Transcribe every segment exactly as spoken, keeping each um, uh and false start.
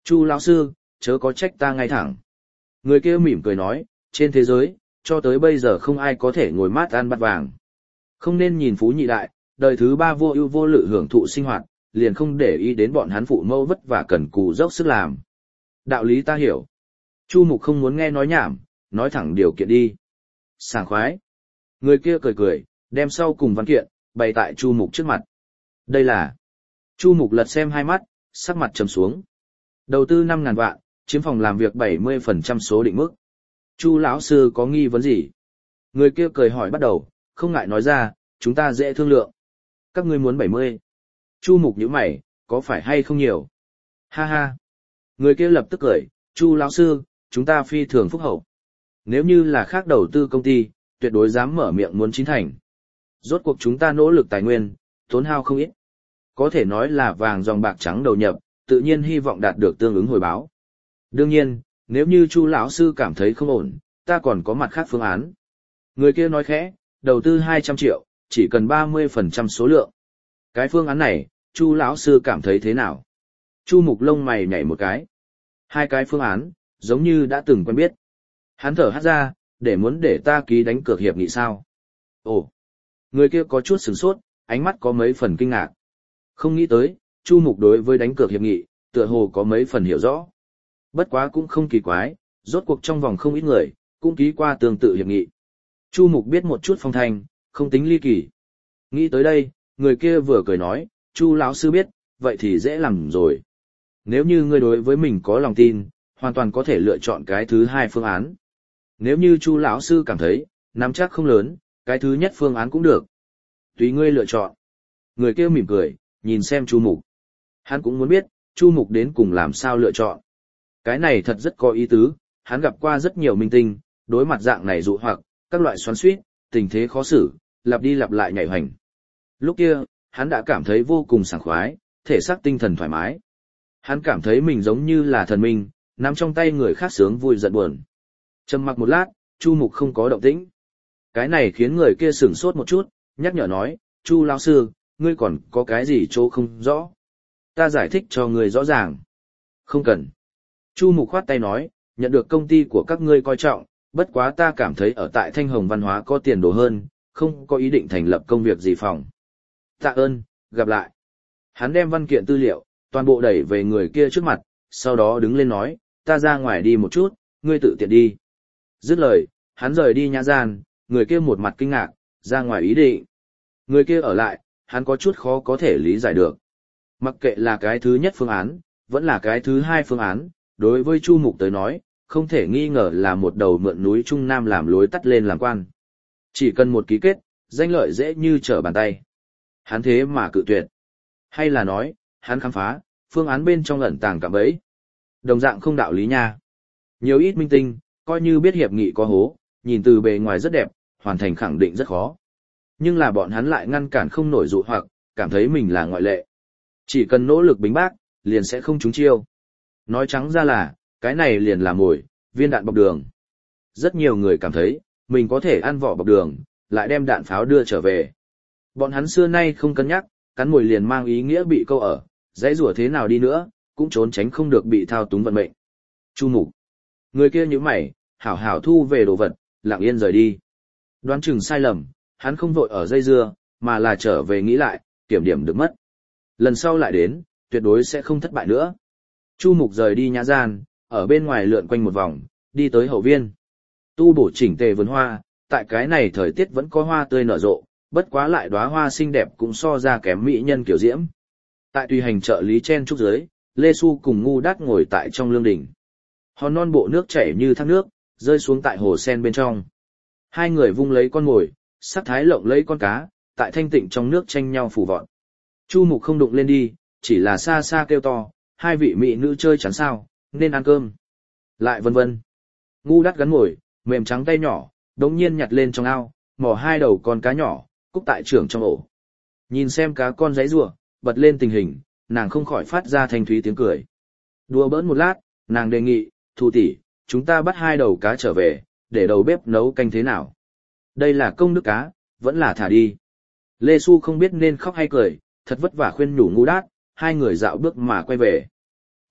Chu lão sư, chớ có trách ta ngay thẳng. Người kia mỉm cười nói, trên thế giới, cho tới bây giờ không ai có thể ngồi mát ăn bát vàng. Không nên nhìn phú nhị đại, đời thứ ba vô ưu vô lự hưởng thụ sinh hoạt, liền không để ý đến bọn hắn phụ mẫu vất vả cần cù dốc sức làm. Đạo lý ta hiểu. Chu Mục không muốn nghe nói nhảm, nói thẳng điều kiện đi. Sảng khoái. Người kia cười cười, đem sau cùng văn kiện, bày tại Chu Mục trước mặt. Đây là... Chu Mục lật xem hai mắt, sắc mặt trầm xuống. Đầu tư năm ngàn vạn, chiếm phòng làm việc bảy mươi phần trăm số định mức. Chu lão sư có nghi vấn gì? Người kia cười hỏi bắt đầu, không ngại nói ra, chúng ta dễ thương lượng. Các ngươi muốn bảy mươi. Chu Mục nhíu mày, có phải hay không nhiều? Ha ha. Người kia lập tức cười, Chu lão sư, chúng ta phi thường phúc hậu. Nếu như là khác đầu tư công ty, tuyệt đối dám mở miệng muốn chín thành. Rốt cuộc chúng ta nỗ lực tài nguyên, tốn hao không ít. Có thể nói là vàng dòng bạc trắng đầu nhập, tự nhiên hy vọng đạt được tương ứng hồi báo. Đương nhiên, nếu như Chu lão sư cảm thấy không ổn, ta còn có mặt khác phương án. Người kia nói khẽ, đầu tư hai trăm triệu, chỉ cần ba mươi phần trăm số lượng. Cái phương án này, Chu lão sư cảm thấy thế nào? Chu Mục lông mày nhảy một cái. Hai cái phương án, giống như đã từng quen biết. Hắn thở hắt ra, để muốn để ta ký đánh cược hiệp nghị sao? Ồ, người kia có chút sửng sốt, ánh mắt có mấy phần kinh ngạc. Không nghĩ tới, Chu Mục đối với đánh cược hiệp nghị, tựa hồ có mấy phần hiểu rõ. Bất quá cũng không kỳ quái, rốt cuộc trong vòng không ít người, cũng ký qua tương tự hiệp nghị. Chu Mục biết một chút phong thanh, không tính ly kỳ. Nghĩ tới đây, người kia vừa cười nói, Chu lão sư biết, vậy thì dễ làm rồi. Nếu như ngươi đối với mình có lòng tin, hoàn toàn có thể lựa chọn cái thứ hai phương án. Nếu như Chu lão sư cảm thấy, nắm chắc không lớn, cái thứ nhất phương án cũng được. Tùy ngươi lựa chọn. Người kia mỉm cười, nhìn xem Chu Mục. Hắn cũng muốn biết, Chu Mục đến cùng làm sao lựa chọn. Cái này thật rất có ý tứ, hắn gặp qua rất nhiều minh tinh, đối mặt dạng này dụ hoặc, các loại xoắn xuýt, tình thế khó xử, lặp đi lặp lại nhảy hoành. Lúc kia, hắn đã cảm thấy vô cùng sảng khoái, thể xác tinh thần thoải mái. Hắn cảm thấy mình giống như là thần minh, nắm trong tay người khác sướng vui giận buồn. Trầm mặc một lát, Chu Mục không có động tĩnh. Cái này khiến người kia sửng sốt một chút, nhắc nhở nói, Chu lão sư, ngươi còn có cái gì chỗ không rõ? Ta giải thích cho ngươi rõ ràng. Không cần. Chu Mục khoát tay nói, nhận được công ty của các ngươi coi trọng, bất quá ta cảm thấy ở tại Thanh Hồng Văn hóa có tiền đồ hơn, không có ý định thành lập công việc gì phòng. Tạ ơn, gặp lại. Hắn đem văn kiện tư liệu, toàn bộ đẩy về người kia trước mặt, sau đó đứng lên nói, ta ra ngoài đi một chút, ngươi tự tiện đi. Dứt lời, hắn rời đi nhã gian, người kia một mặt kinh ngạc, ra ngoài ý định. Người kia ở lại, hắn có chút khó có thể lý giải được. Mặc kệ là cái thứ nhất phương án, vẫn là cái thứ hai phương án, đối với Chu Mục tới nói, không thể nghi ngờ là một đầu mượn núi Trung Nam làm lối tắt lên làm quan. Chỉ cần một ký kết, danh lợi dễ như trở bàn tay. Hắn thế mà cự tuyệt. Hay là nói, hắn khám phá, phương án bên trong ẩn tàng cạm bẫy. Đồng dạng không đạo lý nha. Nhiều ít minh tinh, coi như biết hiệp nghị có hố, nhìn từ bề ngoài rất đẹp, hoàn thành khẳng định rất khó. Nhưng là bọn hắn lại ngăn cản không nổi dụ hoặc, cảm thấy mình là ngoại lệ. Chỉ cần nỗ lực bính bác, liền sẽ không trúng chiêu. Nói trắng ra là, cái này liền là mồi, viên đạn bọc đường. Rất nhiều người cảm thấy, mình có thể ăn vỏ bọc đường, lại đem đạn pháo đưa trở về. Bọn hắn xưa nay không cân nhắc, cắn mồi liền mang ý nghĩa bị câu ở, dãy rủa thế nào đi nữa, cũng trốn tránh không được bị thao túng vận mệnh. Chu Mục. Người kia nhíu mày, hảo hảo thu về đồ vật, lặng yên rời đi. Đoán chừng sai lầm, hắn không vội ở dây dưa, mà là trở về nghĩ lại, kiểm điểm được mất. Lần sau lại đến, tuyệt đối sẽ không thất bại nữa. Chu Mục rời đi nhã gian, ở bên ngoài lượn quanh một vòng, đi tới hậu viên. Tu bổ chỉnh tề vườn hoa, tại cái này thời tiết vẫn có hoa tươi nở rộ, bất quá lại đóa hoa xinh đẹp cũng so ra kém mỹ nhân kiểu diễm. Tại tùy hành trợ lý chen trúc dưới, Lê Xu cùng Ngu Đát ngồi tại trong lương đình. Hòn non bộ nước chảy như thác nước, rơi xuống tại hồ sen bên trong. Hai người vung lấy con mồi, sắc thái lộng lấy con cá, tại thanh tịnh trong nước tranh nhau phủ vọt. Chu Mục không đụng lên đi, chỉ là xa xa kêu to, hai vị mỹ nữ chơi chán sao, nên ăn cơm. Lại vân vân. Ngu Đát gắn ngồi, mềm trắng tay nhỏ, đống nhiên nhặt lên trong ao, mò hai đầu con cá nhỏ, cúc tại trưởng trong ổ. Nhìn xem cá con giãy giụa, bật lên tình hình, nàng không khỏi phát ra thanh thúy tiếng cười. Đùa bỡn một lát, nàng đề nghị, Thu tỷ, chúng ta bắt hai đầu cá trở về, để đầu bếp nấu canh thế nào. Đây là công nước cá, vẫn là thả đi. Lê Xu không biết nên khóc hay cười, thật vất vả khuyên nhủ Ngu Đát, hai người dạo bước mà quay về.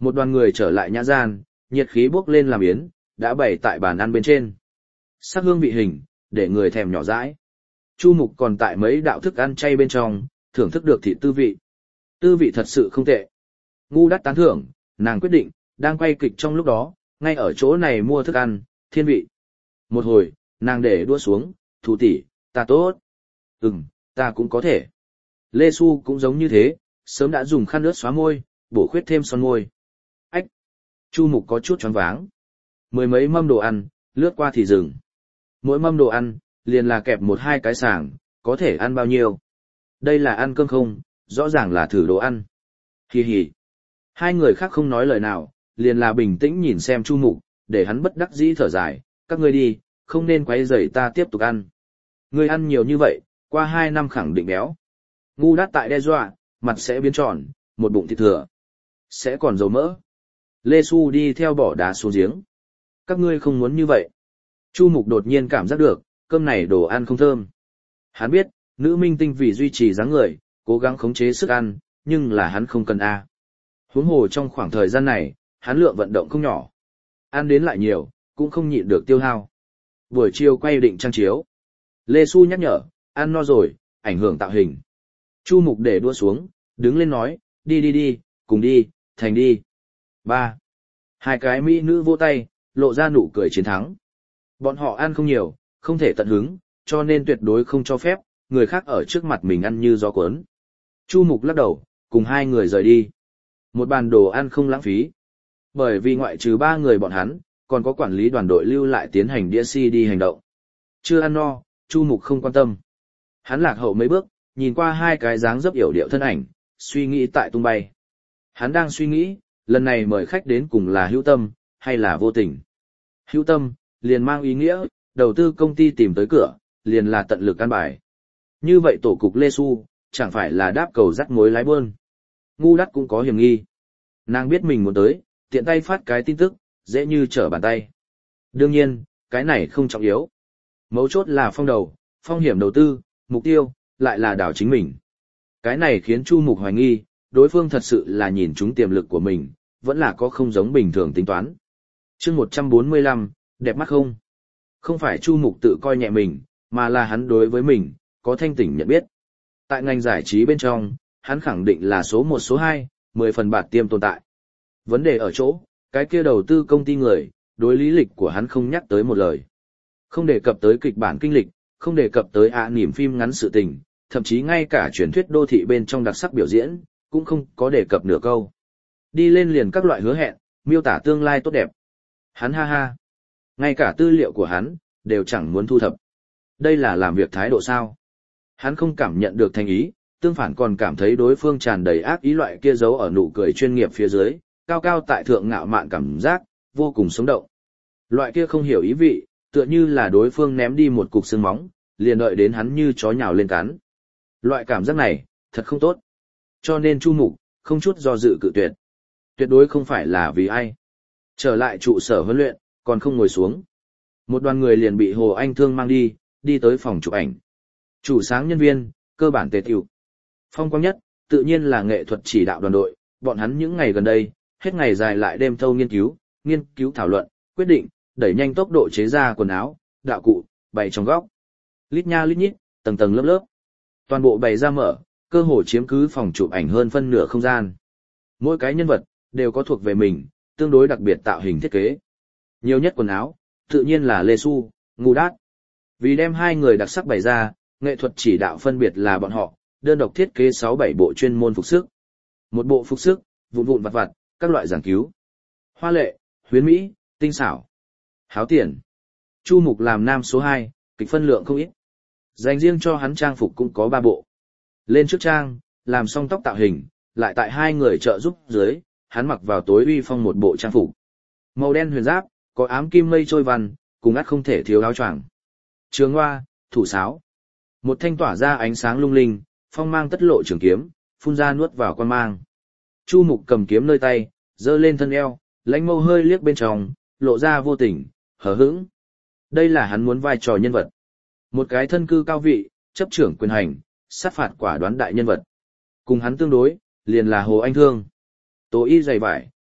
Một đoàn người trở lại nhã gian, nhiệt khí bốc lên làm yến, đã bày tại bàn ăn bên trên. Sắc hương vị hình, để người thèm nhỏ dãi. Chu Mục còn tại mấy đạo thức ăn chay bên trong, thưởng thức được thịt tư vị. Tư vị thật sự không tệ. Ngu đắt tán thưởng, nàng quyết định, đang quay kịch trong lúc đó, ngay ở chỗ này mua thức ăn, thiên vị. Một hồi, nàng để đua xuống, thủ tỷ, ta tốt. Ừm, ta cũng có thể. Lê Xu cũng giống như thế, sớm đã dùng khăn ướt xóa môi, bổ khuyết thêm son môi. Ách! Chu Mục có chút choáng váng. Mười mấy mâm đồ ăn, lướt qua thì dừng. Mỗi mâm đồ ăn, liền là kẹp một hai cái sàng, có thể ăn bao nhiêu. Đây là ăn cơm không, rõ ràng là thử đồ ăn. Hì hì. Hai người khác không nói lời nào, liền là bình tĩnh nhìn xem Chu Mục, để hắn bất đắc dĩ thở dài, các ngươi đi, không nên quấy rầy ta tiếp tục ăn. Ngươi ăn nhiều như vậy, qua hai năm khẳng định béo. Ngu đát tại đe dọa, mặt sẽ biến tròn, một bụng thịt thừa. Sẽ còn dầu mỡ. Lê Xu đi theo bỏ đá xuống giếng. Các ngươi không muốn như vậy. Chu Mục đột nhiên cảm giác được, cơm này đồ ăn không thơm. Hắn biết, nữ minh tinh vì duy trì dáng người, cố gắng khống chế sức ăn, nhưng là hắn không cần A. Huống hồ trong khoảng thời gian này, hắn lượng vận động không nhỏ. Ăn đến lại nhiều, cũng không nhịn được tiêu hao. Buổi chiều quay định trang chiếu. Lê Xu nhắc nhở, ăn no rồi, ảnh hưởng tạo hình. Chu Mục để đua xuống, đứng lên nói, đi đi đi, cùng đi, thành đi. Ba. Hai cái mỹ nữ vỗ tay, lộ ra nụ cười chiến thắng. Bọn họ ăn không nhiều, không thể tận hứng, cho nên tuyệt đối không cho phép, người khác ở trước mặt mình ăn như gió cuốn. Chu Mục lắc đầu, cùng hai người rời đi. Một bàn đồ ăn không lãng phí. Bởi vì ngoại trừ ba người bọn hắn, còn có quản lý đoàn đội lưu lại tiến hành đĩa xê đê hành động. Chưa ăn no, Chu Mục không quan tâm. Hắn lạc hậu mấy bước, nhìn qua hai cái dáng dấp yểu điệu thân ảnh, suy nghĩ tại tung bay. Hắn đang suy nghĩ, lần này mời khách đến cùng là hữu tâm, hay là vô tình. Hữu tâm, liền mang ý nghĩa, đầu tư công ty tìm tới cửa, liền là tận lực căn bài. Như vậy tổ cục Lê Xu, chẳng phải là đáp cầu dắt mối lái bơn. Ngu đắt cũng có hiểm nghi. Nàng biết mình muốn tới, tiện tay phát cái tin tức, dễ như trở bàn tay. Đương nhiên, cái này không trọng yếu. Mấu chốt là phong đầu, phong hiểm đầu tư, mục tiêu, lại là đảo chính mình. Cái này khiến Chu Mục hoài nghi, đối phương thật sự là nhìn trúng tiềm lực của mình, vẫn là có không giống bình thường tính toán. Chương một trăm bốn mươi lăm, đẹp mắt không? Không phải Chu Mục tự coi nhẹ mình, mà là hắn đối với mình, có thanh tỉnh nhận biết. Tại ngành giải trí bên trong, hắn khẳng định là số một số hai, mười phần bạt tiêm tồn tại. Vấn đề ở chỗ, cái kia đầu tư công ty người, đối lý lịch của hắn không nhắc tới một lời. Không đề cập tới kịch bản kinh lịch, không đề cập tới ạ niềm phim ngắn sự tình, thậm chí ngay cả truyền thuyết đô thị bên trong đặc sắc biểu diễn, cũng không có đề cập nửa câu. Đi lên liền các loại hứa hẹn, miêu tả tương lai tốt đẹp. Hắn ha ha. Ngay cả tư liệu của hắn, đều chẳng muốn thu thập. Đây là làm việc thái độ sao? Hắn không cảm nhận được thành ý, tương phản còn cảm thấy đối phương tràn đầy ác ý, loại kia giấu ở nụ cười chuyên nghiệp phía dưới, cao cao tại thượng ngạo mạn cảm giác, vô cùng sống động. Loại kia không hiểu ý vị, tựa như là đối phương ném đi một cục xương móng, liền đợi đến hắn như chó nhào lên cắn. Loại cảm giác này, thật không tốt. Cho nên Chu Mục, không chút do dự cự tuyệt. Tuyệt đối không phải là vì ai. Trở lại trụ sở huấn luyện, còn không ngồi xuống. Một đoàn người liền bị Hồ Anh Thương mang đi, đi tới phòng chụp ảnh. Chủ sáng nhân viên, cơ bản tề tiểu. Phong quang nhất, tự nhiên là nghệ thuật chỉ đạo đoàn đội, bọn hắn những ngày gần đây, hết ngày dài lại đêm thâu nghiên cứu, nghiên cứu thảo luận, quyết định, đẩy nhanh tốc độ chế ra quần áo, đạo cụ, bày trong góc. Lít nha lít nhít, tầng tầng lớp lớp. Toàn bộ bày ra mở, cơ hồ chiếm cứ phòng chụp ảnh hơn phân nửa không gian. Mỗi cái nhân vật, đều có thuộc về mình, tương đối đặc biệt tạo hình thiết kế. Nhiều nhất quần áo, tự nhiên là Lê Xu, Ngu Đát. Vì đem hai người đặc sắc bày ra, nghệ thuật chỉ đạo phân biệt là bọn họ, đơn độc thiết kế sáu bảy bộ chuyên môn phục sức. Một bộ phục sức, vụn vụn vặt vặt, các loại giảng cứu. Hoa lệ, huyến mỹ, tinh xảo. Háo tiền. Chu Mục làm nam số hai, kịch phân lượng không ít. Dành riêng cho hắn trang phục cũng có ba bộ. Lên trước trang, làm xong tóc tạo hình, lại tại hai người trợ giúp dưới, hắn mặc vào tối uy phong một bộ trang phục. Màu đen huyền giáp, có ám kim mây trôi văn, cùng ắt không thể thiếu áo choàng. Trường hoa, thủ sáo. Một thanh tỏa ra ánh sáng lung linh, phong mang tất lộ trường kiếm, phun ra nuốt vào quan mang. Chu Mục cầm kiếm nơi tay, giơ lên thân eo, lãnh mâu hơi liếc bên trong, lộ ra vô tình, hờ hững. Đây là hắn muốn vai trò nhân vật. Một cái thân cư cao vị, chấp trưởng quyền hành, sát phạt quả đoán đại nhân vật. Cùng hắn tương đối, liền là Hồ Anh Thương. Tố y dày vải,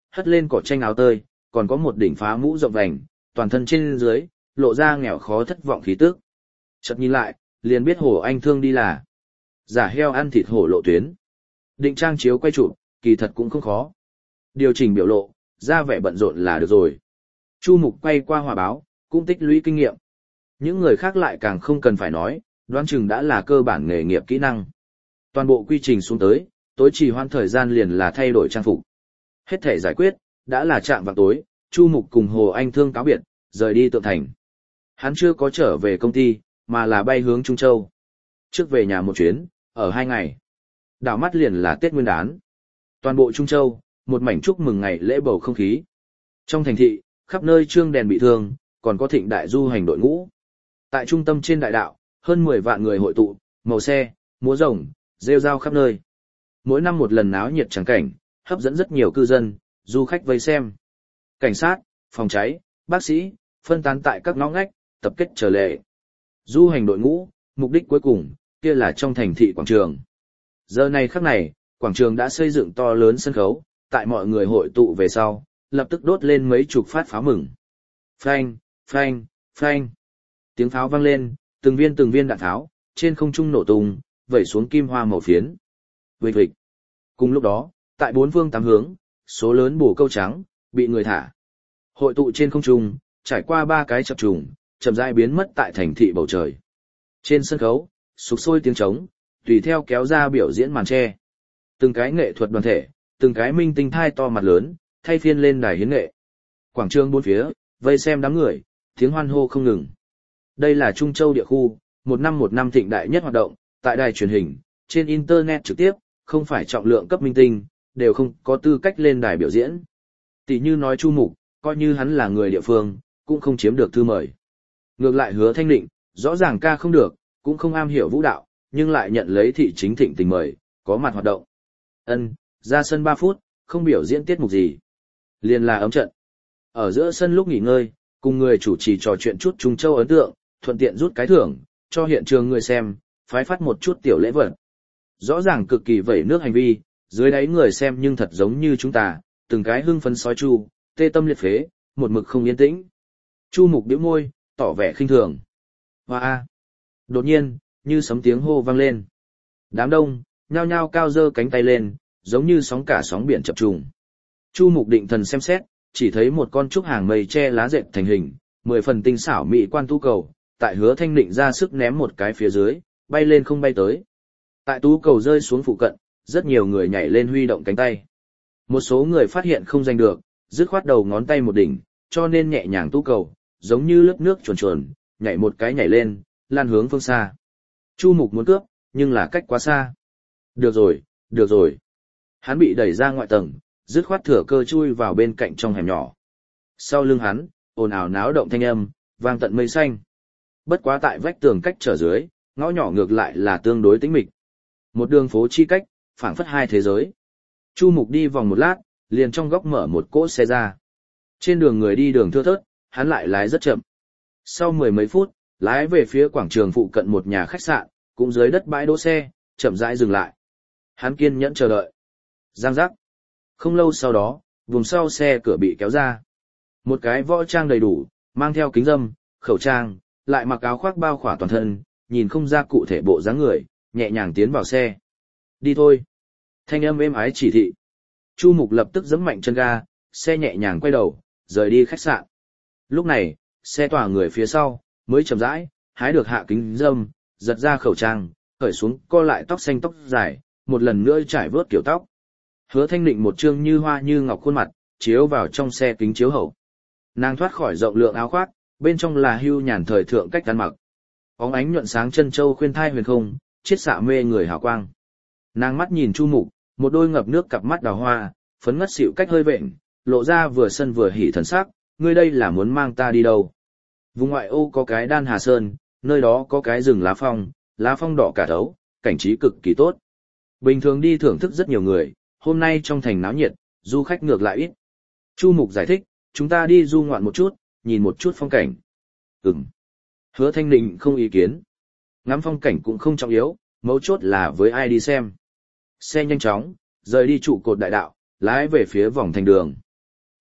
hất lên cỏ tranh áo tơi, còn có một đỉnh phá mũ rộng vành, toàn thân trên dưới, lộ ra nghèo khó thất vọng khí tức. Chợt nhìn lại, liền biết Hồ Anh Thương đi là giả heo ăn thịt hổ lộ tuyến. Định trang chiếu quay chụp, kỳ thật cũng không khó. Điều chỉnh biểu lộ, ra vẻ bận rộn là được rồi. Chu Mục quay qua hòa báo, cũng tích lũy kinh nghiệm. Những người khác lại càng không cần phải nói, đoán chừng đã là cơ bản nghề nghiệp kỹ năng. Toàn bộ quy trình xuống tới, tối trì hoãn thời gian liền là thay đổi trang phục. Hết thể giải quyết, đã là trạm vào tối, Chu Mục cùng Hồ Anh Thương cáo biệt, rời đi Tượng Thành. Hắn chưa có trở về công ty, mà là bay hướng Trung Châu. Trước về nhà một chuyến, ở hai ngày. Đảo mắt liền là Tết Nguyên đán. Toàn bộ Trung Châu, một mảnh chúc mừng ngày lễ bầu không khí. Trong thành thị, khắp nơi trương đèn bị thương, còn có thịnh đại du hành đội ngũ. Tại trung tâm trên đại đạo, hơn mười vạn người hội tụ, màu xe, múa rồng, rêu rao khắp nơi. Mỗi năm một lần náo nhiệt trắng cảnh, hấp dẫn rất nhiều cư dân, du khách vây xem. Cảnh sát, phòng cháy, bác sĩ, phân tán tại các ngõ ngách, tập kết chờ lệ. Du hành đội ngũ, mục đích cuối cùng, kia là trong thành thị quảng trường. Giờ này khắc này, quảng trường đã xây dựng to lớn sân khấu, tại mọi người hội tụ về sau, lập tức đốt lên mấy chục phát pháo mừng. Phanh, phanh, phanh. Tiếng pháo vang lên, từng viên từng viên đạn pháo, trên không trung nổ tung, vẩy xuống kim hoa màu phiến. Vịch vịch. Cùng lúc đó, tại bốn phương tám hướng, số lớn bồ câu trắng, bị người thả. Hội tụ trên không trung, trải qua ba cái chập trùng, chậm rãi biến mất tại thành thị bầu trời. Trên sân khấu, sục sôi tiếng trống, tùy theo kéo ra biểu diễn màn che. Từng cái nghệ thuật đoàn thể, từng cái minh tinh thai to mặt lớn, thay phiên lên đài hiến nghệ. Quảng trường bốn phía, vây xem đám người, tiếng hoan hô không ngừng. Đây là Trung Châu địa khu, một năm một năm thịnh đại nhất hoạt động, tại đài truyền hình, trên internet trực tiếp, không phải trọng lượng cấp minh tinh, đều không có tư cách lên đài biểu diễn. Tỷ như nói Chu Mục, coi như hắn là người địa phương, cũng không chiếm được thư mời. Ngược lại Hứa Thanh Định, rõ ràng ca không được, cũng không am hiểu vũ đạo, nhưng lại nhận lấy thị chính thịnh tình mời, có mặt hoạt động. Ân, ra sân ba phút, không biểu diễn tiết mục gì. Liền là ấm trận. Ở giữa sân lúc nghỉ ngơi, cùng người chủ trì trò chuyện chút Trung Châu ấn tượng, thuận tiện rút cái thưởng, cho hiện trường người xem, phái phát một chút tiểu lễ vật. Rõ ràng cực kỳ vẩy nước hành vi, dưới đáy người xem nhưng thật giống như chúng ta, từng cái hưng phấn sói chu, tê tâm liệt phế, một mực không yên tĩnh. Chu Mục bĩu môi, tỏ vẻ khinh thường. Hoa a. Đột nhiên, như sấm tiếng hô vang lên. Đám đông, nhao nhao cao dơ cánh tay lên, giống như sóng cả sóng biển chập trùng. Chu Mục định thần xem xét, chỉ thấy một con trúc hàng mây che lá dệt thành hình, mười phần tinh xảo mỹ quan tú cầu, tại Hứa Thanh Định ra sức ném một cái phía dưới, bay lên không bay tới. Tại tú cầu rơi xuống phụ cận, rất nhiều người nhảy lên huy động cánh tay. Một số người phát hiện không giành được, dứt khoát đầu ngón tay một đỉnh, cho nên nhẹ nhàng tú cầu, giống như lướt nước chuồn chuồn, nhảy một cái nhảy lên, lan hướng phương xa. Chu Mục muốn cướp, nhưng là cách quá xa. Được rồi, được rồi. Hắn bị đẩy ra ngoại tầng, dứt khoát thừa cơ chui vào bên cạnh trong hẻm nhỏ. Sau lưng hắn, ồn ào náo động thanh âm, vang tận mây xanh. Bất quá tại vách tường cách trở dưới, ngõ nhỏ ngược lại là tương đối tĩnh mịch. Một đường phố chi cách, phảng phất hai thế giới. Chu Mục đi vòng một lát, liền trong góc mở một cỗ xe ra. Trên đường người đi đường thưa thớt, hắn lại lái rất chậm. Sau mười mấy phút, lái về phía quảng trường phụ cận một nhà khách sạn, cũng dưới đất bãi đỗ xe, chậm rãi dừng lại. Hắn kiên nhẫn chờ đợi. Giang giác. Không lâu sau đó, vùng sau xe cửa bị kéo ra. Một cái võ trang đầy đủ, mang theo kính râm, khẩu trang, lại mặc áo khoác bao khỏa toàn thân, nhìn không ra cụ thể bộ dáng người, nhẹ nhàng tiến vào xe. Đi thôi. Thanh âm êm ái chỉ thị. Chu Mục lập tức giẫm mạnh chân ga, xe nhẹ nhàng quay đầu, rời đi khách sạn. Lúc này, xe tỏa người phía sau, mới chậm rãi, hái được hạ kính râm, giật ra khẩu trang, cởi xuống co lại tóc xanh tóc dài, một lần nữa trải vớt kiểu tóc. Hứa Thanh Định một trương như hoa như ngọc khuôn mặt, chiếu vào trong xe kính chiếu hậu. Nàng thoát khỏi rộng lượng áo khoác, bên trong là hưu nhàn thời thượng cách ăn mặc. Óng ánh nhuận sáng chân châu khuyên thai huyền không, chiết xạ mê người hào quang. Nàng mắt nhìn Chu Mục, một đôi ngập nước cặp mắt đào hoa, phấn ngất xỉu cách hơi vện, lộ ra vừa sân vừa hỉ thần sắc, ngươi đây là muốn mang ta đi đâu? Vùng ngoại ô có cái Đan Hà Sơn, nơi đó có cái rừng lá phong, lá phong đỏ cả thấu, cảnh trí cực kỳ tốt. Bình thường đi thưởng thức rất nhiều người, hôm nay trong thành náo nhiệt, du khách ngược lại ít. Chu Mục giải thích, chúng ta đi du ngoạn một chút, nhìn một chút phong cảnh. Ừm. Hứa Thanh Định không ý kiến. Ngắm phong cảnh cũng không trọng yếu, mấu chốt là với ai đi xem. Xe nhanh chóng, rời đi trụ cột đại đạo, lái về phía vòng thành đường.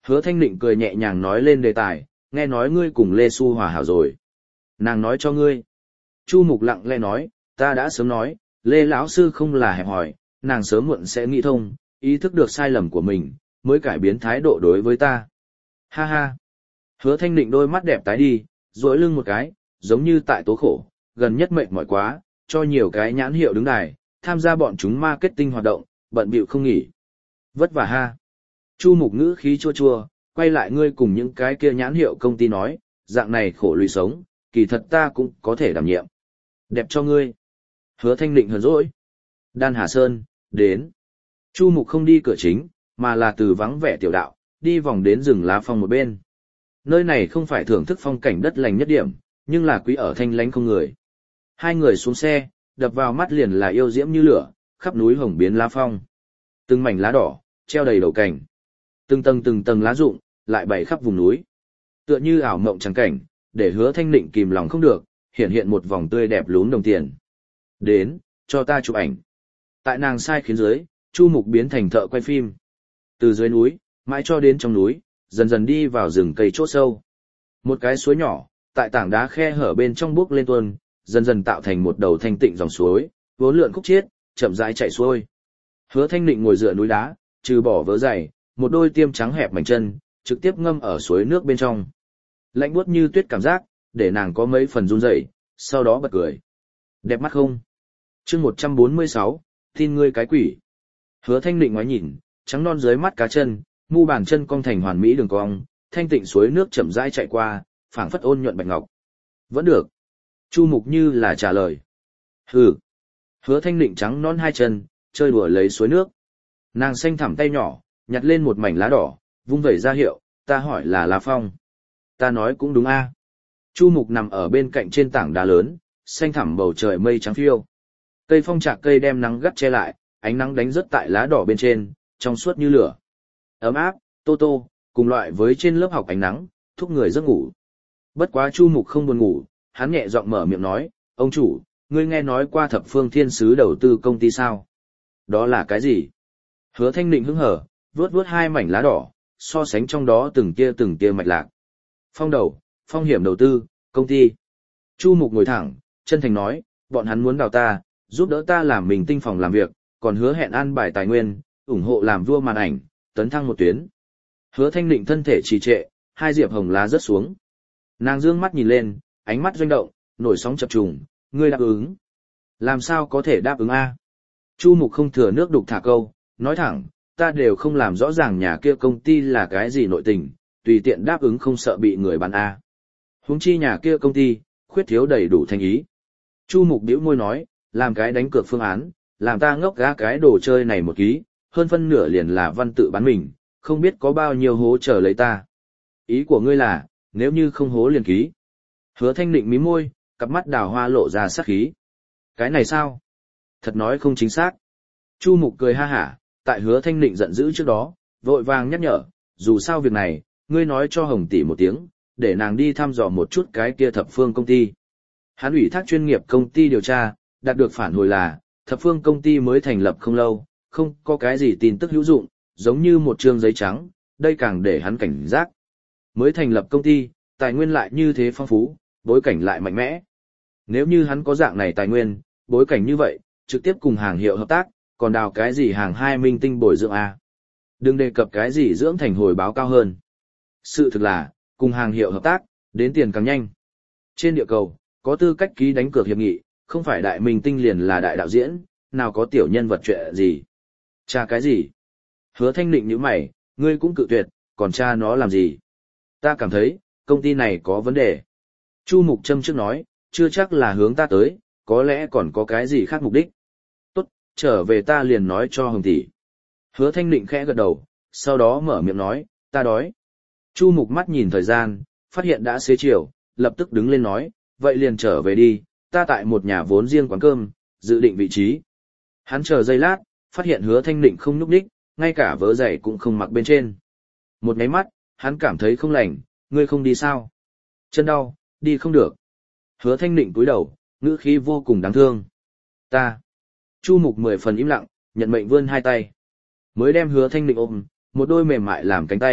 Hứa Thanh Định cười nhẹ nhàng nói lên đề tài, nghe nói ngươi cùng Lê Xu hòa hảo rồi. Nàng nói cho ngươi. Chu Mục lặng lẽ nói, ta đã sớm nói, Lê lão sư không là hẹp hòi, nàng sớm muộn sẽ nghĩ thông, ý thức được sai lầm của mình, mới cải biến thái độ đối với ta. Ha ha. Hứa Thanh Định đôi mắt đẹp tái đi, duỗi lưng một cái, giống như tại tố khổ, gần nhất mệt mỏi quá, cho nhiều cái nhãn hiệu đứng đài, tham gia bọn chúng marketing hoạt động, bận bịu không nghỉ. Vất vả ha. Chu Mục ngữ khí chua chua, quay lại ngươi cùng những cái kia nhãn hiệu công ty nói, dạng này khổ lụy sống, kỳ thật ta cũng có thể đảm nhiệm. Đẹp cho ngươi. Hứa Thanh Định hờn dỗi. Đan Hà Sơn, đến. Chu Mục không đi cửa chính, mà là từ vắng vẻ tiểu đạo, đi vòng đến rừng lá phong một bên. Nơi này không phải thưởng thức phong cảnh đất lành nhất điểm, nhưng là quý ở thanh lánh không người. Hai người xuống xe, đập vào mắt liền là yêu diễm như lửa, khắp núi hồng biến lá phong. Từng mảnh lá đỏ, treo đầy đầu cành. Từng tầng từng tầng lá rụng, lại bày khắp vùng núi. Tựa như ảo mộng trắng cảnh, để Hứa Thanh Định kìm lòng không được, hiện hiện một vòng tươi đẹp lún đồng tiền. Đến, cho ta chụp ảnh. Tại nàng sai khiến dưới, Chu Mục biến thành thợ quay phim. Từ dưới núi, mãi cho đến trong núi, dần dần đi vào rừng cây chốt sâu. Một cái suối nhỏ, tại tảng đá khe hở bên trong bước lên tuôn, dần dần tạo thành một đầu thanh tịnh dòng suối, vốn lượn khúc chiết, chậm rãi chảy xuôi. Hứa Thanh Định ngồi dựa núi đá, trừ bỏ vớ giày, một đôi tiêm trắng hẹp mảnh chân, trực tiếp ngâm ở suối nước bên trong. Lạnh buốt như tuyết cảm giác, để nàng có mấy phần run rẩy, sau đó bật cười. Đẹp mắt không? Chương một trăm bốn mươi sáu, tin ngươi cái quỷ. Hứa Thanh Định ngoái nhìn, trắng non dưới mắt cá chân, mu bàn chân cong thành hoàn mỹ đường cong, thanh tịnh suối nước chậm rãi chạy qua, phảng phất ôn nhuận bạch ngọc. Vẫn được. Chu Mục như là trả lời. Hừ. Hứa Thanh Định trắng non hai chân, chơi đùa lấy suối nước. Nàng xanh thẳm tay nhỏ, nhặt lên một mảnh lá đỏ, vung vẩy ra hiệu, ta hỏi là lá phong. Ta nói cũng đúng a. Chu Mục nằm ở bên cạnh trên tảng đá lớn, xanh thẳm bầu trời mây trắng phiêu. Cây phong trạc cây đem nắng gắt che lại, ánh nắng đánh rớt tại lá đỏ bên trên, trong suốt như lửa. Ấm áp, tô tô, cùng loại với trên lớp học ánh nắng, thúc người giấc ngủ. Bất quá Chu Mục không buồn ngủ, hắn nhẹ giọng mở miệng nói, ông chủ, ngươi nghe nói qua Thập Phương Thiên Sứ đầu tư công ty sao? Đó là cái gì? Hứa Thanh Định hứng hở, vuốt vuốt hai mảnh lá đỏ, so sánh trong đó từng tia từng tia mạch lạc. Phong đầu, phong hiểm đầu tư, công ty. Chu Mục ngồi thẳng, chân thành nói, bọn hắn muốn đào ta, giúp đỡ ta làm mình tinh phòng làm việc, còn hứa hẹn an bài tài nguyên, ủng hộ làm vua màn ảnh, tấn thăng một tuyến. Hứa Thanh Định thân thể trì trệ, hai diệp hồng lá rớt xuống. Nàng dương mắt nhìn lên, ánh mắt doanh động, nổi sóng chập trùng, ngươi đáp ứng. Làm sao có thể đáp ứng a? Chu Mục không thừa nước đục thả câu, nói thẳng, ta đều không làm rõ ràng nhà kia công ty là cái gì nội tình, tùy tiện đáp ứng không sợ bị người bán a. Huống chi nhà kia công ty, khuyết thiếu đầy đủ thành ý. Chu Mục bĩu môi nói, làm cái đánh cược phương án, làm ta ngốc gã cái đồ chơi này một ký, hơn phân nửa liền là văn tự bán mình, không biết có bao nhiêu hố chờ lấy ta. Ý của ngươi là, nếu như không hố liền ký. Hứa Thanh Định mím môi, cặp mắt đào hoa lộ ra sát khí. Cái này sao? Thật nói không chính xác. Chu Mục cười ha hả, tại Hứa Thanh Định giận dữ trước đó, vội vàng nhắc nhở, dù sao việc này, ngươi nói cho Hồng tỷ một tiếng, để nàng đi thăm dò một chút cái kia Thập Phương công ty. Hắn ủy thác chuyên nghiệp công ty điều tra, đạt được phản hồi là, Thập Phương công ty mới thành lập không lâu, không có cái gì tin tức hữu dụng, giống như một trương giấy trắng, đây càng để hắn cảnh giác. Mới thành lập công ty, tài nguyên lại như thế phong phú, bối cảnh lại mạnh mẽ. Nếu như hắn có dạng này tài nguyên, bối cảnh như vậy, trực tiếp cùng hàng hiệu hợp tác, còn đào cái gì hàng hai minh tinh bồi dưỡng A. Đừng đề cập cái gì dưỡng thành hồi báo cao hơn. Sự thực là, cùng hàng hiệu hợp tác, đến tiền càng nhanh. Trên địa cầu, có tư cách ký đánh cược hiệp nghị, không phải đại minh tinh liền là đại đạo diễn, nào có tiểu nhân vật chuyện gì. Cha cái gì? Hứa Thanh Định như mày, ngươi cũng cự tuyệt, còn cha nó làm gì? Ta cảm thấy, công ty này có vấn đề. Chu Mục châm trước nói, chưa chắc là hướng ta tới, có lẽ còn có cái gì khác mục đích. Tốt, trở về ta liền nói cho Hồng tỷ. Hứa Thanh Định khẽ gật đầu, sau đó mở miệng nói, ta đói. Chu Mục mắt nhìn thời gian, phát hiện đã xế chiều, lập tức đứng lên nói, vậy liền trở về đi, ta tại một nhà vốn riêng quán cơm, dự định vị trí. Hắn chờ giây lát, phát hiện Hứa Thanh Định không nhúc nhích, ngay cả vớ giày cũng không mặc bên trên. Một cái mắt, hắn cảm thấy không lành, ngươi không đi sao? Chân đau, đi không được. Hứa Thanh Định cúi đầu, ngữ khí vô cùng đáng thương. Ta. Chu Mục mười phần im lặng, nhận mệnh vươn hai tay. Mới đem Hứa Thanh Định ôm, một đôi mềm mại làm cánh tay,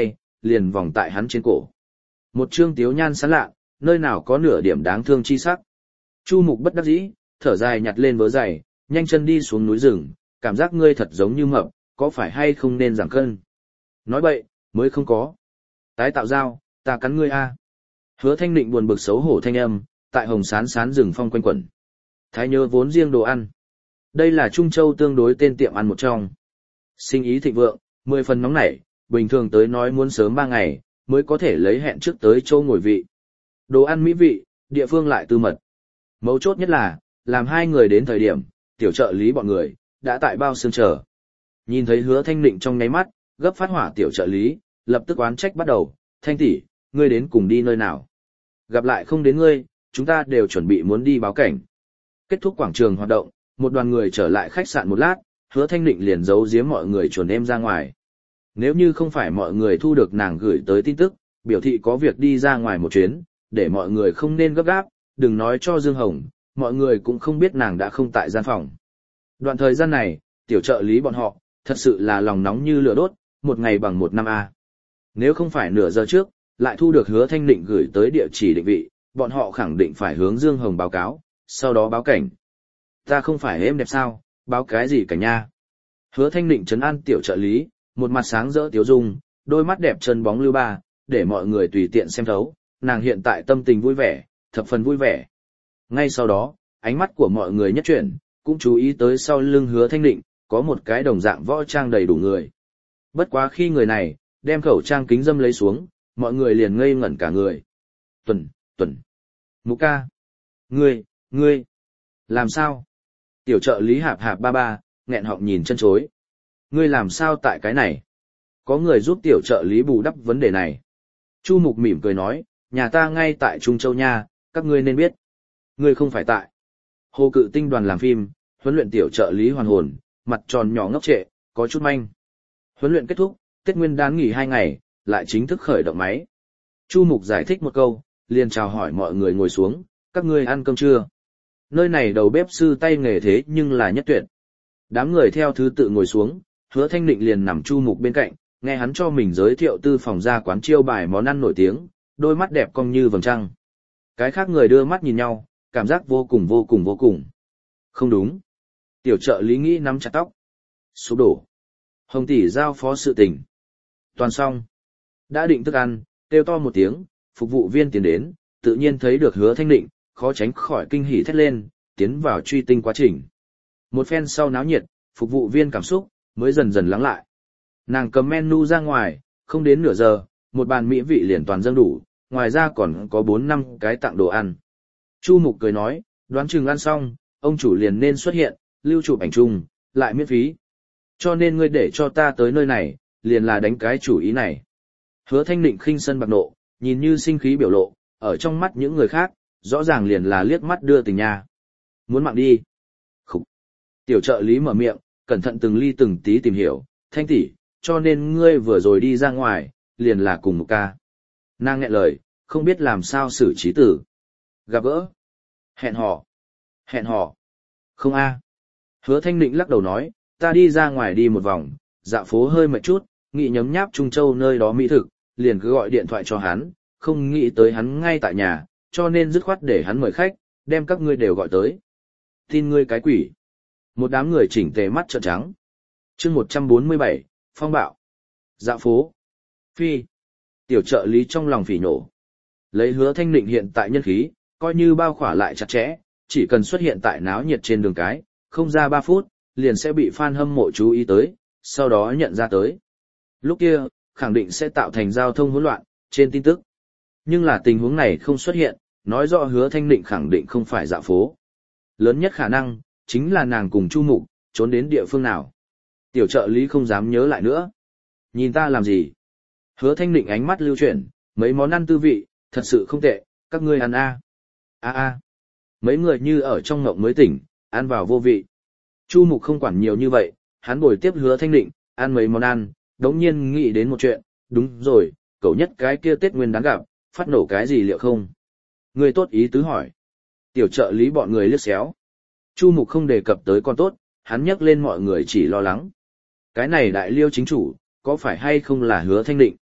liền vòng tại hắn trên cổ. Một trương tiếu nhan sán lạ, nơi nào có nửa điểm đáng thương chi sắc. Chu Mục bất đắc dĩ, thở dài nhặt lên vớ giày, nhanh chân đi xuống núi rừng, cảm giác ngươi thật giống như mập, có phải hay không nên giảm cân? Nói bậy, mới không có. Tái tạo dao, ta cắn ngươi a. Hứa Thanh Định buồn bực xấu hổ thanh âm, tại hồng sán sán rừng phong quanh quẩn. Thái nhớ vốn riêng đồ ăn. Đây là Trung Châu tương đối tên tiệm ăn một trong. Sinh ý thịnh vượng, mười phần nóng nảy, bình thường tới nói muốn sớm ba ngày, mới có thể lấy hẹn trước tới châu ngồi vị. Đồ ăn mỹ vị, địa phương lại tư mật. Mấu chốt nhất là, làm hai người đến thời điểm, tiểu trợ lý bọn người, đã tại bao xương chờ. Nhìn thấy Hứa Thanh Định trong nháy mắt, gấp phát hỏa tiểu trợ lý, lập tức oán trách bắt đầu, Thanh tỷ, ngươi đến cùng đi nơi nào? Gặp lại không đến ngươi, chúng ta đều chuẩn bị muốn đi báo cảnh. Kết thúc quảng trường hoạt động, một đoàn người trở lại khách sạn một lát, Hứa Thanh Định liền giấu giếm mọi người chuẩn em ra ngoài. Nếu như không phải mọi người thu được nàng gửi tới tin tức, biểu thị có việc đi ra ngoài một chuyến, để mọi người không nên gấp gáp, đừng nói cho Dương Hồng, mọi người cũng không biết nàng đã không tại gian phòng. Đoạn thời gian này, tiểu trợ lý bọn họ, thật sự là lòng nóng như lửa đốt, một ngày bằng một năm a. Nếu không phải nửa giờ trước, lại thu được Hứa Thanh Định gửi tới địa chỉ định vị, bọn họ khẳng định phải hướng Dương Hồng báo cáo, sau đó báo cảnh. Ta không phải êm đẹp sao, báo cái gì cả nha. Hứa Thanh Định trấn an tiểu trợ lý, một mặt sáng rỡ tiếu dung, đôi mắt đẹp chân bóng lưu ba, để mọi người tùy tiện xem thấu, nàng hiện tại tâm tình vui vẻ, thập phần vui vẻ. Ngay sau đó, ánh mắt của mọi người nhất chuyển, cũng chú ý tới sau lưng Hứa Thanh Định, có một cái đồng dạng võ trang đầy đủ người. Bất quá khi người này, đem khẩu trang kính dâm lấy xuống, mọi người liền ngây ngẩn cả người. Tuần, Tuần, Mục ca, ngươi, ngươi, làm sao? Tiểu trợ lý hạp hạp ba ba, nghẹn họng nhìn chân chối. Ngươi làm sao tại cái này? Có người giúp tiểu trợ lý bù đắp vấn đề này. Chu Mục mỉm cười nói, nhà ta ngay tại Trung Châu nha, các ngươi nên biết. Ngươi không phải tại. Hồ Cự Tinh đoàn làm phim, huấn luyện tiểu trợ lý hoàn hồn, mặt tròn nhỏ ngốc trệ, có chút manh. Huấn luyện kết thúc, Tết Nguyên đán nghỉ hai ngày, lại chính thức khởi động máy. Chu Mục giải thích một câu, liền chào hỏi mọi người ngồi xuống, các ngươi ăn cơm chưa? Nơi này đầu bếp sư tay nghề thế nhưng là nhất tuyệt. Đám người theo thứ tự ngồi xuống, Hứa Thanh Định liền nằm Chu Mục bên cạnh, nghe hắn cho mình giới thiệu tư phòng ra quán chiêu bài món ăn nổi tiếng, đôi mắt đẹp cong như vầng trăng. Cái khác người đưa mắt nhìn nhau, cảm giác vô cùng vô cùng vô cùng. Không đúng. Tiểu trợ lý nghĩ nắm chặt tóc. Sụp đổ. Hồng tỷ giao phó sự tình. Toàn xong. Đã định thức ăn, kêu to một tiếng, phục vụ viên tiến đến, tự nhiên thấy được Hứa Thanh Định, khó tránh khỏi kinh hỉ thét lên, tiến vào truy tinh quá trình. Một phen sau náo nhiệt, phục vụ viên cảm xúc, mới dần dần lắng lại. Nàng cầm menu ra ngoài, không đến nửa giờ, một bàn mỹ vị liền toàn dâng đủ, ngoài ra còn có bốn năm cái tặng đồ ăn. Chu Mục cười nói, đoán chừng ăn xong, ông chủ liền nên xuất hiện, lưu chụp ảnh chung, lại miễn phí. Cho nên ngươi để cho ta tới nơi này, liền là đánh cái chủ ý này. Hứa Thanh Định khinh sân bạc nộ, nhìn như sinh khí biểu lộ, ở trong mắt những người khác, rõ ràng liền là liếc mắt đưa tình nha. Muốn mạng đi. Khúc. Tiểu trợ lý mở miệng, cẩn thận từng ly từng tí tìm hiểu, Thanh tỷ, cho nên ngươi vừa rồi đi ra ngoài, liền là cùng một ca. Nàng nghẹn lời, không biết làm sao xử trí tử. Gặp gỡ. Hẹn hò. Hẹn hò. Không a. Hứa Thanh Định lắc đầu nói, ta đi ra ngoài đi một vòng, dạo phố hơi mệt chút, nghĩ nhấm nháp Trung Châu nơi đó mỹ thực, liền cứ gọi điện thoại cho hắn, không nghĩ tới hắn ngay tại nhà, cho nên dứt khoát để hắn mời khách, đem các ngươi đều gọi tới. Tin ngươi cái quỷ. Một đám người chỉnh tề mắt trợn trắng. Chương một trăm bốn mươi bảy, phong bạo. Dạo phố. Phi. Tiểu trợ lý trong lòng phỉ nổ. Lấy Hứa Thanh Định hiện tại nhân khí, coi như bao khỏa lại chặt chẽ, chỉ cần xuất hiện tại náo nhiệt trên đường cái, không ra ba phút, liền sẽ bị fan hâm mộ chú ý tới, sau đó nhận ra tới. Lúc kia, khẳng định sẽ tạo thành giao thông hỗn loạn, trên tin tức. Nhưng là tình huống này không xuất hiện, nói rõ Hứa Thanh Định khẳng định không phải dạo phố. Lớn nhất khả năng, chính là nàng cùng Chu Mục, trốn đến địa phương nào. Tiểu trợ lý không dám nhớ lại nữa. Nhìn ta làm gì? Hứa Thanh Định ánh mắt lưu chuyển, mấy món ăn tư vị, thật sự không tệ, các ngươi ăn a. A a. Mấy người như ở trong ngộng mới tỉnh, ăn vào vô vị. Chu Mục không quản nhiều như vậy, hắn bồi tiếp Hứa Thanh Định, ăn mấy món ăn, đống nhiên nghĩ đến một chuyện, đúng rồi, cậu nhất cái kia Tết Nguyên đáng gặp, phát nổ cái gì liệu không? Người tốt ý tứ hỏi. Tiểu trợ lý bọn người liếc xéo. Chu Mục không đề cập tới con tốt, hắn nhắc lên mọi người chỉ lo lắng. Cái này đại liêu chính chủ, có phải hay không là Hứa Thanh Định?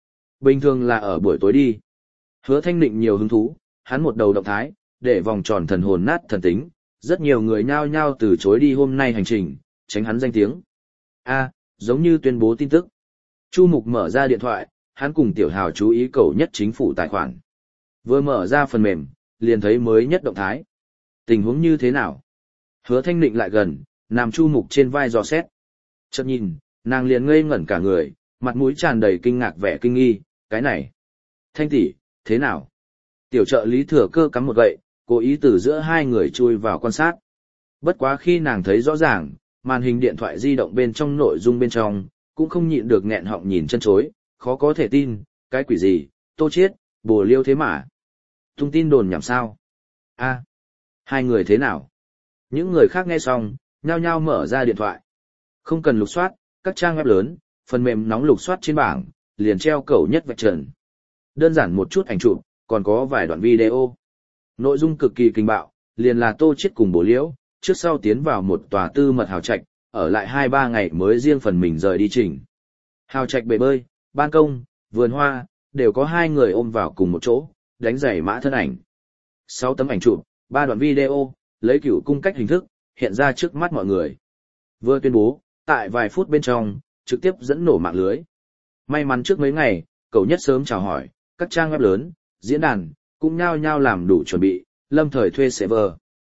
Bình thường là ở buổi tối đi. Hứa Thanh Định nhiều hứng thú, hắn một đầu động thái, để vòng tròn thần hồn nát thần tính, rất nhiều người nhao nhao từ chối đi hôm nay hành trình, tránh hắn danh tiếng. A, giống như tuyên bố tin tức. Chu Mục mở ra điện thoại, hắn cùng Tiểu Hào chú ý cầu nhất chính phủ tài khoản. Vừa mở ra phần mềm, liền thấy mới nhất động thái. Tình huống như thế nào? Hứa Thanh Định lại gần, nằm Chu Mục trên vai dò xét. Chợt nhìn, nàng liền ngây ngẩn cả người, mặt mũi tràn đầy kinh ngạc vẻ kinh nghi, cái này. Thanh tỷ, thế nào? Tiểu trợ lý thừa cơ cắm một gậy, cố ý từ giữa hai người chui vào quan sát. Bất quá khi nàng thấy rõ ràng, màn hình điện thoại di động bên trong nội dung bên trong, cũng không nhịn được nghẹn họng nhìn chân chối, khó có thể tin, cái quỷ gì, Tô Chiết, Bồ Liêu thế mà. Tung tin đồn nhảm sao? A, hai người thế nào? Những người khác nghe xong, nhao nhao mở ra điện thoại. Không cần lục soát, các trang web lớn, phần mềm nóng lục soát trên bảng, liền treo cầu nhất vạch trần. Đơn giản một chút ảnh chụp, còn có vài đoạn video. Nội dung cực kỳ kinh bạo, liền là Tô Chiết cùng Bồ Liễu, trước sau tiến vào một tòa tư mật hào trạch, ở lại hai ba ngày mới riêng phần mình rời đi trình. Hào trạch bể bơi, ban công, vườn hoa, đều có hai người ôm vào cùng một chỗ, đánh giày mã thân ảnh. Sáu tấm ảnh chụp, ba đoạn video, lấy cửu cung cách hình thức, hiện ra trước mắt mọi người. Vừa tuyên bố, tại vài phút bên trong, trực tiếp dẫn nổ mạng lưới. May mắn trước mấy ngày, cậu nhất sớm chào hỏi, các trang web lớn, diễn đàn, cũng nhao nhao làm đủ chuẩn bị, lâm thời thuê server.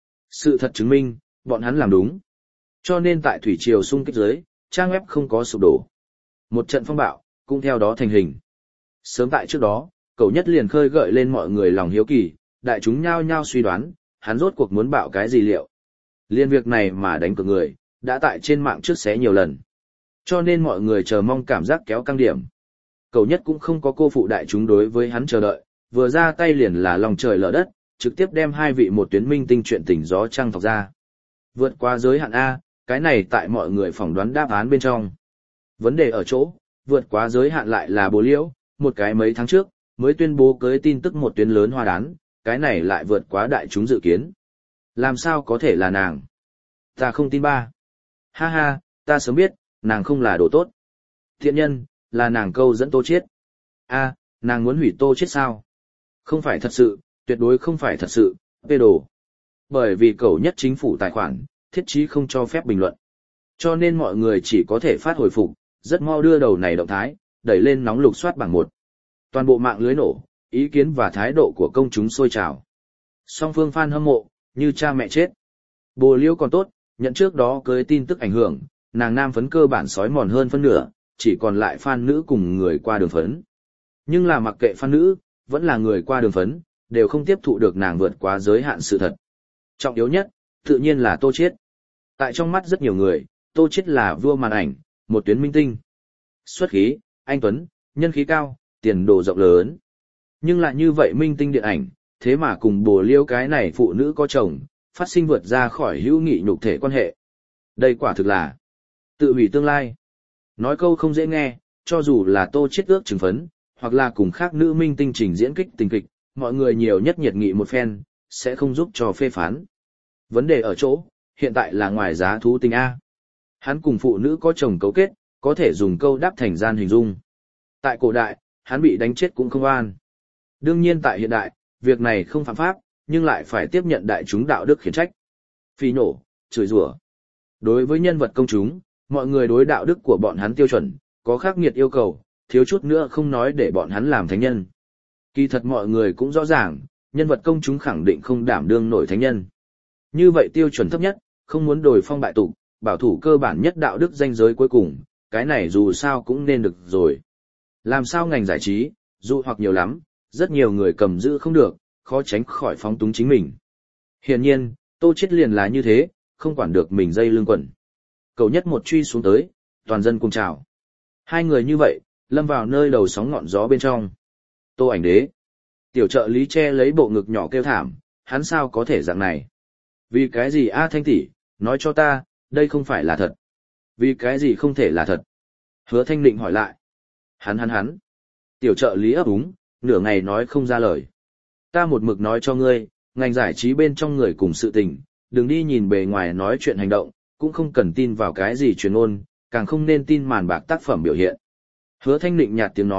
Sự thật chứng minh, bọn hắn làm đúng. Cho nên tại thủy triều xung kích dưới, trang web không có sụp đổ. Một trận phong bạo, cũng theo đó thành hình. Sớm tại trước đó, cậu nhất liền khơi gợi lên mọi người lòng hiếu kỳ, đại chúng nhao nhao suy đoán, hắn rốt cuộc muốn bạo cái gì liệu. Liên việc này mà đánh cược người, đã tại trên mạng trước xé nhiều lần. Cho nên mọi người chờ mong cảm giác kéo căng điểm. Cậu nhất cũng không có cô phụ đại chúng đối với hắn chờ đợi, vừa ra tay liền là lòng trời lở đất, trực tiếp đem hai vị một tuyến minh tinh chuyện tình gió trăng thọc ra. Vượt qua giới hạn A, cái này tại mọi người phỏng đoán đáp án bên trong. Vấn đề ở chỗ, vượt quá giới hạn lại là Bồ Liễu, một cái mấy tháng trước, mới tuyên bố cưới tin tức một tuyến lớn hoa đán, cái này lại vượt quá đại chúng dự kiến. Làm sao có thể là nàng? Ta không tin ba. Ha ha, ta sớm biết, nàng không là đồ tốt. Thiện nhân, là nàng câu dẫn Tô Chiết. A, nàng muốn hủy Tô Chiết sao? Không phải thật sự, tuyệt đối không phải thật sự, phê đồ. Bởi vì cậu nhất chính phủ tài khoản, thiết chí không cho phép bình luận. Cho nên mọi người chỉ có thể phát hồi phục, rất mau đưa đầu này động thái, đẩy lên nóng lục soát bảng một. Toàn bộ mạng lưới nổ, ý kiến và thái độ của công chúng sôi trào. Song phương fan hâm mộ, như cha mẹ chết. Bồ Liễu còn tốt, nhận trước đó cưới tin tức ảnh hưởng, nàng nam phấn cơ bản sói mòn hơn phân nửa, chỉ còn lại fan nữ cùng người qua đường phấn. Nhưng là mặc kệ fan nữ, vẫn là người qua đường phấn, đều không tiếp thụ được nàng vượt quá giới hạn sự thật. Trọng yếu nhất, tự nhiên là Tô Chiết. Tại trong mắt rất nhiều người, Tô Chiết là vua màn ảnh, một tuyến minh tinh. Xuất khí, anh tuấn, nhân khí cao, tiền đồ rộng lớn. Nhưng lại như vậy minh tinh điện ảnh, thế mà cùng Bồ Liễu cái này phụ nữ có chồng, phát sinh vượt ra khỏi hữu nghị nhục thể quan hệ. Đây quả thực là tự hủy tương lai. Nói câu không dễ nghe, cho dù là Tô Chiết ước chừng phấn, hoặc là cùng khác nữ minh tinh trình diễn kích tình kịch, mọi người nhiều nhất nhiệt nghị một phen, sẽ không giúp cho phê phán. Vấn đề ở chỗ, hiện tại là ngoài giá thú tình A. Hắn cùng phụ nữ có chồng cấu kết, có thể dùng câu đáp thành gian hình dung. Tại cổ đại, hắn bị đánh chết cũng không oan. Đương nhiên tại hiện đại, việc này không phạm pháp, nhưng lại phải tiếp nhận đại chúng đạo đức khiển trách. Phỉ nổ, chửi rủa. Đối với nhân vật công chúng, mọi người đối đạo đức của bọn hắn tiêu chuẩn, có khắc nghiệt yêu cầu, thiếu chút nữa không nói để bọn hắn làm thánh nhân. Kỳ thật mọi người cũng rõ ràng, nhân vật công chúng khẳng định không đảm đương nổi thánh nhân. Như vậy tiêu chuẩn thấp nhất, không muốn đồi phong bại tục, bảo thủ cơ bản nhất đạo đức danh giới cuối cùng, cái này dù sao cũng nên được rồi. Làm sao ngành giải trí, dụ hoặc nhiều lắm, rất nhiều người cầm giữ không được, khó tránh khỏi phóng túng chính mình. Hiển nhiên, Tô Chiết liền là như thế, không quản được mình dây lưng quần. Cầu nhất một truy xuống tới, toàn dân cùng chào. Hai người như vậy, lâm vào nơi đầu sóng ngọn gió bên trong. Tô Ảnh Đế. Tiểu trợ lý che lấy bộ ngực nhỏ kêu thảm, hắn sao có thể dạng này? Vì cái gì A Thanh tỷ, nói cho ta, đây không phải là thật. Vì cái gì không thể là thật? Hứa Thanh Định hỏi lại. Hắn hắn hắn. Tiểu trợ lý ấp úng, nửa ngày nói không ra lời. Ta một mực nói cho ngươi, ngành giải trí bên trong người cùng sự tình, đừng đi nhìn bề ngoài nói chuyện hành động, cũng không cần tin vào cái gì truyền ngôn, càng không nên tin màn bạc tác phẩm biểu hiện. Hứa Thanh Định nhạt tiếng nói,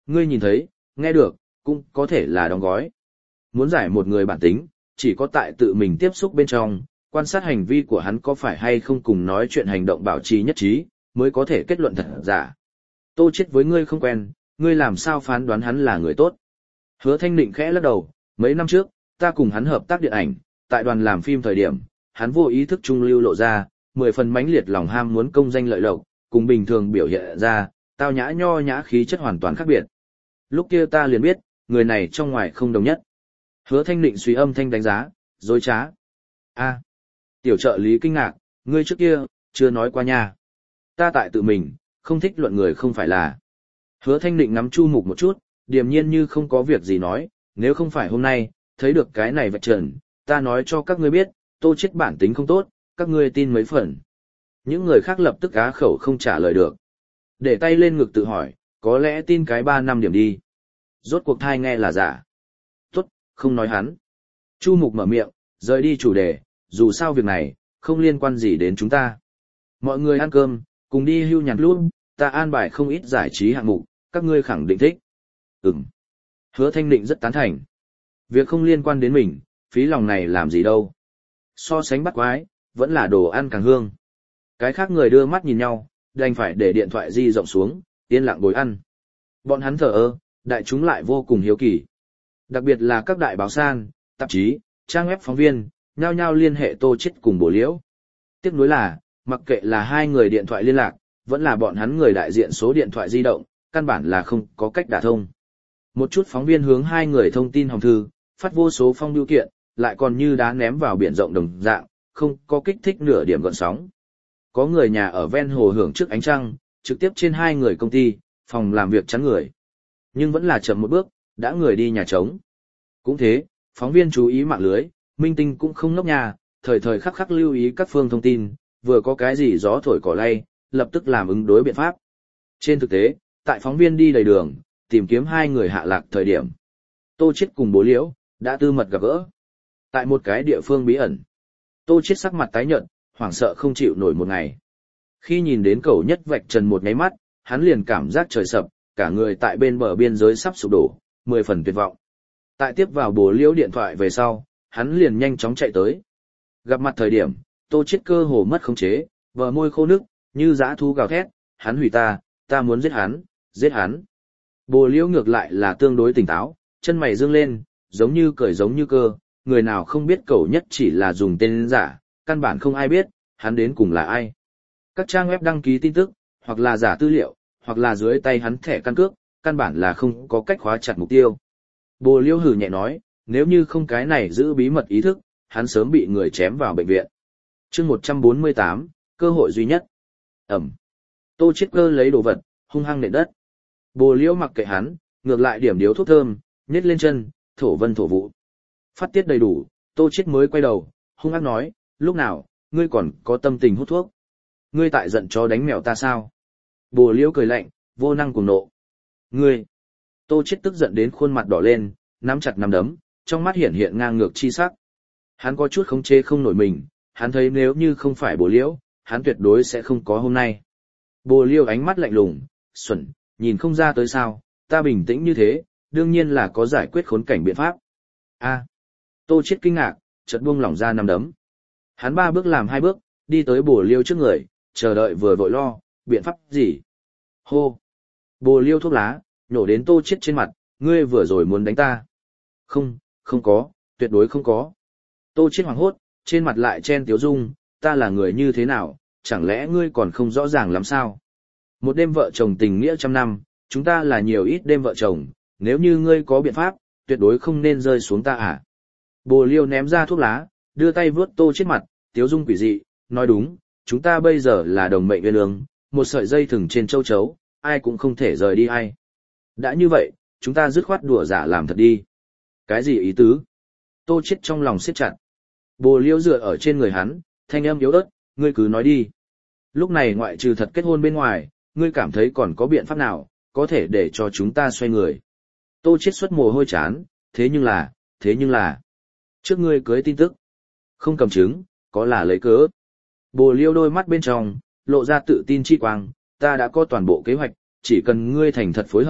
Ngươi nhìn thấy, nghe được, cũng có thể là đóng gói. Muốn giải một người bản tính, chỉ có tại tự mình tiếp xúc bên trong, quan sát hành vi của hắn có phải hay không cùng nói chuyện hành động bảo trì nhất trí, mới có thể kết luận thật giả. Tô Chiết với ngươi không quen, ngươi làm sao phán đoán hắn là người tốt? Hứa Thanh Định khẽ lắc đầu, mấy năm trước, ta cùng hắn hợp tác điện ảnh, tại đoàn làm phim thời điểm, hắn vô ý thức trung lưu lộ ra, mười phần mãnh liệt lòng ham muốn công danh lợi lộc, cùng bình thường biểu hiện ra, tao nhã nho nhã khí chất hoàn toàn khác biệt. Lúc kia ta liền biết, người này trong ngoài không đồng nhất. Hứa Thanh Định suy âm thanh đánh giá, dối trá. A, tiểu trợ lý kinh ngạc, ngươi trước kia, chưa nói qua nha. Ta tại tự mình, không thích luận người không phải là. Hứa Thanh Định nắm Chu Mục một chút, điềm nhiên như không có việc gì nói, nếu không phải hôm nay, thấy được cái này vạch trần, ta nói cho các ngươi biết, Tô Chiết bản tính không tốt, các ngươi tin mấy phần. Những người khác lập tức á khẩu không trả lời được. Để tay lên ngực tự hỏi, có lẽ tin cái ba năm điểm đi. Rốt cuộc thai nghe là giả. Tốt, không nói hắn. Chu Mục mở miệng, rời đi chủ đề, dù sao việc này, không liên quan gì đến chúng ta. Mọi người ăn cơm, cùng đi hưu nhàn luôn, ta an bài không ít giải trí hạng mục, các ngươi khẳng định thích. Ừm. Hứa Thanh Định rất tán thành. Việc không liên quan đến mình, phí lòng này làm gì đâu. So sánh bắt quái, vẫn là đồ ăn càng hương. Cái khác người đưa mắt nhìn nhau, đành phải để điện thoại di rộng xuống, yên lặng bồi ăn. Bọn hắn thờ ơ, đại chúng lại vô cùng hiếu kỳ. Đặc biệt là các đại báo san, tạp chí, trang web phóng viên, nhao nhao liên hệ Tô Chiết cùng Bổ Liễu. Tiếc nuối là, mặc kệ là hai người điện thoại liên lạc, vẫn là bọn hắn người đại diện số điện thoại di động, căn bản là không có cách đả thông. Một chút phóng viên hướng hai người thông tin hòm thư, phát vô số phong bưu kiện, lại còn như đá ném vào biển rộng đồng dạng, không có kích thích nửa điểm gợn sóng. Có người nhà ở ven hồ hưởng trước ánh trăng, trực tiếp trên hai người công ty, phòng làm việc chắn người. Nhưng vẫn là chậm một bước, đã người đi nhà trống. Cũng thế, phóng viên chú ý mạng lưới, minh tinh cũng không ngốc nhà, thời thời khắc khắc lưu ý các phương thông tin, vừa có cái gì gió thổi cỏ lay, lập tức làm ứng đối biện pháp. Trên thực tế, tại phóng viên đi đầy đường, tìm kiếm hai người hạ lạc thời điểm. Tô Chiết cùng Bố Liễu, đã tư mật gặp gỡ. Tại một cái địa phương bí ẩn. Tô Chiết sắc mặt tái nhợt, hoảng sợ không chịu nổi một ngày. Khi nhìn đến cầu nhất vạch trần một nháy mắt, hắn liền cảm giác trời sập, cả người tại bên bờ biên giới sắp sụp đổ, mười phần tuyệt vọng. Tại tiếp vào Bố Liễu điện thoại về sau, hắn liền nhanh chóng chạy tới. Gặp mặt thời điểm, Tô Chiết cơ hồ mất khống chế, bờ môi khô nức, như dã thú gào thét, hắn hủy ta, ta muốn giết hắn, giết hắn. Bố Liễu ngược lại là tương đối tỉnh táo, chân mày dương lên, giống như cười giống như cơ, người nào không biết cậu nhất chỉ là dùng tên giả, căn bản không ai biết, hắn đến cùng là ai. Các trang web đăng ký tin tức, hoặc là giả tư liệu, hoặc là dưới tay hắn thẻ căn cước, căn bản là không có cách khóa chặt mục tiêu. Bố Liễu hừ nhẹ nói, nếu như không cái này giữ bí mật ý thức, hắn sớm bị người chém vào bệnh viện. Chương một trăm bốn mươi tám, cơ hội duy nhất. Ẩm. Tô Chiết cơ lấy đồ vật, hung hăng nện đất. Bố Liễu mặc kệ hắn, ngược lại điểm điếu thuốc thơm, nhét lên chân, thổ vân thổ vụ. Phát tiết đầy đủ, Tô Chiết mới quay đầu, hung ác nói, lúc nào, ngươi còn có tâm tình hút thuốc? Ngươi tại giận chó đánh mèo ta sao? Bố Liễu cười lạnh, vô năng cuồng nộ. Ngươi! Tô Chiết tức giận đến khuôn mặt đỏ lên, nắm chặt nắm đấm, trong mắt hiển hiện ngang ngược chi sắc. Hắn có chút khống chế không nổi mình, hắn thấy nếu như không phải Bố Liễu, hắn tuyệt đối sẽ không có hôm nay. Bố Liễu ánh mắt lạnh lùng, xuẩn, nhìn không ra tới sao, ta bình tĩnh như thế, đương nhiên là có giải quyết khốn cảnh biện pháp. A. Tô Chiết kinh ngạc, chợt buông lỏng ra nắm đấm. Hắn ba bước làm hai bước, đi tới Bố Liễu trước người, chờ đợi vừa vội lo, biện pháp gì? Hô. Bố Liễu thuốc lá, nhổ đến Tô Chiết trên mặt, ngươi vừa rồi muốn đánh ta. Không, không có, tuyệt đối không có. Tô Chiết hoảng hốt, trên mặt lại chen tiếu dung, ta là người như thế nào, chẳng lẽ ngươi còn không rõ ràng lắm sao? Một đêm vợ chồng tình nghĩa trăm năm, chúng ta là nhiều ít đêm vợ chồng, nếu như ngươi có biện pháp, tuyệt đối không nên rơi xuống ta à. Bố Liễu ném ra thuốc lá, đưa tay vướt Tô Chiết mặt, tiếu dung quỷ dị, nói đúng, chúng ta bây giờ là đồng mệnh uyên ương, một sợi dây thừng trên châu chấu, ai cũng không thể rời đi ai. Đã như vậy, chúng ta dứt khoát đùa giả làm thật đi. Cái gì ý tứ? Tô Chiết trong lòng siết chặt. Bố Liễu dựa ở trên người hắn, thanh âm yếu ớt, ngươi cứ nói đi. Lúc này ngoại trừ thật kết hôn bên ngoài, ngươi cảm thấy còn có biện pháp nào, có thể để cho chúng ta xoay người. Tô Chiết xuất mồ hôi chán, thế nhưng là, thế nhưng là, trước ngươi cưới tin tức, không cầm chứng, có là lấy cớ. Bố Liễu đôi mắt bên trong, lộ ra tự tin chi quang, ta đã có toàn bộ kế hoạch, chỉ cần ngươi thành thật phối hợp,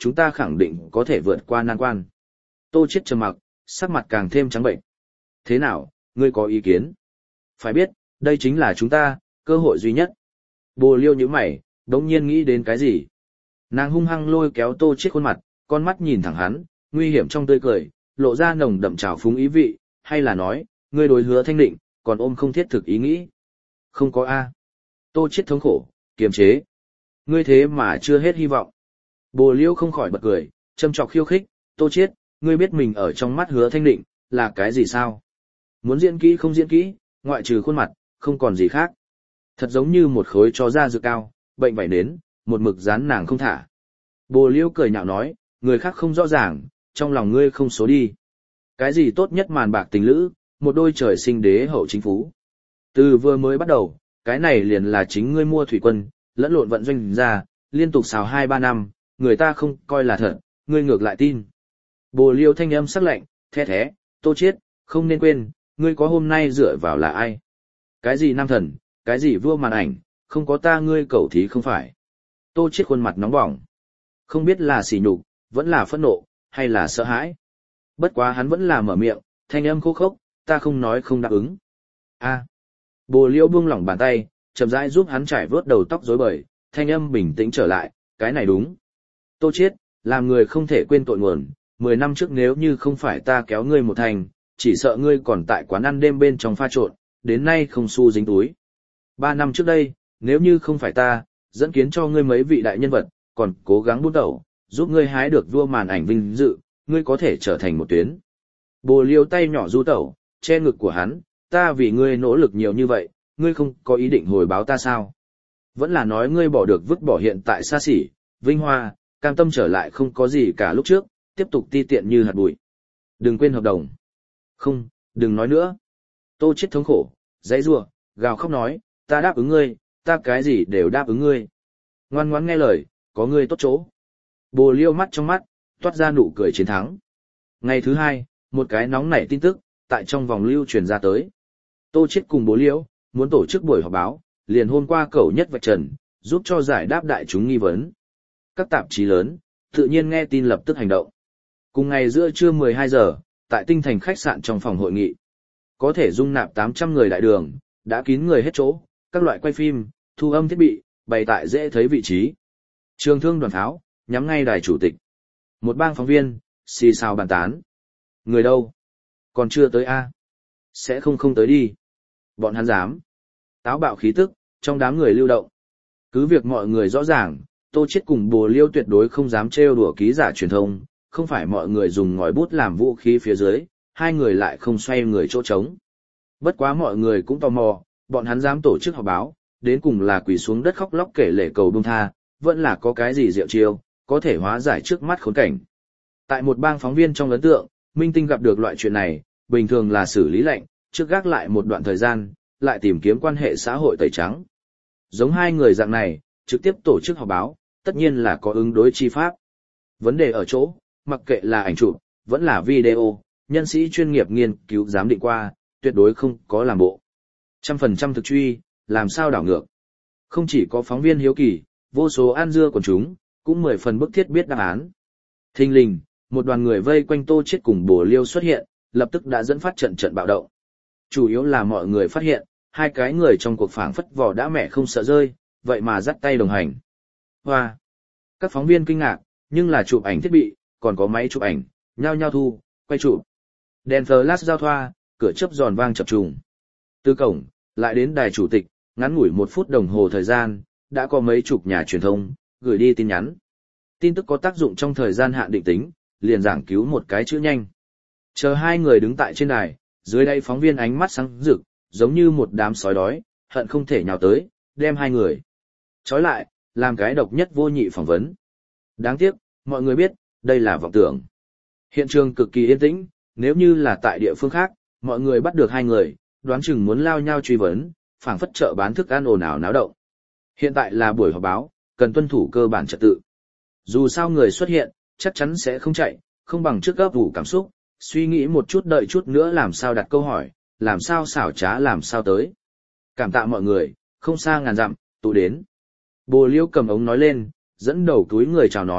chúng ta khẳng định có thể vượt qua nan quan. Tô Chiết trầm mặc, sắc mặt càng thêm trắng bệnh. Thế nào, ngươi có ý kiến? Phải biết, đây chính là chúng ta, cơ hội duy nhất. Bồ Liêu nhíu mày, đống nhiên nghĩ đến cái gì. Nàng hung hăng lôi kéo Tô Chiết khuôn mặt, con mắt nhìn thẳng hắn, nguy hiểm trong tươi cười, lộ ra nồng đậm trào phúng ý vị, hay là nói, ngươi đối Hứa Thanh Định, còn ôm không thiết thực ý nghĩ. Không có A. Tô Chiết thống khổ, kiềm chế. Ngươi thế mà chưa hết hy vọng. Bồ Liêu không khỏi bật cười, châm chọc khiêu khích, Tô Chiết, ngươi biết mình ở trong mắt Hứa Thanh Định, là cái gì sao? Muốn diễn kỹ không diễn kỹ, ngoại trừ khuôn mặt, không còn gì khác. Thật giống như một khối chó da dược cao, bệnh vảy nến, một mực dán nàng không thả. Bồ Liêu cười nhạo nói, người khác không rõ ràng, trong lòng ngươi không số đi. Cái gì tốt nhất màn bạc tình lữ, một đôi trời sinh đế hậu chính phú. Từ vừa mới bắt đầu, cái này liền là chính ngươi mua thủy quân, lẫn lộn vận doanh ra, liên tục xào hai ba năm, người ta không coi là thật, ngươi ngược lại tin. Bồ Liêu thanh âm sắc lạnh, the thế, Tô Chiết, không nên quên, ngươi có hôm nay dựa vào là ai? Cái gì nam thần, cái gì vua màn ảnh, không có ta ngươi cẩu thí không phải. Tô Chiết khuôn mặt nóng bỏng. Không biết là sỉ nhục, vẫn là phẫn nộ, hay là sợ hãi. Bất quá hắn vẫn là mở miệng, thanh âm khô khốc, ta không nói không đáp ứng. A. Bồ Liêu buông lỏng bàn tay, chậm rãi giúp hắn trải vớt đầu tóc rối bời, thanh âm bình tĩnh trở lại, cái này đúng. Tô Chiết, làm người không thể quên tội nguồn, mười năm trước nếu như không phải ta kéo ngươi một thành, chỉ sợ ngươi còn tại quán ăn đêm bên trong pha trộn, đến nay không xu dính túi. Ba năm trước đây, nếu như không phải ta, dẫn kiến cho ngươi mấy vị đại nhân vật, còn cố gắng bút đầu, giúp ngươi hái được vua màn ảnh vinh dự, ngươi có thể trở thành một tuyến. Bồ Liêu tay nhỏ du tẩu, che ngực của hắn, ta vì ngươi nỗ lực nhiều như vậy, ngươi không có ý định hồi báo ta sao? Vẫn là nói ngươi bỏ được vứt bỏ hiện tại xa xỉ, vinh hoa, cam tâm trở lại không có gì cả lúc trước, tiếp tục ti tiện như hạt bụi. Đừng quên hợp đồng. Không, đừng nói nữa. Tô Chiết thống khổ, dãy rủa, gào khóc nói, ta đáp ứng ngươi, ta cái gì đều đáp ứng ngươi. Ngoan ngoãn nghe lời, có ngươi tốt chỗ. Bồ Liêu mắt trong mắt, toát ra nụ cười chiến thắng. Ngày thứ hai, một cái nóng nảy tin tức, tại trong vòng lưu truyền ra tới. Tô Chiết cùng Bố Liêu, muốn tổ chức buổi họp báo, liền hôm qua cẩu nhất vạch trần, giúp cho giải đáp đại chúng nghi vấn. Các tạp chí lớn, tự nhiên nghe tin lập tức hành động. Cùng ngày giữa trưa mười hai giờ, tại Tinh Thành khách sạn trong phòng hội nghị, có thể dung nạp tám trăm người đại đường, đã kín người hết chỗ, các loại quay phim, thu âm thiết bị, bày tại dễ thấy vị trí. Trường thương đoàn tháo, nhắm ngay đài chủ tịch. Một bang phóng viên, xì xào bàn tán. Người đâu? Còn chưa tới a? Sẽ không không tới đi. Bọn hắn dám. Táo bạo khí tức, trong đám người lưu động. Cứ việc mọi người rõ ràng, Tô Chiết cùng Bồ Liêu tuyệt đối không dám trêu đùa ký giả truyền thông, không phải mọi người dùng ngòi bút làm vũ khí phía dưới, hai người lại không xoay người chỗ trống. Bất quá mọi người cũng tò mò, bọn hắn dám tổ chức họp báo, đến cùng là quỳ xuống đất khóc lóc kể lể cầu buông tha, vẫn là có cái gì diệu chiêu, có thể hóa giải trước mắt khốn cảnh. Tại một bang phóng viên trong ấn tượng, minh tinh gặp được loại chuyện này, bình thường là xử lý lệnh, trước gác lại một đoạn thời gian, lại tìm kiếm quan hệ xã hội tẩy trắng. Giống hai người dạng này, trực tiếp tổ chức họp báo, tất nhiên là có ứng đối chi pháp. Vấn đề ở chỗ, mặc kệ là ảnh chụp, vẫn là video, nhân sĩ chuyên nghiệp nghiên cứu giám định qua, tuyệt đối không có làm bộ. Trăm phần trăm thực truy, làm sao đảo ngược. Không chỉ có phóng viên hiếu kỳ, vô số ăn dưa của chúng, cũng mười phần bức thiết biết đáp án. Thình lình, một đoàn người vây quanh Tô Chiết cùng Bồ Liêu xuất hiện, lập tức đã dẫn phát trận trận bạo động. Chủ yếu là mọi người phát hiện, hai cái người trong cuộc phảng phất vỏ đã mẹ không sợ rơi, vậy mà dắt tay đồng hành. Hoa! Các phóng viên kinh ngạc, nhưng là chụp ảnh thiết bị, còn có máy chụp ảnh, nhao nhao thu, quay chụp. Đèn flash giao thoa, cửa chớp giòn vang chập trùng. Từ cổng, lại đến đài chủ tịch, ngắn ngủi một phút đồng hồ thời gian, đã có mấy chục nhà truyền thông, gửi đi tin nhắn. Tin tức có tác dụng trong thời gian hạn định tính, liền giảng cứu một cái chữ nhanh. Chờ hai người đứng tại trên đài, dưới đây phóng viên ánh mắt sáng rực, giống như một đám sói đói, hận không thể nhào tới, đem hai người trói lại, làm cái độc nhất vô nhị phỏng vấn. Đáng tiếc, mọi người biết, đây là vọng tưởng. Hiện trường cực kỳ yên tĩnh, nếu như là tại địa phương khác, mọi người bắt được hai người, đoán chừng muốn lao nhau truy vấn, phảng phất chợ bán thức ăn ồn ào náo động. Hiện tại là buổi họp báo, cần tuân thủ cơ bản trật tự. Dù sao người xuất hiện, chắc chắn sẽ không chạy, không bằng trước gấp ủ cảm xúc, suy nghĩ một chút đợi chút nữa làm sao đặt câu hỏi, làm sao xảo trá làm sao tới. Cảm tạ mọi người, không xa ngàn dặm, tụ đến. Bồ Liêu cầm ống nói lên, dẫn đầu túi người chào nói,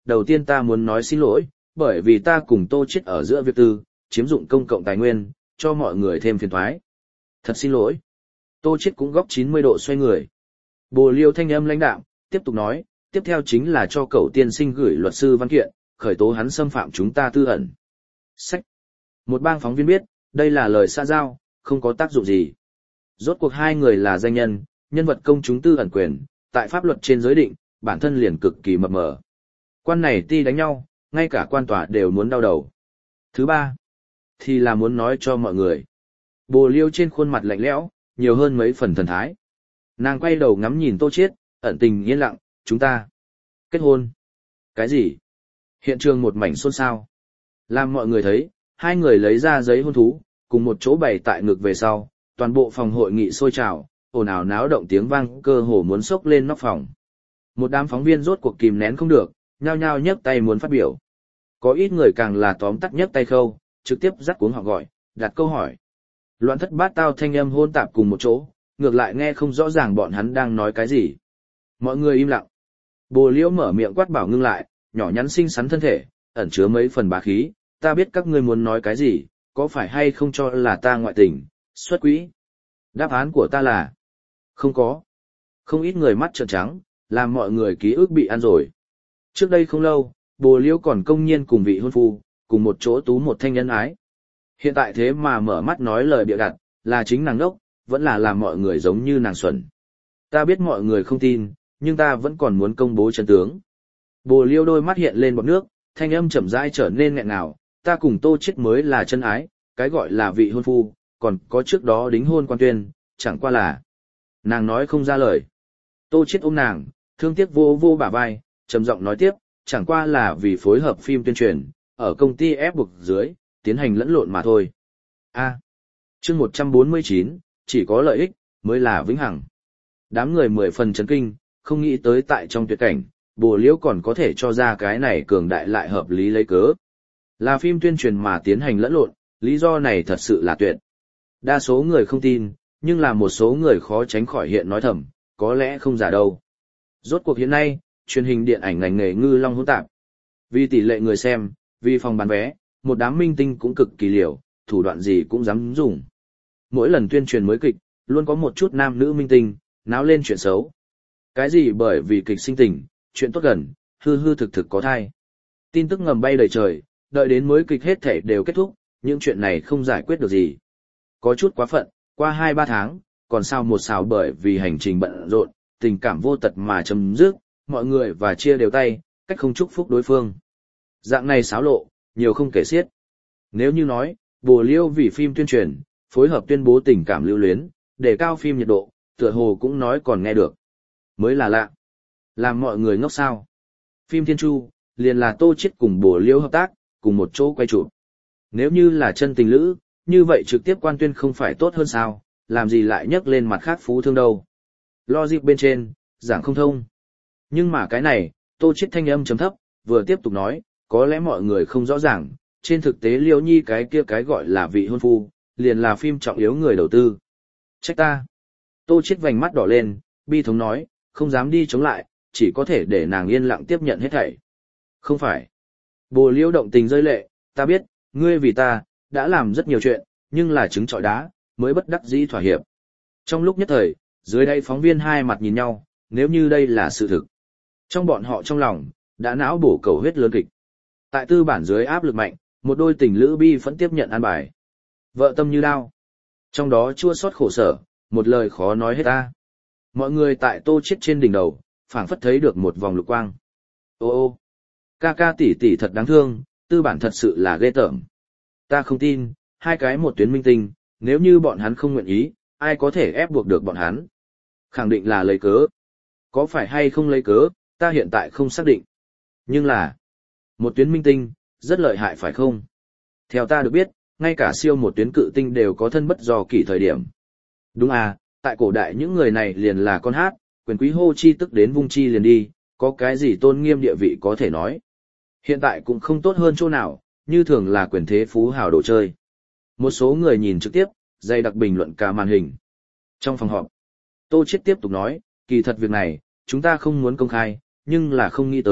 đầu tiên ta muốn nói xin lỗi, bởi vì ta cùng Tô Chiết ở giữa việc tư, chiếm dụng công cộng tài nguyên, cho mọi người thêm phiền toái. Thật xin lỗi. Tô Chiết cũng góc chín mươi độ xoay người. Bồ Liêu thanh âm lãnh đạm, tiếp tục nói, tiếp theo chính là cho cậu tiên sinh gửi luật sư văn kiện, khởi tố hắn xâm phạm chúng ta tư ẩn. Sách. Một bang phóng viên biết, đây là lời xã giao, không có tác dụng gì. Rốt cuộc hai người là danh nhân, nhân vật công chúng tư ẩn quyền, tại pháp luật trên giới định, bản thân liền cực kỳ mập mờ. Quan này ti đánh nhau, ngay cả quan tòa đều muốn đau đầu. Thứ ba, thì là muốn nói cho mọi người. Bồ Liêu trên khuôn mặt lạnh lẽo, nhiều hơn mấy phần thần thái. Nàng quay đầu ngắm nhìn Tô Chiết, ẩn tình yên lặng, chúng ta kết hôn. Cái gì? Hiện trường một mảnh xôn xao. Làm mọi người thấy, hai người lấy ra giấy hôn thú, cùng một chỗ bày tại ngực về sau, toàn bộ phòng hội nghị sôi trào, ồn ào náo động tiếng vang cơ hồ muốn sốc lên nóc phòng. Một đám phóng viên rốt cuộc kìm nén không được, nhao nhao nhấc tay muốn phát biểu. Có ít người càng là tóm tắt nhấc tay khâu, trực tiếp dắt cuống họ gọi, đặt câu hỏi. Loạn thất bát tao thanh âm hôn tạp cùng một chỗ, ngược lại nghe không rõ ràng bọn hắn đang nói cái gì. Mọi người im lặng. Bồ Liễu mở miệng quát bảo ngưng lại, nhỏ nhắn xinh xắn thân thể, ẩn chứa mấy phần bá khí, ta biết các ngươi muốn nói cái gì, có phải hay không cho là ta ngoại tình, xuất quỹ. Đáp án của ta là không có. Không ít người mắt trợn trắng, làm mọi người ký ức bị ăn rồi. Trước đây không lâu, Bồ Liễu còn công nhiên cùng vị hôn phu, cùng một chỗ tú một thanh nhân ái. Hiện tại thế mà mở mắt nói lời bịa đặt, là chính nàng đốc, vẫn là làm mọi người giống như nàng xuẩn. Ta biết mọi người không tin, nhưng ta vẫn còn muốn công bố chân tướng. Bồ Liêu đôi mắt hiện lên bọt nước, thanh âm chậm rãi trở nên nghẹn ngào, ta cùng Tô Chiết mới là chân ái, cái gọi là vị hôn phu, còn có trước đó đính hôn quan tuyên, chẳng qua là. Nàng nói không ra lời. Tô Chiết ôm nàng, thương tiếc vô vô bả vai, trầm giọng nói tiếp, chẳng qua là vì phối hợp phim tuyên truyền, ở công ty ép buộc dưới, tiến hành lẫn lộn mà thôi. A. Chương một trăm bốn mươi chín, chỉ có lợi ích mới là vĩnh hằng. Đám người mười phần chấn kinh, không nghĩ tới tại trong tuyệt cảnh, Bồ Liễu còn có thể cho ra cái này cường đại lại hợp lý lấy cớ. Là phim tuyên truyền mà tiến hành lẫn lộn, lý do này thật sự là tuyệt. Đa số người không tin, nhưng là một số người khó tránh khỏi hiện nói thầm, có lẽ không giả đâu. Rốt cuộc hiện nay, truyền hình điện ảnh ngành nghề ngư long hỗn tạp. Vì tỷ lệ người xem, vì phòng bán vé, một đám minh tinh cũng cực kỳ liều, thủ đoạn gì cũng dám dùng. Mỗi lần tuyên truyền mới kịch, luôn có một chút nam nữ minh tinh, náo lên chuyện xấu. Cái gì bởi vì kịch sinh tình, chuyện tốt gần, hư hư thực thực có thai. Tin tức ngầm bay đầy trời, đợi đến mới kịch hết thể đều kết thúc, những chuyện này không giải quyết được gì. Có chút quá phận, qua hai ba tháng, còn sao một xào bởi vì hành trình bận rộn, tình cảm vô tật mà chấm dứt, mọi người và chia đều tay, cách không chúc phúc đối phương. Dạng này xáo lộ, nhiều không kể xiết. Nếu như nói, Bồ Liêu vì phim tuyên truyền, phối hợp tuyên bố tình cảm lưu luyến, để cao phim nhiệt độ, tựa hồ cũng nói còn nghe được. Mới là lạ. Làm mọi người ngốc sao. Phim Thiên Chu, liền là Tô Chiết cùng Bồ Liêu hợp tác, cùng một chỗ quay chụp. Nếu như là chân tình lữ, như vậy trực tiếp quan tuyên không phải tốt hơn sao, làm gì lại nhắc lên mặt khác phú thương đâu. Logic bên trên, giảng không thông. Nhưng mà cái này, Tô Chiết thanh âm chấm thấp, vừa tiếp tục nói, có lẽ mọi người không rõ ràng, trên thực tế Liêu Nhi cái kia cái gọi là vị hôn phu, liền là phim trọng yếu người đầu tư. Trách ta. Tô Chiết vành mắt đỏ lên, bi thống nói, không dám đi chống lại, chỉ có thể để nàng yên lặng tiếp nhận hết thảy. Không phải. Bồ Liêu động tình rơi lệ, ta biết, ngươi vì ta, đã làm rất nhiều chuyện, nhưng là trứng trọi đá, mới bất đắc dĩ thỏa hiệp. Trong lúc nhất thời, dưới đây phóng viên hai mặt nhìn nhau, nếu như đây là sự thực. Trong bọn họ trong lòng, đã não bổ cầu huyết lớn kịch. Tại tư bản dưới áp lực mạnh, một đôi tình lữ bi vẫn tiếp nhận an bài. Vợ tâm như đao. Trong đó chua xót khổ sở, một lời khó nói hết ta. Mọi người tại Tô Chiết trên đỉnh đầu, phảng phất thấy được một vòng lục quang. Ô ô, ca ca tỷ tỷ thật đáng thương, tư bản thật sự là ghê tởm. Ta không tin, hai cái một tuyến minh tinh, nếu như bọn hắn không nguyện ý, ai có thể ép buộc được bọn hắn? Khẳng định là lấy cớ. Có phải hay không lấy cớ, ta hiện tại không xác định. Nhưng là, một tuyến minh tinh, rất lợi hại phải không? Theo ta được biết, ngay cả siêu một tuyến cự tinh đều có thân bất do kỷ thời điểm. Đúng à, tại cổ đại những người này liền là con hát, quyền quý hô chi tức đến vung chi liền đi, có cái gì tôn nghiêm địa vị có thể nói. Hiện tại cũng không tốt hơn chỗ nào, như thường là quyền thế phú hào đồ chơi. Một số người nhìn trực tiếp, dày đặc bình luận cả màn hình. Trong phòng họp, Tô Chiết tiếp tục nói, kỳ thật việc này, chúng ta không muốn công khai, nhưng là không nghĩ tới,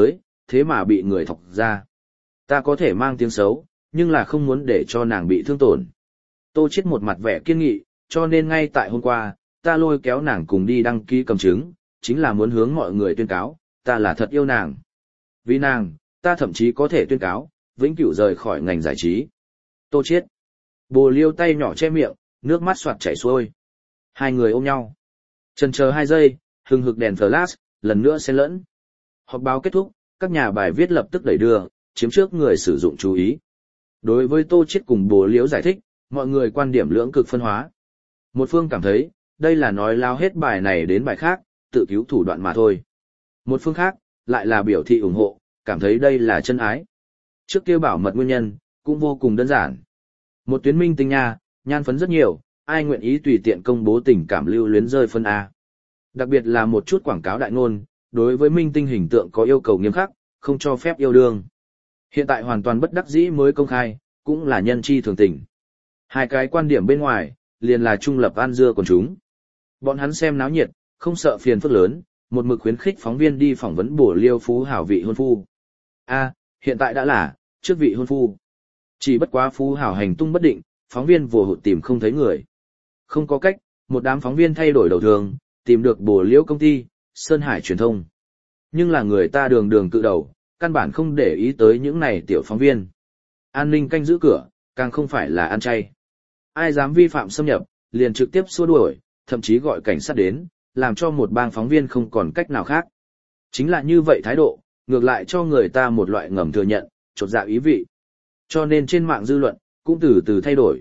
thế mà bị người thọc ra. Ta có thể mang tiếng xấu, nhưng là không muốn để cho nàng bị thương tổn. Tô Chiết một mặt vẻ kiên nghị, cho nên ngay tại hôm qua, ta lôi kéo nàng cùng đi đăng ký cầm chứng, chính là muốn hướng mọi người tuyên cáo, ta là thật yêu nàng. Vì nàng, ta thậm chí có thể tuyên cáo, vĩnh cửu rời khỏi ngành giải trí. Tô Chiết. Bồ Liêu tay nhỏ che miệng, nước mắt xoạt chảy xuôi. Hai người ôm nhau. Chần chờ hai giây, hừng hực đèn flash, lần nữa xen lẫn. Họp báo kết thúc, các nhà bài viết lập tức đẩy đưa, chiếm trước người sử dụng chú ý. Đối với Tô Chiết cùng Bồ Liễu giải thích, mọi người quan điểm lưỡng cực phân hóa. Một phương cảm thấy, đây là nói lao hết bài này đến bài khác, tự cứu thủ đoạn mà thôi. Một phương khác, lại là biểu thị ủng hộ, cảm thấy đây là chân ái. Trước kia bảo mật nguyên nhân, cũng vô cùng đơn giản. Một tuyến minh tinh nha, nhan phấn rất nhiều, ai nguyện ý tùy tiện công bố tình cảm lưu luyến rơi phân A. Đặc biệt là một chút quảng cáo đại ngôn, đối với minh tinh hình tượng có yêu cầu nghiêm khắc, không cho phép yêu đương. Hiện tại hoàn toàn bất đắc dĩ mới công khai, cũng là nhân chi thường tình. Hai cái quan điểm bên ngoài, liền là trung lập ăn dưa của chúng. Bọn hắn xem náo nhiệt, không sợ phiền phức lớn, một mực khuyến khích phóng viên đi phỏng vấn Bồ Liêu Phú Hảo vị hôn phu. A, hiện tại đã là, trước vị hôn phu. Chỉ bất quá Phú Hảo hành tung bất định, phóng viên vùa hụt tìm không thấy người. Không có cách, một đám phóng viên thay đổi đầu thường, tìm được Bồ Liễu công ty, Sơn Hải truyền thông. Nhưng là người ta đường đường cự đầu, căn bản không để ý tới những này tiểu phóng viên. An ninh canh giữ cửa, càng không phải là ăn chay. Ai dám vi phạm xâm nhập, liền trực tiếp xua đuổi, thậm chí gọi cảnh sát đến, làm cho một bang phóng viên không còn cách nào khác. Chính là như vậy thái độ, ngược lại cho người ta một loại ngầm thừa nhận, chột dạ ý vị. Cho nên trên mạng dư luận, cũng từ từ thay đổi.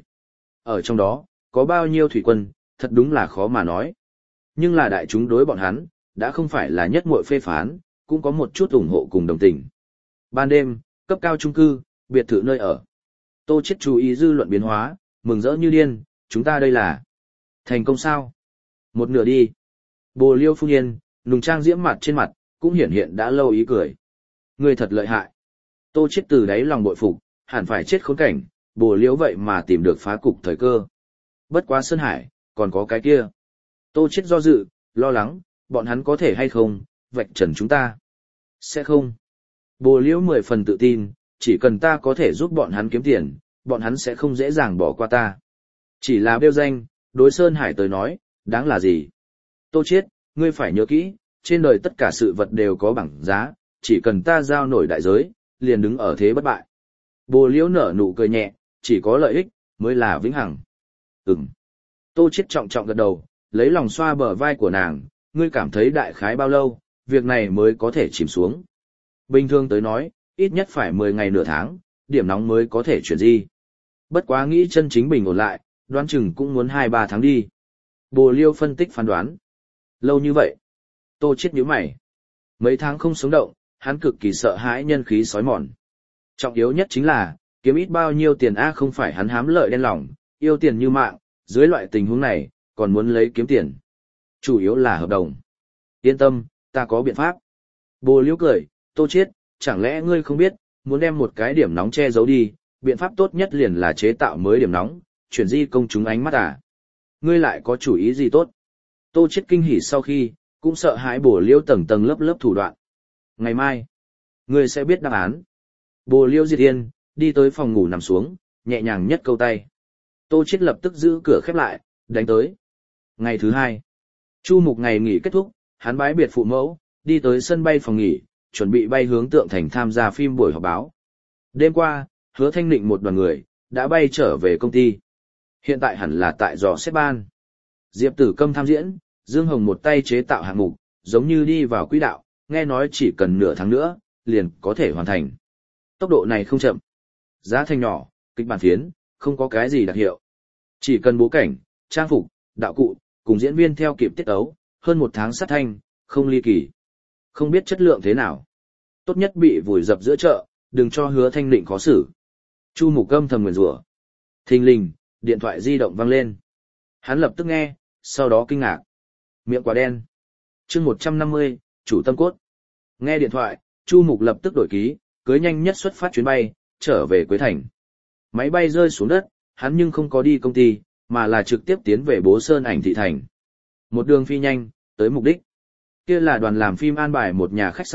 Ở trong đó, có bao nhiêu thủy quân, thật đúng là khó mà nói. Nhưng là đại chúng đối bọn hắn, đã không phải là nhất muội phê phán, cũng có một chút ủng hộ cùng đồng tình. Ban đêm, cấp cao chung cư, biệt thự nơi ở. Tô Chiết chú ý dư luận biến hóa, mừng rỡ như điên, chúng ta đây là thành công sao? Một nửa đi. Bồ Liêu phu nhân, nùng trang diễm mặt trên mặt, cũng hiển hiện đã lâu ý cười. Người thật lợi hại. Tô Chiết từ đáy lòng bội phục, hẳn phải chết khốn cảnh, Bồ Liễu vậy mà tìm được phá cục thời cơ. Bất quá Sơn Hải, còn có cái kia. Tô Chiết do dự, lo lắng, bọn hắn có thể hay không, vạch trần chúng ta. Sẽ không. Bồ Liễu mười phần tự tin, chỉ cần ta có thể giúp bọn hắn kiếm tiền, bọn hắn sẽ không dễ dàng bỏ qua ta. Chỉ là bêu danh, đối Sơn Hải tới nói, đáng là gì? Tô Chiết, ngươi phải nhớ kỹ, trên đời tất cả sự vật đều có bảng giá, chỉ cần ta giao nổi đại giới, liền đứng ở thế bất bại. Bồ Liễu nở nụ cười nhẹ, chỉ có lợi ích, mới là vĩnh hằng. Ừm. Tô Chiết trọng trọng gật đầu, lấy lòng xoa bờ vai của nàng, ngươi cảm thấy đại khái bao lâu, việc này mới có thể chìm xuống. Bình thường tới nói, ít nhất phải mười ngày nửa tháng, điểm nóng mới có thể chuyển di. Bất quá nghĩ chân chính bình ổn lại, đoán chừng cũng muốn hai ba tháng đi. Bồ Liêu phân tích phán đoán. Lâu như vậy. Tô Chiết nhíu mày. Mấy tháng không sống động, hắn cực kỳ sợ hãi nhân khí sói mòn. Trọng yếu nhất chính là, kiếm ít bao nhiêu tiền a không phải hắn hám lợi đen lòng, yêu tiền như mạng, dưới loại tình huống này, còn muốn lấy kiếm tiền. Chủ yếu là hợp đồng. Yên tâm, ta có biện pháp. Bồ Liễu cười, Tô Chiết, chẳng lẽ ngươi không biết, muốn đem một cái điểm nóng che giấu đi, biện pháp tốt nhất liền là chế tạo mới điểm nóng, chuyển di công chúng ánh mắt à. Ngươi lại có chủ ý gì tốt? Tô Chiết kinh hỉ sau khi, cũng sợ hãi Bồ Liễu tầng tầng lớp lớp thủ đoạn. Ngày mai, ngươi sẽ biết đáp án. Bồ Liễu Diệt Yên, đi tới phòng ngủ nằm xuống, nhẹ nhàng nhất câu tay. Tô Chiết lập tức giữ cửa khép lại, đánh tới. Ngày thứ hai, Chu Mục ngày nghỉ kết thúc, hắn bái biệt phụ mẫu, đi tới sân bay phòng nghỉ, chuẩn bị bay hướng Tượng Thành tham gia phim buổi họp báo. Đêm qua, Hứa Thanh Định một đoàn người, đã bay trở về công ty. Hiện tại hẳn là tại dò xếp ban. Diệp Tử Câm tham diễn, Dương Hồng một tay chế tạo hạng mục, giống như đi vào quỹ đạo, nghe nói chỉ cần nửa tháng nữa, liền có thể hoàn thành. Tốc độ này không chậm. Giá thành nhỏ, kịch bản phiến, không có cái gì đặc hiệu. Chỉ cần bố cảnh, trang phục, đạo cụ, cùng diễn viên theo kịp tiết ấu, hơn một tháng sát thanh, không ly kỳ. Không biết chất lượng thế nào. Tốt nhất bị vùi dập giữa chợ, đừng cho Hứa Thanh Định khó xử. Chu Mục âm thầm nguyền rủa. Thình lình, điện thoại di động vang lên. Hắn lập tức nghe, sau đó kinh ngạc. Miệng quả đen. Chương một trăm năm mươi, chủ tâm cốt. Nghe điện thoại, Chu Mục lập tức đổi ký, cưới nhanh nhất xuất phát chuyến bay, trở về Quế Thành. Máy bay rơi xuống đất, hắn nhưng không có đi công ty, mà là trực tiếp tiến về Bố Sơn Ảnh thị thành. Một đường phi nhanh, tới mục đích. Kia là đoàn làm phim an bài một nhà khách sạn,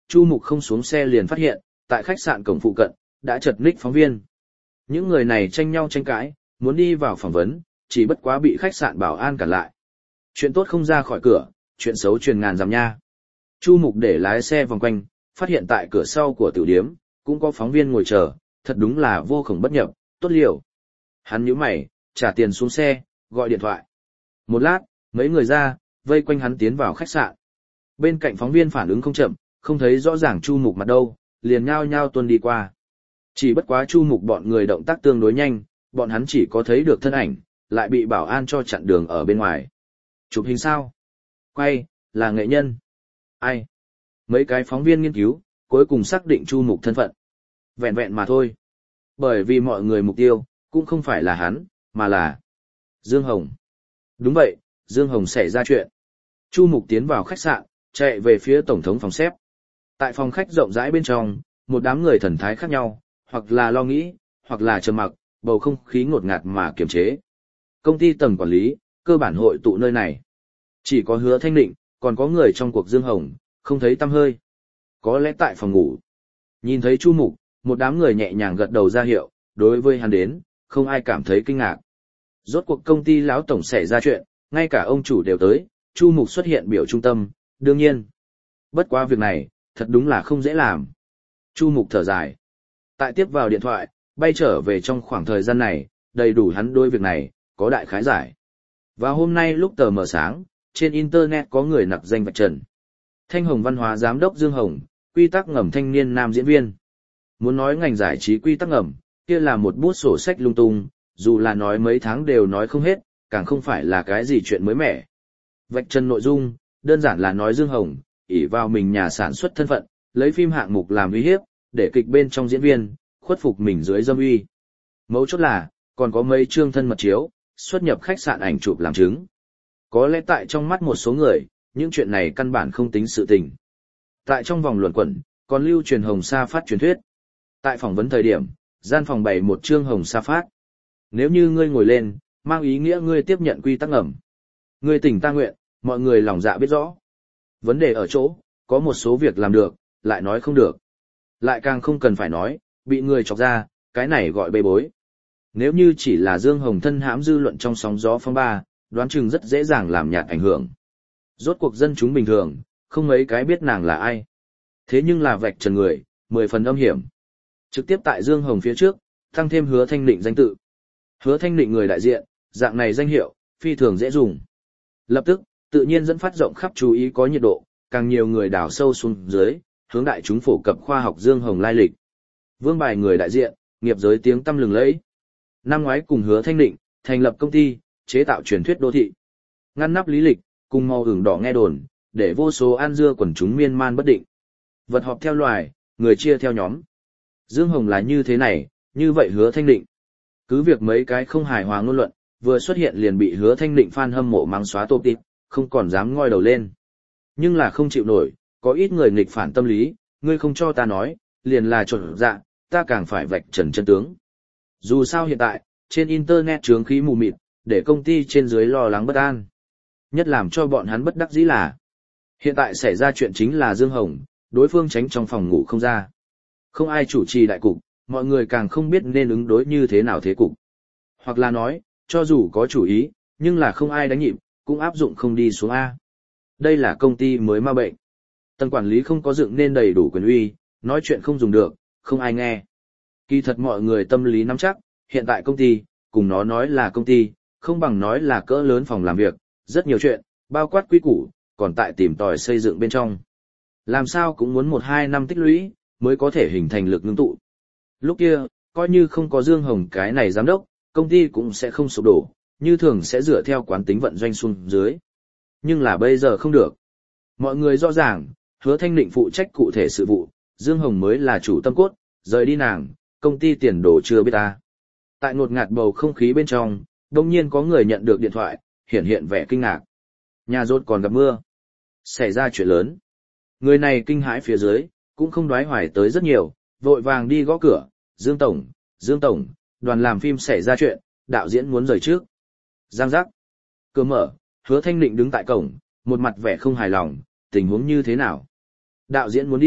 Chu Mục không xuống xe liền phát hiện, tại khách sạn cổng phụ cận, đã chật ních phóng viên. Những người này tranh nhau tranh cãi, muốn đi vào phỏng vấn, chỉ bất quá bị khách sạn bảo an cản lại. Chuyện tốt không ra khỏi cửa, chuyện xấu truyền ngàn dặm nha. Chu Mục để lái xe vòng quanh, phát hiện tại cửa sau của tiểu điếm, cũng có phóng viên ngồi chờ, thật đúng là vô khổng bất nhập, tốt liều. Hắn nhíu mày, trả tiền xuống xe, gọi điện thoại. Một lát, mấy người ra, vây quanh hắn tiến vào khách sạn. Bên cạnh phóng viên phản ứng không chậm, không thấy rõ ràng Chu Mục mặt đâu, liền nhao nhao tuân đi qua. Chỉ bất quá Chu Mục bọn người động tác tương đối nhanh, bọn hắn chỉ có thấy được thân ảnh, lại bị bảo an cho chặn đường ở bên ngoài. Chụp hình sao? Quay, là nghệ nhân. Ai? Mấy cái phóng viên nghiên cứu, cuối cùng xác định Chu Mục thân phận. Vẹn vẹn mà thôi. Bởi vì mọi người mục tiêu, cũng không phải là hắn, mà là Dương Hồng. Đúng vậy, Dương Hồng xảy ra chuyện. Chu Mục tiến vào khách sạn, chạy về phía tổng thống phòng xếp. Tại phòng khách rộng rãi bên trong, một đám người thần thái khác nhau, hoặc là lo nghĩ, hoặc là trầm mặc, bầu không khí ngột ngạt mà kiềm chế. Công ty tầng quản lý, cơ bản hội tụ nơi này. Chỉ có Hứa Thanh Định, còn có người trong cuộc Dương Hồng, không thấy tăm hơi. Có lẽ tại phòng ngủ. Nhìn thấy Chu Mục, một đám người nhẹ nhàng gật đầu ra hiệu, đối với hắn đến, không ai cảm thấy kinh ngạc. Rốt cuộc công ty lão tổng xảy ra chuyện, ngay cả ông chủ đều tới, Chu Mục xuất hiện biểu trung tâm, đương nhiên. Bất quá việc này, thật đúng là không dễ làm. Chu Mục thở dài. Tại tiếp vào điện thoại, bay trở về trong khoảng thời gian này, đầy đủ hắn đối việc này, có đại khái giải. Và hôm nay lúc tờ mờ sáng, trên Internet có người nặc danh vạch trần. Thanh Hồng Văn hóa Giám đốc Dương Hồng, quy tắc ngầm thanh niên nam diễn viên. Muốn nói ngành giải trí quy tắc ngầm, kia là một bút sổ sách lung tung, dù là nói mấy tháng đều nói không hết, càng không phải là cái gì chuyện mới mẻ. Vạch trần nội dung, đơn giản là nói Dương Hồng, ỷ vào mình nhà sản xuất thân phận, lấy phim hạng mục làm uy hiếp, để kịch bên trong diễn viên, khuất phục mình dưới dâm uy. Mấu chốt là, còn có mấy chương thân mật chiếu, xuất nhập khách sạn ảnh chụp làm chứng. Có lẽ tại trong mắt một số người, những chuyện này căn bản không tính sự tình. Tại trong vòng luận quẩn, còn lưu truyền hồng sa phát truyền thuyết. Tại phỏng vấn thời điểm, gian phòng bày một chương hồng sa phát. Nếu như ngươi ngồi lên, mang ý nghĩa ngươi tiếp nhận quy tắc ngầm. Ngươi tỉnh ta nguyện, mọi người lòng dạ biết rõ. Vấn đề ở chỗ, có một số việc làm được, lại nói không được. Lại càng không cần phải nói, bị người chọc ra, cái này gọi bê bối. Nếu như chỉ là Dương Hồng thân hãm dư luận trong sóng gió phong ba, đoán chừng rất dễ dàng làm nhạt ảnh hưởng. Rốt cuộc dân chúng bình thường, không mấy cái biết nàng là ai. Thế nhưng là vạch trần người, mười phần âm hiểm. Trực tiếp tại Dương Hồng phía trước, tăng thêm Hứa Thanh Định danh tự. Hứa Thanh Định người đại diện, dạng này danh hiệu, phi thường dễ dùng. Lập tức, tự nhiên dẫn phát rộng khắp chú ý có nhiệt độ, càng nhiều người đào sâu xuống dưới, hướng đại chúng phổ cập khoa học Dương Hồng lai lịch. Vương bài người đại diện, nghiệp giới tiếng tăm lừng lẫy. Năm ngoái cùng Hứa Thanh Định, thành lập công ty, chế tạo truyền thuyết đô thị. Ngăn nắp lý lịch, cùng màu hưởng đỏ nghe đồn, để vô số ăn dưa quần chúng miên man bất định. Vật họp theo loài, người chia theo nhóm. Dương Hồng là như thế này, như vậy Hứa Thanh Định. Cứ việc mấy cái không hài hòa ngôn luận, vừa xuất hiện liền bị Hứa Thanh Định fan hâm mộ mắng xóa tô tịp, không còn dám ngoi đầu lên. Nhưng là không chịu nổi, có ít người nghịch phản tâm lý, ngươi không cho ta nói, liền là trộn dạ, ta càng phải vạch trần chân tướng. Dù sao hiện tại, trên Internet chướng khí mù mịt, để công ty trên dưới lo lắng bất an. Nhất làm cho bọn hắn bất đắc dĩ là, hiện tại xảy ra chuyện chính là Dương Hồng, đối phương tránh trong phòng ngủ không ra. Không ai chủ trì đại cục, mọi người càng không biết nên ứng đối như thế nào thế cục. Hoặc là nói, cho dù có chủ ý, nhưng là không ai đánh nhịp, cũng áp dụng không đi xuống A. Đây là công ty mới ma bệnh. Tầng quản lý không có dựng nên đầy đủ quyền uy, nói chuyện không dùng được, không ai nghe. Kỳ thật mọi người tâm lý nắm chắc, hiện tại công ty, cùng nó nói là công ty, không bằng nói là cỡ lớn phòng làm việc, rất nhiều chuyện, bao quát quy củ, còn tại tìm tòi xây dựng bên trong. Làm sao cũng muốn một hai năm tích lũy, mới có thể hình thành lực ngưng tụ. Lúc kia, coi như không có Dương Hồng cái này giám đốc, công ty cũng sẽ không sụp đổ, như thường sẽ dựa theo quán tính vận doanh xuống dưới. Nhưng là bây giờ không được. Mọi người rõ ràng, Hứa Thanh Định phụ trách cụ thể sự vụ, Dương Hồng mới là chủ tâm cốt, rời đi nàng, công ty tiền đồ chưa biết ta. Tại ngột ngạt bầu không khí bên trong, đông nhiên có người nhận được điện thoại, hiển hiện vẻ kinh ngạc. Nhà rốt còn gặp mưa. Xảy ra chuyện lớn. Người này kinh hãi phía dưới, cũng không đoái hoài tới rất nhiều, vội vàng đi gõ cửa. Dương Tổng, Dương Tổng, đoàn làm phim xảy ra chuyện, đạo diễn muốn rời trước. Giang giác. Cửa mở, Hứa Thanh Định đứng tại cổng, một mặt vẻ không hài lòng, tình huống như thế nào? Đạo diễn muốn đi,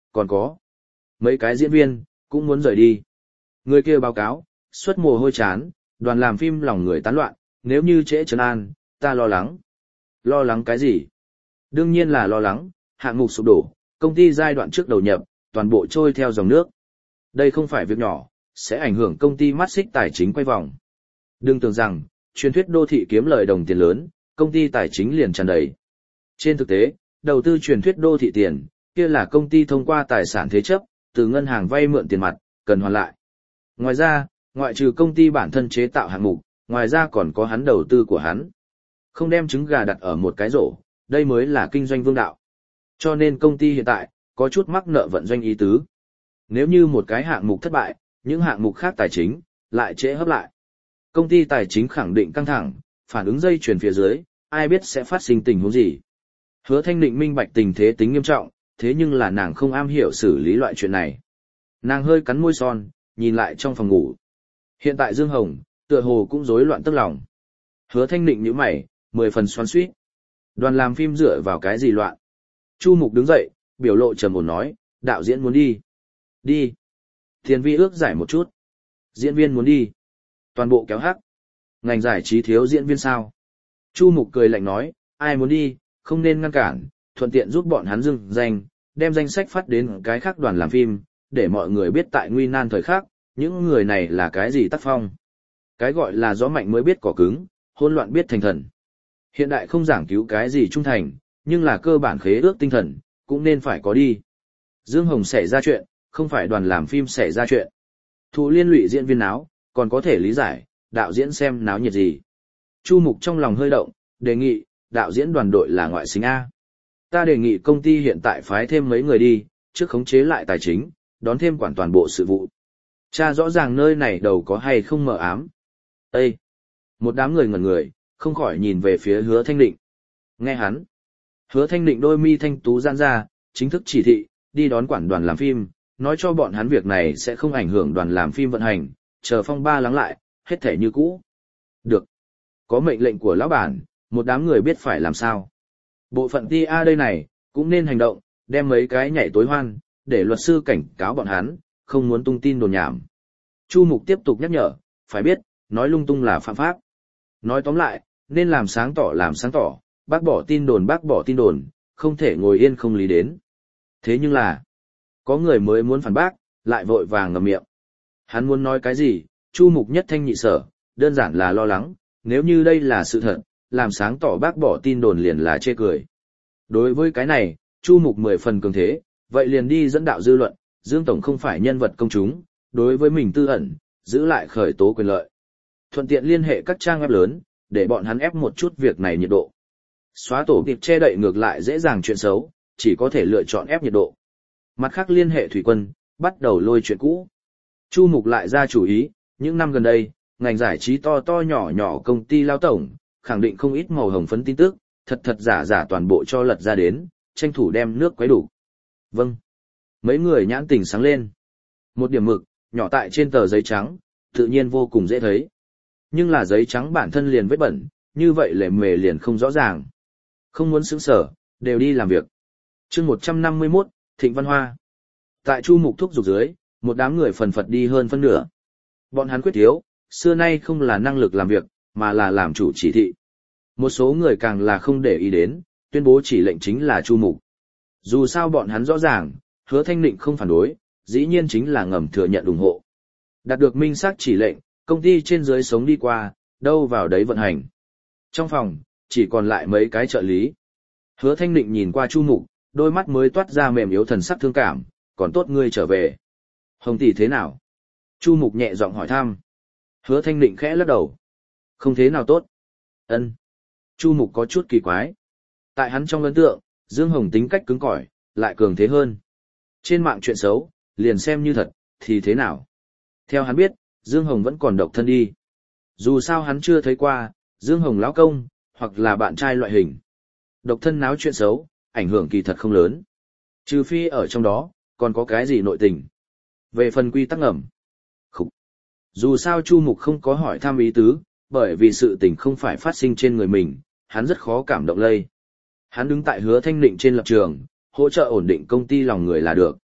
còn có mấy cái diễn viên, cũng muốn rời đi. Người kia báo cáo, suất mồ hôi chán, đoàn làm phim lòng người tán loạn, nếu như trễ trấn an, ta lo lắng. Lo lắng cái gì? Đương nhiên là lo lắng, hạng mục sụp đổ, công ty giai đoạn trước đầu nhập, toàn bộ trôi theo dòng nước. Đây không phải việc nhỏ, sẽ ảnh hưởng công ty mắt xích tài chính quay vòng. Đừng tưởng rằng, truyền thuyết đô thị kiếm lời đồng tiền lớn, công ty tài chính liền tràn đầy. Trên thực tế, đầu tư truyền thuyết đô thị tiền, kia là công ty thông qua tài sản thế chấp, từ ngân hàng vay mượn tiền mặt, cần hoàn lại. Ngoài ra, ngoại trừ công ty bản thân chế tạo hạng mục, ngoài ra còn có hắn đầu tư của hắn. Không đem trứng gà đặt ở một cái rổ, đây mới là kinh doanh vương đạo. Cho nên công ty hiện tại, có chút mắc nợ vận doanh ý tứ. Nếu như một cái hạng mục thất bại, những hạng mục khác tài chính, lại trễ hấp lại. Công ty tài chính khẳng định căng thẳng, phản ứng dây chuyền phía dưới, ai biết sẽ phát sinh tình huống gì. Hứa Thanh Định minh bạch tình thế tính nghiêm trọng, thế nhưng là nàng không am hiểu xử lý loại chuyện này. Nàng hơi cắn môi son, nhìn lại trong phòng ngủ. Hiện tại Dương Hồng, tựa hồ cũng rối loạn tức lòng. Hứa Thanh Định nhíu mày, mười phần xoắn xuýt. Đoàn làm phim dựa vào cái gì loạn? Chu Mục đứng dậy, biểu lộ trầm ổn nói, đạo diễn muốn đi. Đi. Tiền vi ước giải một chút. Diễn viên muốn đi. Toàn bộ kéo hắc. Ngành giải trí thiếu diễn viên sao? Chu Mục cười lạnh nói, ai muốn đi, không nên ngăn cản, thuận tiện giúp bọn hắn dừng danh, đem danh sách phát đến cái khác đoàn làm phim, để mọi người biết tại nguy nan thời khắc, những người này là cái gì tác phong. Cái gọi là gió mạnh mới biết cỏ cứng, hỗn loạn biết thành thần. Hiện đại không giảng cứu cái gì trung thành, nhưng là cơ bản khế ước tinh thần, cũng nên phải có đi. Dương Hồng xảy ra chuyện, không phải đoàn làm phim xảy ra chuyện. Thụ liên lụy diễn viên náo, còn có thể lý giải, đạo diễn xem náo nhiệt gì. Chu Mục trong lòng hơi động, đề nghị, đạo diễn đoàn đội là ngoại sinh A. Ta đề nghị công ty hiện tại phái thêm mấy người đi, trước khống chế lại tài chính, đón thêm quản toàn bộ sự vụ. Cha rõ ràng nơi này đầu có hay không mờ ám. Ê! Một đám người ngẩn người, không khỏi nhìn về phía Hứa Thanh Định. Nghe hắn. Hứa Thanh Định đôi mi thanh tú giãn ra, chính thức chỉ thị, đi đón quản đoàn làm phim, nói cho bọn hắn việc này sẽ không ảnh hưởng đoàn làm phim vận hành, chờ phong ba lắng lại, hết thể như cũ. Được. Có mệnh lệnh của lão bản, một đám người biết phải làm sao. Bộ phận ti a đây này, cũng nên hành động, đem mấy cái nhảy tối hoan, để luật sư cảnh cáo bọn hắn, không muốn tung tin đồn nhảm. Chu Mục tiếp tục nhắc nhở, phải biết, nói lung tung là phạm pháp. Nói tóm lại, nên làm sáng tỏ làm sáng tỏ, bác bỏ tin đồn bác bỏ tin đồn, không thể ngồi yên không lý đến. Thế nhưng là, có người mới muốn phản bác, lại vội vàng ngậm miệng. Hắn muốn nói cái gì, Chu Mục nhất thanh nhị sở, đơn giản là lo lắng, nếu như đây là sự thật, làm sáng tỏ bác bỏ tin đồn liền là chê cười. Đối với cái này, Chu Mục mười phần cường thế, vậy liền đi dẫn đạo dư luận, Dương Tổng không phải nhân vật công chúng, đối với mình tư ẩn, giữ lại khởi tố quyền lợi. Thuận tiện liên hệ các trang web lớn, để bọn hắn ép một chút việc này nhiệt độ. Xóa tổ kịp che đậy ngược lại dễ dàng chuyện xấu, chỉ có thể lựa chọn ép nhiệt độ. Mặt khác liên hệ thủy quân, bắt đầu lôi chuyện cũ. Chu Mục lại ra chủ ý, những năm gần đây, ngành giải trí to to nhỏ nhỏ công ty lao tổng, khẳng định không ít màu hồng phấn tin tức, thật thật giả giả toàn bộ cho lật ra đến, tranh thủ đem nước quấy đủ. Vâng. Mấy người nhãn tình sáng lên. Một điểm mực, nhỏ tại trên tờ giấy trắng, tự nhiên vô cùng dễ thấy. Nhưng là giấy trắng bản thân liền vết bẩn, như vậy lề mề liền không rõ ràng. Không muốn sững sở, đều đi làm việc. Chương một trăm năm mươi mốt, Thịnh Văn Hoa. Tại Chu Mục thúc giục dưới, một đám người phần phật đi hơn phân nửa. Bọn hắn quyết thiếu, xưa nay không là năng lực làm việc, mà là làm chủ chỉ thị. Một số người càng là không để ý đến, tuyên bố chỉ lệnh chính là Chu Mục. Dù sao bọn hắn rõ ràng, Hứa Thanh Định không phản đối, dĩ nhiên chính là ngầm thừa nhận ủng hộ. Đạt được minh xác chỉ lệnh, công ty trên dưới sống đi qua, đâu vào đấy vận hành. Trong phòng, chỉ còn lại mấy cái trợ lý. Hứa Thanh Định nhìn qua Chu Mục, đôi mắt mới toát ra mềm yếu thần sắc thương cảm, còn tốt ngươi trở về. Hồng tỷ thế nào? Chu Mục nhẹ giọng hỏi thăm. Hứa Thanh Định khẽ lắc đầu. Không thế nào tốt. Ân. Chu Mục có chút kỳ quái. Tại hắn trong ấn tượng, Dương Hồng tính cách cứng cỏi, lại cường thế hơn. Trên mạng chuyện xấu, liền xem như thật, thì thế nào? Theo hắn biết, Dương Hồng vẫn còn độc thân đi. Dù sao hắn chưa thấy qua, Dương Hồng lão công, hoặc là bạn trai loại hình. Độc thân náo chuyện xấu, ảnh hưởng kỳ thật không lớn. Trừ phi ở trong đó, còn có cái gì nội tình. Về phần quy tắc ngầm. Khúc. Dù sao Chu Mục không có hỏi thăm ý tứ, bởi vì sự tình không phải phát sinh trên người mình, hắn rất khó cảm động lây. Hắn đứng tại Hứa Thanh Định trên lập trường, hỗ trợ ổn định công ty lòng người là được.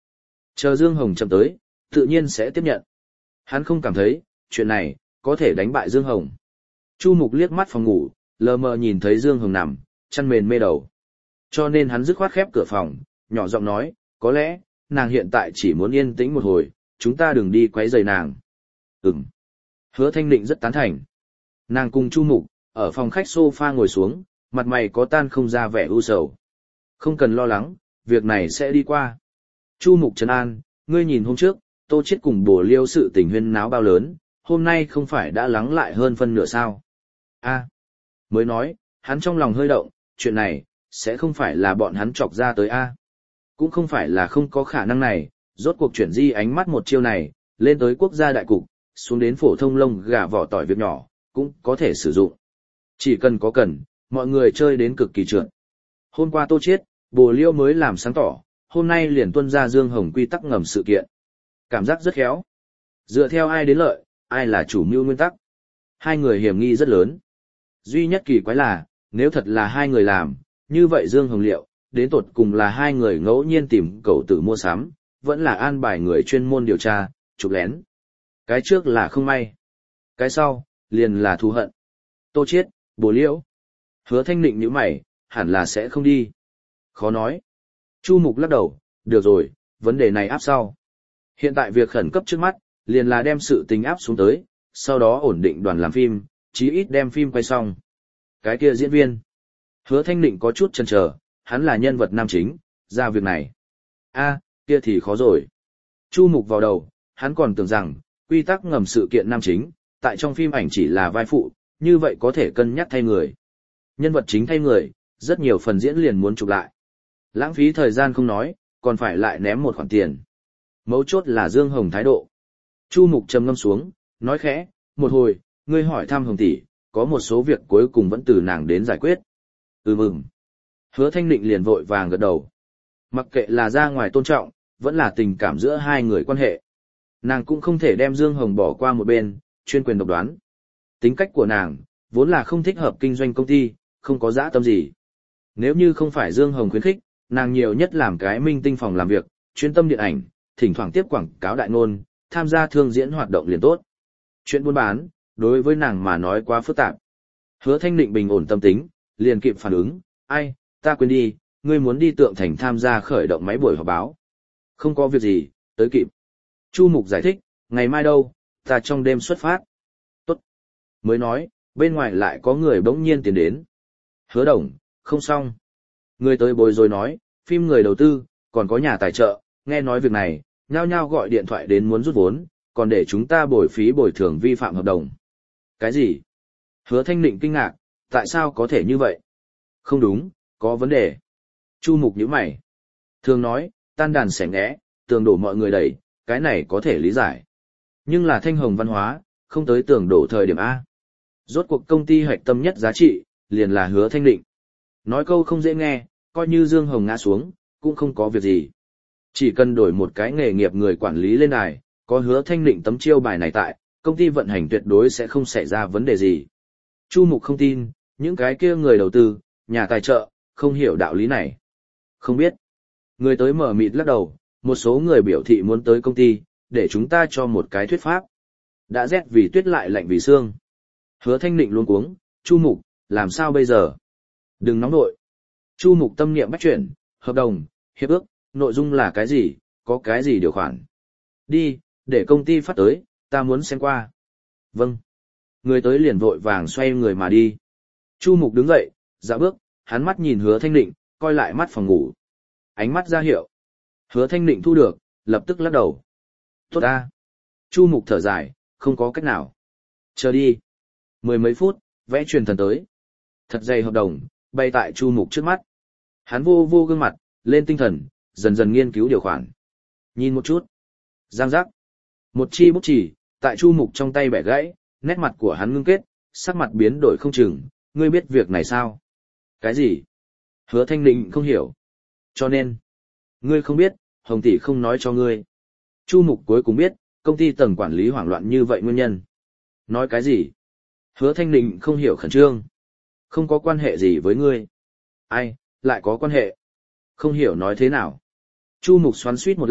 Chờ Dương Hồng chậm tới, tự nhiên sẽ tiếp nhận. Hắn không cảm thấy, chuyện này, có thể đánh bại Dương Hồng. Chu Mục liếc mắt phòng ngủ, lờ mờ nhìn thấy Dương Hồng nằm, chăn mền mê đầu. Cho nên hắn dứt khoát khép cửa phòng, nhỏ giọng nói, có lẽ, nàng hiện tại chỉ muốn yên tĩnh một hồi, chúng ta đừng đi quấy rầy nàng. Ừm. Hứa Thanh Định rất tán thành. Nàng cùng Chu Mục, ở phòng khách sofa ngồi xuống, mặt mày có tan không ra vẻ u sầu. Không cần lo lắng, việc này sẽ đi qua. Chu Mục trấn an, ngươi nhìn hôm trước, Tô Chiết cùng Bồ Liêu sự tình huyên náo bao lớn, hôm nay không phải đã lắng lại hơn phân nửa sao. A, mới nói, hắn trong lòng hơi động, chuyện này, sẽ không phải là bọn hắn chọc ra tới A. Cũng không phải là không có khả năng này, rốt cuộc chuyển di ánh mắt một chiêu này, lên tới quốc gia đại cục, xuống đến phổ thông lông gà vỏ tỏi việc nhỏ, cũng có thể sử dụng. Chỉ cần có cần, mọi người chơi đến cực kỳ trượt. Hôm qua Tô Chiết, Bồ Liêu mới làm sáng tỏ, hôm nay liền tuân ra Dương Hồng quy tắc ngầm sự kiện. Cảm giác rất khéo. Dựa theo ai đến lợi, ai là chủ mưu nguyên tắc. Hai người hiểm nghi rất lớn. Duy nhất kỳ quái là, nếu thật là hai người làm, như vậy Dương Hồng liệu, đến tột cùng là hai người ngẫu nhiên tìm cậu tử mua sắm, vẫn là an bài người chuyên môn điều tra, chụp lén. Cái trước là không may. Cái sau, liền là thù hận. Tô Chiết, Bồ Liễu. Hứa Thanh Định nhíu mày, hẳn là sẽ không đi. Khó nói. Chu Mục lắc đầu, được rồi, vấn đề này áp sau. Hiện tại việc khẩn cấp trước mắt, liền là đem sự tình áp xuống tới, sau đó ổn định đoàn làm phim, chí ít đem phim quay xong. Cái kia diễn viên. Hứa Thanh Định có chút chần chờ, hắn là nhân vật nam chính, ra việc này. A, kia thì khó rồi. Chu Mục vào đầu, hắn còn tưởng rằng, quy tắc ngầm sự kiện nam chính, tại trong phim ảnh chỉ là vai phụ, như vậy có thể cân nhắc thay người. Nhân vật chính thay người, rất nhiều phần diễn liền muốn chụp lại. Lãng phí thời gian không nói, còn phải lại ném một khoản tiền. Mấu chốt là Dương Hồng thái độ. Chu Mục trầm ngâm xuống, nói khẽ, một hồi, ngươi hỏi thăm Hồng tỷ, có một số việc cuối cùng vẫn từ nàng đến giải quyết. Ừ mừng. Hứa Thanh Định liền vội vàng gật đầu. Mặc kệ là ra ngoài tôn trọng, vẫn là tình cảm giữa hai người quan hệ. Nàng cũng không thể đem Dương Hồng bỏ qua một bên, chuyên quyền độc đoán. Tính cách của nàng, vốn là không thích hợp kinh doanh công ty, không có dã tâm gì. Nếu như không phải Dương Hồng khuyến khích, nàng nhiều nhất làm cái minh tinh phòng làm việc, chuyên tâm điện ảnh, thỉnh thoảng tiếp quảng cáo đại ngôn, tham gia thương diễn hoạt động liền tốt. Chuyện buôn bán, đối với nàng mà nói quá phức tạp. Hứa Thanh Định bình ổn tâm tính, liền kịp phản ứng, ai, ta quên đi, ngươi muốn đi Tượng Thành tham gia khởi động máy buổi họp báo. Không có việc gì, tới kịp. Chu Mục giải thích, ngày mai đâu, ta trong đêm xuất phát. Tốt. Mới nói, bên ngoài lại có người bỗng nhiên tiến đến. Hứa Đồng, không xong. Người tới bồi rồi nói, phim người đầu tư, còn có nhà tài trợ, nghe nói việc này, nhao nhao gọi điện thoại đến muốn rút vốn, còn để chúng ta bồi phí bồi thường vi phạm hợp đồng. Cái gì? Hứa Thanh Định kinh ngạc, tại sao có thể như vậy? Không đúng, có vấn đề. Chu Mục nhíu mày. Thường nói, tan đàn xẻ nghẽ, tường đổ mọi người đẩy, cái này có thể lý giải. Nhưng là Thanh Hồng văn hóa, không tới tường đổ thời điểm A. Rốt cuộc công ty hoạch tâm nhất giá trị, liền là Hứa Thanh Định. Nói câu không dễ nghe, coi như Dương Hồng ngã xuống, cũng không có việc gì. Chỉ cần đổi một cái nghề nghiệp người quản lý lên đài, có Hứa Thanh Định tấm chiêu bài này tại, công ty vận hành tuyệt đối sẽ không xảy ra vấn đề gì. Chu Mục không tin, những cái kia người đầu tư, nhà tài trợ, không hiểu đạo lý này. Không biết. Người tới mở mịt lắc đầu, một số người biểu thị muốn tới công ty, để chúng ta cho một cái thuyết pháp. Đã rét vì tuyết lại lạnh vì xương. Hứa Thanh Định luống cuống, Chu Mục, làm sao bây giờ? Đừng nóng nội. Chu Mục tâm niệm bách chuyển, hợp đồng, hiệp ước, nội dung là cái gì, có cái gì điều khoản. Đi, để công ty phát tới, ta muốn xem qua. Vâng. Người tới liền vội vàng xoay người mà đi. Chu Mục đứng dậy, dạo bước, hắn mắt nhìn Hứa Thanh Định, coi lại mắt phòng ngủ. Ánh mắt ra hiệu. Hứa Thanh Định thu được, lập tức lắc đầu. Tốt ta. Chu Mục thở dài, không có cách nào. Chờ đi. Mười mấy phút, vẽ truyền thần tới. Thật dày hợp đồng, bay tại Chu Mục trước mắt. Hắn vô vô gương mặt, lên tinh thần, dần dần nghiên cứu điều khoản. Nhìn một chút. Giang giác. Một chi bút chỉ, tại Chu Mục trong tay bẻ gãy, nét mặt của hắn ngưng kết, sắc mặt biến đổi không chừng. Ngươi biết việc này sao? Cái gì? Hứa Thanh Định không hiểu. Cho nên, ngươi không biết, Hồng tỷ không nói cho ngươi. Chu Mục cuối cùng biết, công ty tầng quản lý hoảng loạn như vậy nguyên nhân. Nói cái gì? Hứa Thanh Định không hiểu khẩn trương. Không có quan hệ gì với ngươi. Ai, lại có quan hệ? Không hiểu nói thế nào. Chu Mục xoắn xuýt một lát,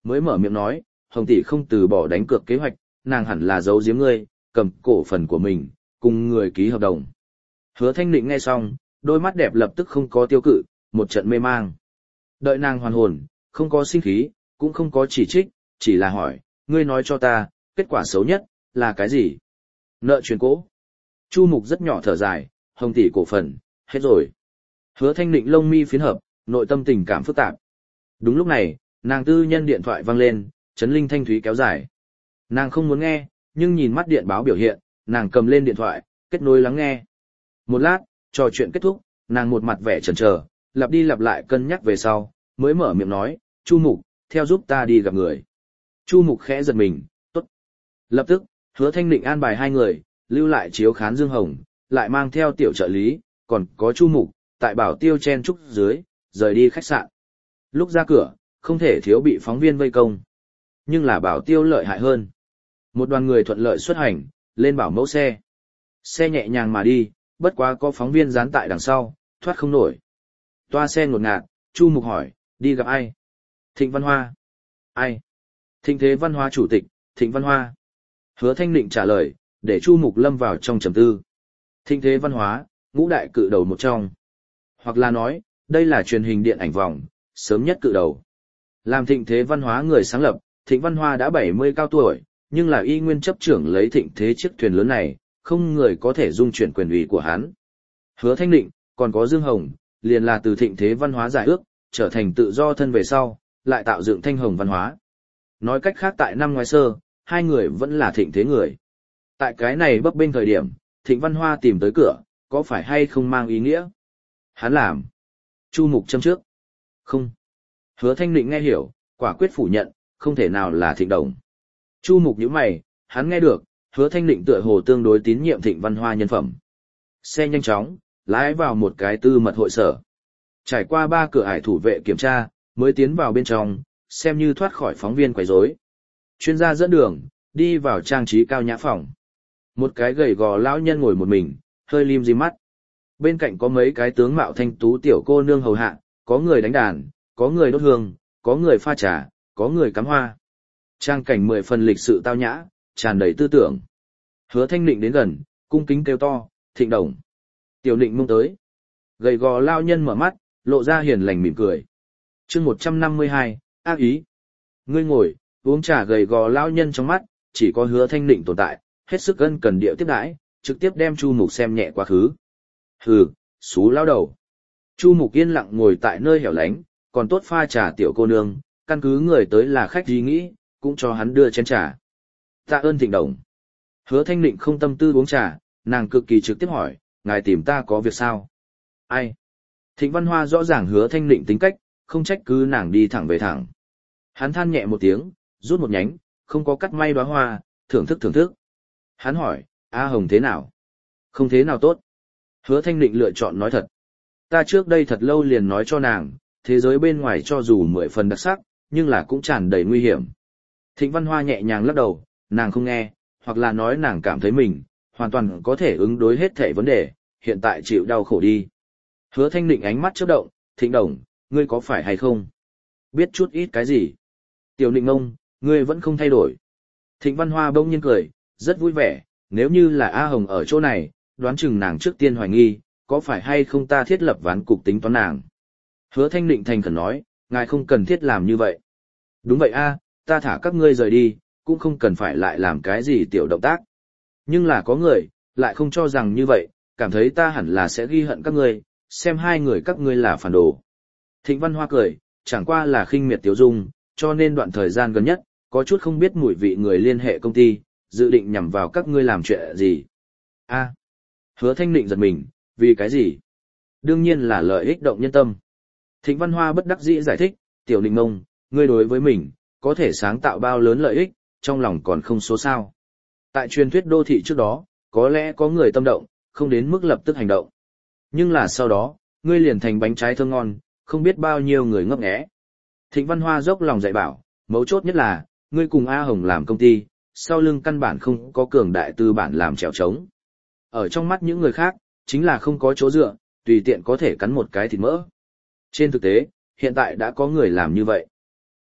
mới mở miệng nói, Hồng tỷ không từ bỏ đánh cược kế hoạch, nàng hẳn là giấu giếm ngươi, cầm cổ phần của mình, cùng người ký hợp đồng. Hứa Thanh Định nghe xong, đôi mắt đẹp lập tức không có tiêu cự, một trận mê mang. Đợi nàng hoàn hồn, không có sinh khí, cũng không có chỉ trích, chỉ là hỏi, ngươi nói cho ta, kết quả xấu nhất, là cái gì? Nợ truyền cố. Chu Mục rất nhỏ thở dài, Hồng tỷ cổ phần, hết rồi. Hứa Thanh Định lông mi phiến hợp, nội tâm tình cảm phức tạp. Đúng lúc này, nàng tư nhân điện thoại vang lên, chấn linh thanh thúy kéo dài. Nàng không muốn nghe, nhưng nhìn mắt điện báo biểu hiện, nàng cầm lên điện thoại, kết nối lắng nghe. Một lát, trò chuyện kết thúc, nàng một mặt vẻ chần chờ, lặp đi lặp lại cân nhắc về sau, mới mở miệng nói, Chu Mục, theo giúp ta đi gặp người. Chu Mục khẽ giật mình, tốt. Lập tức, Hứa Thanh Định an bài hai người, lưu lại chiếu khán Dương Hồng, lại mang theo tiểu trợ lý, còn có Chu Mục, tại bảo tiêu chen trúc dưới, rời đi khách sạn. Lúc ra cửa, không thể thiếu bị phóng viên vây công. Nhưng là bảo tiêu lợi hại hơn. Một đoàn người thuận lợi xuất hành, lên bảo mẫu xe. Xe nhẹ nhàng mà đi, bất quá có phóng viên dán tại đằng sau, thoát không nổi. Toa xe ngột ngạt, Chu Mục hỏi, đi gặp ai? Thịnh Văn Hoa. Ai? Thịnh Thế Văn Hóa chủ tịch, Thịnh Văn Hoa. Hứa Thanh Định trả lời, để Chu Mục lâm vào trong trầm tư. Thịnh Thế Văn Hóa, ngũ đại cự đầu một trong. Hoặc là nói, đây là truyền hình điện ảnh vòng, sớm nhất cự đầu. Làm Thịnh Thế Văn Hóa người sáng lập, Thịnh Văn Hoa đã bảy mươi cao tuổi, nhưng là y nguyên chấp trưởng lấy Thịnh Thế chiếc thuyền lớn này, không người có thể dung chuyển quyền ủy của hắn. Hứa Thanh Định, còn có Dương Hồng, liền là từ Thịnh Thế Văn Hóa giải ước, trở thành tự do thân về sau, lại tạo dựng Thanh Hồng Văn Hóa. Nói cách khác tại năm ngoái sơ, hai người vẫn là Thịnh Thế người. Tại cái này bấp bênh thời điểm, Thịnh Văn Hoa tìm tới cửa, có phải hay không mang ý nghĩa? Hắn làm. Chu Mục châm trước. Không. Hứa Thanh Định nghe hiểu, quả quyết phủ nhận, không thể nào là Thịnh Đồng. Chu Mục nhíu mày, hắn nghe được, Hứa Thanh Định tựa hồ tương đối tín nhiệm Thịnh Văn Hoa nhân phẩm. Xe nhanh chóng, lái vào một cái tư mật hội sở. Trải qua ba cửa ải thủ vệ kiểm tra, mới tiến vào bên trong, xem như thoát khỏi phóng viên quấy rối. Chuyên gia dẫn đường, đi vào trang trí cao nhã phòng. Một cái gầy gò lão nhân ngồi một mình, hơi lim di mắt. Bên cạnh có mấy cái tướng mạo thanh tú tiểu cô nương hầu hạ, có người đánh đàn, có người đốt hương, có người pha trà, có người cắm hoa. Trang cảnh mười phần lịch sự tao nhã, tràn đầy tư tưởng. Hứa Thanh Định đến gần, cung kính kêu to, Thịnh Đồng. Tiểu Định mông tới. Gầy gò lao nhân mở mắt, lộ ra hiền lành mỉm cười. Chương một trăm năm mươi hai, ác ý. Ngươi ngồi, uống trà. Gầy gò lao nhân trong mắt, chỉ có Hứa Thanh Định tồn tại, hết sức ân cần điệu tiếp đãi, trực tiếp đem Chu Mục xem nhẹ quá khứ. Hừ, xú lao đầu. Chu Mục yên lặng ngồi tại nơi hẻo lánh, còn tốt pha trà tiểu cô nương, căn cứ người tới là khách gì nghĩ, cũng cho hắn đưa chén trà. Tạ ơn Thịnh Đồng. Hứa Thanh Định không tâm tư uống trà, nàng cực kỳ trực tiếp hỏi, ngài tìm ta có việc sao? Ai? Thịnh Văn Hoa rõ ràng Hứa Thanh Định tính cách, không trách cứ nàng đi thẳng về thẳng. Hắn than nhẹ một tiếng, rút một nhánh, không có cắt may đóa hoa, thưởng thức thưởng thức. Hắn hỏi, A Hồng thế nào? Không thế nào tốt. Hứa Thanh Định lựa chọn nói thật. Ta trước đây thật lâu liền nói cho nàng, thế giới bên ngoài cho dù mười phần đặc sắc, nhưng là cũng tràn đầy nguy hiểm. Thịnh Văn Hoa nhẹ nhàng lắc đầu, nàng không nghe, hoặc là nói nàng cảm thấy mình, hoàn toàn có thể ứng đối hết thể vấn đề, hiện tại chịu đau khổ đi. Hứa Thanh Định ánh mắt chớp động, Thịnh Đồng, ngươi có phải hay không? Biết chút ít cái gì? Tiểu Định ông, ngươi vẫn không thay đổi. Thịnh Văn Hoa bỗng nhiên cười, rất vui vẻ, nếu như là A Hồng ở chỗ này, đoán chừng nàng trước tiên hoài nghi, có phải hay không ta thiết lập ván cục tính toán nàng. Hứa Thanh Định thành khẩn nói, ngài không cần thiết làm như vậy. Đúng vậy a, ta thả các ngươi rời đi, cũng không cần phải lại làm cái gì tiểu động tác. Nhưng là có người, lại không cho rằng như vậy, cảm thấy ta hẳn là sẽ ghi hận các ngươi, xem hai người các ngươi là phản đồ. Thịnh Văn Hoa cười, chẳng qua là khinh miệt Tiểu Dung, cho nên đoạn thời gian gần nhất, có chút không biết mùi vị người liên hệ công ty, dự định nhằm vào các ngươi làm chuyện gì. A. Hứa Thanh Định giật mình, vì cái gì? Đương nhiên là lợi ích động nhân tâm. Thịnh Văn Hoa bất đắc dĩ giải thích, Tiểu Định Mông, ngươi đối với mình, có thể sáng tạo bao lớn lợi ích, trong lòng còn không số sao. Tại truyền thuyết đô thị trước đó, có lẽ có người tâm động, không đến mức lập tức hành động. Nhưng là sau đó, ngươi liền thành bánh trái thơm ngon, không biết bao nhiêu người ngấp nghé. Thịnh Văn Hoa dốc lòng dạy bảo, mấu chốt nhất là, ngươi cùng A Hồng làm công ty, sau lưng căn bản không có cường đại tư bản làm trèo trống. Ở trong mắt những người khác, chính là không có chỗ dựa, tùy tiện có thể cắn một cái thịt mỡ. Trên thực tế, hiện tại đã có người làm như vậy.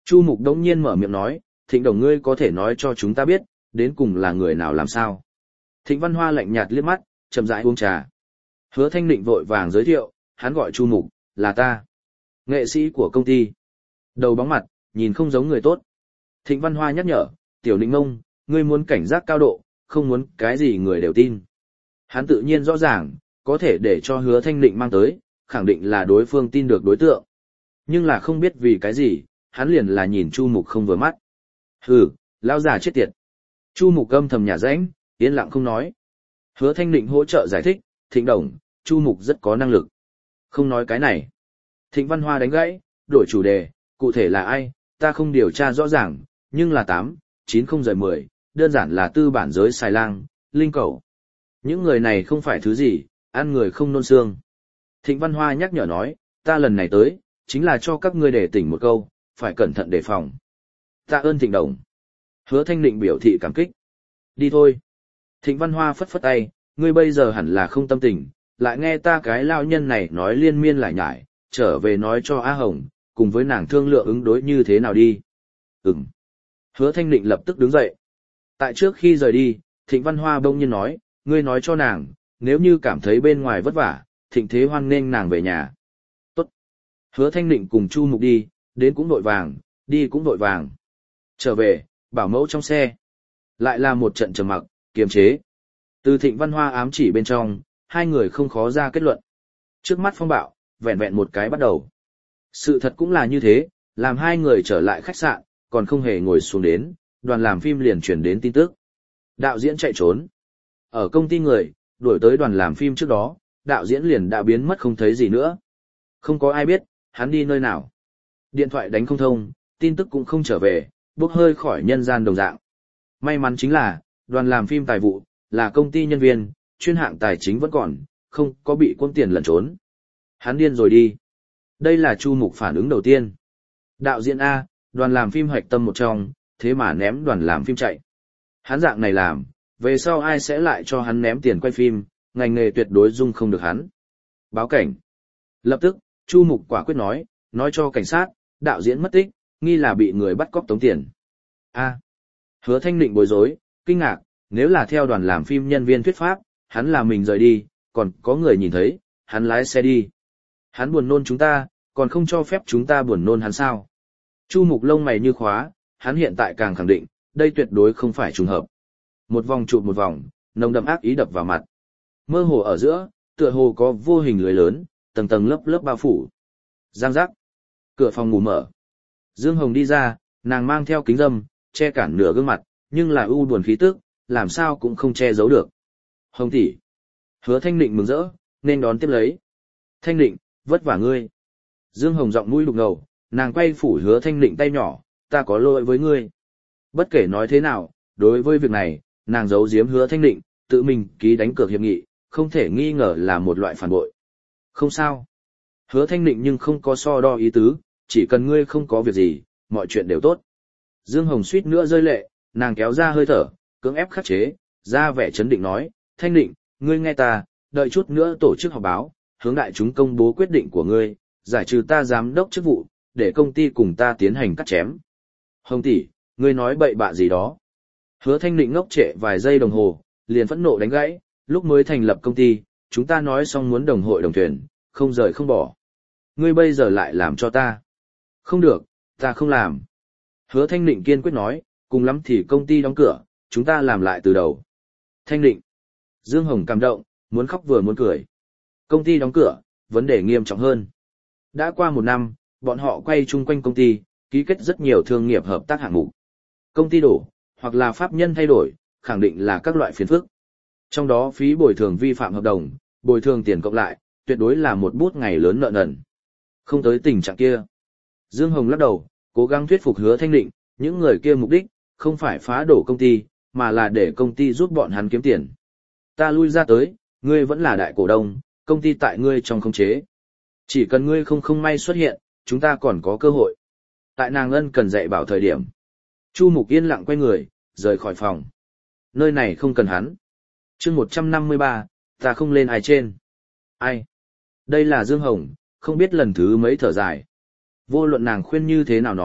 Chu Mục đống nhiên mở miệng nói, Thịnh Đồng ngươi có thể nói cho chúng ta biết, đến cùng là người nào làm sao. Thịnh Văn Hoa lạnh nhạt liếc mắt, chậm rãi uống trà. Hứa Thanh Định vội vàng giới thiệu, hắn gọi Chu Mục, là ta. Nghệ sĩ của công ty. Đầu bóng mặt, nhìn không giống người tốt. Thịnh Văn Hoa nhắc nhở, Tiểu Định Ngông, ngươi muốn cảnh giác cao độ, không muốn cái gì người đều tin. Hắn tự nhiên rõ ràng, có thể để cho Hứa Thanh Định mang tới, khẳng định là đối phương tin được đối tượng. Nhưng là không biết vì cái gì, hắn liền là nhìn Chu Mục không vừa mắt. Hừ, lão già chết tiệt. Chu Mục âm thầm nhả rãnh, yên lặng không nói. Hứa Thanh Định hỗ trợ giải thích, Thịnh Đồng, Chu Mục rất có năng lực. Không nói cái này. Thịnh Văn Hoa đánh gãy, đổi chủ đề, cụ thể là ai, ta không điều tra rõ ràng, nhưng là tám, chín không rời mười, đơn giản là tư bản giới xài lang, linh cầu. Những người này không phải thứ gì, ăn người không nôn xương. Thịnh Văn Hoa nhắc nhở nói, ta lần này tới, chính là cho các ngươi để tỉnh một câu, phải cẩn thận đề phòng. Tạ ơn Thịnh Đồng. Hứa Thanh Định biểu thị cảm kích. Đi thôi. Thịnh Văn Hoa phất phất tay, ngươi bây giờ hẳn là không tâm tình, lại nghe ta cái lao nhân này nói liên miên lại nhải, trở về nói cho A Hồng, cùng với nàng thương lượng ứng đối như thế nào đi. Ừm. Hứa Thanh Định lập tức đứng dậy. Tại trước khi rời đi, Thịnh Văn Hoa bỗng nhiên nói, ngươi nói cho nàng, nếu như cảm thấy bên ngoài vất vả, Thịnh Thế hoan nghênh nàng về nhà. Tốt. Hứa Thanh Định cùng Chu Mục đi, đến cũng vội vàng, đi cũng vội vàng. Trở về, bảo mẫu trong xe. Lại là một trận trầm mặc, kiềm chế. Từ Thịnh Văn Hoa ám chỉ bên trong, hai người không khó ra kết luận. Trước mắt phong bạo, vẹn vẹn một cái bắt đầu. Sự thật cũng là như thế, làm hai người trở lại khách sạn, còn không hề ngồi xuống đến, đoàn làm phim liền chuyển đến tin tức. Đạo diễn chạy trốn. Ở công ty người, đuổi tới đoàn làm phim trước đó, đạo diễn liền đã biến mất không thấy gì nữa. Không có ai biết, hắn đi nơi nào. Điện thoại đánh không thông, tin tức cũng không trở về, bốc hơi khỏi nhân gian đồng dạng. May mắn chính là, đoàn làm phim tài vụ, là công ty nhân viên, chuyên hạng tài chính vẫn còn, không có bị quân tiền lẩn trốn. Hắn điên rồi đi. Đây là Chu Mục phản ứng đầu tiên. Đạo diễn A, đoàn làm phim hoạch tâm một trong, thế mà ném đoàn làm phim chạy. Hắn dạng này làm, về sau ai sẽ lại cho hắn ném tiền quay phim, ngành nghề tuyệt đối dung không được hắn. Báo cảnh. Lập tức, Chu Mục quả quyết nói, nói cho cảnh sát, đạo diễn mất tích, nghi là bị người bắt cóc tống tiền. A. Hứa Thanh Định bối rối, kinh ngạc, nếu là theo đoàn làm phim nhân viên thuyết pháp, hắn là mình rời đi, còn có người nhìn thấy, hắn lái xe đi. Hắn buồn nôn chúng ta, còn không cho phép chúng ta buồn nôn hắn sao. Chu Mục lông mày như khóa, hắn hiện tại càng khẳng định, đây tuyệt đối không phải trùng hợp. Một vòng chụp một vòng, nồng đậm ác ý đập vào mặt. Mơ hồ ở giữa, tựa hồ có vô hình lưới lớn, tầng tầng lớp lớp bao phủ. Giang giác. Cửa phòng ngủ mở. Dương Hồng đi ra, nàng mang theo kính râm, che cản nửa gương mặt, nhưng là u buồn khí tức, làm sao cũng không che giấu được. Hồng tỷ. Hứa Thanh Định mừng rỡ, nên đón tiếp lấy. Thanh Định, vất vả ngươi. Dương Hồng giọng mũi lục ngầu, nàng quay phủ Hứa Thanh Định tay nhỏ, ta có lỗi với ngươi. Bất kể nói thế nào, đối với việc này, nàng giấu giếm Hứa Thanh Định, tự mình ký đánh cược hiệp nghị, không thể nghi ngờ là một loại phản bội. Không sao. Hứa Thanh Định nhưng không có so đo ý tứ, chỉ cần ngươi không có việc gì, mọi chuyện đều tốt. Dương Hồng suýt nữa rơi lệ, nàng kéo ra hơi thở, cưỡng ép khắc chế, ra vẻ chấn định nói, Thanh Định, ngươi nghe ta, đợi chút nữa tổ chức họp báo, hướng đại chúng công bố quyết định của ngươi, giải trừ ta giám đốc chức vụ, để công ty cùng ta tiến hành cắt chém. Hồng tỷ, ngươi nói bậy bạ gì đó. Hứa Thanh Định ngốc trệ vài giây đồng hồ, liền phẫn nộ đánh gãy, lúc mới thành lập công ty, chúng ta nói xong muốn đồng hội đồng thuyền, không rời không bỏ. Ngươi bây giờ lại làm cho ta. Không được, ta không làm. Hứa Thanh Định kiên quyết nói, cùng lắm thì công ty đóng cửa, chúng ta làm lại từ đầu. Thanh Định. Dương Hồng cảm động, muốn khóc vừa muốn cười. Công ty đóng cửa, vấn đề nghiêm trọng hơn. Đã qua một năm, bọn họ quay chung quanh công ty, ký kết rất nhiều thương nghiệp hợp tác hạng mục. Công ty đổ, hoặc là pháp nhân thay đổi, khẳng định là các loại phiền phức. Trong đó phí bồi thường vi phạm hợp đồng, bồi thường tiền cộng lại, tuyệt đối là một bút ngày lớn nợ nần. Không tới tình trạng kia. Dương Hồng lắc đầu, cố gắng thuyết phục Hứa Thanh Định, những người kia mục đích, không phải phá đổ công ty, mà là để công ty giúp bọn hắn kiếm tiền. Ta lui ra tới, ngươi vẫn là đại cổ đông, công ty tại ngươi trong khống chế. Chỉ cần ngươi không không may xuất hiện, chúng ta còn có cơ hội. Tại nàng ân cần dạy bảo thời điểm. Chu Mục yên lặng quay người, rời khỏi phòng. Nơi này không cần hắn. chương một trăm năm mươi ba, ta không lên ai trên. Ai? Đây là Dương Hồng, không biết lần thứ mấy thở dài. Vô luận nàng khuyên như thế nào nói,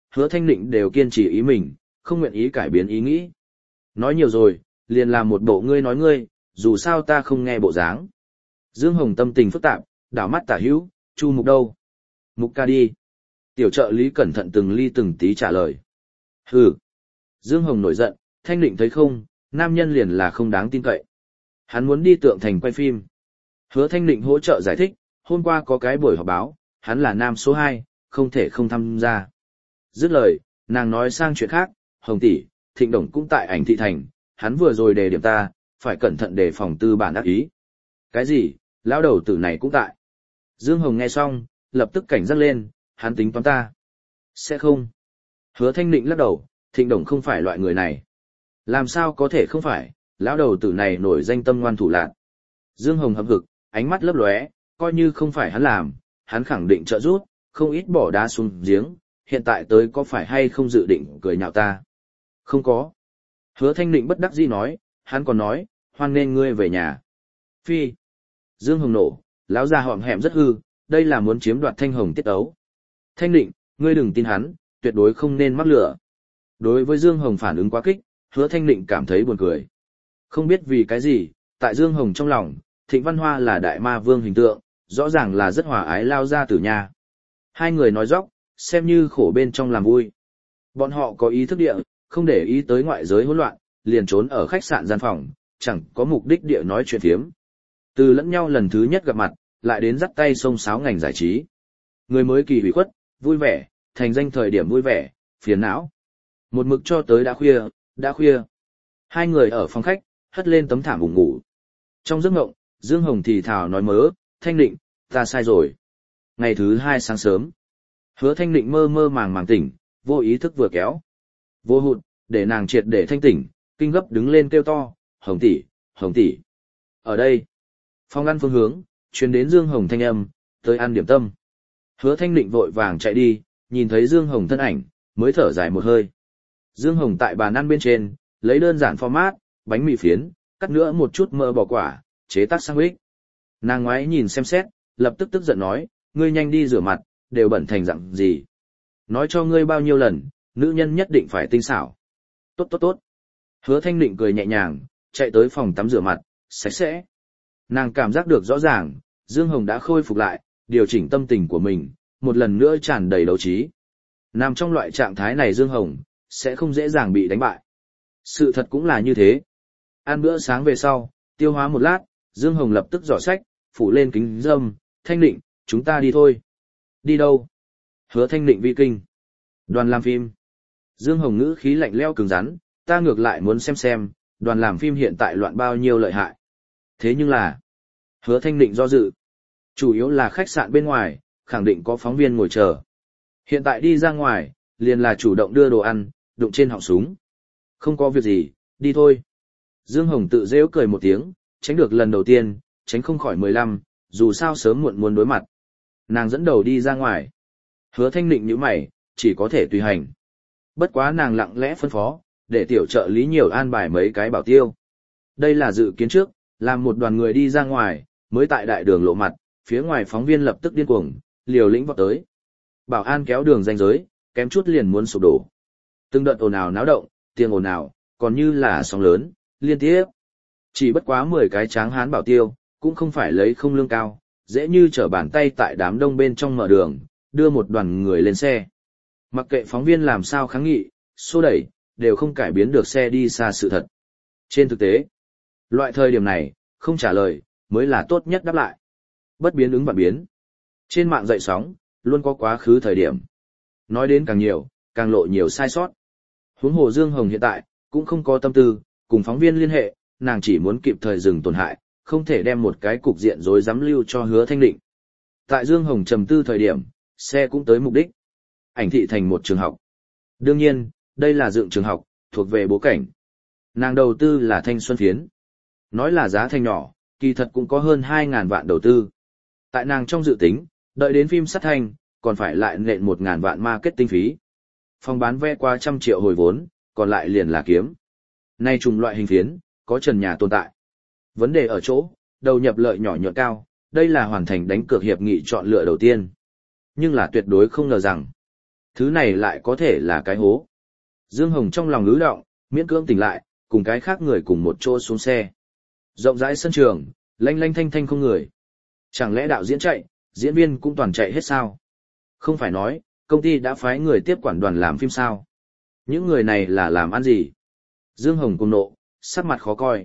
Hứa Thanh Định đều kiên trì ý mình, không nguyện ý cải biến ý nghĩ. Nói nhiều rồi, liền làm một bộ ngươi nói ngươi, dù sao ta không nghe bộ dáng. Dương Hồng tâm tình phức tạp, đảo mắt tả hữu, Chu Mục đâu? Mục ca đi. Tiểu trợ lý cẩn thận từng ly từng tí trả lời. Hừ. Dương Hồng nổi giận, Thanh Định thấy không, nam nhân liền là không đáng tin cậy. Hắn muốn đi Tượng Thành quay phim. Hứa Thanh Định hỗ trợ giải thích, hôm qua có cái buổi họp báo, hắn là nam số hai, không thể không tham gia. Dứt lời, nàng nói sang chuyện khác, Hồng tỷ, Thịnh Đồng cũng tại Ảnh Thị Thành, hắn vừa rồi đề điểm ta, phải cẩn thận đề phòng tư bản ác ý. Cái gì, lão đầu tử này cũng tại. Dương Hồng nghe xong, lập tức cảnh giác lên, hắn tính toán ta. Sẽ không. Hứa Thanh Định lắc đầu, Thịnh Đồng không phải loại người này. Làm sao có thể không phải, lão đầu tử này nổi danh tâm ngoan thủ lạn. Dương Hồng hậm hực, ánh mắt lấp lóe, coi như không phải hắn làm, hắn khẳng định trợ giúp, không ít bỏ đá xuống giếng, hiện tại tới có phải hay không dự định cười nhạo ta. Không có. Hứa Thanh Định bất đắc dĩ nói, hắn còn nói, hoan nên ngươi về nhà. Phi. Dương Hồng nổ, lão già họm hẹm rất hư, đây là muốn chiếm đoạt Thanh Hồng tiết ấu. Thanh Định, ngươi đừng tin hắn, tuyệt đối không nên mắc lửa. Đối với Dương Hồng phản ứng quá kích, Hứa Thanh Định cảm thấy buồn cười. Không biết vì cái gì, tại Dương Hồng trong lòng, Thịnh Văn Hoa là đại ma vương hình tượng, rõ ràng là rất hòa ái lao ra tử nhà. Hai người nói dóc, xem như khổ bên trong làm vui. Bọn họ có ý thức địa, không để ý tới ngoại giới hỗn loạn, liền trốn ở khách sạn gian phòng, chẳng có mục đích địa nói chuyện phiếm. Từ lẫn nhau lần thứ nhất gặp mặt, lại đến dắt tay xông xáo ngành giải trí. Người mới kỳ hủy khuất, vui vẻ, thành danh thời điểm vui vẻ, phiền não. Một mực cho tới đã khuya, đã khuya. Hai người ở phòng khách, hất lên tấm thảm ngủ ngủ. Trong giấc mộng, Dương Hồng thì thào nói mớ, Thanh Định, ta sai rồi. Ngày thứ hai sáng sớm, Hứa Thanh Định mơ mơ màng màng tỉnh, vô ý thức vừa kéo. Vô hụt, để nàng triệt để thanh tỉnh, kinh gấp đứng lên kêu to, Hồng tỷ, Hồng tỷ. Ở đây, phòng ăn phương hướng, truyền đến Dương Hồng thanh âm, tới ăn điểm tâm. Hứa Thanh Định vội vàng chạy đi, nhìn thấy Dương Hồng thân ảnh, mới thở dài một hơi. Dương Hồng tại bàn ăn bên trên, lấy đơn giản format, bánh mì phiến, cắt nữa một chút mỡ bò quả, chế tác sandwich. Nàng ngoái nhìn xem xét, lập tức tức giận nói, ngươi nhanh đi rửa mặt, đều bẩn thành dạng gì. Nói cho ngươi bao nhiêu lần, nữ nhân nhất định phải tinh xảo. Tốt tốt tốt. Hứa Thanh Định cười nhẹ nhàng, chạy tới phòng tắm rửa mặt, sạch sẽ. Nàng cảm giác được rõ ràng, Dương Hồng đã khôi phục lại, điều chỉnh tâm tình của mình, một lần nữa tràn đầy đấu trí. Nằm trong loại trạng thái này Dương Hồng, sẽ không dễ dàng bị đánh bại. Sự thật cũng là như thế. Ăn bữa sáng về sau, tiêu hóa một lát, Dương Hồng lập tức giỏ sách, phủ lên kính râm, Thanh Định, chúng ta đi thôi. Đi đâu? Hứa Thanh Định vi kinh. Đoàn làm phim. Dương Hồng ngữ khí lạnh lẽo cứng rắn, ta ngược lại muốn xem xem, đoàn làm phim hiện tại loạn bao nhiêu lợi hại. Thế nhưng là, Hứa Thanh Định do dự. Chủ yếu là khách sạn bên ngoài, khẳng định có phóng viên ngồi chờ. Hiện tại đi ra ngoài, liền là chủ động đưa đồ ăn, đụng trên họng súng. Không có việc gì, đi thôi. Dương Hồng tự rêu cười một tiếng, tránh được lần đầu tiên, tránh không khỏi mười lăm, dù sao sớm muộn muốn đối mặt. Nàng dẫn đầu đi ra ngoài. Hứa Thanh Định nhíu mày, chỉ có thể tùy hành. Bất quá nàng lặng lẽ phân phó, để tiểu trợ lý nhiều an bài mấy cái bảo tiêu. Đây là dự kiến trước, làm một đoàn người đi ra ngoài, mới tại đại đường lộ mặt, phía ngoài phóng viên lập tức điên cuồng, liều lĩnh vọt tới. Bảo an kéo đường ranh giới, kém chút liền muốn sụp đổ. Từng đợt ồn ào náo động, tiếng ồn ào, còn như là sóng lớn, liên tiếp. Chỉ bất quá mười cái tráng hán bảo tiêu, cũng không phải lấy không lương cao, dễ như trở bàn tay tại đám đông bên trong mở đường, đưa một đoàn người lên xe. Mặc kệ phóng viên làm sao kháng nghị, xô đẩy, đều không cải biến được xe đi xa sự thật. Trên thực tế, loại thời điểm này, không trả lời, mới là tốt nhất đáp lại. Bất biến ứng vạn biến. Trên mạng dậy sóng, luôn có quá khứ thời điểm. Nói đến càng nhiều, càng lộ nhiều sai sót. Huống hồ Dương Hồng hiện tại, cũng không có tâm tư, cùng phóng viên liên hệ, nàng chỉ muốn kịp thời dừng tổn hại, không thể đem một cái cục diện rối rắm lưu cho Hứa Thanh Định. Tại Dương Hồng trầm tư thời điểm, xe cũng tới mục đích. Ảnh Thị Thành một trường học. Đương nhiên, đây là dựng trường học, thuộc về bố cảnh. Nàng đầu tư là thanh xuân phiến. Nói là giá thành nhỏ, kỳ thật cũng có hơn hai ngàn vạn đầu tư. Tại nàng trong dự tính, đợi đến phim sát thanh, còn phải lại nện một ngàn vạn marketing phí. Phòng bán vé qua trăm triệu hồi vốn, còn lại liền là kiếm. Nay trùng loại hình phiến, có trần nhà tồn tại. Vấn đề ở chỗ, đầu nhập lợi nhỏ nhuận cao, đây là hoàn thành đánh cược hiệp nghị chọn lựa đầu tiên. Nhưng là tuyệt đối không ngờ rằng, Thứ này lại có thể là cái hố. Dương Hồng trong lòng ứ động, miễn cưỡng tỉnh lại, cùng cái khác người cùng một chỗ xuống xe. Rộng rãi sân trường, lanh lanh thanh thanh không người. Chẳng lẽ đạo diễn chạy, diễn viên cũng toàn chạy hết sao? Không phải nói, công ty đã phái người tiếp quản đoàn làm phim sao? Những người này là làm ăn gì? Dương Hồng cùng nộ, sắc mặt khó coi.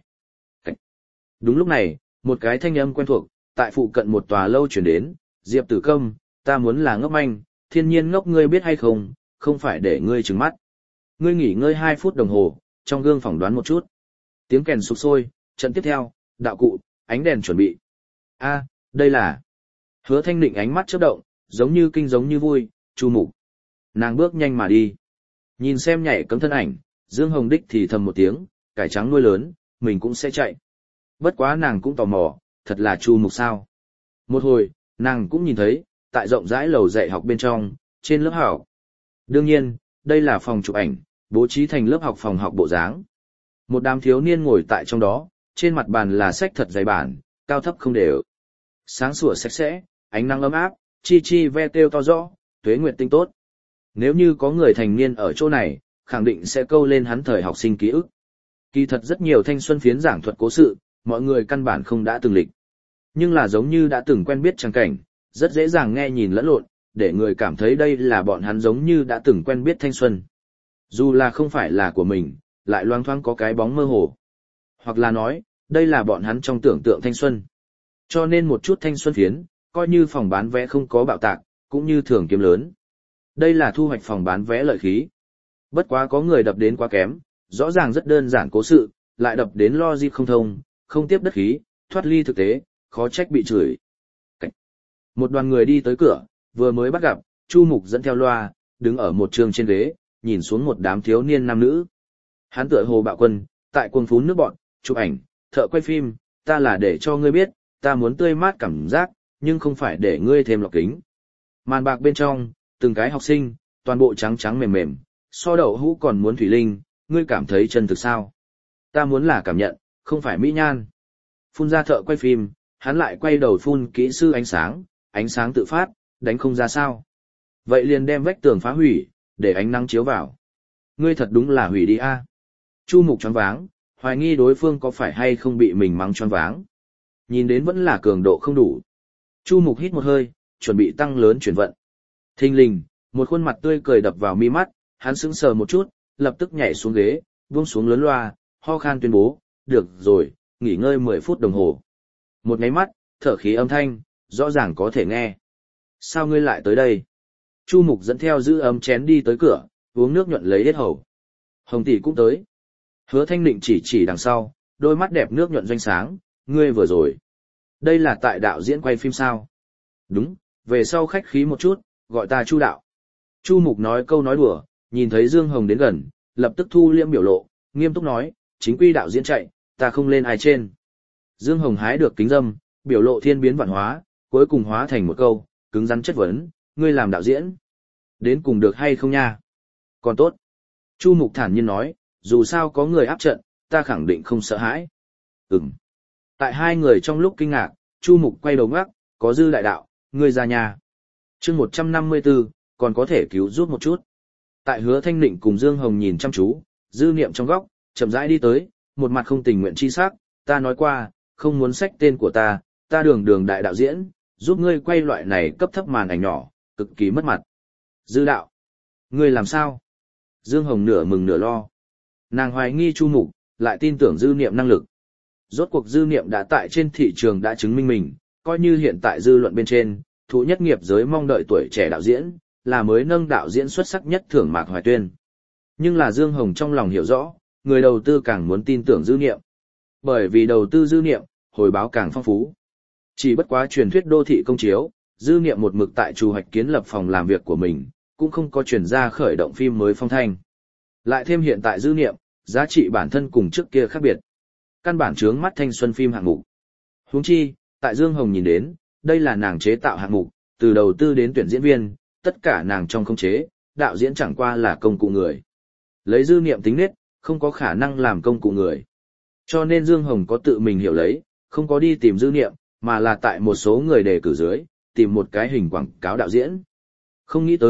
Đúng lúc này, một cái thanh âm quen thuộc, tại phụ cận một tòa lâu chuyển đến, Diệp Tử Công, ta muốn là ngốc manh, thiên nhiên ngốc ngươi biết hay không, không phải để ngươi trừng mắt. Ngươi nghỉ ngơi hai phút đồng hồ, trong gương phỏng đoán một chút. Tiếng kèn sục sôi, trận tiếp theo, đạo cụ, ánh đèn chuẩn bị. A, đây là... Hứa Thanh Định ánh mắt chớp động, giống như kinh giống như vui, Chu Mục. Nàng bước nhanh mà đi. Nhìn xem nhảy cấm thân ảnh, Dương Hồng Đích thì thầm một tiếng, cải trắng nuôi lớn, mình cũng sẽ chạy. Bất quá nàng cũng tò mò, thật là Chu Mục sao. Một hồi, nàng cũng nhìn thấy, tại rộng rãi lầu dạy học bên trong, trên lớp học. Đương nhiên, đây là phòng chụp ảnh, bố trí thành lớp học phòng học bộ dáng. Một đám thiếu niên ngồi tại trong đó, trên mặt bàn là sách thật dày bản, cao thấp không đều. Sáng sủa sạch sẽ, ánh nắng ấm áp, chi chi ve kêu to rõ, tuế nguyệt tinh tốt. Nếu như có người thành niên ở chỗ này, khẳng định sẽ câu lên hắn thời học sinh ký ức. Kỳ thật rất nhiều thanh xuân phiến giảng thuật cố sự, mọi người căn bản không đã từng lịch. Nhưng là giống như đã từng quen biết trang cảnh, rất dễ dàng nghe nhìn lẫn lộn, để người cảm thấy đây là bọn hắn giống như đã từng quen biết thanh xuân. Dù là không phải là của mình, lại loang thoáng có cái bóng mơ hồ. Hoặc là nói, đây là bọn hắn trong tưởng tượng thanh xuân. Cho nên một chút thanh xuân phiến, coi như phòng bán vé không có bạo tạc, cũng như thường kiếm lớn. Đây là thu hoạch phòng bán vé lợi khí. Bất quá có người đập đến quá kém, rõ ràng rất đơn giản cố sự, lại đập đến logic không thông, không tiếp đất khí, thoát ly thực tế, khó trách bị chửi. Cảnh. Một đoàn người đi tới cửa, vừa mới bắt gặp, Chu Mục dẫn theo loa, đứng ở một trường trên ghế, nhìn xuống một đám thiếu niên nam nữ. Hắn tựa hồ bạo quân, tại cuồng phún nước bọn, chụp ảnh, thợ quay phim, ta là để cho ngươi biết, ta muốn tươi mát cảm giác, nhưng không phải để ngươi thêm lọc kính. Màn bạc bên trong, từng cái học sinh, toàn bộ trắng trắng mềm mềm, so đậu hũ còn muốn thủy linh, ngươi cảm thấy chân thực sao? Ta muốn là cảm nhận, không phải mỹ nhan. Phun ra thợ quay phim, hắn lại quay đầu phun kỹ sư ánh sáng, ánh sáng tự phát, đánh không ra sao. Vậy liền đem vách tường phá hủy, để ánh nắng chiếu vào. Ngươi thật đúng là hủy đi a. Chu Mục choáng váng, hoài nghi đối phương có phải hay không bị mình mắng choáng váng. Nhìn đến vẫn là cường độ không đủ. Chu Mục hít một hơi, chuẩn bị tăng lớn chuyển vận. Thình lình, một khuôn mặt tươi cười đập vào mi mắt, hắn sững sờ một chút, lập tức nhảy xuống ghế, buông xuống lớn loa, ho khan tuyên bố, được rồi, nghỉ ngơi mười phút đồng hồ. Một nháy mắt, thở khí âm thanh, rõ ràng có thể nghe. Sao ngươi lại tới đây? Chu Mục dẫn theo giữ ấm chén đi tới cửa, uống nước nhuận lấy hết hầu. Hồng tỷ cũng tới. Hứa Thanh Định chỉ chỉ đằng sau, đôi mắt đẹp nước nhuận doanh sáng, ngươi vừa rồi. Đây là tại đạo diễn quay phim sao? Đúng, về sau khách khí một chút, gọi ta Chu đạo. Chu Mục nói câu nói đùa, nhìn thấy Dương Hồng đến gần, lập tức thu liễm biểu lộ, nghiêm túc nói, chính quy đạo diễn chạy, ta không lên ai trên. Dương Hồng hái được kính dâm, biểu lộ thiên biến vạn hóa, cuối cùng hóa thành một câu, cứng rắn chất vấn, ngươi làm đạo diễn. Đến cùng được hay không nha? Còn tốt. Chu Mục thản nhiên nói, dù sao có người áp trận, ta khẳng định không sợ hãi. Ừm. Tại hai người trong lúc kinh ngạc, Chu Mục quay đầu ngoắc, có dư đại đạo, ngươi ra nhà. chương một trăm năm mươi tư, còn có thể cứu giúp một chút. Tại Hứa Thanh Định cùng Dương Hồng nhìn chăm chú, dư niệm trong góc, chậm rãi đi tới, một mặt không tình nguyện chi sắc, ta nói qua, không muốn xách tên của ta, ta đường đường đại đạo diễn, giúp ngươi quay loại này cấp thấp màn ảnh nhỏ, cực kỳ mất mặt. Dư đạo, ngươi làm sao? Dương Hồng nửa mừng nửa lo. Nàng hoài nghi Chu Mục, lại tin tưởng dư niệm năng lực. Rốt cuộc dư niệm đã tại trên thị trường đã chứng minh mình, coi như hiện tại dư luận bên trên, thụ nhất nghiệp giới mong đợi tuổi trẻ đạo diễn, là mới nâng đạo diễn xuất sắc nhất thưởng Mạc Hoài Tuyên. Nhưng là Dương Hồng trong lòng hiểu rõ, người đầu tư càng muốn tin tưởng dư niệm. Bởi vì đầu tư dư niệm, hồi báo càng phong phú. Chỉ bất quá truyền thuyết đô thị công chiếu, dư niệm một mực tại Chu Hoạch kiến lập phòng làm việc của mình, cũng không có chuyển ra khởi động phim mới phong thanh. Lại thêm hiện tại dư niệm, giá trị bản thân cùng trước kia khác biệt. Căn bản chướng mắt thanh xuân phim hạng mục. Huống chi, tại Dương Hồng nhìn đến, đây là nàng chế tạo hạng mục, từ đầu tư đến tuyển diễn viên, tất cả nàng trong khống chế, đạo diễn chẳng qua là công cụ người. Lấy dư niệm tính nết, không có khả năng làm công cụ người. Cho nên Dương Hồng có tự mình hiểu lấy, không có đi tìm dư niệm, mà là tại một số người đề cử dưới, tìm một cái hình quảng cáo đạo diễn. Không nghĩ tới,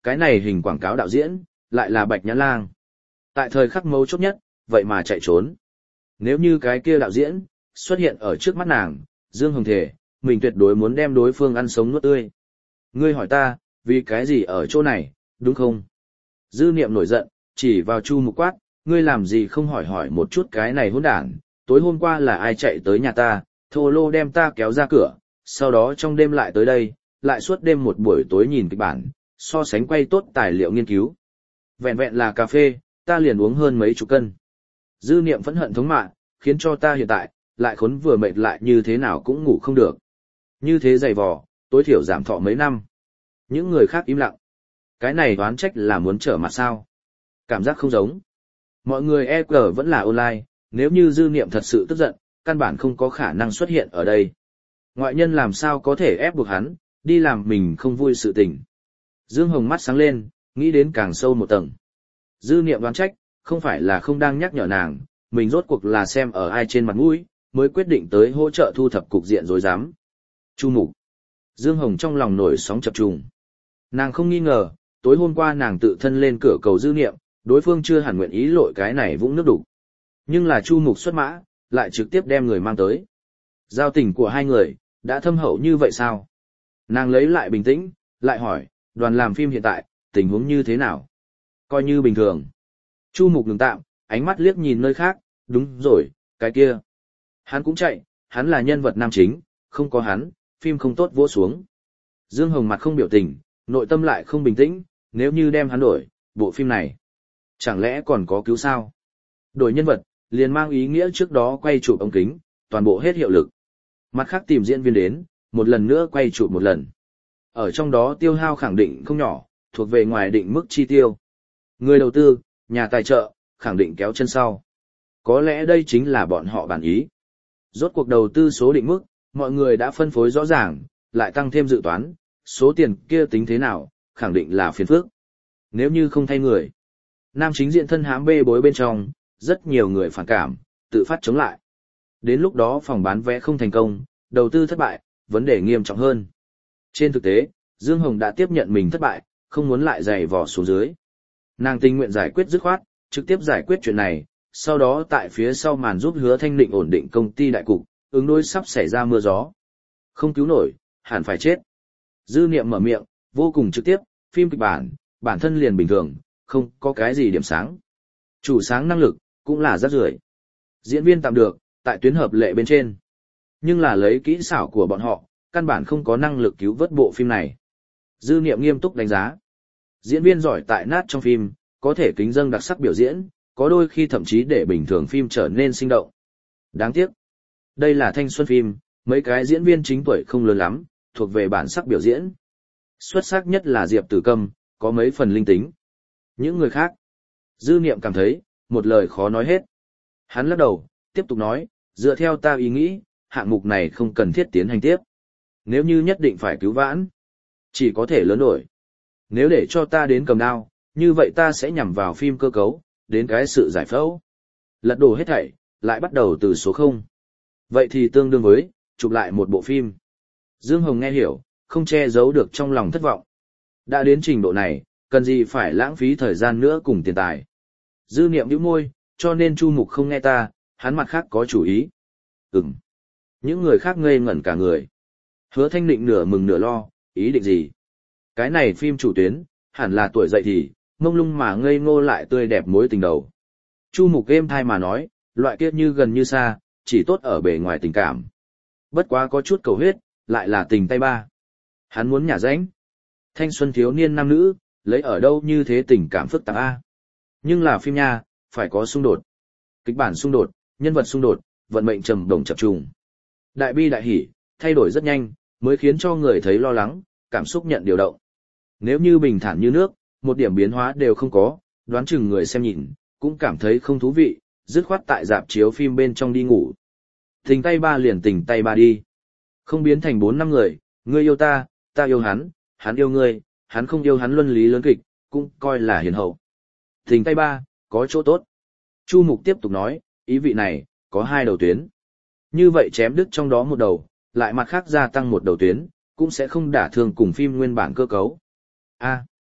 cái này hình quảng cáo đạo diễn, lại là Bạch Nhã Lang. Tại thời khắc mấu chốt nhất, vậy mà chạy trốn. Nếu như cái kia đạo diễn, xuất hiện ở trước mắt nàng, Dương Hồng thề, mình tuyệt đối muốn đem đối phương ăn sống nuốt tươi. Ngươi hỏi ta, vì cái gì ở chỗ này, đúng không? Dư Niệm nổi giận, chỉ vào Chu Mục quát, ngươi làm gì không hỏi hỏi một chút cái này hỗn đản, tối hôm qua là ai chạy tới nhà ta, thô lô đem ta kéo ra cửa, sau đó trong đêm lại tới đây, lại suốt đêm một buổi tối nhìn kịch bản, so sánh quay tốt tài liệu nghiên cứu. Vẹn vẹn là cà phê, ta liền uống hơn mấy chục cân. Dư Niệm phẫn hận thống mạ, khiến cho ta hiện tại, lại khốn vừa mệt lại như thế nào cũng ngủ không được. Như thế dày vò, tối thiểu giảm thọ mấy năm. Những người khác im lặng. Cái này đoán trách là muốn trở mặt sao. Cảm giác không giống. Mọi người e cờ vẫn là online, nếu như Dư Niệm thật sự tức giận, căn bản không có khả năng xuất hiện ở đây. Ngoại nhân làm sao có thể ép buộc hắn, đi làm mình không vui sự tình. Dương Hồng mắt sáng lên, nghĩ đến càng sâu một tầng. Dư Niệm đoán trách, không phải là không đang nhắc nhở nàng, mình rốt cuộc là xem ở ai trên mặt mũi, mới quyết định tới hỗ trợ thu thập cục diện rối rắm. Chu Mục. Dương Hồng trong lòng nổi sóng chập trùng. Nàng không nghi ngờ, tối hôm qua nàng tự thân lên cửa cầu Dư Niệm, đối phương chưa hẳn nguyện ý lội cái này vũng nước đục. Nhưng là Chu Mục xuất mã, lại trực tiếp đem người mang tới. Giao tình của hai người, đã thâm hậu như vậy sao? Nàng lấy lại bình tĩnh, lại hỏi, đoàn làm phim hiện tại, tình huống như thế nào? Coi như bình thường. Chu Mục ngừng tạm, ánh mắt liếc nhìn nơi khác, đúng rồi, cái kia. Hắn cũng chạy, hắn là nhân vật nam chính, không có hắn, phim không tốt vỗ xuống. Dương Hồng mặt không biểu tình, nội tâm lại không bình tĩnh, nếu như đem hắn đổi, bộ phim này, chẳng lẽ còn có cứu sao? Đổi nhân vật, liền mang ý nghĩa trước đó quay chụp ống kính, toàn bộ hết hiệu lực. Mặt khác tìm diễn viên đến, một lần nữa quay chụp một lần. Ở trong đó tiêu hao khẳng định không nhỏ, thuộc về ngoài định mức chi tiêu. Người đầu tư, nhà tài trợ, khẳng định kéo chân sau. Có lẽ đây chính là bọn họ bản ý. Rốt cuộc đầu tư số định mức, mọi người đã phân phối rõ ràng, lại tăng thêm dự toán, số tiền kia tính thế nào, khẳng định là phiền phức. Nếu như không thay người, nam chính diện thân hãm bê bối bên trong, rất nhiều người phản cảm, tự phát chống lại. Đến lúc đó phòng bán vé không thành công, đầu tư thất bại, vấn đề nghiêm trọng hơn. Trên thực tế, Dương Hồng đã tiếp nhận mình thất bại, không muốn lại dày vò xuống dưới. Nàng tình nguyện giải quyết dứt khoát, trực tiếp giải quyết chuyện này, sau đó tại phía sau màn giúp Hứa Thanh Định ổn định công ty đại cục, ứng đối sắp xảy ra mưa gió. Không cứu nổi, hẳn phải chết. Dư Niệm mở miệng, vô cùng trực tiếp, phim kịch bản, bản thân liền bình thường, không có cái gì điểm sáng. Chủ sáng năng lực, cũng là rác rưởi. Diễn viên tạm được, tại tuyến hợp lệ bên trên. Nhưng là lấy kỹ xảo của bọn họ, căn bản không có năng lực cứu vớt bộ phim này. Dư Niệm nghiêm túc đánh giá. Diễn viên giỏi tại nát trong phim, có thể kính dâng đặc sắc biểu diễn, có đôi khi thậm chí để bình thường phim trở nên sinh động. Đáng tiếc. Đây là thanh xuân phim, mấy cái diễn viên chính tuổi không lớn lắm, thuộc về bản sắc biểu diễn. Xuất sắc nhất là Diệp Tử Câm, có mấy phần linh tính. Những người khác, Dư Niệm cảm thấy, một lời khó nói hết. Hắn lắc đầu, tiếp tục nói, dựa theo ta ý nghĩ, hạng mục này không cần thiết tiến hành tiếp. Nếu như nhất định phải cứu vãn, chỉ có thể lớn đổi. Nếu để cho ta đến cầm đao, như vậy ta sẽ nhằm vào phim cơ cấu, đến cái sự giải phẫu. Lật đổ hết thảy, lại bắt đầu từ số không. Vậy thì tương đương với, chụp lại một bộ phim. Dương Hồng nghe hiểu, không che giấu được trong lòng thất vọng. Đã đến trình độ này, cần gì phải lãng phí thời gian nữa cùng tiền tài. Dư Niệm nhíu môi, cho nên Chu Mục không nghe ta, hắn mặt khác có chủ ý. Ừm. Những người khác ngây ngẩn cả người. Hứa Thanh Định nửa mừng nửa lo, ý định gì? Cái này phim chủ tuyến, hẳn là tuổi dậy thì, mông lung mà ngây ngô lại tươi đẹp mối tình đầu. Chu Mục êm thai mà nói, loại kia như gần như xa, chỉ tốt ở bề ngoài tình cảm. Bất quá có chút cầu huyết, lại là tình tay ba. Hắn muốn nhả rãnh. Thanh xuân thiếu niên nam nữ, lấy ở đâu như thế tình cảm phức tạp a. Nhưng là phim nha, phải có xung đột. Kịch bản xung đột, nhân vật xung đột, vận mệnh trầm đồng chập trùng. Đại bi đại hỉ, thay đổi rất nhanh, mới khiến cho người thấy lo lắng, cảm xúc nhận điều động. Nếu như bình thản như nước, một điểm biến hóa đều không có, đoán chừng người xem nhìn, cũng cảm thấy không thú vị, dứt khoát tại rạp chiếu phim bên trong đi ngủ. Tình tay ba liền tình tay ba đi. Không biến thành bốn năm người, ngươi yêu ta, ta yêu hắn, hắn yêu ngươi, hắn không yêu hắn luân lý lớn kịch, cũng coi là hiền hậu. Tình tay ba, có chỗ tốt. Chu Mục tiếp tục nói, ý vị này, có hai đầu tuyến. Như vậy chém đứt trong đó một đầu, lại mặt khác gia tăng một đầu tuyến, cũng sẽ không đả thương cùng phim nguyên bản cơ cấu. A.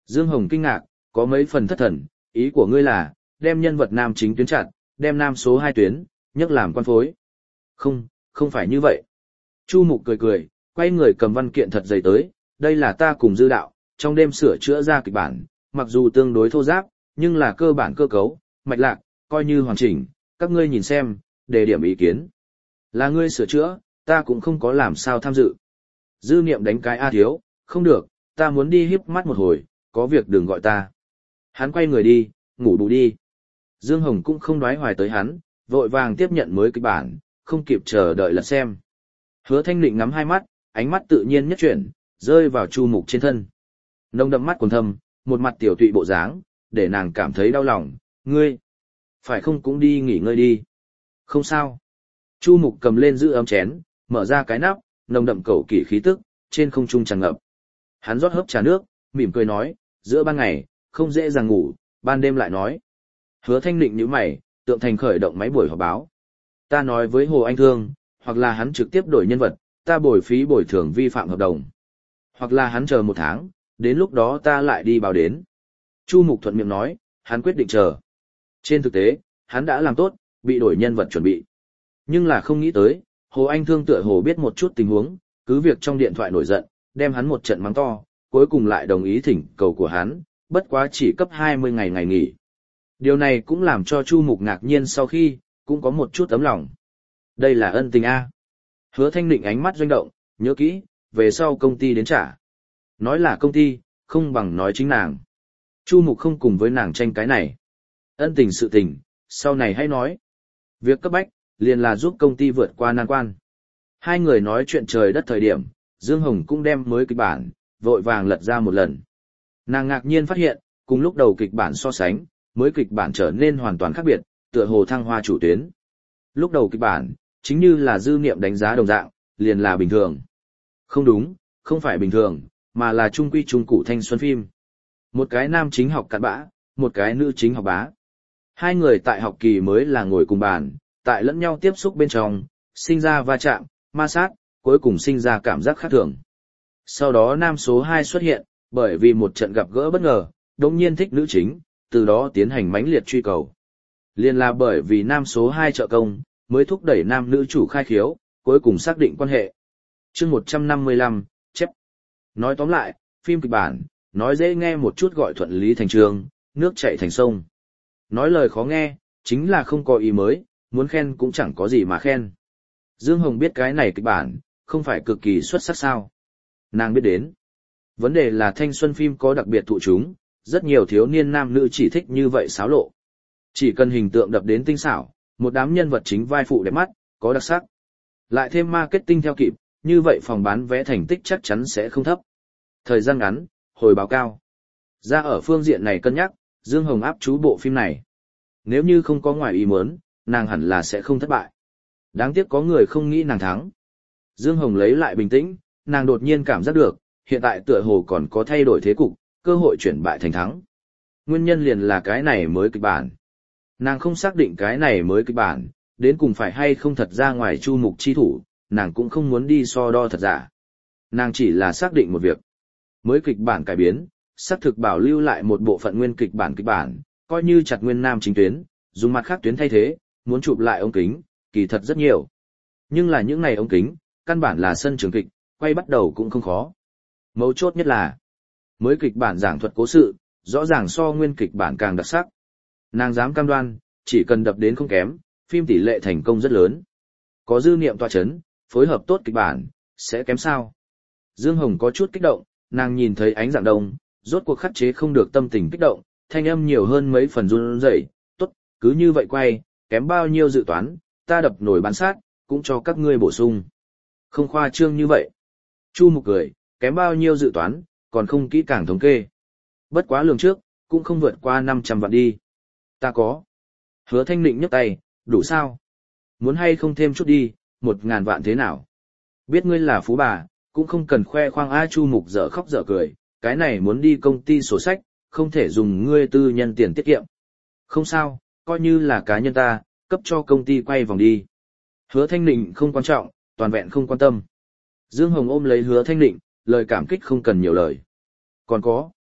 Dương Hồng kinh ngạc, có mấy phần thất thần, ý của ngươi là, đem nhân vật nam chính tuyến chặt, đem nam số hai tuyến, nhắc làm quan phối. Không, không phải như vậy. Chu Mục cười cười, quay người cầm văn kiện thật dày tới, đây là ta cùng Dư đạo, trong đêm sửa chữa ra kịch bản, mặc dù tương đối thô ráp, nhưng là cơ bản cơ cấu, mạch lạc, coi như hoàn chỉnh, các ngươi nhìn xem, đề điểm ý kiến. Là ngươi sửa chữa, ta cũng không có làm sao tham dự. Dư Niệm đánh cái A Thiếu, không được, ta muốn đi hiếp mắt một hồi, có việc đừng gọi ta. Hắn quay người đi, ngủ đủ đi. Dương Hồng cũng không đoái hoài tới hắn, vội vàng tiếp nhận mới kịch bản, không kịp chờ đợi lật xem. Hứa Thanh Định ngắm hai mắt, ánh mắt tự nhiên nhất chuyển, rơi vào Chu Mục trên thân. Nông đậm mắt quần thâm, một mặt tiểu tụy bộ dáng, để nàng cảm thấy đau lòng, ngươi, phải không cũng đi nghỉ ngơi đi. Không sao. Chu Mục cầm lên giữ ấm chén, mở ra cái nắp, nồng đậm cầu kỳ khí tức, trên không trung tràn ngập. Hắn rót hớp trà nước, mỉm cười nói, giữa ban ngày, không dễ dàng ngủ, ban đêm lại nói. Hứa Thanh Định nhíu mày, tượng thành khởi động máy buổi họp báo. Ta nói với Hồ Anh Thương, hoặc là hắn trực tiếp đổi nhân vật, ta bồi phí bồi thường vi phạm hợp đồng. Hoặc là hắn chờ một tháng, đến lúc đó ta lại đi báo đến. Chu Mục thuận miệng nói, hắn quyết định chờ. Trên thực tế, hắn đã làm tốt, bị đổi nhân vật chuẩn bị. Nhưng là không nghĩ tới, Hồ Anh Thương tựa hồ biết một chút tình huống, cứ việc trong điện thoại nổi giận, đem hắn một trận mắng to, cuối cùng lại đồng ý thỉnh cầu của hắn, bất quá chỉ cấp hai mươi ngày ngày nghỉ. Điều này cũng làm cho Chu Mục ngạc nhiên sau khi, cũng có một chút tấm lòng. Đây là ân tình A. Hứa Thanh Định ánh mắt doanh động, nhớ kỹ, về sau công ty đến trả. Nói là công ty, không bằng nói chính nàng. Chu Mục không cùng với nàng tranh cái này. Ân tình sự tình, sau này hãy nói. Việc cấp bách, liền là giúp công ty vượt qua nan quan. Hai người nói chuyện trời đất thời điểm, Dương Hồng cũng đem mới kịch bản, vội vàng lật ra một lần. Nàng ngạc nhiên phát hiện, cùng lúc đầu kịch bản so sánh, mới kịch bản trở nên hoàn toàn khác biệt, tựa hồ thăng hoa chủ tuyến. Lúc đầu kịch bản, chính như là Dư Niệm đánh giá đồng dạng, liền là bình thường. Không đúng, không phải bình thường, mà là trung quy trung cụ thanh xuân phim. Một cái nam chính học cặn bã, một cái nữ chính học bá. Hai người tại học kỳ mới là ngồi cùng bàn, tại lẫn nhau tiếp xúc bên trong, sinh ra va chạm, ma sát, cuối cùng sinh ra cảm giác khác thường. Sau đó nam số hai xuất hiện, bởi vì một trận gặp gỡ bất ngờ, đột nhiên thích nữ chính, từ đó tiến hành mãnh liệt truy cầu. Liên là bởi vì nam số hai trợ công, mới thúc đẩy nam nữ chủ khai khiếu, cuối cùng xác định quan hệ. Chương một trăm năm mươi lăm, chép. Nói tóm lại, phim kịch bản, nói dễ nghe một chút gọi thuận lý thành trường, nước chảy thành sông. Nói lời khó nghe, chính là không có ý mới, muốn khen cũng chẳng có gì mà khen. Dương Hồng biết cái này kịch bản, không phải cực kỳ xuất sắc sao. Nàng biết đến. Vấn đề là thanh xuân phim có đặc biệt thụ chúng, rất nhiều thiếu niên nam nữ chỉ thích như vậy xáo lộ. Chỉ cần hình tượng đập đến tinh xảo, một đám nhân vật chính vai phụ đẹp mắt, có đặc sắc. Lại thêm marketing theo kịp, như vậy phòng bán vé thành tích chắc chắn sẽ không thấp. Thời gian ngắn, hồi báo cao. Ra ở phương diện này cân nhắc, Dương Hồng áp chú bộ phim này. Nếu như không có ngoài ý muốn, nàng hẳn là sẽ không thất bại. Đáng tiếc có người không nghĩ nàng thắng. Dương Hồng lấy lại bình tĩnh, nàng đột nhiên cảm giác được, hiện tại tựa hồ còn có thay đổi thế cục, cơ hội chuyển bại thành thắng. Nguyên nhân liền là cái này mới kịch bản. Nàng không xác định cái này mới kịch bản, đến cùng phải hay không thật ra ngoài Chu Mục chi thủ, nàng cũng không muốn đi so đo thật giả. Nàng chỉ là xác định một việc. Mới kịch bản cải biến, xác thực bảo lưu lại một bộ phận nguyên kịch bản kịch bản, coi như chặt nguyên nam chính tuyến, dùng mặt khác tuyến thay thế, muốn chụp lại ống kính, kỳ thật rất nhiều. Nhưng là những này ống kính, căn bản là sân trường kịch, quay bắt đầu cũng không khó. Mấu chốt nhất là, mới kịch bản giảng thuật cố sự, rõ ràng so nguyên kịch bản càng đặc sắc. Nàng dám cam đoan, chỉ cần đập đến không kém, phim tỷ lệ thành công rất lớn. Có Dư Niệm tọa chấn, phối hợp tốt kịch bản, sẽ kém sao? Dương Hồng có chút kích động, nàng nhìn thấy ánh dạng đông, rốt cuộc khắc chế không được tâm tình kích động, thanh âm nhiều hơn mấy phần run rẩy, tốt, cứ như vậy quay, kém bao nhiêu dự toán, ta đập nổi bán sát, cũng cho các ngươi bổ sung. Không khoa trương như vậy. Chu Mục cười, kém bao nhiêu dự toán, còn không kỹ càng thống kê. Bất quá lường trước, cũng không vượt qua năm trăm vạn đi. Ta có. Hứa Thanh Định nhấc tay, đủ sao? Muốn hay không thêm chút đi, một ngàn vạn thế nào? Biết ngươi là phú bà, cũng không cần khoe khoang. A Chu Mục dở khóc dở cười, cái này muốn đi công ty sổ sách, không thể dùng ngươi tư nhân tiền tiết kiệm. Không sao, coi như là cá nhân ta, cấp cho công ty quay vòng đi. Hứa Thanh Định không quan trọng, toàn vẹn không quan tâm. Dương Hồng ôm lấy Hứa Thanh Định, lời cảm kích không cần nhiều lời. Còn có,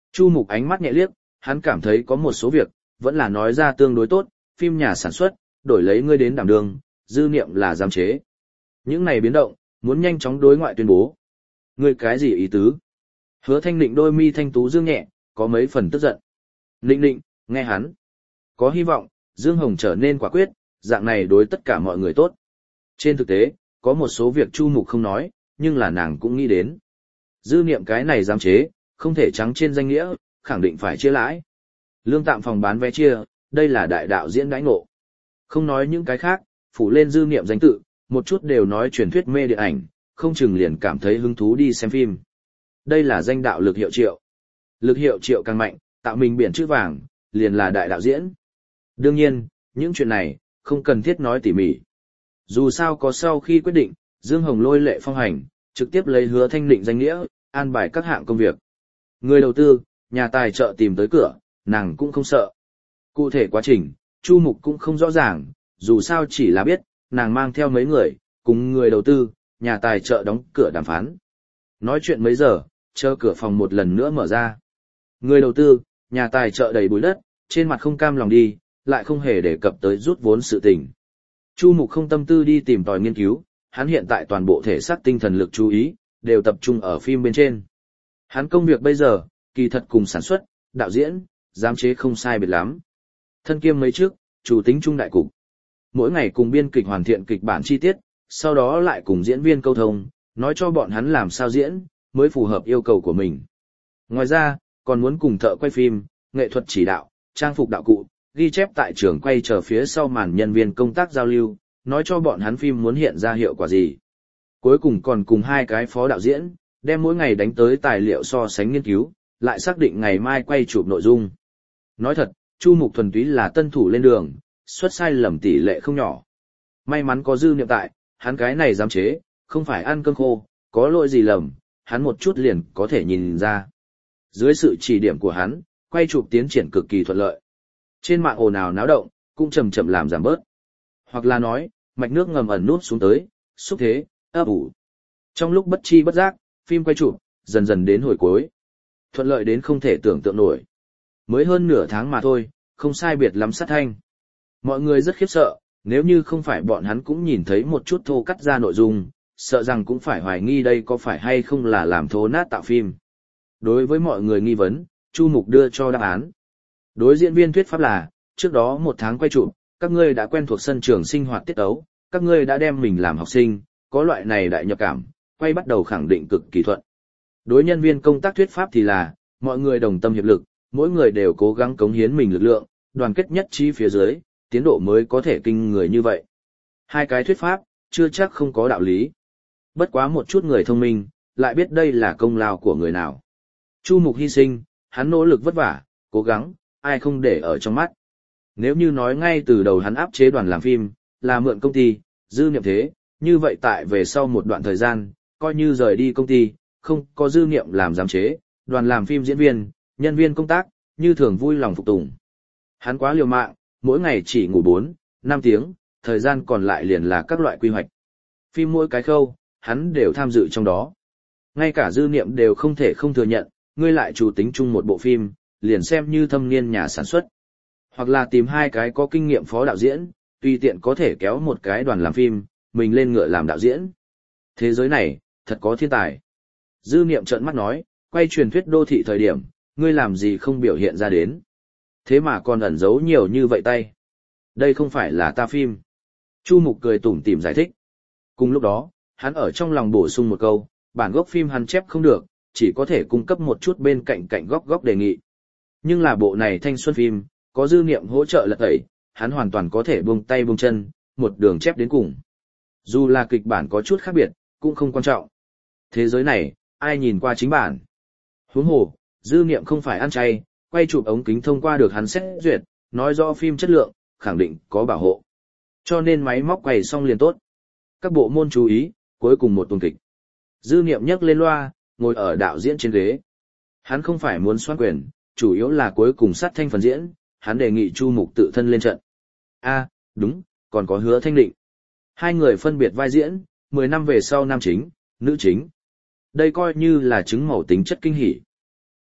Chu Mục ánh mắt nhẹ liếc, hắn cảm thấy có một số việc, vẫn là nói ra tương đối tốt, phim nhà sản xuất, đổi lấy ngươi đến đảm đường, dư niệm là giám chế. Những này biến động, muốn nhanh chóng đối ngoại tuyên bố. Ngươi cái gì ý tứ? Hứa Thanh Định đôi mi thanh tú dương nhẹ, có mấy phần tức giận. Định định, nghe hắn. Có hy vọng, Dương Hồng trở nên quả quyết, dạng này đối tất cả mọi người tốt. Trên thực tế, có một số việc Chu Mục không nói, nhưng là nàng cũng nghĩ đến. Dư niệm cái này giám chế, không thể trắng trên danh nghĩa, khẳng định phải chia lãi. Lương tạm phòng bán vé chia, đây là đại đạo diễn đãi ngộ. Không nói những cái khác, phủ lên dư niệm danh tự, một chút đều nói truyền thuyết mê điện ảnh, không chừng liền cảm thấy hứng thú đi xem phim. Đây là danh đạo lực hiệu triệu. Lực hiệu triệu càng mạnh, tạo mình biển chữ vàng, liền là đại đạo diễn. Đương nhiên, những chuyện này, không cần thiết nói tỉ mỉ. Dù sao có sau khi quyết định, Dương Hồng lôi lệ phong hành, trực tiếp lấy Hứa Thanh Định danh nghĩa, an bài các hạng công việc. Người đầu tư, nhà tài trợ tìm tới cửa, nàng cũng không sợ. Cụ thể quá trình, Chu Mục cũng không rõ ràng, dù sao chỉ là biết, nàng mang theo mấy người, cùng người đầu tư, nhà tài trợ đóng cửa đàm phán. Nói chuyện mấy giờ, chờ cửa phòng một lần nữa mở ra. Người đầu tư, nhà tài trợ đầy bụi đất, trên mặt không cam lòng đi, lại không hề đề cập tới rút vốn sự tình. Chu Mục không tâm tư đi tìm tòi nghiên cứu, hắn hiện tại toàn bộ thể xác tinh thần lực chú ý, đều tập trung ở phim bên trên. Hắn công việc bây giờ, kỳ thật cùng sản xuất, đạo diễn, giám chế không sai biệt lắm. Thân kiêm mấy trước, chủ tính trung đại cục. Mỗi ngày cùng biên kịch hoàn thiện kịch bản chi tiết, sau đó lại cùng diễn viên câu thông, nói cho bọn hắn làm sao diễn, mới phù hợp yêu cầu của mình. Ngoài ra, còn muốn cùng thợ quay phim, nghệ thuật chỉ đạo, trang phục đạo cụ, ghi chép tại trường quay chờ phía sau màn nhân viên công tác giao lưu, nói cho bọn hắn phim muốn hiện ra hiệu quả gì. Cuối cùng còn cùng hai cái phó đạo diễn, đem mỗi ngày đánh tới tài liệu so sánh nghiên cứu, lại xác định ngày mai quay chụp nội dung. Nói thật, Chu Mục thuần túy là tân thủ lên đường, xuất sai lầm tỷ lệ không nhỏ. May mắn có dư niệm tại, hắn cái này giám chế, không phải ăn cơm khô, có lỗi gì lầm, hắn một chút liền có thể nhìn ra. Dưới sự chỉ điểm của hắn, quay chụp tiến triển cực kỳ thuận lợi. Trên mạng ồn ào náo động, cũng chậm chậm làm giảm bớt. Hoặc là nói, mạch nước ngầm ẩn nút xuống tới, xúc thế, ấp ủ. Trong lúc bất chi bất giác, phim quay chụp dần dần đến hồi cuối. Thuận lợi đến không thể tưởng tượng nổi. Mới hơn nửa tháng mà thôi, không sai biệt lắm sát thanh. Mọi người rất khiếp sợ, nếu như không phải bọn hắn cũng nhìn thấy một chút thô cắt ra nội dung, sợ rằng cũng phải hoài nghi đây có phải hay không là làm thô nát tạo phim. Đối với mọi người nghi vấn, Chu Mục đưa cho đáp án. Đối diễn viên thuyết pháp là, trước đó một tháng quay chụp, các ngươi đã quen thuộc sân trường sinh hoạt tiết tấu, các ngươi đã đem mình làm học sinh, có loại này đại nhập cảm, quay bắt đầu khẳng định cực kỳ thuận. Đối nhân viên công tác thuyết pháp thì là, mọi người đồng tâm hiệp lực, mỗi người đều cố gắng cống hiến mình lực lượng, đoàn kết nhất trí phía dưới, tiến độ mới có thể kinh người như vậy. Hai cái thuyết pháp, chưa chắc không có đạo lý. Bất quá một chút người thông minh, lại biết đây là công lao của người nào. Chu Mục hy sinh, hắn nỗ lực vất vả, cố gắng, ai không để ở trong mắt. Nếu như nói ngay từ đầu hắn áp chế đoàn làm phim, là mượn công ty, dư niệm thế, như vậy tại về sau một đoạn thời gian, coi như rời đi công ty, không có dư niệm làm giám chế, đoàn làm phim diễn viên, nhân viên công tác, như thường vui lòng phục tùng. Hắn quá liều mạng, mỗi ngày chỉ ngủ bốn, năm tiếng, thời gian còn lại liền là các loại quy hoạch. Phim mỗi cái khâu, hắn đều tham dự trong đó. Ngay cả dư niệm đều không thể không thừa nhận, ngươi lại chủ tính chung một bộ phim, liền xem như thâm niên nhà sản xuất. Hoặc là tìm hai cái có kinh nghiệm phó đạo diễn, tùy tiện có thể kéo một cái đoàn làm phim, mình lên ngựa làm đạo diễn. Thế giới này, thật có thiên tài. Dư niệm trợn mắt nói, quay truyền thuyết đô thị thời điểm, ngươi làm gì không biểu hiện ra đến. Thế mà còn ẩn giấu nhiều như vậy tay. Đây không phải là ta phim. Chu Mục cười tủm tỉm giải thích. Cùng lúc đó, hắn ở trong lòng bổ sung một câu, bản gốc phim hắn chép không được, chỉ có thể cung cấp một chút bên cạnh cạnh góc góc đề nghị. Nhưng là bộ này thanh xuân phim, có dư niệm hỗ trợ lật tẩy, hắn hoàn toàn có thể buông tay buông chân, một đường chép đến cùng. Dù là kịch bản có chút khác biệt, cũng không quan trọng. Thế giới này, ai nhìn qua chính bản. Huống hồ, dư niệm không phải ăn chay, quay chụp ống kính thông qua được hắn xét duyệt, nói rõ phim chất lượng, khẳng định có bảo hộ. Cho nên máy móc quay xong liền tốt. Các bộ môn chú ý, cuối cùng một tuần kịch. Dư niệm nhấc lên loa, ngồi ở đạo diễn trên ghế. Hắn không phải muốn xoán quyền, chủ yếu là cuối cùng sát thanh phần diễn, hắn đề nghị Chu Mục tự thân lên trận. A, đúng, còn có Hứa Thanh Định. Hai người phân biệt vai diễn, mười năm về sau nam chính, nữ chính. Đây coi như là chứng màu tính chất kinh hỉ.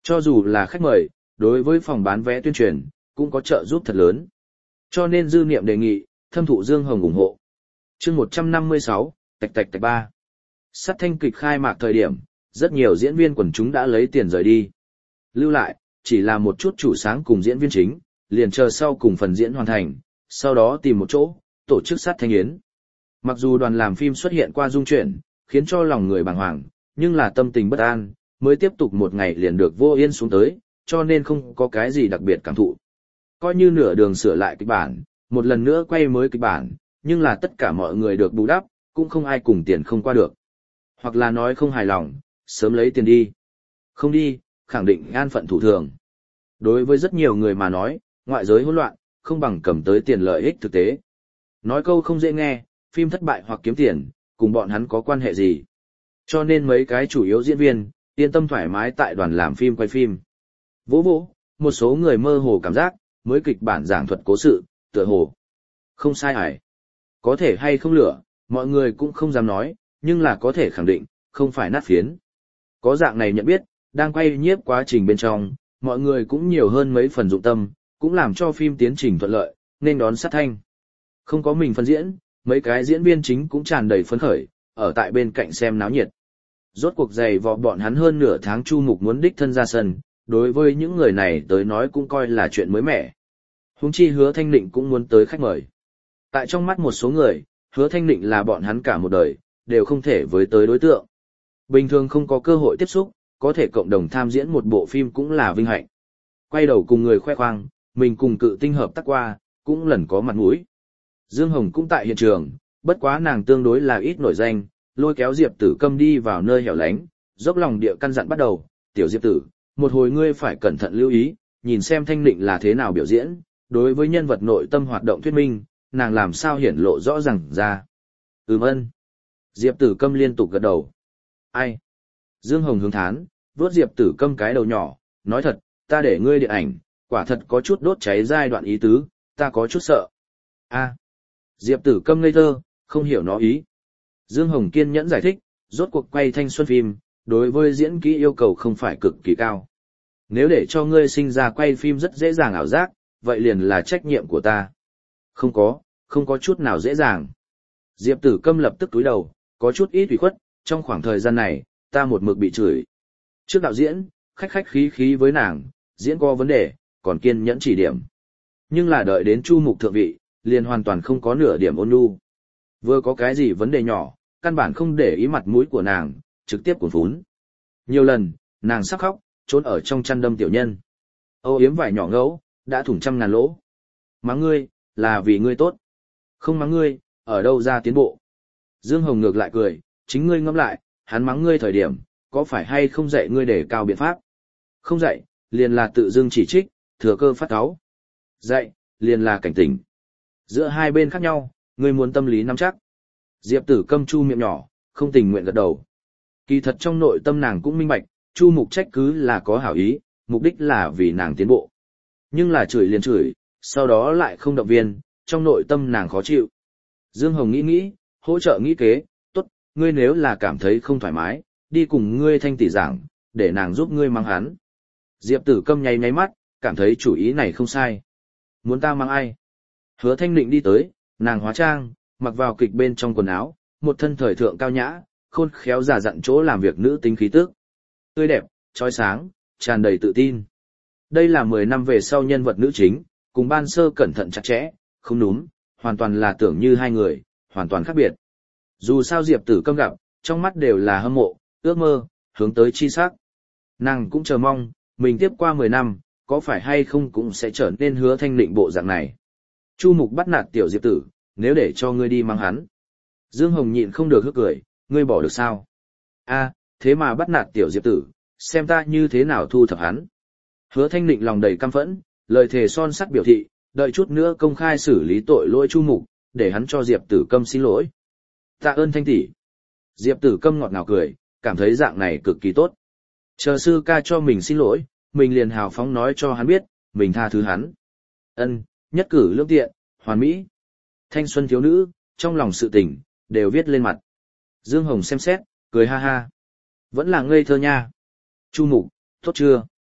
Cho dù là khách mời, đối với phòng bán vé tuyên truyền, cũng có trợ giúp thật lớn. Cho nên dư niệm đề nghị, thâm thụ Dương Hồng ủng hộ. chương một trăm năm mươi sáu, tạch tạch tạch ba. Sắt thanh kịch khai mạc thời điểm, rất nhiều diễn viên quần chúng đã lấy tiền rời đi. Lưu lại, chỉ là một chút chủ sáng cùng diễn viên chính, liền chờ sau cùng phần diễn hoàn thành, sau đó tìm một chỗ, tổ chức sát thanh yến. Mặc dù đoàn làm phim xuất hiện qua dung chuyển, khiến cho lòng người bàng hoàng, nhưng là tâm tình bất an, mới tiếp tục một ngày liền được vô yên xuống tới, cho nên không có cái gì đặc biệt cảm thụ. Coi như nửa đường sửa lại kịch bản, một lần nữa quay mới kịch bản, nhưng là tất cả mọi người được bù đắp, cũng không ai cùng tiền không qua được. Hoặc là nói không hài lòng, sớm lấy tiền đi. Không đi, khẳng định an phận thủ thường. Đối với rất nhiều người mà nói, ngoại giới hỗn loạn, không bằng cầm tới tiền lợi ích thực tế. Nói câu không dễ nghe, phim thất bại hoặc kiếm tiền, cùng bọn hắn có quan hệ gì. Cho nên mấy cái chủ yếu diễn viên, yên tâm thoải mái tại đoàn làm phim quay phim. Vỗ vỗ, một số người mơ hồ cảm giác, mới kịch bản giảng thuật cố sự, tựa hồ. Không sai ải. Có thể hay không lửa, mọi người cũng không dám nói, nhưng là có thể khẳng định, không phải nát phiến. Có dạng này nhận biết, đang quay nhiếp quá trình bên trong, mọi người cũng nhiều hơn mấy phần dụng tâm, cũng làm cho phim tiến trình thuận lợi, nên đón sát thanh. Không có mình phân diễn, mấy cái diễn viên chính cũng tràn đầy phấn khởi, ở tại bên cạnh xem náo nhiệt. Rốt cuộc giày vò bọn hắn hơn nửa tháng Chu Mục muốn đích thân ra sân, đối với những người này tới nói cũng coi là chuyện mới mẻ. Huống chi Hứa Thanh Định cũng muốn tới khách mời. Tại trong mắt một số người, Hứa Thanh Định là bọn hắn cả một đời, đều không thể với tới đối tượng. Bình thường không có cơ hội tiếp xúc, có thể cộng đồng tham diễn một bộ phim cũng là vinh hạnh. Quay đầu cùng người khoe khoang, mình cùng Cự Tinh hợp tác qua, cũng lần có mặt mũi. Dương Hồng cũng tại hiện trường, bất quá nàng tương đối là ít nổi danh, lôi kéo Diệp Tử Câm đi vào nơi hẻo lánh, dốc lòng địa căn dặn bắt đầu, "Tiểu Diệp Tử, một hồi ngươi phải cẩn thận lưu ý, nhìn xem Thanh Định là thế nào biểu diễn, đối với nhân vật nội tâm hoạt động thuyết minh, nàng làm sao hiển lộ rõ ràng ra." "Ừm ân." Diệp Tử Câm liên tục gật đầu. "Ai?" Dương Hồng hướng thán, vuốt Diệp Tử Câm cái đầu nhỏ, "Nói thật, ta để ngươi điện ảnh, quả thật có chút đốt cháy giai đoạn ý tứ, ta có chút sợ." "A." Diệp Tử Câm ngây thơ, không hiểu nó ý. Dương Hồng kiên nhẫn giải thích, rốt cuộc quay thanh xuân phim, đối với diễn kỹ yêu cầu không phải cực kỳ cao. Nếu để cho ngươi sinh ra quay phim rất dễ dàng ảo giác, vậy liền là trách nhiệm của ta. Không có, không có chút nào dễ dàng. Diệp Tử Câm lập tức cúi đầu, có chút ít ủy khuất, trong khoảng thời gian này, ta một mực bị chửi. Trước đạo diễn, khách khách khí khí với nàng, diễn có vấn đề, còn kiên nhẫn chỉ điểm. Nhưng là đợi đến Chu Mục thượng vị, liền hoàn toàn không có nửa điểm ôn nhu. Vừa có cái gì vấn đề nhỏ, căn bản không để ý mặt mũi của nàng, trực tiếp cuốn phún. Nhiều lần, nàng sắp khóc, trốn ở trong chăn đâm tiểu nhân. Âu yếm vải nhỏ ngấu, đã thủng trăm ngàn lỗ. Mắng ngươi, là vì ngươi tốt. Không mắng ngươi, ở đâu ra tiến bộ. Dương Hồng ngược lại cười, chính ngươi ngẫm lại, hắn mắng ngươi thời điểm, có phải hay không dạy ngươi để cao biện pháp? Không dạy, liền là tự dưng chỉ trích, thừa cơ phát cáu. Dạy, liền là cảnh tỉnh. Giữa hai bên khác nhau, ngươi muốn tâm lý nắm chắc. Diệp Tử Câm chu miệng nhỏ, không tình nguyện gật đầu. Kỳ thật trong nội tâm nàng cũng minh bạch, Chu Mục trách cứ là có hảo ý, mục đích là vì nàng tiến bộ. Nhưng là chửi liền chửi, sau đó lại không động viên, trong nội tâm nàng khó chịu. Dương Hồng nghĩ nghĩ, hỗ trợ nghĩ kế, tốt, ngươi nếu là cảm thấy không thoải mái, đi cùng ngươi Thanh tỷ giảng, để nàng giúp ngươi mang hắn. Diệp Tử Câm nháy nháy mắt, cảm thấy chủ ý này không sai. Muốn ta mang ai? Hứa Thanh Định đi tới, nàng hóa trang, mặc vào kịch bên trong quần áo, một thân thời thượng cao nhã, khôn khéo giả dặn chỗ làm việc nữ tính khí tức. Tươi đẹp, trói sáng, tràn đầy tự tin. Đây là mười năm về sau nhân vật nữ chính, cùng ban sơ cẩn thận chặt chẽ, không núm, hoàn toàn là tưởng như hai người, hoàn toàn khác biệt. Dù sao Diệp Tử Câm gặp, trong mắt đều là hâm mộ, ước mơ, hướng tới chi sắc. Nàng cũng chờ mong, mình tiếp qua mười năm, có phải hay không cũng sẽ trở nên Hứa Thanh Định bộ dạng này. Chu Mục bắt nạt tiểu Diệp Tử, nếu để cho ngươi đi mang hắn. Dương Hồng nhịn không được hức cười, ngươi bỏ được sao? A, thế mà bắt nạt tiểu Diệp Tử, xem ta như thế nào thu thập hắn. Hứa Thanh Định lòng đầy căm phẫn, lời thề son sắt biểu thị, đợi chút nữa công khai xử lý tội lỗi Chu Mục, để hắn cho Diệp Tử Câm xin lỗi. Tạ ơn Thanh tỷ. Diệp Tử Câm ngọt ngào cười, cảm thấy dạng này cực kỳ tốt. Chờ sư ca cho mình xin lỗi, mình liền hào phóng nói cho hắn biết, mình tha thứ hắn. Ân, nhất cử lương tiện, hoàn mỹ. Thanh xuân thiếu nữ, trong lòng sự tình, đều viết lên mặt. Dương Hồng xem xét, cười ha ha. Vẫn là ngây thơ nha. Chu Mục, tốt chưa?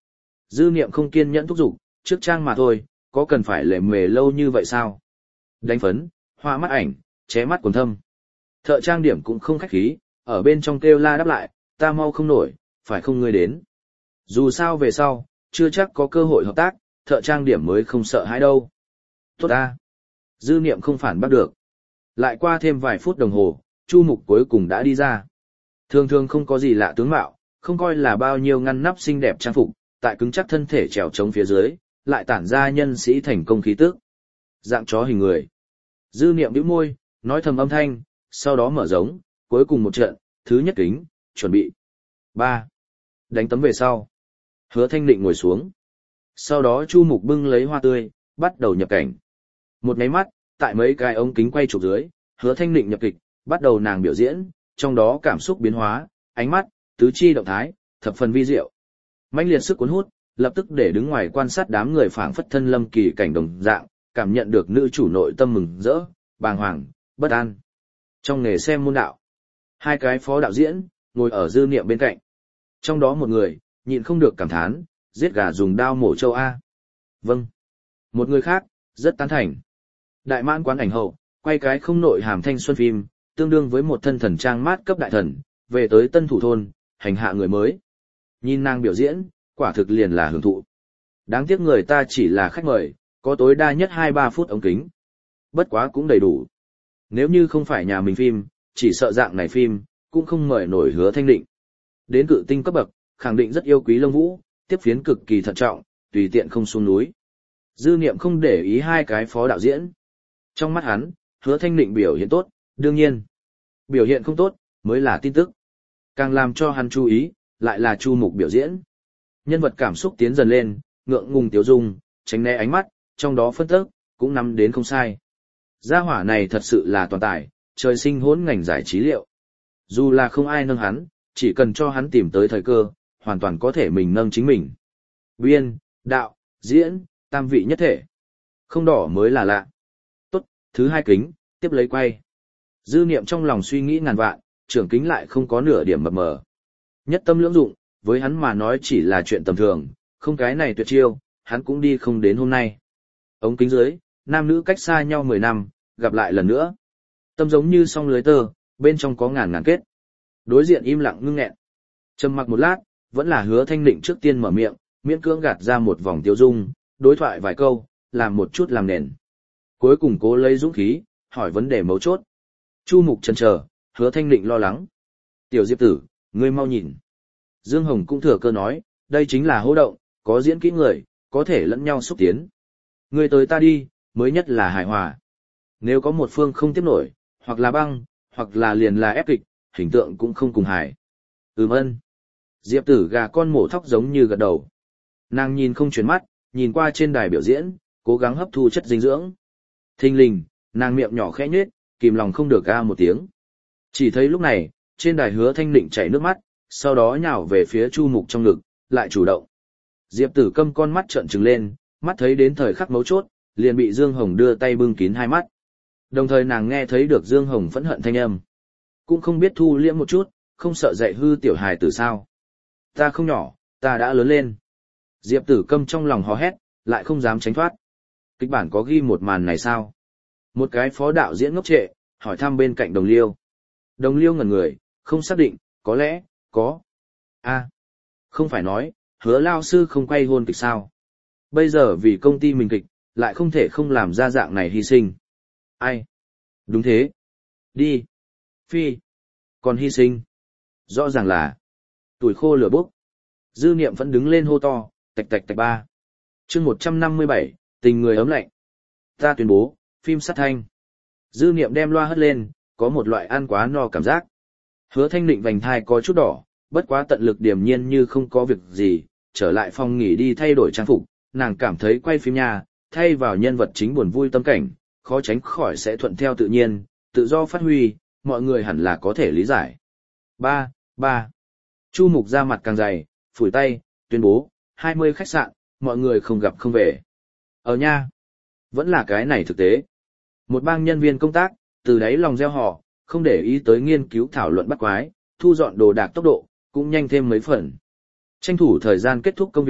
Dư niệm không kiên nhẫn thúc giục, trước trang mà thôi, có cần phải lệ mề lâu như vậy sao? Đánh phấn, hoa mắt ảnh, ché mắt quần thâm. Thợ trang điểm cũng không khách khí, ở bên trong kêu la đáp lại, ta mau không nổi, phải không ngươi đến. Dù sao về sau, chưa chắc có cơ hội hợp tác, thợ trang điểm mới không sợ hãi đâu. Tốt ta. Dư niệm không phản bắt được. Lại qua thêm vài phút đồng hồ, Chu Mục cuối cùng đã đi ra. Thường thường không có gì lạ tướng mạo, không coi là bao nhiêu ngăn nắp xinh đẹp trang phục, tại cứng chắc thân thể trèo trống phía dưới, lại tản ra nhân sĩ thành công khí tức. Dạng chó hình người. Dư niệm bĩu môi, nói thầm âm thanh, sau đó mở giống, cuối cùng một trận, thứ nhất kính, chuẩn bị. ba. Đánh tấm về sau. Hứa Thanh Định ngồi xuống. Sau đó Chu Mục bưng lấy hoa tươi, bắt đầu nhập cảnh. Một máy mắt, tại mấy cái ống kính quay chụp dưới, Hứa Thanh Định nhập kịch, bắt đầu nàng biểu diễn, trong đó cảm xúc biến hóa, ánh mắt, tứ chi động thái, thập phần vi diệu. Mãnh liệt sức cuốn hút, lập tức để đứng ngoài quan sát đám người phảng phất thân lâm kỳ cảnh đồng dạng, cảm nhận được nữ chủ nội tâm mừng rỡ, bàng hoàng, bất an. Trong nghề xem môn đạo, hai cái phó đạo diễn ngồi ở Dư Niệm bên cạnh. Trong đó một người nhịn không được cảm thán, giết gà dùng đao mổ trâu a. Vâng. Một người khác rất tán thành. Đại mãn quán ảnh hậu, quay cái không nội hàm thanh xuân phim, tương đương với một thân thần trang mát cấp đại thần, về tới Tân Thủ thôn, hành hạ người mới. Nhìn nàng biểu diễn, quả thực liền là hưởng thụ. Đáng tiếc người ta chỉ là khách mời, có tối đa nhất hai ba phút ống kính. Bất quá cũng đầy đủ. Nếu như không phải nhà mình phim, chỉ sợ dạng này phim, cũng không mời nổi Hứa Thanh Định. Đến cự tinh cấp bậc, khẳng định rất yêu quý Lông Vũ, tiếp phiến cực kỳ thận trọng, tùy tiện không xuống núi. Dư Niệm không để ý hai cái phó đạo diễn. Trong mắt hắn, Hứa Thanh Định biểu hiện tốt, đương nhiên. Biểu hiện không tốt, mới là tin tức. Càng làm cho hắn chú ý, lại là Chu Mục biểu diễn. Nhân vật cảm xúc tiến dần lên, ngượng ngùng tiếu dung, tránh né ánh mắt, trong đó phân tức, cũng nắm đến không sai. Gia hỏa này thật sự là toàn tài, trời sinh hỗn ngành giải trí liệu. Dù là không ai nâng hắn, chỉ cần cho hắn tìm tới thời cơ, hoàn toàn có thể mình nâng chính mình. Biên, đạo, diễn, tam vị nhất thể. Không đỏ mới là lạ. Tốt, thứ hai kính, tiếp lấy quay. Dư Niệm trong lòng suy nghĩ ngàn vạn, trưởng kính lại không có nửa điểm mập mờ. Nhất tâm lưỡng dụng, với hắn mà nói chỉ là chuyện tầm thường, không cái này tuyệt chiêu, hắn cũng đi không đến hôm nay. Ống kính dưới, nam nữ cách xa nhau mười năm, gặp lại lần nữa. Tâm giống như song lưới tơ, bên trong có ngàn ngàn kết. Đối diện im lặng ngưng nghẹn. Trầm mặc một lát, vẫn là Hứa Thanh Định trước tiên mở miệng, miễn cưỡng gạt ra một vòng tiêu dung, đối thoại vài câu, làm một chút làm nền. Cuối cùng cố lấy dũng khí, hỏi vấn đề mấu chốt. Chu Mục chần chờ, Hứa Thanh Định lo lắng. Tiểu Diệp tử, ngươi mau nhìn. Dương Hồng cũng thừa cơ nói, đây chính là hô động, có diễn kỹ người, có thể lẫn nhau xúc tiến. Ngươi tới ta đi, mới nhất là hài hòa. Nếu có một phương không tiếp nổi, hoặc là băng, hoặc là liền là ép kịch, hình tượng cũng không cùng hài. Ừm ân. Diệp tử gà con mổ thóc giống như gật đầu. Nàng nhìn không chuyển mắt, nhìn qua trên đài biểu diễn, cố gắng hấp thu chất dinh dưỡng. Thình lình, nàng miệng nhỏ khẽ nhếch, kìm lòng không được ga một tiếng. Chỉ thấy lúc này, trên đài Hứa Thanh Định chảy nước mắt, sau đó nhào về phía Chu Mục trong ngực, lại chủ động. Diệp Tử Câm con mắt trợn trừng lên, mắt thấy đến thời khắc mấu chốt, liền bị Dương Hồng đưa tay bưng kín hai mắt. Đồng thời nàng nghe thấy được Dương Hồng phẫn hận thanh âm. Cũng không biết thu liễm một chút, không sợ dạy hư tiểu hài tử sao. Ta không nhỏ, ta đã lớn lên. Diệp Tử Câm trong lòng hò hét, lại không dám tránh thoát. Kịch bản có ghi một màn này sao? Một cái phó đạo diễn ngốc trệ, hỏi thăm bên cạnh Đồng Liêu. Đồng Liêu ngẩn người, không xác định, có lẽ, có. A, không phải nói, Hứa lao sư không quay hôn kịch sao? Bây giờ vì công ty mình kịch, lại không thể không làm ra dạng này hy sinh. Ai? Đúng thế. Đi. Phi. Còn hy sinh. Rõ ràng là tuổi khô lửa bốc. Dư Niệm vẫn đứng lên hô to, tạch tạch tạch ba. Chương một trăm năm mươi bảy, tình người ấm lạnh. Ta tuyên bố, phim sát thanh. Dư Niệm đem loa hất lên, có một loại ăn quá no cảm giác. Hứa Thanh Định vành thai có chút đỏ, bất quá tận lực điềm nhiên như không có việc gì, trở lại phòng nghỉ đi thay đổi trang phục, nàng cảm thấy quay phim nhà, thay vào nhân vật chính buồn vui tâm cảnh, khó tránh khỏi sẽ thuận theo tự nhiên, tự do phát huy, mọi người hẳn là có thể lý giải. Ba, ba. Chu Mục ra mặt càng dày, phủi tay, tuyên bố, hai mươi khách sạn, mọi người không gặp không về. Ở nha. Vẫn là cái này thực tế. Một bang nhân viên công tác, từ đấy lòng gieo họ, không để ý tới nghiên cứu thảo luận bắt quái, thu dọn đồ đạc tốc độ, cũng nhanh thêm mấy phần. Tranh thủ thời gian kết thúc công việc,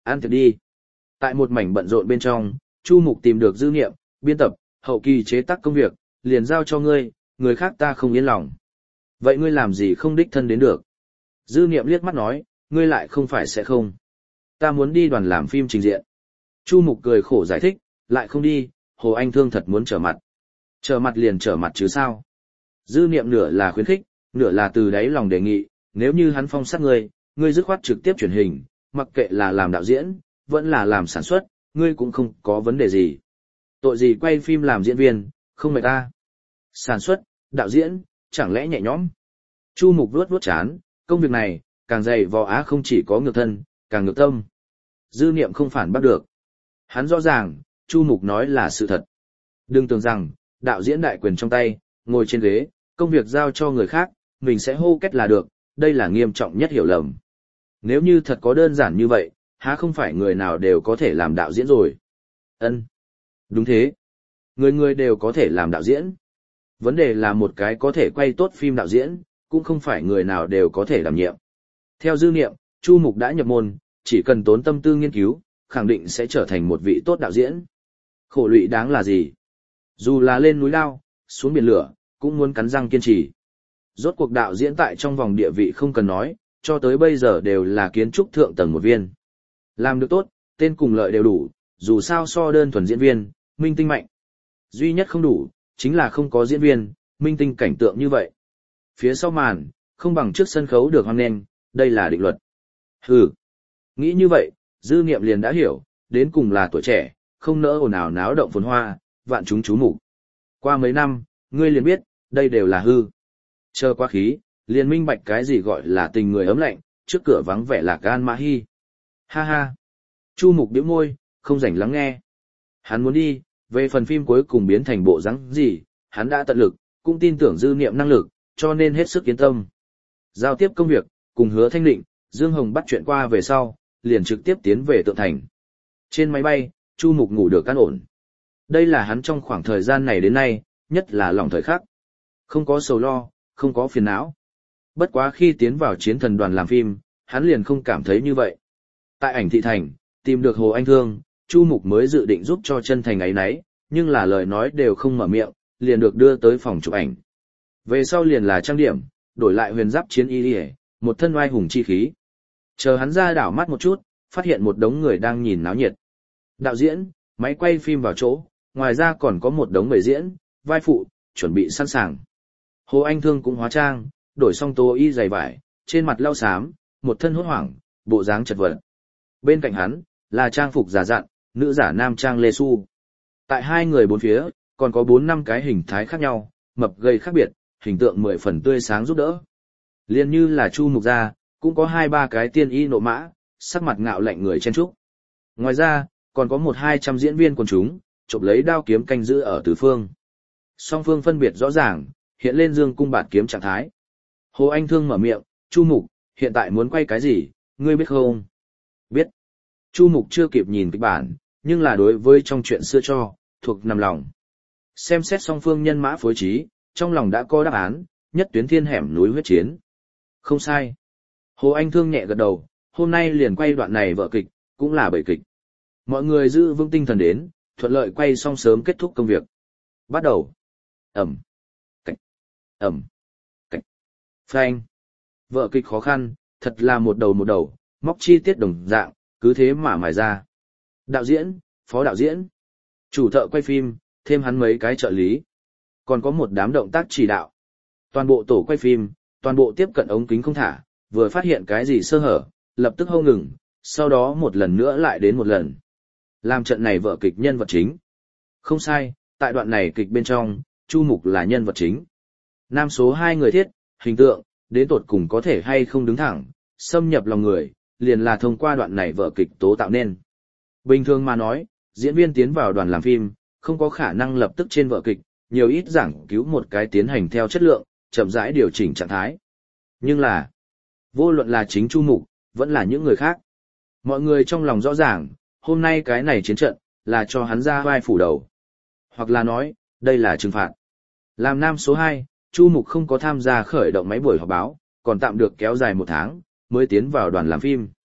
Ăn tiệc đi. Tại một mảnh bận rộn bên trong, Chu Mục tìm được dư niệm, biên tập, hậu kỳ chế tác công việc, liền giao cho ngươi, người khác ta không yên lòng. Vậy ngươi làm gì không đích thân đến được? Dư niệm liếc mắt nói, ngươi lại không phải sẽ không. Ta muốn đi đoàn làm phim trình diện. Chu Mục cười khổ giải thích, lại không đi, Hồ Anh Thương thật muốn trở mặt. Trở mặt liền trở mặt chứ sao? Dư niệm nửa là khuyến khích, nửa là từ đáy lòng đề nghị, nếu như hắn phong sát ngươi, ngươi dứt khoát trực tiếp truyền hình, mặc kệ là làm đạo diễn, vẫn là làm sản xuất, ngươi cũng không có vấn đề gì. Tội gì quay phim làm diễn viên, không mệt ta. Sản xuất, đạo diễn, chẳng lẽ nhẹ nhõm. Chu Mục vuốt vuốt chán, công việc này, càng dày vò á không chỉ có ngược thân, càng ngược tâm. Dư niệm không phản bắt được. Hắn rõ ràng, Chu Mục nói là sự thật. Đừng tưởng rằng, đạo diễn đại quyền trong tay, ngồi trên ghế, công việc giao cho người khác, mình sẽ hô kết là được, đây là nghiêm trọng nhất hiểu lầm. Nếu như thật có đơn giản như vậy, há không phải người nào đều có thể làm đạo diễn rồi. Ân, đúng thế. Người người đều có thể làm đạo diễn. Vấn đề là một cái có thể quay tốt phim đạo diễn, cũng không phải người nào đều có thể đảm nhiệm. Theo dư niệm, Chu Mục đã nhập môn, chỉ cần tốn tâm tư nghiên cứu, khẳng định sẽ trở thành một vị tốt đạo diễn. Khổ lụy đáng là gì? Dù là lên núi lao, xuống biển lửa, cũng muốn cắn răng kiên trì. Rốt cuộc đạo diễn tại trong vòng địa vị không cần nói, cho tới bây giờ đều là kiến trúc thượng tầng một viên. Làm được tốt, tên cùng lợi đều đủ, dù sao so đơn thuần diễn viên, minh tinh mạnh. Duy nhất không đủ, chính là không có diễn viên, minh tinh cảnh tượng như vậy. Phía sau màn, không bằng trước sân khấu được hoan nghênh, đây là định luật. Hừ. Nghĩ như vậy, dư niệm liền đã hiểu, đến cùng là tuổi trẻ, không nỡ ồn ào náo động phồn hoa, vạn chúng chú mục. Qua mấy năm, ngươi liền biết, đây đều là hư. Chờ quá khí, liền minh bạch cái gì gọi là tình người ấm lạnh, trước cửa vắng vẻ là gan mã hy. Ha ha. Chu Mục bĩu môi, không rảnh lắng nghe. Hắn muốn đi, về phần phim cuối cùng biến thành bộ dáng gì, hắn đã tận lực, cũng tin tưởng dư niệm năng lực, cho nên hết sức yên tâm. Giao tiếp công việc, cùng Hứa Thanh Định, Dương Hồng bắt chuyện qua về sau, liền trực tiếp tiến về Tượng Thành. Trên máy bay, Chu Mục ngủ được an ổn. Đây là hắn trong khoảng thời gian này đến nay, nhất là lòng thời khắc. Không có sầu lo, không có phiền não. Bất quá khi tiến vào chiến thần đoàn làm phim, hắn liền không cảm thấy như vậy. Tại ảnh thị thành, tìm được Hồ Anh Thương, Chu Mục mới dự định giúp cho chân thành ấy nấy, nhưng là lời nói đều không mở miệng, liền được đưa tới phòng chụp ảnh. Về sau liền là trang điểm, đổi lại huyền giáp chiến y liễu, một thân oai hùng chi khí. Chờ hắn ra đảo mắt một chút, phát hiện một đống người đang nhìn náo nhiệt. Đạo diễn, máy quay phim vào chỗ, ngoài ra còn có một đống bầy diễn, vai phụ, chuẩn bị sẵn sàng. Hồ Anh Thương cũng hóa trang, đổi xong tô y dày vải, trên mặt lau xám, một thân hốt hoảng, bộ dáng chật vật. Bên cạnh hắn, là trang phục giả dặn, nữ giả nam trang Lê Xu. Tại hai người bốn phía, còn có bốn năm cái hình thái khác nhau, mập gầy khác biệt, hình tượng mười phần tươi sáng giúp đỡ. Liên như là Chu Mục gia, cũng có hai ba cái tiên y nộ mã, sắc mặt ngạo lạnh người chen trúc. Ngoài ra, còn có một hai trăm diễn viên quần chúng, chộp lấy đao kiếm canh giữ ở tứ phương. Song phương phân biệt rõ ràng, hiện lên dương cung bạt kiếm trạng thái. Hồ Anh Thương mở miệng, Chu Mục, hiện tại muốn quay cái gì, ngươi biết không? Biết. Chu Mục chưa kịp nhìn kịch bản, nhưng là đối với trong chuyện xưa cho, thuộc nằm lòng. Xem xét song phương nhân mã phối trí, trong lòng đã có đáp án, nhất tuyến thiên hẻm núi huyết chiến. Không sai. Hồ Anh Thương nhẹ gật đầu, hôm nay liền quay đoạn này vở kịch, cũng là bởi kịch. Mọi người giữ vững tinh thần đến, thuận lợi quay xong sớm kết thúc công việc. Bắt đầu. Ẩm. Cạch. Ẩm. Cạch. Phanh. Vở kịch khó khăn, thật là một đầu một đầu, móc chi tiết đồng dạng, cứ thế mà mài ra. Đạo diễn, phó đạo diễn, chủ thợ quay phim, thêm hắn mấy cái trợ lý. Còn có một đám động tác chỉ đạo. Toàn bộ tổ quay phim, toàn bộ tiếp cận ống kính không thả, vừa phát hiện cái gì sơ hở, lập tức hô ngừng, sau đó một lần nữa lại đến một lần. Làm trận này vở kịch nhân vật chính. Không sai, tại đoạn này kịch bên trong, Chu Mục là nhân vật chính. Nam số hai người thiết, hình tượng, đến tột cùng có thể hay không đứng thẳng, xâm nhập lòng người, liền là thông qua đoạn này vở kịch tố tạo nên. Bình thường mà nói, diễn viên tiến vào đoàn làm phim, không có khả năng lập tức trên vở kịch, nhiều ít giảng cứu một cái tiến hành theo chất lượng, chậm rãi điều chỉnh trạng thái. Nhưng là, vô luận là chính Chu Mục, vẫn là những người khác. Mọi người trong lòng rõ ràng, hôm nay cái này chiến trận, là cho hắn ra vai phủ đầu. Hoặc là nói, đây là trừng phạt. Làm nam số hai, Chu Mục không có tham gia khởi động máy buổi họp báo, còn tạm được kéo dài một tháng, mới tiến vào đoàn làm phim.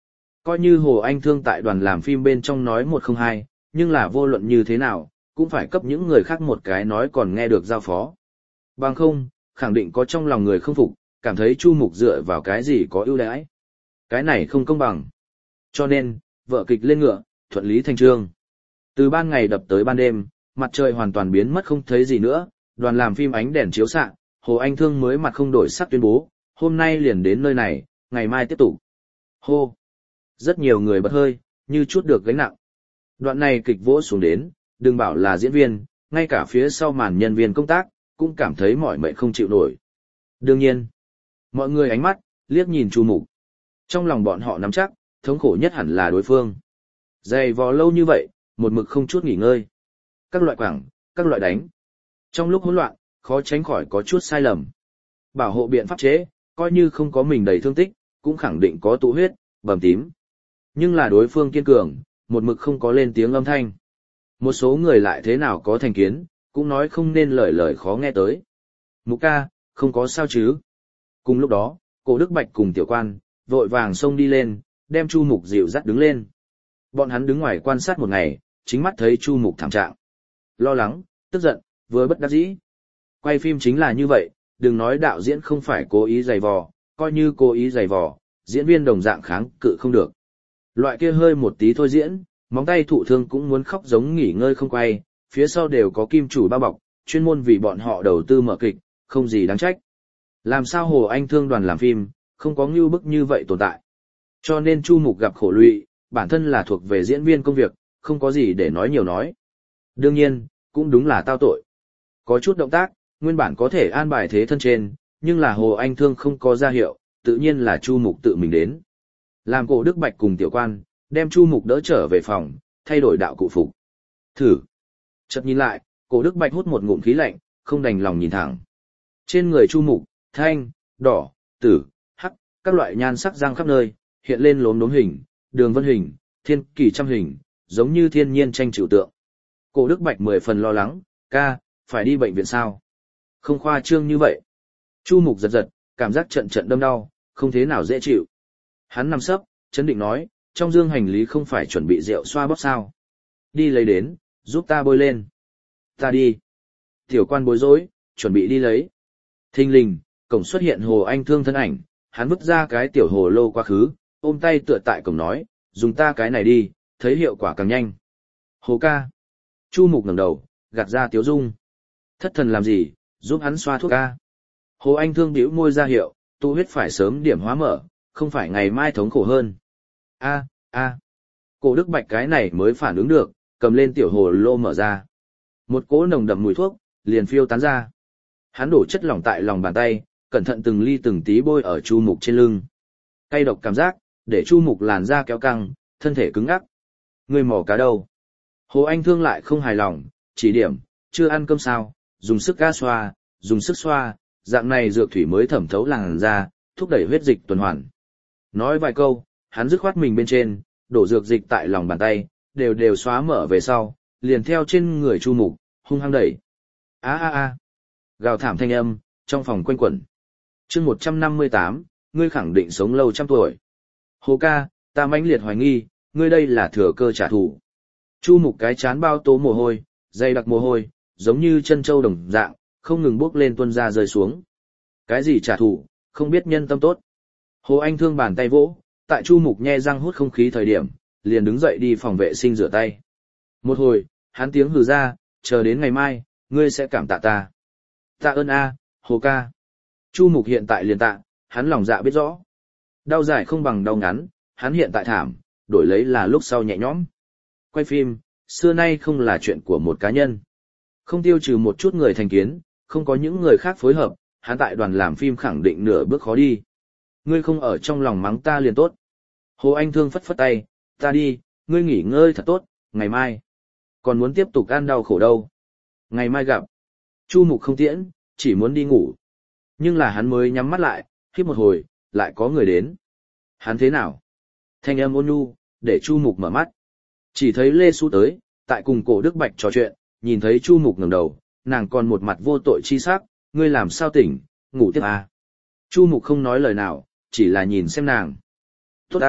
Coi như Hồ Anh Thương tại đoàn làm phim bên trong nói một không hai, nhưng là vô luận như thế nào, cũng phải cấp những người khác một cái nói còn nghe được giao phó. Bằng không, khẳng định có trong lòng người không phục, cảm thấy Chu Mục dựa vào cái gì có ưu đãi. Cái này không công bằng. Cho nên, vở kịch lên ngựa, thuận lý thành trương. Từ ban ngày đập tới ban đêm, mặt trời hoàn toàn biến mất không thấy gì nữa, đoàn làm phim ánh đèn chiếu xạ, Hồ Anh Thương mới mặt không đổi sắc tuyên bố, hôm nay liền đến nơi này, ngày mai tiếp tục. Hô! Rất nhiều người bật hơi, như chút được gánh nặng. Đoạn này kịch vỗ xuống đến, đừng bảo là diễn viên, ngay cả phía sau màn nhân viên công tác, cũng cảm thấy mỏi mệt không chịu nổi. Đương nhiên, mọi người ánh mắt, liếc nhìn Chu Mục. Trong lòng bọn họ nắm chắc, thống khổ nhất hẳn là đối phương. Dày vò lâu như vậy, một mực không chút nghỉ ngơi. Các loại quảng, các loại đánh. Trong lúc hỗn loạn, khó tránh khỏi có chút sai lầm. Bảo hộ biện pháp chế, coi như không có mình đầy thương tích, cũng khẳng định có tụ huyết, bầm tím. Nhưng là đối phương kiên cường, một mực không có lên tiếng âm thanh. Một số người lại thế nào có thành kiến, cũng nói không nên lời lời khó nghe tới. Mục ca, không có sao chứ. Cùng lúc đó, Cổ Đức Bạch cùng tiểu quan, vội vàng xông đi lên, đem Chu Mục dịu dắt đứng lên. Bọn hắn đứng ngoài quan sát một ngày, chính mắt thấy Chu Mục thảm trạng. Lo lắng, tức giận, vừa bất đắc dĩ. Quay phim chính là như vậy, đừng nói đạo diễn không phải cố ý giày vò, coi như cố ý giày vò, diễn viên đồng dạng kháng cự không được. Loại kia hơi một tí thôi diễn, móng tay thụ thương cũng muốn khóc giống nghỉ ngơi không quay, phía sau đều có kim chủ bao bọc, chuyên môn vì bọn họ đầu tư mở kịch, không gì đáng trách. Làm sao Hồ Anh Thương đoàn làm phim, không có ngưu bức như vậy tồn tại. Cho nên Chu Mục gặp khổ lụy, bản thân là thuộc về diễn viên công việc, không có gì để nói nhiều nói. Đương nhiên, cũng đúng là tao tội. Có chút động tác, nguyên bản có thể an bài thế thân trên, nhưng là Hồ Anh Thương không có ra hiệu, tự nhiên là Chu Mục tự mình đến. Làm Cổ Đức Bạch cùng tiểu quan, đem Chu Mục đỡ trở về phòng, thay đổi đạo cụ phục. Thử. Chợt nhìn lại, Cổ Đức Bạch hút một ngụm khí lạnh, không đành lòng nhìn thẳng. Trên người Chu Mục, thanh, đỏ, tử, hắc, các loại nhan sắc răng khắp nơi, hiện lên lốm đốm hình, đường vân hình, thiên kỳ trăm hình, giống như thiên nhiên tranh trừu tượng. Cổ Đức Bạch mười phần lo lắng, ca, phải đi bệnh viện sao? Không khoa trương như vậy. Chu Mục giật giật, cảm giác trận trận đâm đau, không thế nào dễ chịu. Hắn nằm sấp, chấn định nói, trong dương hành lý không phải chuẩn bị rượu xoa bóp sao? Đi lấy đến, giúp ta bôi lên. Ta đi. Tiểu quan bối rối, chuẩn bị đi lấy. Thình lình, cổng xuất hiện Hồ Anh Thương thân ảnh, hắn vứt ra cái tiểu hồ lô quá khứ, ôm tay tựa tại cổng nói, dùng ta cái này đi, thấy hiệu quả càng nhanh. Hồ ca. Chu Mục ngẩng đầu, gạt ra tiếu dung. Thất thần làm gì, giúp hắn xoa thuốc ca. Hồ Anh Thương bĩu môi ra hiệu, tụ huyết phải sớm điểm hóa mở, không phải ngày mai thống khổ hơn. A, a. Cổ Đức Bạch cái này mới phản ứng được, cầm lên tiểu hồ lô mở ra. Một cỗ nồng đậm mùi thuốc, liền phiêu tán ra. Hắn đổ chất lỏng tại lòng bàn tay, cẩn thận từng ly từng tí bôi ở Chu Mục trên lưng. Cay độc cảm giác, để Chu Mục làn da kéo căng, thân thể cứng ngắc. Người mò cá đâu? Hồ Anh Thương lại không hài lòng, chỉ điểm, chưa ăn cơm sao, dùng sức ga xoa, dùng sức xoa, dạng này dược thủy mới thẩm thấu làn da, thúc đẩy huyết dịch tuần hoàn. Nói vài câu, hắn dứt khoát mình bên trên, đổ dược dịch tại lòng bàn tay, đều đều xóa mở về sau, liền theo trên người Chu Mục, hung hăng đẩy. A a a. Gào thảm thanh âm, trong phòng quanh quẩn. Chương một trăm năm mươi tám, ngươi khẳng định sống lâu trăm tuổi. Hồ ca, ta mãnh liệt hoài nghi, ngươi đây là thừa cơ trả thù. Chu Mục cái chán bao tố mồ hôi, dày đặc mồ hôi, giống như chân châu đồng dạng, không ngừng bước lên tuôn ra rơi xuống. Cái gì trả thù, không biết nhân tâm tốt. Hồ Anh Thương bàn tay vỗ, tại Chu Mục nhe răng hút không khí thời điểm, liền đứng dậy đi phòng vệ sinh rửa tay. Một hồi, hắn tiếng hừ ra, chờ đến ngày mai, ngươi sẽ cảm tạ ta. Tạ ơn a, Hồ ca. Chu Mục hiện tại liền tạ, hắn lòng dạ biết rõ. Đau dài không bằng đau ngắn, hắn hiện tại thảm, đổi lấy là lúc sau nhẹ nhõm. Quay phim, xưa nay không là chuyện của một cá nhân. Không tiêu trừ một chút người thành kiến, không có những người khác phối hợp, hắn tại đoàn làm phim khẳng định nửa bước khó đi. Ngươi không ở trong lòng mắng ta liền tốt. Hồ Anh Thương phất phất tay, ta đi, ngươi nghỉ ngơi thật tốt, ngày mai. Còn muốn tiếp tục ăn đau khổ đâu. Ngày mai gặp. Chu Mục không tiễn, chỉ muốn đi ngủ. Nhưng là hắn mới nhắm mắt lại, khiếp một hồi, lại có người đến. Hắn thế nào? Thanh âm ôn nhu, để Chu Mục mở mắt. Chỉ thấy Lê Xu tới, tại cùng Cổ Đức Bạch trò chuyện, nhìn thấy Chu Mục ngẩng đầu, nàng còn một mặt vô tội chi sắc, ngươi làm sao tỉnh, ngủ tiếp à? Chu Mục không nói lời nào, chỉ là nhìn xem nàng. Tốt à,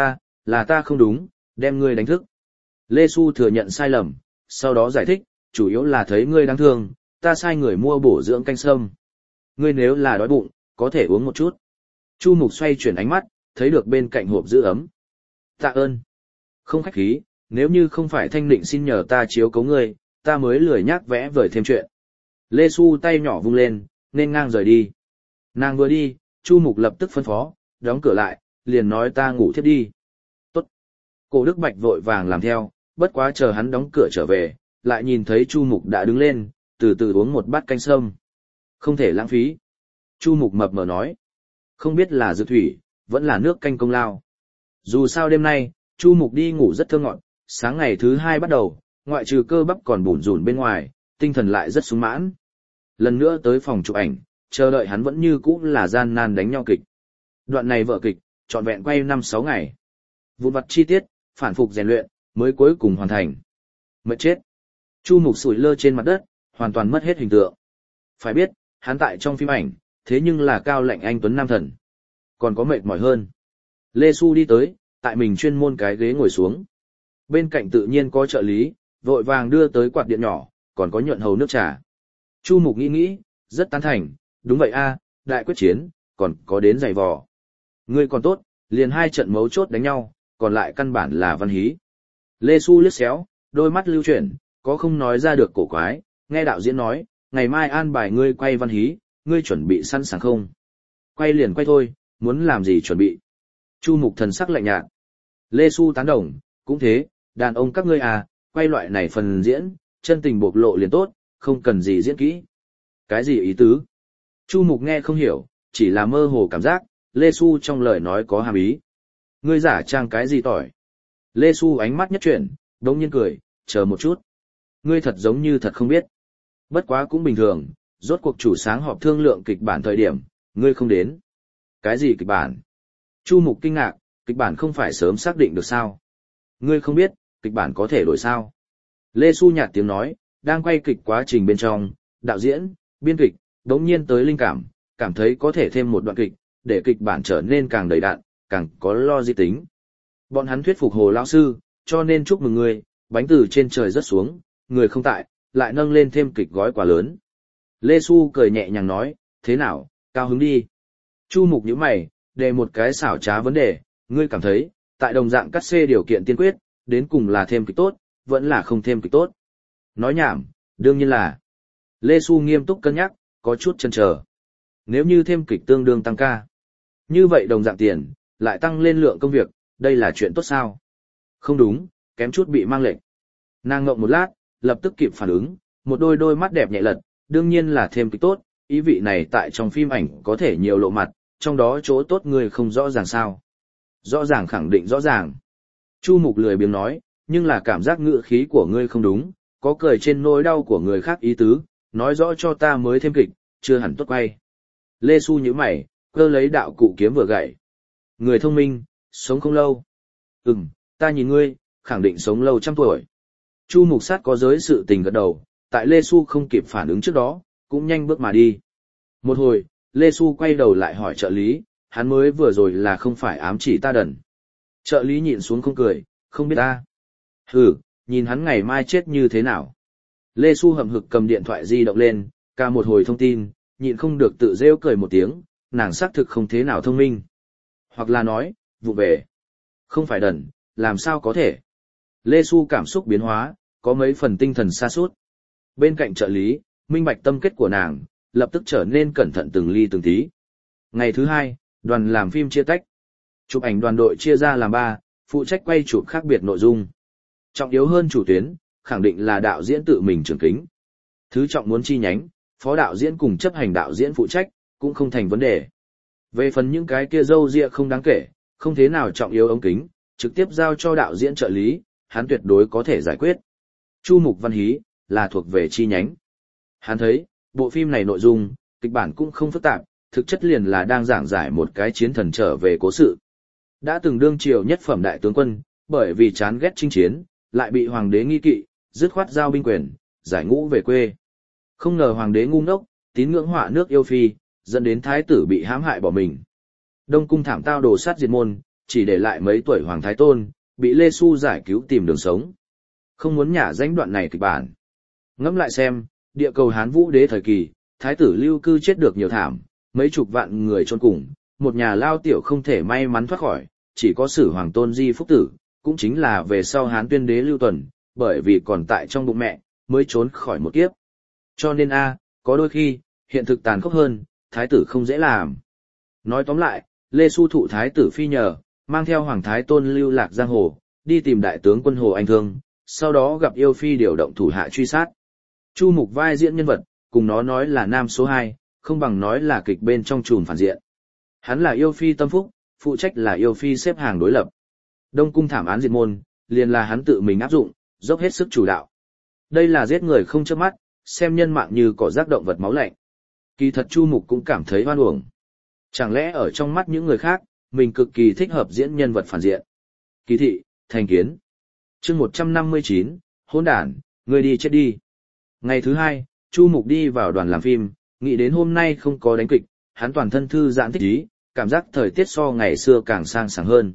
Là ta không đúng, đem ngươi đánh thức. Lê Xu thừa nhận sai lầm, sau đó giải thích, chủ yếu là thấy ngươi đáng thương, ta sai người mua bổ dưỡng canh sâm. Ngươi nếu là đói bụng, có thể uống một chút. Chu Mục xoay chuyển ánh mắt, thấy được bên cạnh hộp giữ ấm. Tạ ơn. Không khách khí, nếu như không phải Thanh Định xin nhờ ta chiếu cố ngươi, ta mới lười nhác vẽ vời thêm chuyện. Lê Xu tay nhỏ vung lên, nên ngang rời đi. Nàng vừa đi, Chu Mục lập tức phân phó, đóng cửa lại, liền nói ta ngủ thiếp đi. Tốt. Cổ Đức Bạch vội vàng làm theo, bất quá chờ hắn đóng cửa trở về, lại nhìn thấy Chu Mục đã đứng lên, từ từ uống một bát canh sâm. Không thể lãng phí. Chu Mục mập mờ nói. Không biết là dược thủy, vẫn là nước canh công lao. Dù sao đêm nay, Chu Mục đi ngủ rất thơ ngọt, sáng ngày thứ hai bắt đầu, ngoại trừ cơ bắp còn bủn rủn bên ngoài, tinh thần lại rất sung mãn. Lần nữa tới phòng chụp ảnh, chờ đợi hắn vẫn như cũ là gian nan đánh nhau kịch. Đoạn này vở kịch, trọn vẹn quay năm sáu ngày. Vụn vặt chi tiết, phản phục rèn luyện, mới cuối cùng hoàn thành. Mệt chết. Chu Mục sủi lơ trên mặt đất, hoàn toàn mất hết hình tượng. Phải biết, hắn tại trong phim ảnh, thế nhưng là cao lạnh anh tuấn nam thần. Còn có mệt mỏi hơn. Lê Xu đi tới, tại mình chuyên môn cái ghế ngồi xuống. Bên cạnh tự nhiên có trợ lý, vội vàng đưa tới quạt điện nhỏ, còn có nhuận hầu nước trà. Chu Mục nghĩ nghĩ, rất tán thành, đúng vậy a, đại quyết chiến, còn có đến giày vò. Ngươi còn tốt, liền hai trận mấu chốt đánh nhau, còn lại căn bản là văn hí. Lê Xu liếc xéo, đôi mắt lưu chuyển, có không nói ra được cổ quái, nghe đạo diễn nói, ngày mai an bài ngươi quay văn hí, ngươi chuẩn bị sẵn sàng không? Quay liền quay thôi, muốn làm gì chuẩn bị? Chu Mục thần sắc lạnh nhạt. Lê Xu tán đồng, cũng thế, đàn ông các ngươi à, quay loại này phần diễn, chân tình bộc lộ liền tốt, không cần gì diễn kỹ. Cái gì ý tứ? Chu Mục nghe không hiểu, chỉ là mơ hồ cảm giác, Lê Xu trong lời nói có hàm ý. Ngươi giả trang cái gì tỏi? Lê Xu ánh mắt nhất chuyển, đống nhiên cười, chờ một chút. Ngươi thật giống như thật không biết. Bất quá cũng bình thường, rốt cuộc chủ sáng họp thương lượng kịch bản thời điểm, ngươi không đến. Cái gì kịch bản? Chu Mục kinh ngạc, kịch bản không phải sớm xác định được sao? Ngươi không biết, kịch bản có thể đổi sao? Lê Xu nhạt tiếng nói, đang quay kịch quá trình bên trong, đạo diễn, biên kịch, đống nhiên tới linh cảm, cảm thấy có thể thêm một đoạn kịch, để kịch bản trở nên càng đầy đặn, càng có logic tính. Bọn hắn thuyết phục Hồ lão sư, cho nên chúc mừng ngươi, bánh từ trên trời rớt xuống, người không tại, lại nâng lên thêm kịch gói quà lớn. Lê Xu cười nhẹ nhàng nói, thế nào, cao hứng đi. Chu Mục nhíu mày, đề một cái xảo trá vấn đề, ngươi cảm thấy, tại đồng dạng cắt xê điều kiện tiên quyết, đến cùng là thêm kịch tốt, vẫn là không thêm kịch tốt. Nói nhảm, đương nhiên là. Lê Xu nghiêm túc cân nhắc, có chút chần chờ. Nếu như thêm kịch tương đương tăng ca, như vậy đồng dạng tiền, lại tăng lên lượng công việc, đây là chuyện tốt sao? Không đúng, kém chút bị mang lệnh. Nàng ngộng một lát, lập tức kịp phản ứng, một đôi đôi mắt đẹp nhẹ lật, đương nhiên là thêm kịch tốt, ý vị này tại trong phim ảnh có thể nhiều lộ mặt, trong đó chỗ tốt người không rõ ràng sao. Rõ ràng khẳng định rõ ràng. Chu Mục lười biếng nói, nhưng là cảm giác ngữ khí của ngươi không đúng, có cười trên nỗi đau của người khác ý tứ, nói rõ cho ta mới thêm kịch, chưa hẳn tốt quay. Lê Xu nhíu mày, cơ lấy đạo cụ kiếm vừa gậy. Người thông minh, sống không lâu. Ừm, ta nhìn ngươi, khẳng định sống lâu trăm tuổi. Chu Mục sát có giới sự tình gật đầu, tại Lê Xu không kịp phản ứng trước đó, cũng nhanh bước mà đi. Một hồi, Lê Xu quay đầu lại hỏi trợ lý, hắn mới vừa rồi là không phải ám chỉ ta đần. Trợ lý nhịn xuống không cười, không biết ta. Hừ, nhìn hắn ngày mai chết như thế nào. Lê Xu hậm hực cầm điện thoại di động lên, ca một hồi thông tin, nhịn không được tự rêu cười một tiếng, nàng xác thực không thế nào thông minh. Hoặc là nói, vụ về. Không phải đần, làm sao có thể. Lê Xu cảm xúc biến hóa, có mấy phần tinh thần sa sút. Bên cạnh trợ lý, minh bạch tâm kết của nàng, lập tức trở nên cẩn thận từng ly từng tí. Ngày thứ hai, đoàn làm phim chia tách. Chụp ảnh đoàn đội chia ra làm ba, phụ trách quay chụp khác biệt nội dung. Trọng yếu hơn chủ tuyến, khẳng định là đạo diễn tự mình trưởng kính. Thứ trọng muốn chi nhánh, phó đạo diễn cùng chấp hành đạo diễn phụ trách, cũng không thành vấn đề. Về phần những cái kia râu ria không đáng kể, không thế nào trọng yếu ống kính, trực tiếp giao cho đạo diễn trợ lý, hắn tuyệt đối có thể giải quyết. Chu Mục văn hí, là thuộc về chi nhánh. Hắn thấy, bộ phim này nội dung, kịch bản cũng không phức tạp, thực chất liền là đang giảng giải một cái chiến thần trở về cố sự. Đã từng đương triều nhất phẩm đại tướng quân, bởi vì chán ghét chinh chiến, lại bị hoàng đế nghi kỵ, dứt khoát giao binh quyền, giải ngũ về quê. Không ngờ hoàng đế ngu ngốc, tín ngưỡng họa nước yêu phi, dẫn đến thái tử bị hãm hại bỏ mình. Đông cung thảm tao đổ sát diệt môn, chỉ để lại mấy tuổi Hoàng Thái Tôn, bị Lê Xu giải cứu tìm đường sống. Không muốn nhả danh đoạn này kịch bản. Ngẫm lại xem, địa cầu Hán Vũ Đế thời kỳ, Thái tử Lưu Cư chết được nhiều thảm, mấy chục vạn người chôn cùng, một nhà lao tiểu không thể may mắn thoát khỏi, chỉ có Sử Hoàng Tôn Di Phúc Tử, cũng chính là về sau Hán Tuyên Đế Lưu Tuần, bởi vì còn tại trong bụng mẹ, mới trốn khỏi một kiếp. Cho nên a, có đôi khi, hiện thực tàn khốc hơn, Thái tử không dễ làm. Nói tóm lại, Lê Xu thụ Thái tử phi nhờ, mang theo Hoàng Thái Tôn lưu lạc giang hồ, đi tìm đại tướng quân Hồ Anh Thương, sau đó gặp yêu phi điều động thủ hạ truy sát. Chu Mục vai diễn nhân vật, cùng nó nói là nam số hai, không bằng nói là kịch bên trong chùm phản diện. Hắn là yêu phi tâm phúc, phụ trách là yêu phi xếp hàng đối lập. Đông cung thảm án diệt môn, liền là hắn tự mình áp dụng, dốc hết sức chủ đạo. Đây là giết người không chớp mắt, xem nhân mạng như cỏ rác động vật máu lạnh. Kỳ thật Chu Mục cũng cảm thấy oan uổng. Chẳng lẽ ở trong mắt những người khác, mình cực kỳ thích hợp diễn nhân vật phản diện. Kỳ thị, thành kiến. Chương một trăm năm mươi chín, hỗn đản, ngươi đi chết đi. Ngày thứ hai, Chu Mục đi vào đoàn làm phim, nghĩ đến hôm nay không có đánh kịch, hắn toàn thân thư giãn thích ý, cảm giác thời tiết so ngày xưa càng sang sảng hơn.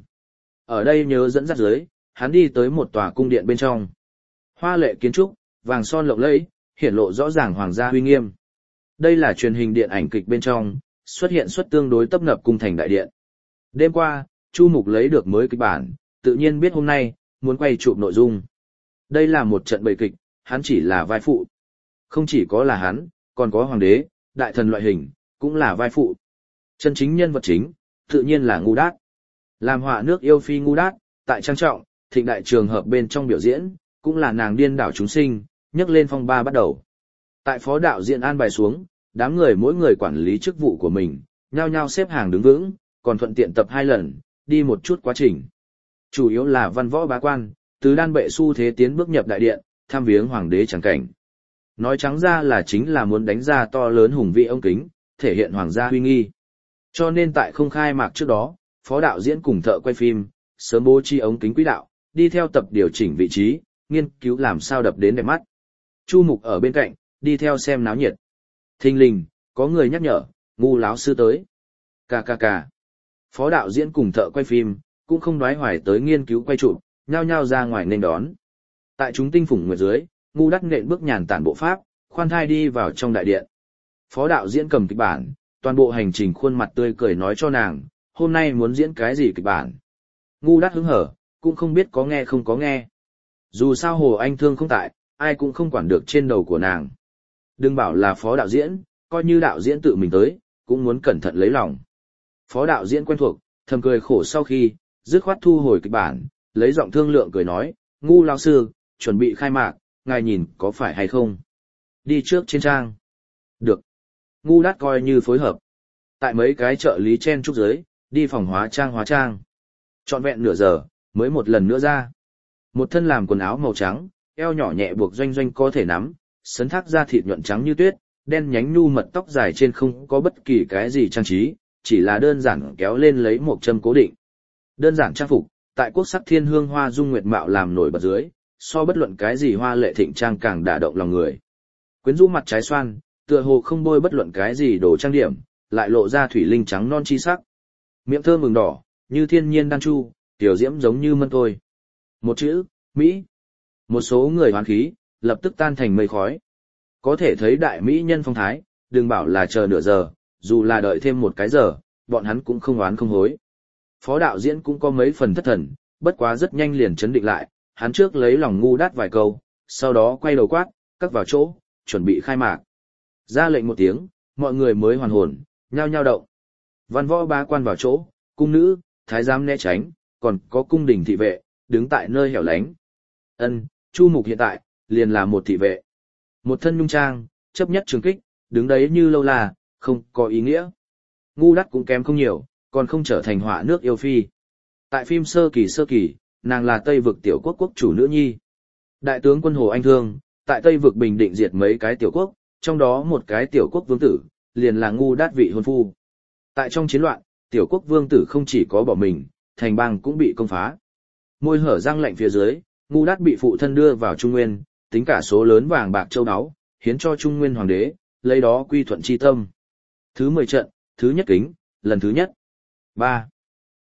Ở đây nhớ dẫn dắt dưới, hắn đi tới một tòa cung điện bên trong. Hoa lệ kiến trúc, vàng son lộng lẫy, hiển lộ rõ ràng hoàng gia uy nghiêm. Đây là truyền hình điện ảnh kịch bên trong, xuất hiện xuất tương đối tấp nập cung thành đại điện. Đêm qua, Chu Mục lấy được mới kịch bản, tự nhiên biết hôm nay, muốn quay chụp nội dung. Đây là một trận bày kịch, hắn chỉ là vai phụ. Không chỉ có là hắn, còn có hoàng đế, đại thần loại hình, cũng là vai phụ. Chân chính nhân vật chính, tự nhiên là Ngu Đát. Làm họa nước yêu phi Ngu Đát, tại trang trọng, thịnh đại trường hợp bên trong biểu diễn, cũng là nàng điên đảo chúng sinh, nhấc lên phong ba bắt đầu. Tại phó đạo diễn an bài xuống, đám người mỗi người quản lý chức vụ của mình, nhao nhao xếp hàng đứng vững, còn thuận tiện tập hai lần, đi một chút quá trình. Chủ yếu là văn võ bá quan, từ đan bệ xu thế tiến bước nhập đại điện, tham viếng hoàng đế chẳng cảnh. Nói trắng ra là chính là muốn đánh ra to lớn hùng vĩ ống kính, thể hiện hoàng gia uy nghi. Cho nên tại không khai mạc trước đó, phó đạo diễn cùng thợ quay phim, sớm bố trí ống kính quỹ đạo, đi theo tập điều chỉnh vị trí, nghiên cứu làm sao đập đến đẹp mắt. Chu Mục ở bên cạnh, đi theo xem náo nhiệt. Thình lình, có người nhắc nhở, Ngu lão sư tới. Cà cà cà. Phó đạo diễn cùng thợ quay phim, cũng không đoái hoài tới nghiên cứu quay chụp, nhao nhao ra ngoài nên đón. Tại chúng tinh phủng nguyệt dưới, Ngu Đắt nện bước nhàn tản bộ pháp, khoan thai đi vào trong đại điện. Phó đạo diễn cầm kịch bản, toàn bộ hành trình khuôn mặt tươi cười nói cho nàng, hôm nay muốn diễn cái gì kịch bản. Ngu Đắt hứng hở, cũng không biết có nghe không có nghe. Dù sao Hồ Anh Thương không tại, ai cũng không quản được trên đầu của nàng. Đừng bảo là phó đạo diễn, coi như đạo diễn tự mình tới, cũng muốn cẩn thận lấy lòng. Phó đạo diễn quen thuộc, thầm cười khổ sau khi, dứt khoát thu hồi kịch bản, lấy giọng thương lượng cười nói, Ngu lão sư, chuẩn bị khai mạc, ngài nhìn có phải hay không? Đi trước trên trang. Được. Ngu Đát coi như phối hợp. Tại mấy cái trợ lý chen trúc dưới, đi phòng hóa trang hóa trang. Trọn vẹn nửa giờ, mới một lần nữa ra. Một thân làm quần áo màu trắng, eo nhỏ nhẹ buộc doanh doanh có thể nắm, sấn thác da thịt nhuận trắng như tuyết, đen nhánh nhu mật tóc dài trên không có bất kỳ cái gì trang trí, chỉ là đơn giản kéo lên lấy một châm cố định. Đơn giản trang phục, tại quốc sắc thiên hương hoa dung nguyệt mạo làm nổi bật dưới, so bất luận cái gì hoa lệ thịnh trang càng đả động lòng người. Quyến rũ mặt trái xoan, tựa hồ không bôi bất luận cái gì đồ trang điểm, lại lộ ra thủy linh trắng non chi sắc. Miệng thơm mừng đỏ, như thiên nhiên đan chu, tiểu diễm giống như mân thôi. Một chữ, Mỹ. Một số người hoán khí, lập tức tan thành mây khói. Có thể thấy đại Mỹ nhân phong thái, đừng bảo là chờ nửa giờ, dù là đợi thêm một cái giờ, bọn hắn cũng không oán không hối. Phó đạo diễn cũng có mấy phần thất thần, bất quá rất nhanh liền chấn định lại, hắn trước lấy lòng Ngu Đát vài câu, sau đó quay đầu quát, cắt vào chỗ, chuẩn bị khai mạc. Ra lệnh một tiếng, mọi người mới hoàn hồn, nhao nhao động. Văn võ bá quan vào chỗ, cung nữ, thái giám né tránh, còn có cung đình thị vệ, đứng tại nơi hẻo lánh. Ân, Chu Mục hiện tại, liền là một thị vệ. Một thân nhung trang, chấp nhất trường kích, đứng đấy như lâu là, không có ý nghĩa. Ngu Đắt cũng kém không nhiều, còn không trở thành họa nước yêu phi. Tại phim sơ kỳ sơ kỳ, nàng là Tây vực tiểu quốc quốc chủ nữ nhi. Đại tướng quân Hồ Anh Thương, tại Tây vực bình định diệt mấy cái tiểu quốc, trong đó một cái tiểu quốc vương tử, liền là Ngu Đát vị hôn phu. Tại trong chiến loạn, tiểu quốc vương tử không chỉ có bỏ mình, thành bang cũng bị công phá. Môi hở răng lạnh phía dưới, Ngu Đát bị phụ thân đưa vào Trung Nguyên, tính cả số lớn vàng bạc châu báu, hiến cho Trung Nguyên hoàng đế, lấy đó quy thuận chi tâm. Thứ mười trận, thứ nhất kính, lần thứ nhất. ba.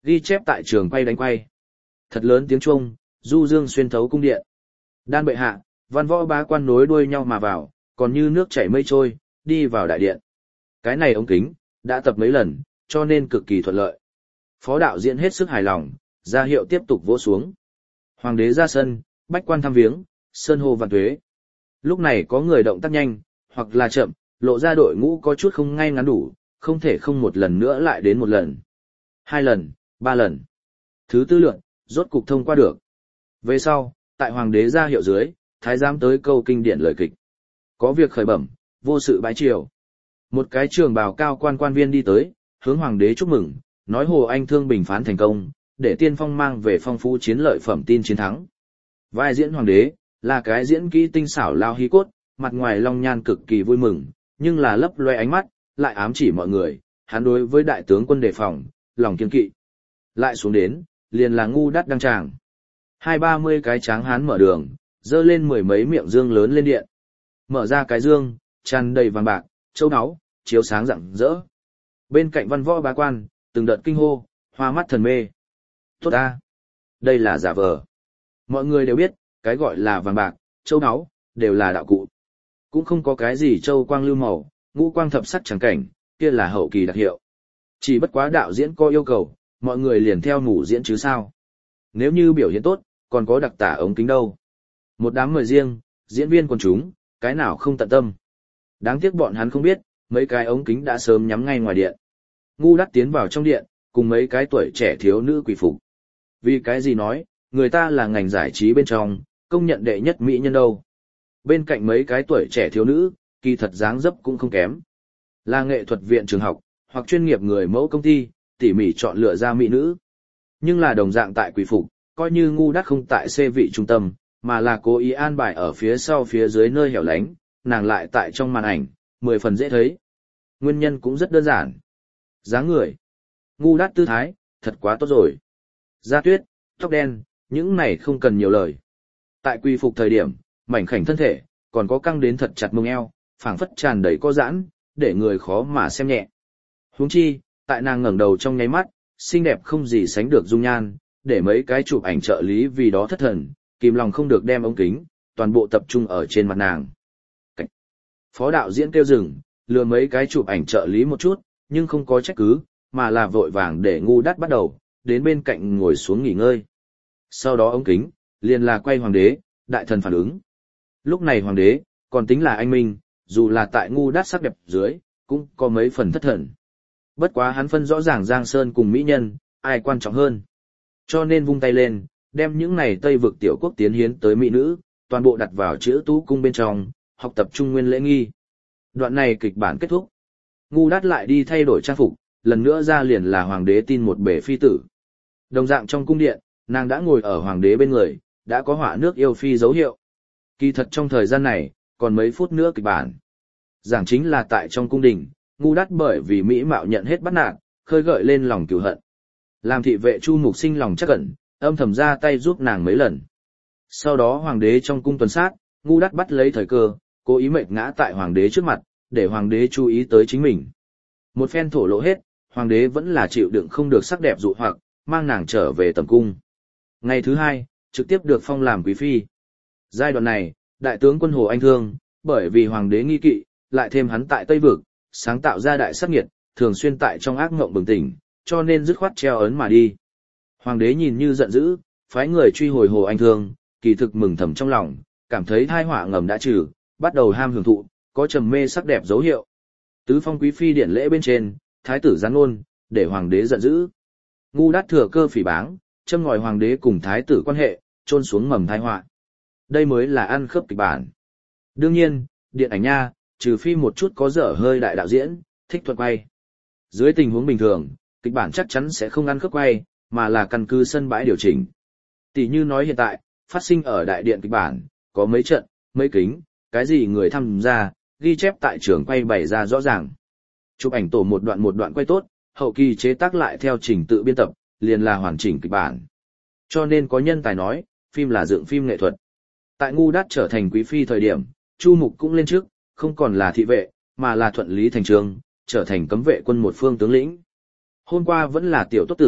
ghi chép tại trường quay đánh quay. Thật lớn tiếng chuông, du dương xuyên thấu cung điện. Đan bệ hạ, văn võ bá quan nối đuôi nhau mà vào, còn như nước chảy mây trôi, đi vào đại điện. Cái này ống kính, đã tập mấy lần, cho nên cực kỳ thuận lợi. Phó đạo diễn hết sức hài lòng, ra hiệu tiếp tục vỗ xuống. Hoàng đế ra sân, bách quan thăm viếng, sơn hô vạn tuế. Lúc này có người động tác nhanh, hoặc là chậm, lộ ra đội ngũ có chút không ngay ngắn đủ, không thể không một lần nữa lại đến một lần. Hai lần, ba lần. Thứ tư lượn, rốt cục thông qua được. Về sau, tại hoàng đế ra hiệu dưới, thái giám tới câu kinh điển lời kịch. Có việc khởi bẩm, vô sự bái triều. Một cái trường bào cao quan quan viên đi tới, hướng hoàng đế chúc mừng, nói Hồ Anh Thương bình phán thành công, để tiên phong mang về phong phú chiến lợi phẩm tin chiến thắng. Vai diễn hoàng đế, là cái diễn kỹ tinh xảo lao hí cốt, mặt ngoài long nhan cực kỳ vui mừng, nhưng là lấp loe ánh mắt, lại ám chỉ mọi người, hắn đối với đại tướng quân đề phòng, lòng kiên kỵ. Lại xuống đến, liền là ngu đắt đăng tràng. Hai ba mươi cái tráng hán mở đường, dơ lên mười mấy miệng dương lớn lên điện. Mở ra cái dương, tràn đầy vàng bạc, châu áo, chiếu sáng rạng rỡ. Bên cạnh văn võ bá quan, từng đợt kinh hô, hoa mắt thần mê. Tốt ta! Đây là giả vờ. Mọi người đều biết, cái gọi là vàng bạc, châu áo, đều là đạo cụ. Cũng không có cái gì châu quang lưu màu, ngũ quang thập sắc chẳng cảnh, kia là hậu kỳ đặc hiệu. Chỉ bất quá đạo diễn có yêu cầu, mọi người liền theo ngủ diễn chứ sao. Nếu như biểu hiện tốt, còn có đặc tả ống kính đâu. Một đám mời riêng, diễn viên quần chúng, cái nào không tận tâm. Đáng tiếc bọn hắn không biết, mấy cái ống kính đã sớm nhắm ngay ngoài điện. Ngu đắt tiến vào trong điện, cùng mấy cái tuổi trẻ thiếu nữ quỳ phục. Vì cái gì nói, người ta là ngành giải trí bên trong, công nhận đệ nhất mỹ nhân đâu. Bên cạnh mấy cái tuổi trẻ thiếu nữ, kỳ thật dáng dấp cũng không kém. Là nghệ thuật viện trường học, hoặc chuyên nghiệp người mẫu công ty, tỉ mỉ chọn lựa ra mỹ nữ. Nhưng là đồng dạng tại quỳ phục, coi như ngu đắt không tại xê vị trung tâm, mà là cố ý an bài ở phía sau phía dưới nơi hẻo lánh, nàng lại tại trong màn ảnh, mười phần dễ thấy. Nguyên nhân cũng rất đơn giản. Dáng người. Ngu đắt tư thái, thật quá tốt rồi. Da tuyết, tóc đen, những này không cần nhiều lời. Tại quỳ phục thời điểm, mảnh khảnh thân thể, còn có căng đến thật chặt mông eo, phảng phất tràn đầy có giãn, để người khó mà xem nhẹ. Huống chi, tại nàng ngẩng đầu trong nháy mắt, xinh đẹp không gì sánh được dung nhan, để mấy cái chụp ảnh trợ lý vì đó thất thần, kìm lòng không được đem ống kính, toàn bộ tập trung ở trên mặt nàng. Cảnh. Phó đạo diễn kêu dừng, lừa mấy cái chụp ảnh trợ lý một chút, nhưng không có trách cứ, mà là vội vàng để ngu đắt bắt đầu, đến bên cạnh ngồi xuống nghỉ ngơi. Sau đó ống kính, liền là quay hoàng đế, đại thần phản ứng. Lúc này hoàng đế, còn tính là anh minh, dù là tại ngu đắt sắc đẹp dưới, cũng có mấy phần thất thần. Bất quá hắn phân rõ ràng Giang Sơn cùng mỹ nhân, ai quan trọng hơn. Cho nên vung tay lên, đem những này Tây vực tiểu quốc tiến hiến tới mỹ nữ, toàn bộ đặt vào chữ tú cung bên trong, học tập trung nguyên lễ nghi. Đoạn này kịch bản kết thúc. Ngu đắt lại đi thay đổi trang phục, lần nữa ra liền là hoàng đế tin một bể phi tử. Đồng dạng trong cung điện, nàng đã ngồi ở hoàng đế bên người, đã có họa nước yêu phi dấu hiệu. Kỳ thật trong thời gian này, còn mấy phút nữa kịch bản. Giảng chính là tại trong cung đình, ngu đắt bởi vì mỹ mạo nhận hết bắt nạt, khơi gợi lên lòng cừu hận. Làm thị vệ Chu Mục sinh lòng chắc ẩn, âm thầm ra tay giúp nàng mấy lần. Sau đó hoàng đế trong cung tuần sát, ngu đắt bắt lấy thời cơ, cố ý mệt ngã tại hoàng đế trước mặt, để hoàng đế chú ý tới chính mình. Một phen thổ lộ hết, hoàng đế vẫn là chịu đựng không được sắc đẹp dụ hoặc, mang nàng trở về tầm cung. Ngày thứ hai, trực tiếp được phong làm quý phi. Giai đoạn này, đại tướng quân Hồ Anh Thương, bởi vì hoàng đế nghi kỵ, lại thêm hắn tại Tây Vực, sáng tạo ra đại sát nghiệt, thường xuyên tại trong ác mộng bừng tỉnh, cho nên dứt khoát treo ấn mà đi. Hoàng đế nhìn như giận dữ, phái người truy hồi Hồ Anh Thương, kỳ thực mừng thầm trong lòng, cảm thấy thai họa ngầm đã trừ, bắt đầu ham hưởng thụ, có trầm mê sắc đẹp dấu hiệu. Tứ phong quý phi điển lễ bên trên, thái tử giáng ngôn, để hoàng đế giận dữ. Ngu đắt thừa cơ phỉ báng, châm ngòi hoàng đế cùng thái tử quan hệ, trôn xuống mầm thai họa. Đây mới là ăn khớp kịch bản. Đương nhiên, điện ảnh nha, trừ phi một chút có dở hơi đại đạo diễn, thích thuật quay. Dưới tình huống bình thường, kịch bản chắc chắn sẽ không ăn khớp quay, mà là căn cứ sân bãi điều chỉnh. Tỷ như nói hiện tại, phát sinh ở đại điện kịch bản, có mấy trận, mấy kính, cái gì người tham gia, ghi chép tại trường quay bày ra rõ ràng. Chụp ảnh tổ một đoạn một đoạn quay tốt, hậu kỳ chế tác lại theo trình tự biên tập, liền là hoàn chỉnh kịch bản. Cho nên có nhân tài nói, phim là dựng phim nghệ thuật. Tại ngu đắt trở thành quý phi thời điểm, Chu Mục cũng lên trước, không còn là thị vệ, mà là thuận lý thành trường, trở thành cấm vệ quân một phương tướng lĩnh. Hôm qua vẫn là tiểu tốt tử,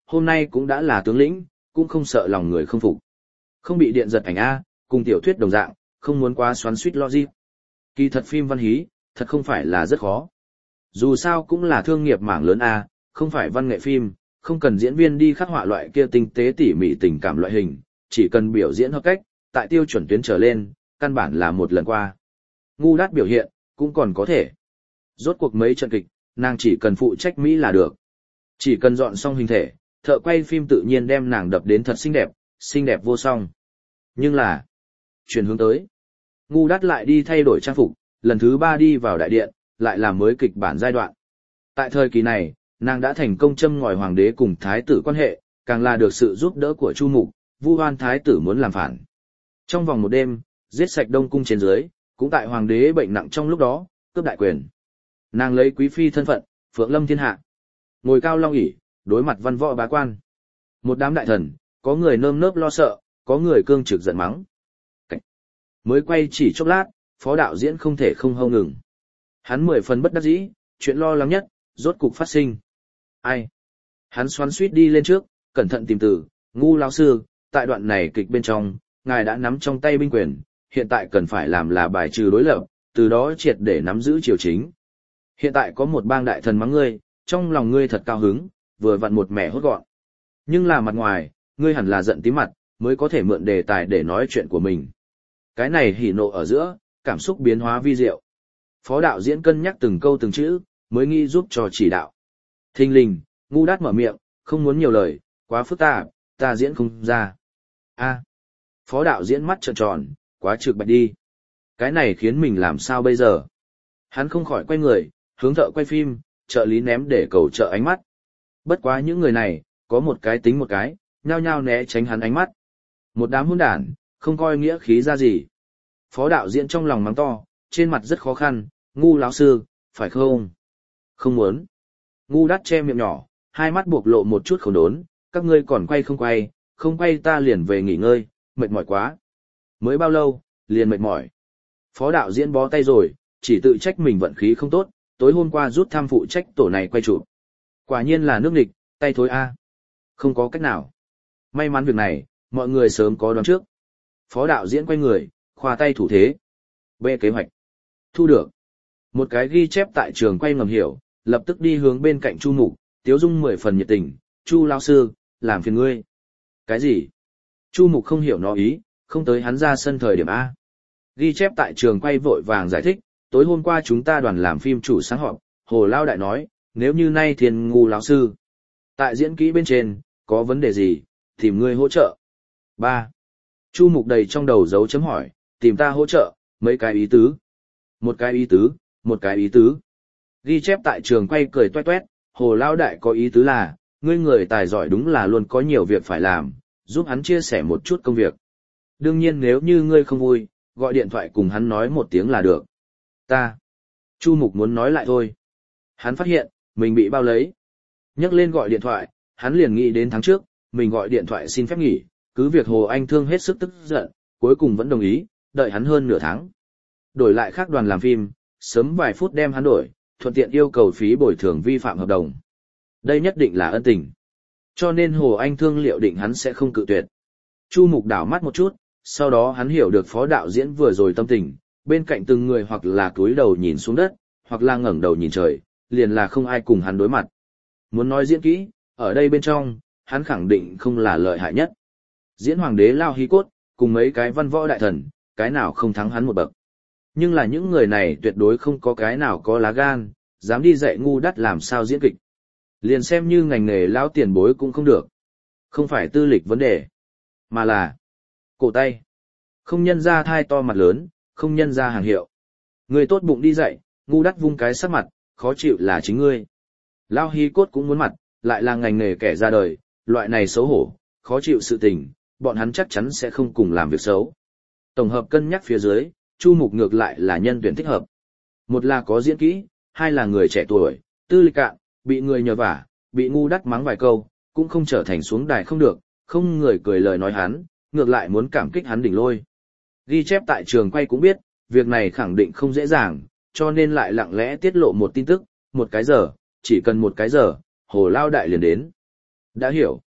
hôm nay cũng đã là tướng lĩnh, cũng không sợ lòng người không phục. Không bị điện giật ảnh A, cùng tiểu thuyết đồng dạng, không muốn quá xoắn suýt logic. Kỳ thật phim văn hí, thật không phải là rất khó. Dù sao cũng là thương nghiệp mảng lớn A, không phải văn nghệ phim, không cần diễn viên đi khắc họa loại kia tinh tế tỉ mỉ tình cảm loại hình, chỉ cần biểu diễn hợp cách, tại tiêu chuẩn tuyến trở lên, căn bản là một lần qua. Ngu đát biểu hiện, cũng còn có thể. Rốt cuộc mấy trận kịch, nàng chỉ cần phụ trách Mỹ là được. Chỉ cần dọn xong hình thể, thợ quay phim tự nhiên đem nàng đập đến thật xinh đẹp, xinh đẹp vô song. Nhưng là, chuyển hướng tới. Ngu đát lại đi thay đổi trang phục, lần thứ ba đi vào đại điện, lại làm mới kịch bản giai đoạn. Tại thời kỳ này, nàng đã thành công châm ngòi hoàng đế cùng thái tử quan hệ, càng là được sự giúp đỡ của Chu Mục, vu oan thái tử muốn làm phản. Trong vòng một đêm, giết sạch Đông cung trên dưới, cũng tại hoàng đế bệnh nặng trong lúc đó, cướp đại quyền. Nàng lấy quý phi thân phận, phượng lâm thiên hạ. Ngồi cao long ỷ, đối mặt văn võ bá quan. Một đám đại thần, có người nơm nớp lo sợ, có người cương trực giận mắng. Cảnh. Mới quay chỉ chốc lát, phó đạo diễn không thể không hâu ngừng. Hắn mười phần bất đắc dĩ, chuyện lo lắng nhất, rốt cục phát sinh. Ai? Hắn xoắn suýt đi lên trước, cẩn thận tìm từ, ngu lão sư, tại đoạn này kịch bên trong, ngài đã nắm trong tay binh quyền, hiện tại cần phải làm là bài trừ đối lập, từ đó triệt để nắm giữ triều chính. Hiện tại có một bang đại thần mắng ngươi, trong lòng ngươi thật cao hứng, vừa vặn một mẻ hốt gọn. Nhưng là mặt ngoài, ngươi hẳn là giận tím mặt, mới có thể mượn đề tài để nói chuyện của mình. Cái này hỉ nộ ở giữa, cảm xúc biến hóa vi diệu. Phó đạo diễn cân nhắc từng câu từng chữ, mới nghĩ giúp cho chỉ đạo. Thình lình, ngu đát mở miệng, không muốn nhiều lời, quá phức tạp, ta diễn không ra. A. Phó đạo diễn mắt trợn tròn, quá trực bạch đi. Cái này khiến mình làm sao bây giờ? Hắn không khỏi quay người, hướng thợ quay phim, trợ lý ném để cầu trợ ánh mắt. Bất quá những người này, có một cái tính một cái, nhao nhao né tránh hắn ánh mắt. Một đám hỗn đản, không coi nghĩa khí ra gì. Phó đạo diễn trong lòng mắng to, trên mặt rất khó khăn, ngu lão sư, phải không? Không muốn. Ngu đắt che miệng nhỏ, hai mắt buộc lộ một chút khổ đốn, các ngươi còn quay không quay, không quay ta liền về nghỉ ngơi, mệt mỏi quá. Mới bao lâu, liền mệt mỏi. Phó đạo diễn bó tay rồi, chỉ tự trách mình vận khí không tốt, tối hôm qua rút thăm phụ trách tổ này quay chụp. Quả nhiên là nước nghịch, tay thối a. Không có cách nào. May mắn việc này, mọi người sớm có đoán trước. Phó đạo diễn quay người, khoa tay thủ thế. B kế hoạch. Thu được. Một cái ghi chép tại trường quay ngầm hiểu, lập tức đi hướng bên cạnh Chu Mục, Tiếu Dung mười phần nhiệt tình, Chu lão sư, làm phiền ngươi. Cái gì? Chu Mục không hiểu nó ý, không tới hắn ra sân thời điểm A. Ghi chép tại trường quay vội vàng giải thích, tối hôm qua chúng ta đoàn làm phim chủ sáng họp, Hồ Lao Đại nói, nếu như nay thiên ngu lão sư. Tại diễn kỹ bên trên, có vấn đề gì, tìm ngươi hỗ trợ. ba. Chu Mục đầy trong đầu dấu chấm hỏi, tìm ta hỗ trợ, mấy cái ý tứ. Một cái ý tứ, một cái ý tứ. Ghi chép tại trường quay cười toét toét, Hồ Lao Đại có ý tứ là, ngươi người tài giỏi đúng là luôn có nhiều việc phải làm, giúp hắn chia sẻ một chút công việc. Đương nhiên nếu như ngươi không vui, gọi điện thoại cùng hắn nói một tiếng là được. Ta. Chu Mục muốn nói lại thôi. Hắn phát hiện, mình bị bao lấy. Nhắc lên gọi điện thoại, hắn liền nghĩ đến tháng trước, mình gọi điện thoại xin phép nghỉ, cứ việc Hồ Anh Thương hết sức tức giận, cuối cùng vẫn đồng ý, đợi hắn hơn nửa tháng. Đổi lại khác đoàn làm phim, sớm vài phút đem hắn đổi, thuận tiện yêu cầu phí bồi thường vi phạm hợp đồng. Đây nhất định là ân tình. Cho nên Hồ Anh Thương liệu định hắn sẽ không cự tuyệt. Chu Mục đảo mắt một chút, sau đó hắn hiểu được phó đạo diễn vừa rồi tâm tình, bên cạnh từng người hoặc là cúi đầu nhìn xuống đất, hoặc là ngẩng đầu nhìn trời, liền là không ai cùng hắn đối mặt. Muốn nói diễn kỹ, ở đây bên trong, hắn khẳng định không là lợi hại nhất. Diễn hoàng đế lao hí cốt, cùng mấy cái văn võ đại thần, cái nào không thắng hắn một bậc. Nhưng là những người này tuyệt đối không có cái nào có lá gan, dám đi dạy ngu đắt làm sao diễn kịch. Liền xem như ngành nghề lao tiền bối cũng không được. Không phải tư lịch vấn đề, mà là cổ tay. Không nhân ra thai to mặt lớn, không nhân ra hàng hiệu. Người tốt bụng đi dạy, ngu đắt vung cái sắc mặt, khó chịu là chính ngươi. Lao hí cốt cũng muốn mặt, lại là ngành nghề kẻ ra đời, loại này xấu hổ, khó chịu sự tình, bọn hắn chắc chắn sẽ không cùng làm việc xấu. Tổng hợp cân nhắc phía dưới, Chu Mục ngược lại là nhân tuyển thích hợp. Một là có diễn kỹ, hai là người trẻ tuổi, tư lịch cạn, bị người nhờ vả, bị ngu đắt mắng vài câu, cũng không trở thành xuống đài không được, không người cười lời nói hắn, ngược lại muốn cảm kích hắn đỉnh lôi. Ghi chép tại trường quay cũng biết, việc này khẳng định không dễ dàng, cho nên lại lặng lẽ tiết lộ một tin tức, một cái giờ, chỉ cần một cái giờ, Hồ Lao Đại liền đến. Đã hiểu.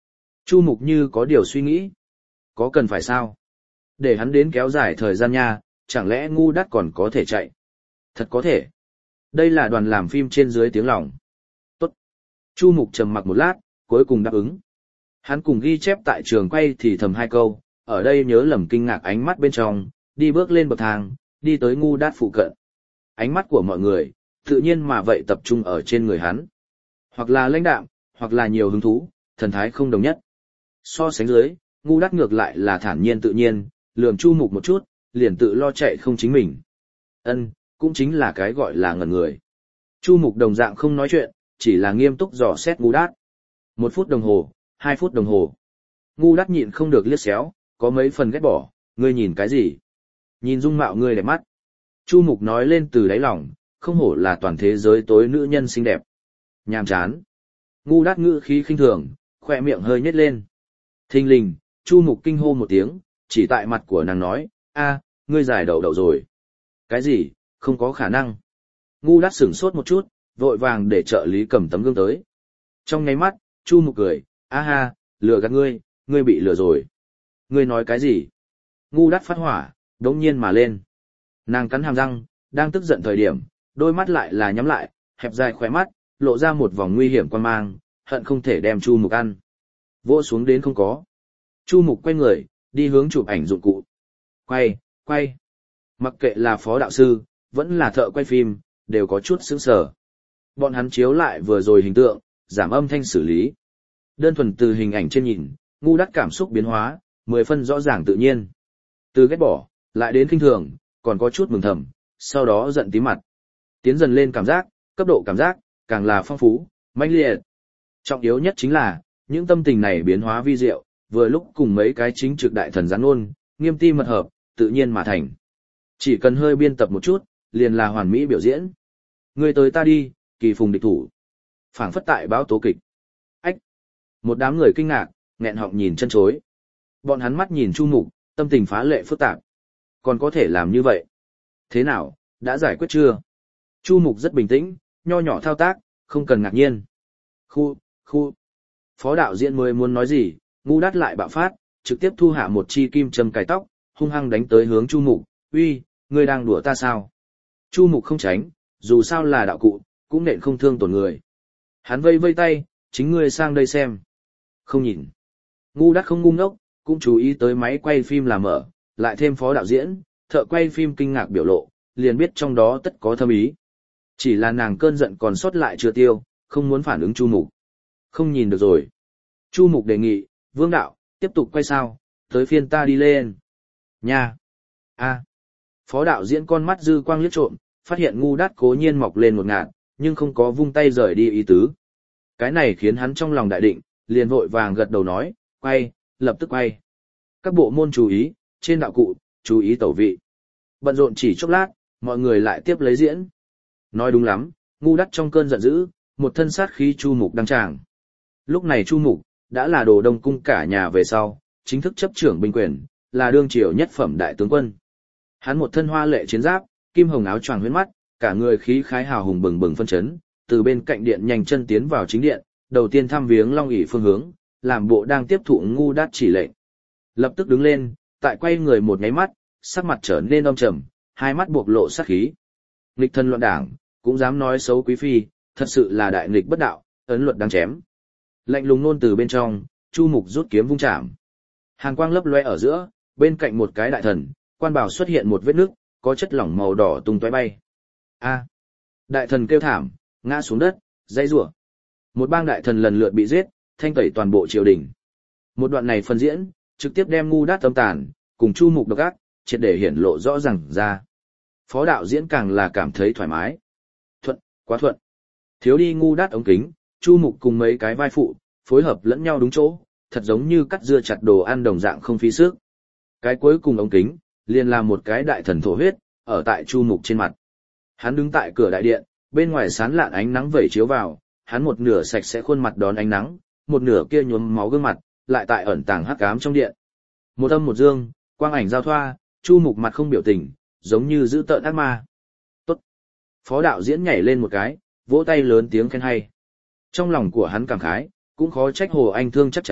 Chu Mục như có điều suy nghĩ. Có cần phải sao? Để hắn đến kéo dài thời gian nha, chẳng lẽ ngu đắt còn có thể chạy? Thật có thể. Đây là đoàn làm phim trên dưới tiếng lòng. Tốt. Chu Mục trầm mặc một lát, cuối cùng đáp ứng. Hắn cùng ghi chép tại trường quay thì thầm hai câu, ở đây nhớ lầm kinh ngạc ánh mắt bên trong, đi bước lên bậc thang, đi tới ngu đát phụ cận. Ánh mắt của mọi người, tự nhiên mà vậy tập trung ở trên người hắn. Hoặc là lãnh đạm, hoặc là nhiều hứng thú, thần thái không đồng nhất. So sánh dưới, ngu đát ngược lại là thản nhiên tự nhiên, lườm Chu Mục một chút, liền tự lo chạy không chính mình. Ân, cũng chính là cái gọi là ngẩn người. Chu Mục đồng dạng không nói chuyện, chỉ là nghiêm túc dò xét ngu đát. Một phút đồng hồ, hai phút đồng hồ. Ngu đát nhịn không được liếc xéo, có mấy phần ghét bỏ, ngươi nhìn cái gì? Nhìn dung mạo ngươi đẹp mắt. Chu Mục nói lên từ đáy lòng, không hổ là toàn thế giới tối nữ nhân xinh đẹp. Nhàm chán. Ngu đát ngữ khí khinh thường, khoe miệng hơi nhếch lên. Thình lình, Chu Mục kinh hô một tiếng, chỉ tại mặt của nàng nói, a, ngươi giải đậu đậu rồi. Cái gì, không có khả năng. Ngu đát sửng sốt một chút, vội vàng để trợ lý cầm tấm gương tới. Trong nháy mắt, Chu Mục cười, a ha, lừa gạt ngươi, ngươi bị lừa rồi. Ngươi nói cái gì? Ngu đát phát hỏa, đống nhiên mà lên. Nàng cắn hàm răng, đang tức giận thời điểm, đôi mắt lại là nhắm lại, hẹp dài khóe mắt, lộ ra một vòng nguy hiểm quan mang, hận không thể đem Chu Mục ăn. Vỗ xuống đến không có. Chu Mục quay người, đi hướng chụp ảnh dụng cụ. Quay, quay. Mặc kệ là phó đạo sư, vẫn là thợ quay phim, đều có chút sững sờ. Bọn hắn chiếu lại vừa rồi hình tượng, giảm âm thanh xử lý. Đơn thuần từ hình ảnh trên nhìn, ngu đắt cảm xúc biến hóa, mười phân rõ ràng tự nhiên. Từ ghét bỏ, lại đến khinh thường, còn có chút mừng thầm, sau đó giận tí mặt. Tiến dần lên cảm giác, cấp độ cảm giác, càng là phong phú, mãnh liệt. Trọng yếu nhất chính là, những tâm tình này biến hóa vi diệu, vừa lúc cùng mấy cái chính trực đại thần gián ôn, nghiêm ti mật hợp, tự nhiên mà thành. Chỉ cần hơi biên tập một chút, liền là hoàn mỹ biểu diễn. Người tới ta đi, kỳ phùng địch thủ. Phảng phất tại báo tố kịch. Ách! Một đám người kinh ngạc, nghẹn họng nhìn chân chối. Bọn hắn mắt nhìn Chu Mục, tâm tình phá lệ phức tạp. Còn có thể làm như vậy. Thế nào, đã giải quyết chưa? Chu Mục rất bình tĩnh, nho nhỏ thao tác, không cần ngạc nhiên. Khu, khu. Phó đạo diễn mới muốn nói gì, ngu đắt lại bạo phát, trực tiếp thu hạ một chi kim châm cài tóc, hung hăng đánh tới hướng Chu Mục. Uy, ngươi đang đùa ta sao? Chu Mục không tránh, dù sao là đạo cụ, cũng nện không thương tổn người. Hắn vây vây tay, chính ngươi sang đây xem. Không nhìn. Ngu đắt không ngu ngốc, cũng chú ý tới máy quay phim làm mở, lại thêm phó đạo diễn, thợ quay phim kinh ngạc biểu lộ, liền biết trong đó tất có thâm ý. Chỉ là nàng cơn giận còn sót lại chưa tiêu, không muốn phản ứng Chu Mục. Không nhìn được rồi. Chu Mục đề nghị, Vương đạo, tiếp tục quay sao, tới phiên ta đi lên. Nha. A. Phó đạo diễn con mắt dư quang liếc trộm, phát hiện ngu đắt cố nhiên mọc lên một ngạt, nhưng không có vung tay rời đi ý tứ. Cái này khiến hắn trong lòng đại định, liền vội vàng gật đầu nói, quay, lập tức quay. Các bộ môn chú ý, trên đạo cụ, chú ý tẩu vị. Bận rộn chỉ chốc lát, mọi người lại tiếp lấy diễn. Nói đúng lắm, ngu đắt trong cơn giận dữ, một thân sát khí Chu Mục đăng tràng. Lúc này Chu Mục đã là đồ đông cung cả nhà về sau, chính thức chấp trưởng binh quyền, là đương triều nhất phẩm đại tướng quân. Hắn một thân hoa lệ chiến giáp, kim hồng áo choàng huyết mắt, cả người khí khái hào hùng bừng bừng phân chấn, từ bên cạnh điện nhanh chân tiến vào chính điện, đầu tiên thăm viếng Long ỷ phương hướng, làm bộ đang tiếp thụ ngu đắt chỉ lệnh. Lập tức đứng lên, tại quay người một nháy mắt, sắc mặt trở nên âm trầm, hai mắt buộc lộ sát khí. Nghịch thân loạn đảng, cũng dám nói xấu quý phi, thật sự là đại nghịch bất đạo, ấn luật đáng chém. Lạnh lùng nôn từ bên trong, Chu Mục rút kiếm vung chạm. Hàn quang lấp loe ở giữa, bên cạnh một cái đại thần, quan bảo xuất hiện một vết nước, có chất lỏng màu đỏ tung tóe bay. A! Đại thần kêu thảm, ngã xuống đất, dãy rủa. Một bang đại thần lần lượt bị giết, thanh tẩy toàn bộ triều đình. Một đoạn này phân diễn, trực tiếp đem ngu đát tâm tàn, cùng Chu Mục độc ác, triệt để hiển lộ rõ ràng ra. Phó đạo diễn càng là cảm thấy thoải mái. Thuận, quá thuận. Thiếu đi ngu đát ống kính, Chu Mục cùng mấy cái vai phụ, phối hợp lẫn nhau đúng chỗ, thật giống như cắt dưa chặt đồ ăn đồng dạng không phí sức. Cái cuối cùng ống kính, liền là một cái đại thần thổ huyết, ở tại Chu Mục trên mặt. Hắn đứng tại cửa đại điện, bên ngoài sán lạn ánh nắng vẩy chiếu vào, hắn một nửa sạch sẽ khuôn mặt đón ánh nắng, một nửa kia nhuốm máu gương mặt, lại tại ẩn tàng hắc ám trong điện. Một âm một dương, quang ảnh giao thoa, Chu Mục mặt không biểu tình, giống như giữ tợn ác ma. Tốt. Phó đạo diễn nhảy lên một cái, vỗ tay lớn tiếng khen hay. Trong lòng của hắn cảm khái, cũng khó trách Hồ Anh Thương chắc chắn,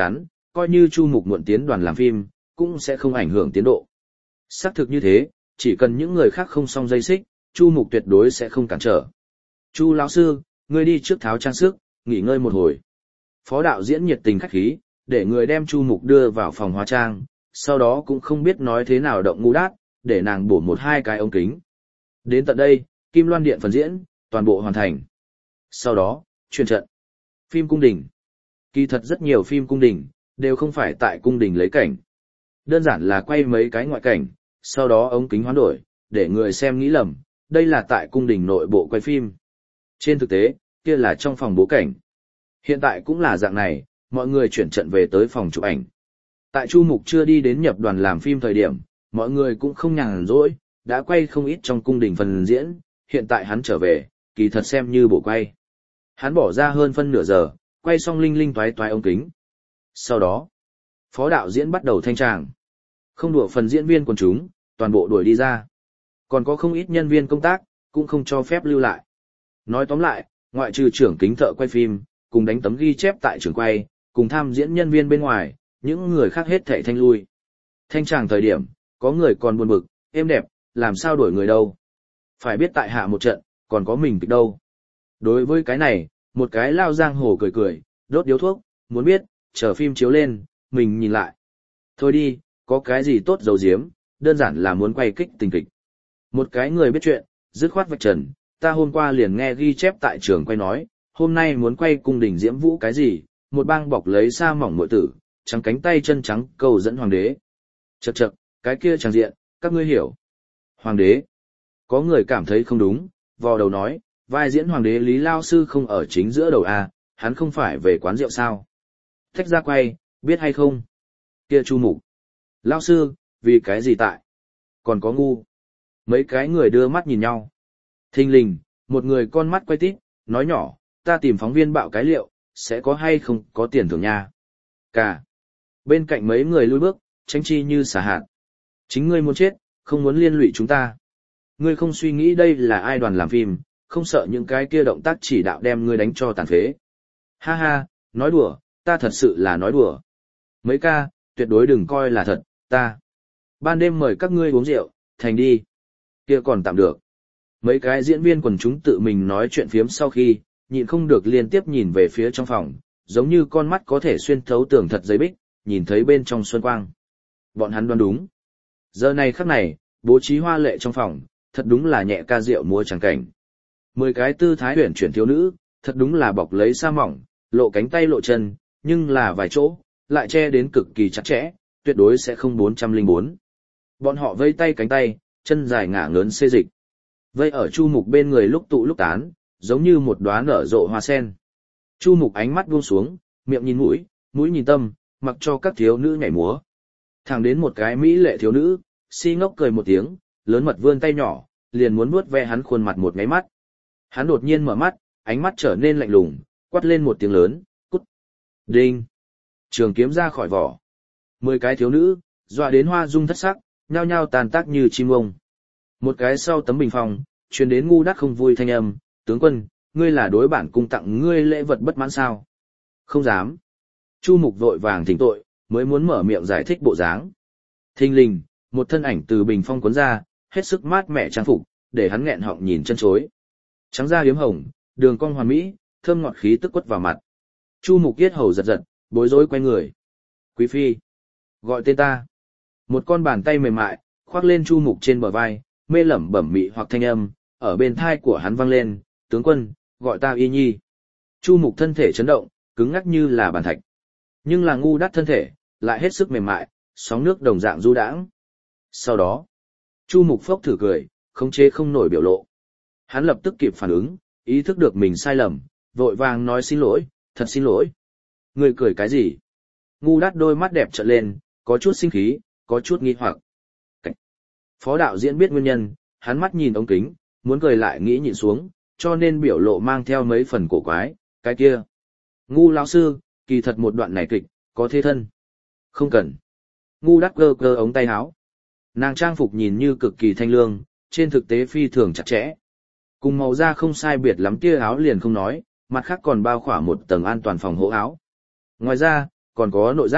coi như Chu Mục muộn tiến đoàn làm phim, cũng sẽ không ảnh hưởng tiến độ. Xác thực như thế, chỉ cần những người khác không xong dây xích, Chu Mục tuyệt đối sẽ không cản trở. Chu lão sư, ngươi đi trước tháo trang sức, nghỉ ngơi một hồi. Phó đạo diễn nhiệt tình khách khí, để người đem Chu Mục đưa vào phòng hóa trang, sau đó cũng không biết nói thế nào động ngu đát, để nàng bổ một hai cái ống kính. Đến tận đây, Kim Loan Điện phần diễn, toàn bộ hoàn thành. Sau đó, chuyển trận. Phim cung đình. Kỳ thật rất nhiều phim cung đình, đều không phải tại cung đình lấy cảnh. Đơn giản là quay mấy cái ngoại cảnh, sau đó ống kính hoán đổi, để người xem nghĩ lầm, đây là tại cung đình nội bộ quay phim. Trên thực tế, kia là trong phòng bố cảnh. Hiện tại cũng là dạng này, mọi người chuyển trận về tới phòng chụp ảnh. Tại Chu Mục chưa đi đến nhập đoàn làm phim thời điểm, mọi người cũng không nhàn rỗi, đã quay không ít trong cung đình phần diễn, hiện tại hắn trở về, kỳ thật xem như bộ quay. Hắn bỏ ra hơn phân nửa giờ, quay xong linh linh toái toái ống kính. Sau đó, phó đạo diễn bắt đầu thanh tràng. Không đùa phần diễn viên quần chúng, toàn bộ đuổi đi ra. Còn có không ít nhân viên công tác, cũng không cho phép lưu lại. Nói tóm lại, ngoại trừ trưởng kính thợ quay phim, cùng đánh tấm ghi chép tại trường quay, cùng tham diễn nhân viên bên ngoài, những người khác hết thảy thanh lui. Thanh tràng thời điểm, có người còn buồn bực, êm đẹp, làm sao đuổi người đâu. Phải biết tại hạ một trận, còn có mình kịch đâu. Đối với cái này, một cái lao giang hồ cười cười, đốt điếu thuốc, muốn biết, chờ phim chiếu lên, mình nhìn lại. Thôi đi, có cái gì tốt dầu diếm, đơn giản là muốn quay kích tình kịch. Một cái người biết chuyện, dứt khoát vạch trần, ta hôm qua liền nghe ghi chép tại trường quay nói, hôm nay muốn quay cung đình diễm vũ cái gì, một bang bọc lấy sa mỏng muội tử, trắng cánh tay chân trắng cầu dẫn hoàng đế. Chậc chậc, cái kia tràng diện, các ngươi hiểu. Hoàng đế. Có người cảm thấy không đúng, vò đầu nói, vai diễn hoàng đế Lý Lao Sư không ở chính giữa đầu à, hắn không phải về quán rượu sao. Thách ra quay, biết hay không? Kia Chu Mục. Lao Sư, vì cái gì tại? Còn có ngu. Mấy cái người đưa mắt nhìn nhau. Thình lình, một người con mắt quay tít, nói nhỏ, ta tìm phóng viên bạo cái liệu, sẽ có hay không có tiền thưởng nha. Cả. Bên cạnh mấy người lui bước, tranh chi như xả hạt. Chính ngươi muốn chết, không muốn liên lụy chúng ta. Ngươi không suy nghĩ đây là ai đoàn làm phim, không sợ những cái kia động tác chỉ đạo đem ngươi đánh cho tàn phế. Ha ha, nói đùa, ta thật sự là nói đùa. Mấy ca, tuyệt đối đừng coi là thật, ta. Ban đêm mời các ngươi uống rượu, thành đi. Kia còn tạm được. Mấy cái diễn viên quần chúng tự mình nói chuyện phiếm sau khi, nhịn không được liên tiếp nhìn về phía trong phòng, giống như con mắt có thể xuyên thấu tường thật giấy bích, nhìn thấy bên trong xuân quang. Bọn hắn đoán đúng. Giờ này khắc này, bố trí hoa lệ trong phòng, thật đúng là nhẹ ca rượu múa tràng cảnh. Mười cái tư thái huyển chuyển thiếu nữ, thật đúng là bọc lấy sa mỏng, lộ cánh tay lộ chân, nhưng là vài chỗ, lại che đến cực kỳ chặt chẽ, tuyệt đối sẽ không bốn trăm lẻ bốn. Bọn họ vây tay cánh tay, chân dài ngả ngớn xê dịch. Vây ở Chu Mục bên người lúc tụ lúc tán, giống như một đóa nở rộ hoa sen. Chu Mục ánh mắt buông xuống, miệng nhìn mũi, mũi nhìn tâm, mặc cho các thiếu nữ nhảy múa. Thẳng đến một cái mỹ lệ thiếu nữ, si ngốc cười một tiếng, lớn mật vươn tay nhỏ, liền muốn nuốt ve hắn khuôn mặt một cái mắt. Hắn đột nhiên mở mắt, ánh mắt trở nên lạnh lùng, quát lên một tiếng lớn, cút. Đinh. Trường kiếm ra khỏi vỏ. Mười cái thiếu nữ, dọa đến hoa dung thất sắc, nhao nhao tàn tác như chim ông. Một cái sau tấm bình phòng, truyền đến ngu đắc không vui thanh âm, tướng quân, ngươi là đối bản cung tặng ngươi lễ vật bất mãn sao? Không dám. Chu Mục vội vàng thỉnh tội, mới muốn mở miệng giải thích bộ dáng. Thình lình, một thân ảnh từ bình phong cuốn ra, hết sức mát mẻ trang phục, để hắn nghẹn họng nhìn chân chối. Trắng da hiếm hồng, đường cong hoàn mỹ, thơm ngọt khí tức quất vào mặt. Chu Mục yết hầu giật giật, bối rối quay người. Quý phi, gọi tên ta. Một con bàn tay mềm mại, khoác lên Chu Mục trên bờ vai, mê lẩm bẩm mị hoặc thanh âm, ở bên thai của hắn vang lên, tướng quân, gọi ta Y Nhi. Chu Mục thân thể chấn động, cứng ngắc như là bàn thạch. Nhưng là ngu đắt thân thể, lại hết sức mềm mại, sóng nước đồng dạng du đãng. Sau đó, Chu Mục phốc thử cười, khống chế không nổi biểu lộ. Hắn lập tức kịp phản ứng, ý thức được mình sai lầm, vội vàng nói xin lỗi, thật xin lỗi. Người cười cái gì? Ngu đắt đôi mắt đẹp trợn lên, có chút sinh khí, có chút nghi hoặc. Cảnh. Phó đạo diễn biết nguyên nhân, hắn mắt nhìn ống kính, muốn cười lại nghĩ nhịn xuống, cho nên biểu lộ mang theo mấy phần cổ quái, cái kia. Ngu lão sư, kỳ thật một đoạn này kịch, có thế thân. Không cần. Ngu đắt cơ cơ ống tay áo. Nàng trang phục nhìn như cực kỳ thanh lương, trên thực tế phi thường chặt chẽ. Cùng màu da không sai biệt lắm kia áo liền không nói, mặt khác còn bao khỏa một tầng an toàn phòng hộ áo. Ngoài ra, còn có nội giáp,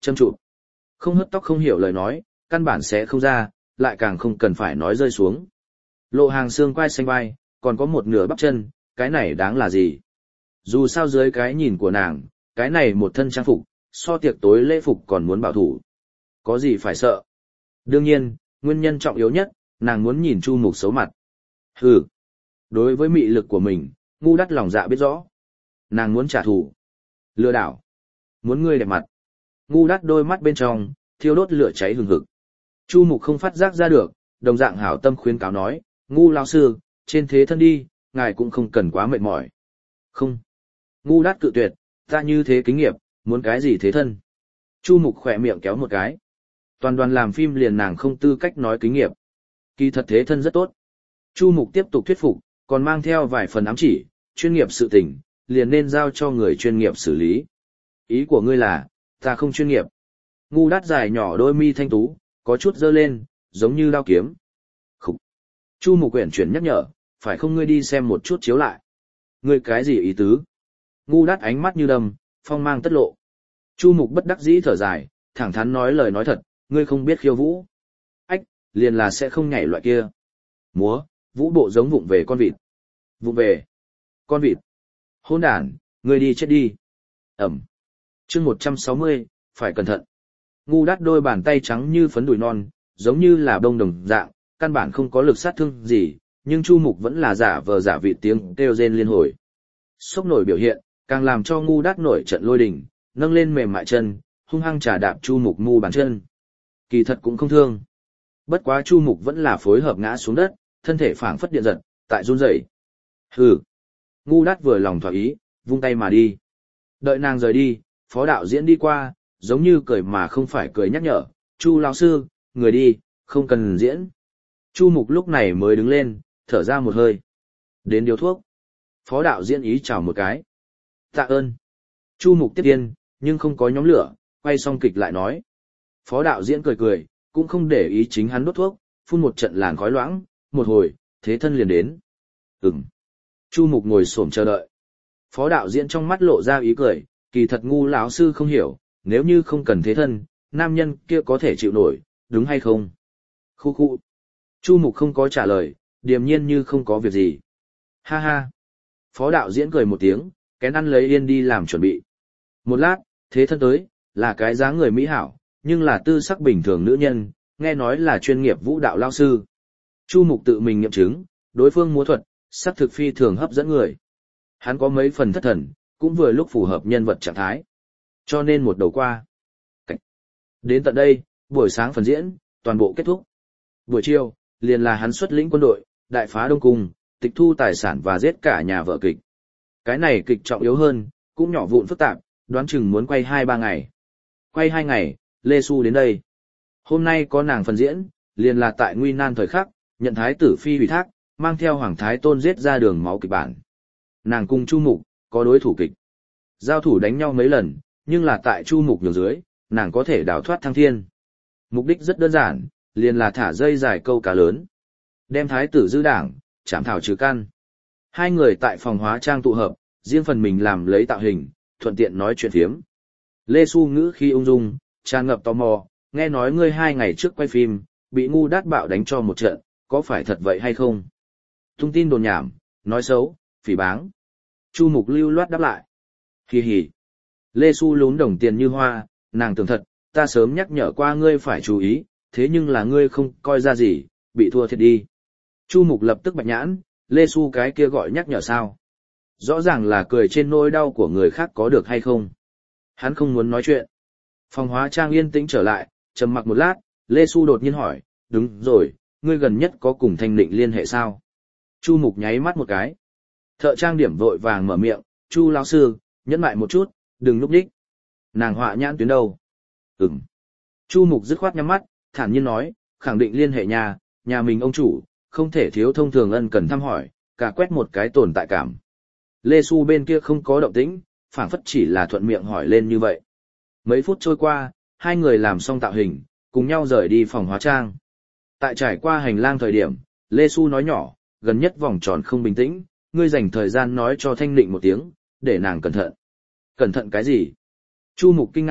Châm trụ. Không hớt tóc không hiểu lời nói, căn bản sẽ không ra, lại càng không cần phải nói rơi xuống. Lộ hàng xương quai xanh vai, còn có một nửa bắp chân, cái này đáng là gì? Dù sao dưới cái nhìn của nàng, cái này một thân trang phục, so tiệc tối lễ phục còn muốn bảo thủ. Có gì phải sợ? Đương nhiên, nguyên nhân trọng yếu nhất, nàng muốn nhìn Chu Mục xấu mặt. Hừ. Đối với mị lực của mình, ngu đắt lòng dạ biết rõ. Nàng muốn trả thù. Lừa đảo. Muốn ngươi đẹp mặt. Ngu đắt đôi mắt bên trong, thiêu đốt lửa cháy hừng hực. Chu Mục không phát giác ra được, đồng dạng hảo tâm khuyên cáo nói, ngu lão sư, trên thế thân đi, ngài cũng không cần quá mệt mỏi. Không. Ngu đắt cự tuyệt, ta như thế kính nghiệp, muốn cái gì thế thân. Chu Mục khỏe miệng kéo một cái. Toàn đoàn làm phim liền nàng không tư cách nói kính nghiệp. Kỳ thật thế thân rất tốt. Chu Mục tiếp tục thuyết phục, còn mang theo vài phần ám chỉ, chuyên nghiệp sự tình, liền nên giao cho người chuyên nghiệp xử lý. Ý của ngươi là, ta không chuyên nghiệp. Ngu đắt dài nhỏ đôi mi thanh tú, có chút dơ lên, giống như đao kiếm. Khúc. Chu Mục quyển chuyển nhắc nhở, phải không ngươi đi xem một chút chiếu lại. Ngươi cái gì ý tứ? Ngu đắt ánh mắt như đâm, phong mang tất lộ. Chu Mục bất đắc dĩ thở dài, thẳng thắn nói lời nói thật, ngươi không biết khiêu vũ. Ách, liền là sẽ không nhảy loại kia. Múa, vũ bộ giống vụng về con vịt. Vụng về. Con vịt. Hôn đàn, ngươi đi chết đi. Ẩm. chương một trăm sáu mươi, phải cẩn thận. Ngu đắt đôi bàn tay trắng như phấn đùi non, giống như là bông đồng dạng, căn bản không có lực sát thương gì, nhưng Chu Mục vẫn là giả vờ giả vị tiếng kêu rên liên hồi. Sốc nổi biểu hiện, càng làm cho ngu đắt nổi trận lôi đình, nâng lên mềm mại chân, hung hăng trà đạp Chu Mục mu bàn chân. Kỳ thật cũng không thương. Bất quá Chu Mục vẫn là phối hợp ngã xuống đất, thân thể phảng phất điện giật, tại run rẩy. Hừ. Ngu đắt vừa lòng thỏa ý, vung tay mà đi. Đợi nàng rời đi, phó đạo diễn đi qua, giống như cười mà không phải cười nhắc nhở, Chu lão sư, người đi, không cần diễn. Chu Mục lúc này mới đứng lên, thở ra một hơi. Đến điếu thuốc. Phó đạo diễn ý chào một cái. Tạ ơn. Chu Mục tiếp yên, nhưng không có nhóm lửa, quay xong kịch lại nói. Phó đạo diễn cười cười, cũng không để ý chính hắn đốt thuốc, phun một trận làn khói loãng, một hồi, thế thân liền đến. Ừm. Chu Mục ngồi xổm chờ đợi. Phó đạo diễn trong mắt lộ ra ý cười, kỳ thật ngu lão sư không hiểu, nếu như không cần thế thân, nam nhân kia có thể chịu nổi, đúng hay không? Khu khu. Chu Mục không có trả lời, điềm nhiên như không có việc gì. Ha ha. Phó đạo diễn cười một tiếng, kén ăn lấy yên đi làm chuẩn bị. Một lát, thế thân tới, là cái dáng người mỹ hảo, nhưng là tư sắc bình thường nữ nhân, nghe nói là chuyên nghiệp vũ đạo lao sư. Chu Mục tự mình nghiệm chứng, đối phương múa thuật, sắc thực phi thường hấp dẫn người. Hắn có mấy phần thất thần, cũng vừa lúc phù hợp nhân vật trạng thái. Cho nên một đầu qua. Cảnh. Đến tận đây, buổi sáng phần diễn, toàn bộ kết thúc. Buổi chiều, liền là hắn xuất lĩnh quân đội, đại phá Đông Cung, tịch thu tài sản và giết cả nhà vợ kịch. Cái này kịch trọng yếu hơn, cũng nhỏ vụn phức tạp, đoán chừng muốn quay hai ba ngày. Quay hai ngày, Lê Xu đến đây. Hôm nay có nàng phần diễn, liền là tại nguy nan thời khắc, nhận thái tử phi ủy thác, mang theo hoàng thái tôn giết ra đường máu kịch bản. Nàng cùng Chu Mục, có đối thủ kịch. Giao thủ đánh nhau mấy lần, nhưng là tại Chu Mục nhường dưới, nàng có thể đào thoát thăng thiên. Mục đích rất đơn giản, liền là thả dây dài câu cá lớn. Đem thái tử dư đảng, chảm thảo trừ căn. Hai người tại phòng hóa trang tụ hợp, riêng phần mình làm lấy tạo hình, thuận tiện nói chuyện phiếm. Lê Xu ngữ khi ung dung, tràn ngập tò mò, nghe nói ngươi hai ngày trước quay phim, bị ngu đát bạo đánh cho một trận, có phải thật vậy hay không? Tung tin đồn nhảm, nói xấu, phỉ báng. Chu Mục lưu loát đáp lại. Hì hì. Lê Xu lún đồng tiền như hoa, nàng tưởng thật, ta sớm nhắc nhở qua ngươi phải chú ý, thế nhưng là ngươi không coi ra gì, bị thua thiệt đi. Chu Mục lập tức bạch nhãn, Lê Xu cái kia gọi nhắc nhở sao? Rõ ràng là cười trên nỗi đau của người khác có được hay không? Hắn không muốn nói chuyện. Phòng hóa trang yên tĩnh trở lại, trầm mặc một lát, Lê Xu đột nhiên hỏi, đúng rồi, ngươi gần nhất có cùng Thanh Định liên hệ sao? Chu Mục nháy mắt một cái. Thợ trang điểm vội vàng mở miệng, Chu lão sư, nhẫn lại một chút, đừng núp đích. Nàng họa nhãn tuyến đâu? Ừm. Chu Mục dứt khoát nhắm mắt, thản nhiên nói, khẳng định liên hệ nhà, nhà mình ông chủ, không thể thiếu thông thường ân cần thăm hỏi, cả quét một cái tồn tại cảm. Lê Xu bên kia không có động tĩnh, phảng phất chỉ là thuận miệng hỏi lên như vậy. Mấy phút trôi qua, hai người làm xong tạo hình, cùng nhau rời đi phòng hóa trang. Tại trải qua hành lang thời điểm, Lê Xu nói nhỏ, gần nhất vòng tròn không bình tĩnh, ngươi dành thời gian nói cho Thanh Định một tiếng, để nàng cẩn thận. Cẩn thận cái gì? Chu Mục kinh ngạc,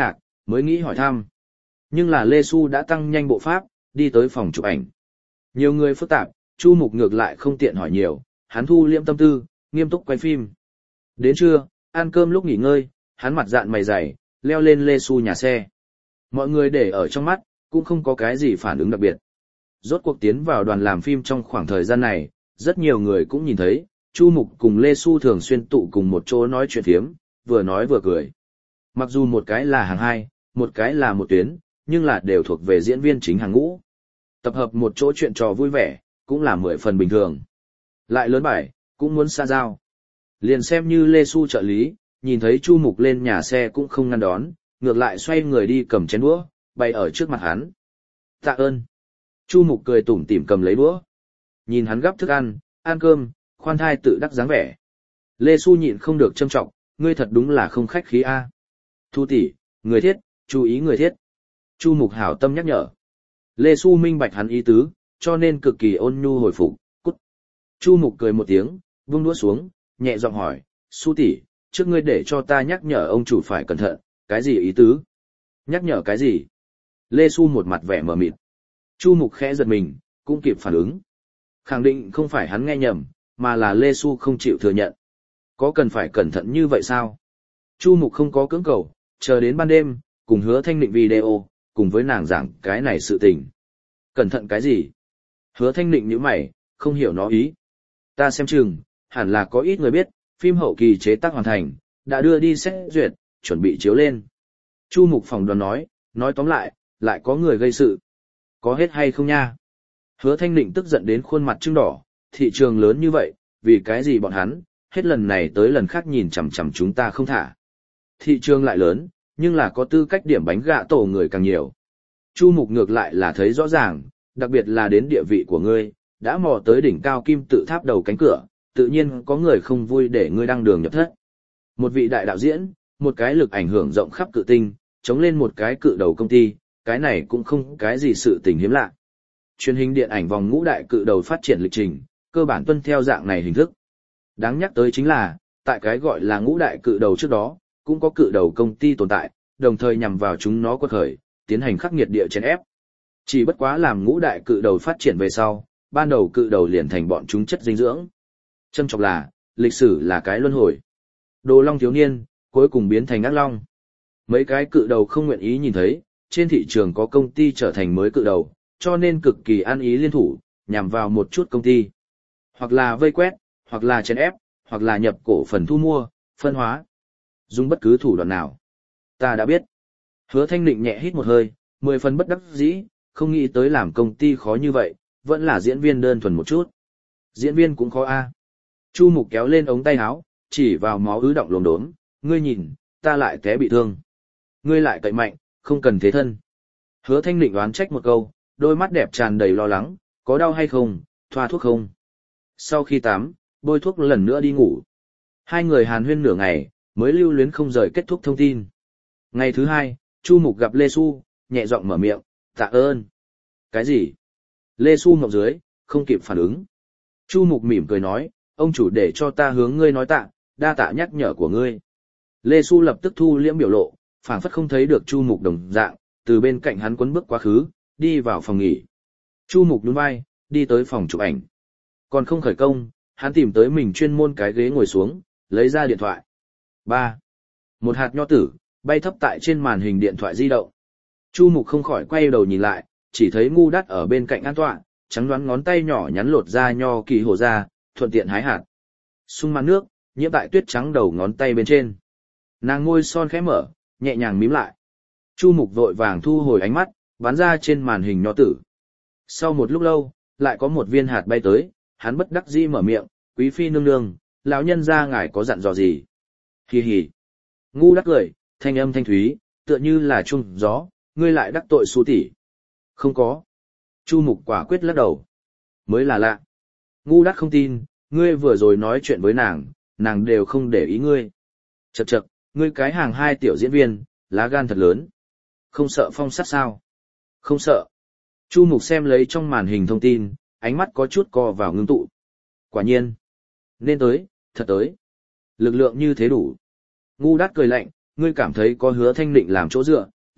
mới nghĩ hỏi thăm. Nhưng là Lê Xu đã tăng nhanh bộ pháp, đi tới phòng chụp ảnh. Nhiều người phức tạp, Chu Mục ngược lại không tiện hỏi nhiều, hắn thu liễm tâm tư, nghiêm túc quay phim. Đến trưa, ăn cơm lúc nghỉ ngơi, hắn mặt dạn mày dày, leo lên Lê Xu nhà xe. Mọi người để ở trong mắt, cũng không có cái gì phản ứng đặc biệt. Rốt cuộc tiến vào đoàn làm phim trong khoảng thời gian này, rất nhiều người cũng nhìn thấy, Chu Mục cùng Lê Xu thường xuyên tụ cùng một chỗ nói chuyện phiếm, vừa nói vừa cười. Mặc dù một cái là hàng hai, một cái là một tuyến, nhưng là đều thuộc về diễn viên chính hàng ngũ. Tập hợp một chỗ chuyện trò vui vẻ, cũng là mười phần bình thường. Lại lớn bài, cũng muốn xa giao. Liền xem như Lê Xu trợ lý, nhìn thấy Chu Mục lên nhà xe cũng không ngăn đón, ngược lại xoay người đi cầm chén đũa, bày ở trước mặt hắn. Tạ ơn. Chu Mục cười tủm tỉm cầm lấy đũa. Nhìn hắn gắp thức ăn, ăn cơm, khoan thai tự đắc dáng vẻ. Lê Xu nhịn không được châm trọng, ngươi thật đúng là không khách khí a. Thu tỷ, người thiết, chú ý người thiết. Chu Mục hảo tâm nhắc nhở. Lê Xu minh bạch hắn ý tứ, cho nên cực kỳ ôn nhu hồi phục, cút. Chu Mục cười một tiếng, vung đũa xuống, nhẹ giọng hỏi, Xu tỷ, trước ngươi để cho ta nhắc nhở ông chủ phải cẩn thận, cái gì ý tứ? Nhắc nhở cái gì? Lê Xu một mặt vẻ mờ mịt. Chu Mục khẽ giật mình, cũng kịp phản ứng. Khẳng định không phải hắn nghe nhầm, mà là Lê Xu không chịu thừa nhận. Có cần phải cẩn thận như vậy sao? Chu Mục không có cưỡng cầu, chờ đến ban đêm, cùng Hứa Thanh Định video, cùng với nàng giảng cái này sự tình. Cẩn thận cái gì? Hứa Thanh Định nhíu mày, không hiểu nó ý. Ta xem chừng, hẳn là có ít người biết, phim hậu kỳ chế tác hoàn thành, đã đưa đi xét duyệt, chuẩn bị chiếu lên. Chu Mục phỏng đoán nói, nói tóm lại, lại có người gây sự. Có hết hay không nha? Hứa Thanh Định tức giận đến khuôn mặt trưng đỏ, thị trường lớn như vậy, vì cái gì bọn hắn, hết lần này tới lần khác nhìn chằm chằm chúng ta không thả. Thị trường lại lớn, nhưng là có tư cách điểm bánh gạ tổ người càng nhiều. Chu Mục ngược lại là thấy rõ ràng, đặc biệt là đến địa vị của ngươi, đã mò tới đỉnh cao kim tự tháp đầu cánh cửa, tự nhiên có người không vui để ngươi đăng đường nhập thất. Một vị đại đạo diễn, một cái lực ảnh hưởng rộng khắp cự tinh, chống lên một cái cự đầu công ty, cái này cũng không cái gì sự tình hiếm lạ. Truyền hình điện ảnh vòng ngũ đại cự đầu phát triển lịch trình, cơ bản tuân theo dạng này hình thức. Đáng nhắc tới chính là, tại cái gọi là ngũ đại cự đầu trước đó, cũng có cự đầu công ty tồn tại, đồng thời nhằm vào chúng nó quật khởi, tiến hành khắc nghiệt địa chèn ép. Chỉ bất quá làm ngũ đại cự đầu phát triển về sau, ban đầu cự đầu liền thành bọn chúng chất dinh dưỡng. Châm trọng là, lịch sử là cái luân hồi. Đồ Long thiếu niên, cuối cùng biến thành ác long. Mấy cái cự đầu không nguyện ý nhìn thấy, trên thị trường có công ty trở thành mới cự đầu, cho nên cực kỳ ăn ý liên thủ, nhằm vào một chút công ty. Hoặc là vây quét, hoặc là chèn ép, hoặc là nhập cổ phần thu mua, phân hóa. Dùng bất cứ thủ đoạn nào. Ta đã biết. Hứa Thanh Định nhẹ hít một hơi, mười phần bất đắc dĩ, không nghĩ tới làm công ty khó như vậy, vẫn là diễn viên đơn thuần một chút. Diễn viên cũng khó a. Chu Mục kéo lên ống tay áo, chỉ vào máu ứ động lồm đốm, ngươi nhìn, ta lại té bị thương. Ngươi lại cậy mạnh, không cần thế thân. Hứa Thanh Định đoán trách một câu, đôi mắt đẹp tràn đầy lo lắng, có đau hay không, thoa thuốc không. Sau khi tắm, bôi thuốc lần nữa đi ngủ. Hai người hàn huyên nửa ngày, mới lưu luyến không rời kết thúc thông tin. Ngày thứ hai, Chu Mục gặp Lê Xu, nhẹ giọng mở miệng, tạ ơn. Cái gì? Lê Xu ngọc dưới, không kịp phản ứng. Chu Mục mỉm cười nói, ông chủ để cho ta hướng ngươi nói tạ, đa tạ nhắc nhở của ngươi. Lê Xu lập tức thu liễm biểu lộ, phảng phất không thấy được Chu Mục đồng dạng, từ bên cạnh hắn quấn bước quá khứ, đi vào phòng nghỉ. Chu Mục nhún vai, đi tới phòng chụp ảnh. Còn không khởi công, hắn tìm tới mình chuyên môn cái ghế ngồi xuống, lấy ra điện thoại. ba. Một hạt nho tử, bay thấp tại trên màn hình điện thoại di động. Chu Mục không khỏi quay đầu nhìn lại, chỉ thấy ngu đắt ở bên cạnh an tọa, trắng đoán ngón tay nhỏ nhắn lột ra nho kỳ hồ ra, thuận tiện hái hạt. Xung màn nước, nhiễm tại tuyết trắng đầu ngón tay bên trên. Nàng môi son khẽ mở, nhẹ nhàng mím lại. Chu Mục vội vàng thu hồi ánh mắt, bắn ra trên màn hình nho tử. Sau một lúc lâu, lại có một viên hạt bay tới, hắn bất đắc dĩ mở miệng, quý phi nương nương, lão nhân gia ngài có dặn dò gì? Hì hì. Ngu đắc cười, thanh âm thanh thúy, tựa như là chuông gió, ngươi lại đắc tội Xu tỷ. Không có. Chu Mục quả quyết lắc đầu. Mới là lạ. Ngu đắc không tin, ngươi vừa rồi nói chuyện với nàng, nàng đều không để ý ngươi. Chậc chậc, ngươi cái hàng hai tiểu diễn viên, lá gan thật lớn. Không sợ phong sát sao? Không sợ. Chu Mục xem lấy trong màn hình thông tin, ánh mắt có chút co vào ngưng tụ. Quả nhiên. Nên tới, thật tới. Lực lượng như thế đủ. Ngu đắt cười lạnh, ngươi cảm thấy có Hứa Thanh Định làm chỗ dựa,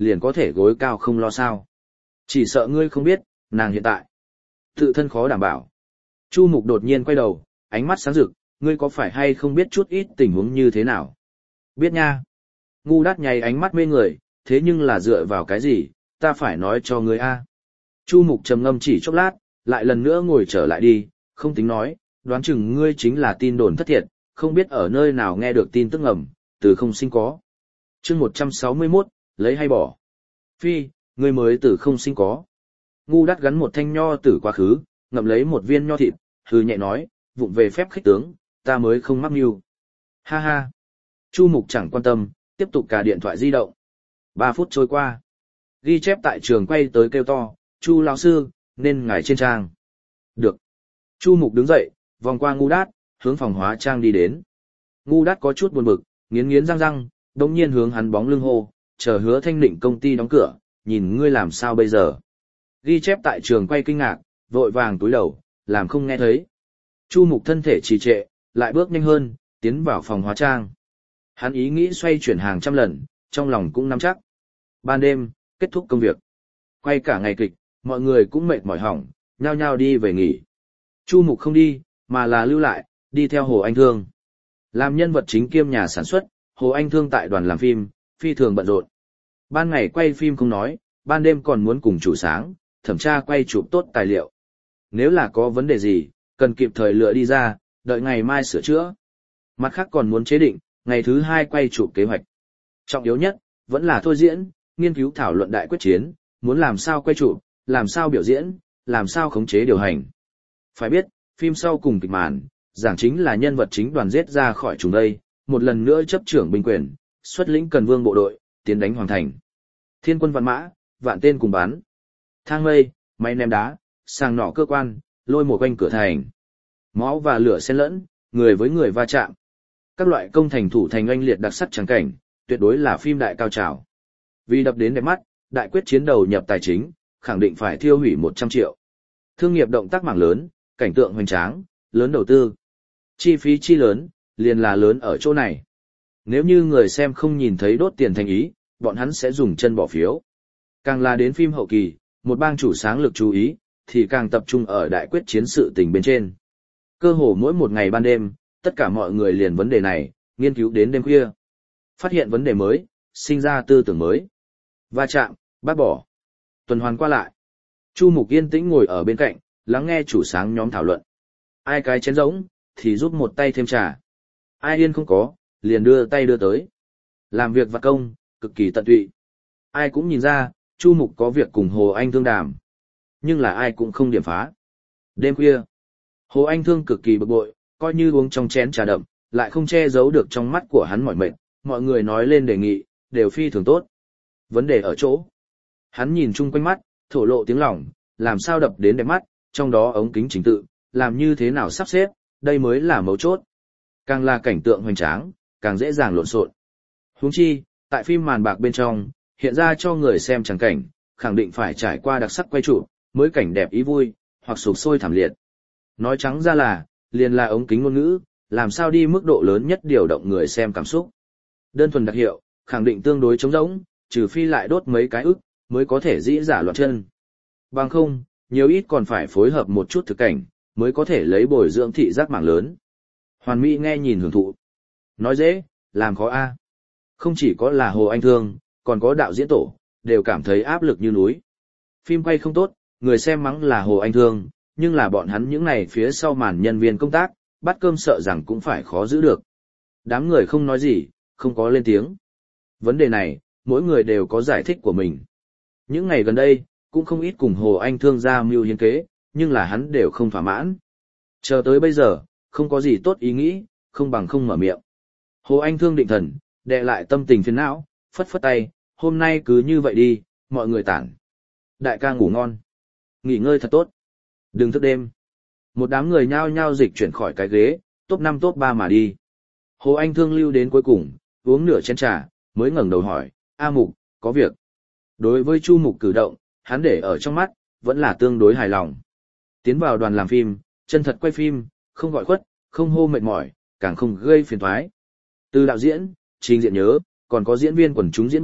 liền có thể gối cao không lo sao. Chỉ sợ ngươi không biết, nàng hiện tại tự thân khó đảm bảo. Chu Mục đột nhiên quay đầu, ánh mắt sáng rực, ngươi có phải hay không biết chút ít tình huống như thế nào? Biết nha. Ngu Đát nháy ánh mắt mê người, thế nhưng là dựa vào cái gì, ta phải nói cho ngươi a. Chu Mục trầm ngâm chỉ chốc lát, lại lần nữa ngồi trở lại đi, không tính nói, đoán chừng ngươi chính là tin đồn thất thiệt, không biết ở nơi nào nghe được tin tức ngầm, từ không sinh có. Chương một trăm sáu mươi mốt, lấy hay bỏ. Phi, ngươi mới từ không sinh có. Ngu Đát gắn một thanh nho tử quá khứ, ngậm lấy một viên nho thịt, hừ nhẹ nói, vụng về phép khích tướng, ta mới không mắc mưu. Ha ha. Chu Mục chẳng quan tâm, tiếp tục cả điện thoại di động. Ba phút trôi qua. Ghi chép tại trường quay tới kêu to, Chu lão sư, nên ngài trên trang. Được. Chu Mục đứng dậy, vòng qua Ngu Đát, hướng phòng hóa trang đi đến. Ngu Đát có chút buồn bực, nghiến nghiến răng răng, đồng nhiên hướng hắn bóng lưng hô, chờ Hứa Thanh Định công ty đóng cửa, nhìn ngươi làm sao bây giờ. Ghi chép tại trường quay kinh ngạc, vội vàng túi đầu, làm không nghe thấy. Chu Mục thân thể trì trệ, lại bước nhanh hơn, tiến vào phòng hóa trang. Hắn ý nghĩ xoay chuyển hàng trăm lần, trong lòng cũng nắm chắc. Ban đêm, kết thúc công việc. Quay cả ngày kịch, mọi người cũng mệt mỏi hỏng, nhao nhao đi về nghỉ. Chu Mục không đi, mà là lưu lại, đi theo Hồ Anh Thương. Làm nhân vật chính kiêm nhà sản xuất, Hồ Anh Thương tại đoàn làm phim, phi thường bận rộn. Ban ngày quay phim không nói, ban đêm còn muốn cùng chủ sáng, thẩm tra quay chụp tốt tài liệu. Nếu là có vấn đề gì, cần kịp thời lựa đi ra, đợi ngày mai sửa chữa. Mặt khác còn muốn chế định, ngày thứ hai quay chụp kế hoạch. Trọng yếu nhất, vẫn là thôi diễn, nghiên cứu thảo luận đại quyết chiến, muốn làm sao quay chụp, làm sao biểu diễn, làm sao khống chế điều hành. Phải biết, phim sau cùng kịch màn, giảng chính là nhân vật chính đoàn giết ra khỏi chúng đây, một lần nữa chấp trưởng binh quyền, xuất lĩnh Cần Vương bộ đội, tiến đánh Hoàng Thành. Thiên quân vạn mã, vạn tên cùng bắn. Thang mây, máy ném đá, sàng nỏ cơ quan, lôi một quanh cửa thành. Máu và lửa xen lẫn, người với người va chạm. Các loại công thành thủ thành oanh liệt đặc sắc trắng cảnh, tuyệt đối là phim đại cao trào. Vì đập đến đẹp mắt, đại quyết chiến đầu nhập tài chính, khẳng định phải thiêu hủy một trăm triệu. Thương nghiệp động tác mảng lớn, cảnh tượng hoành tráng, lớn đầu tư. Chi phí chi lớn, liền là lớn ở chỗ này. Nếu như người xem không nhìn thấy đốt tiền thành ý, bọn hắn sẽ dùng chân bỏ phiếu. Càng là đến phim hậu kỳ, một bang chủ sáng lực chú ý, thì càng tập trung ở đại quyết chiến sự tình bên trên. Cơ hồ mỗi một ngày ban đêm, tất cả mọi người liền vấn đề này, nghiên cứu đến đêm khuya. Phát hiện vấn đề mới, sinh ra tư tưởng mới. Va chạm, bác bỏ. Tuần hoàn qua lại. Chu Mục yên tĩnh ngồi ở bên cạnh, lắng nghe chủ sáng nhóm thảo luận. Ai cái chén rỗng, thì giúp một tay thêm trà. Ai yên không có, liền đưa tay đưa tới. Làm việc vặt công, cực kỳ tận tụy. Ai cũng nhìn ra, Chu Mục có việc cùng Hồ Anh Thương đàm. Nhưng là ai cũng không điểm phá. Đêm khuya, Hồ Anh Thương cực kỳ bực bội, coi như uống trong chén trà đậm, lại không che giấu được trong mắt của hắn mỏi mệt, mọi người nói lên đề nghị, đều phi thường tốt. Vấn đề ở chỗ. Hắn nhìn chung quanh mắt, thổ lộ tiếng lòng, làm sao đập đến đẹp mắt, trong đó ống kính chính tự, làm như thế nào sắp xếp, đây mới là mấu chốt. Càng là cảnh tượng hoành tráng, càng dễ dàng lộn xộn. Huống chi, tại phim màn bạc bên trong, hiện ra cho người xem chẳng cảnh, khẳng định phải trải qua đặc sắc quay trụ, mới cảnh đẹp ý vui, hoặc sụp sôi thảm liệt. Nói trắng ra là, liền là ống kính ngôn ngữ, làm sao đi mức độ lớn nhất điều động người xem cảm xúc. Đơn thuần đặc hiệu, khẳng định tương đối trống rỗng, trừ phi lại đốt mấy cái ức, mới có thể dĩ giả loạn chân. Bằng không, nhiều ít còn phải phối hợp một chút thực cảnh, mới có thể lấy bồi dưỡng thị giác mảng lớn. Hoàn Mỹ nghe nhìn hưởng thụ. Nói dễ, làm khó a. Không chỉ có là Hồ Anh Thương, còn có đạo diễn tổ, đều cảm thấy áp lực như núi. Phim quay không tốt, người xem mắng là Hồ Anh Thương, nhưng là bọn hắn những này phía sau màn nhân viên công tác, bắt cơm sợ rằng cũng phải khó giữ được. Đám người không nói gì, không có lên tiếng. Vấn đề này, mỗi người đều có giải thích của mình. Những ngày gần đây, cũng không ít cùng Hồ Anh Thương ra mưu hiến kế, nhưng là hắn đều không thỏa mãn. Chờ tới bây giờ, không có gì tốt ý nghĩ, không bằng không mở miệng. Hồ Anh Thương định thần, đè lại tâm tình phiền não, phất phất tay, hôm nay cứ như vậy đi, mọi người tản. Đại ca ngủ ngon. Nghỉ ngơi thật tốt. Đừng thức đêm. Một đám người nhao nhao dịch chuyển khỏi cái ghế, top năm top ba mà đi. Hồ Anh Thương lưu đến cuối cùng, uống nửa chén trà, mới ngẩng đầu hỏi, A Mục, có việc. Đối với Chu Mục cử động, hắn để ở trong mắt, vẫn là tương đối hài lòng. Tiến vào đoàn làm phim, chân thật quay phim, không gọi khuất, không hô mệt mỏi, càng không gây phiền toái. Từ đạo diễn, trình diện nhớ, còn có diễn viên quần chúng diễn bày,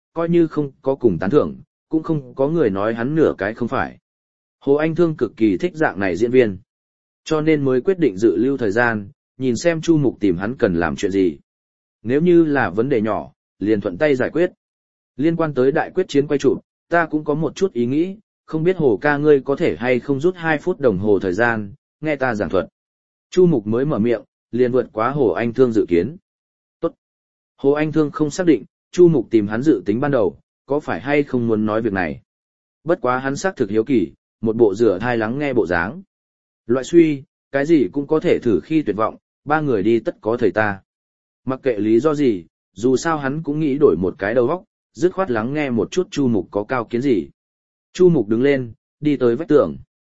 coi như không có cùng tán thưởng, cũng không có người nói hắn nửa cái không phải. Hồ Anh Thương cực kỳ thích dạng này diễn viên, cho nên mới quyết định dự lưu thời gian, nhìn xem Chu Mục tìm hắn cần làm chuyện gì. Nếu như là vấn đề nhỏ, liền thuận tay giải quyết. Liên quan tới đại quyết chiến quay chụp, ta cũng có một chút ý nghĩ, không biết Hồ ca ngươi có thể hay không rút hai phút đồng hồ thời gian, nghe ta giảng thuật. Chu Mục mới mở miệng, liền vượt quá Hồ Anh Thương dự kiến. Tốt. Hồ Anh Thương không xác định, Chu Mục tìm hắn dự tính ban đầu, có phải hay không muốn nói việc này. Bất quá hắn xác thực hiếu kỳ, một bộ rửa thai lắng nghe bộ dáng. Loại suy, cái gì cũng có thể thử khi tuyệt vọng, ba người đi tất có thời ta. Mặc kệ lý do gì, dù sao hắn cũng nghĩ đổi một cái đầu óc, dứt khoát lắng nghe một chút Chu Mục có cao kiến gì. Chu Mục đứng lên, đi tới vách tường.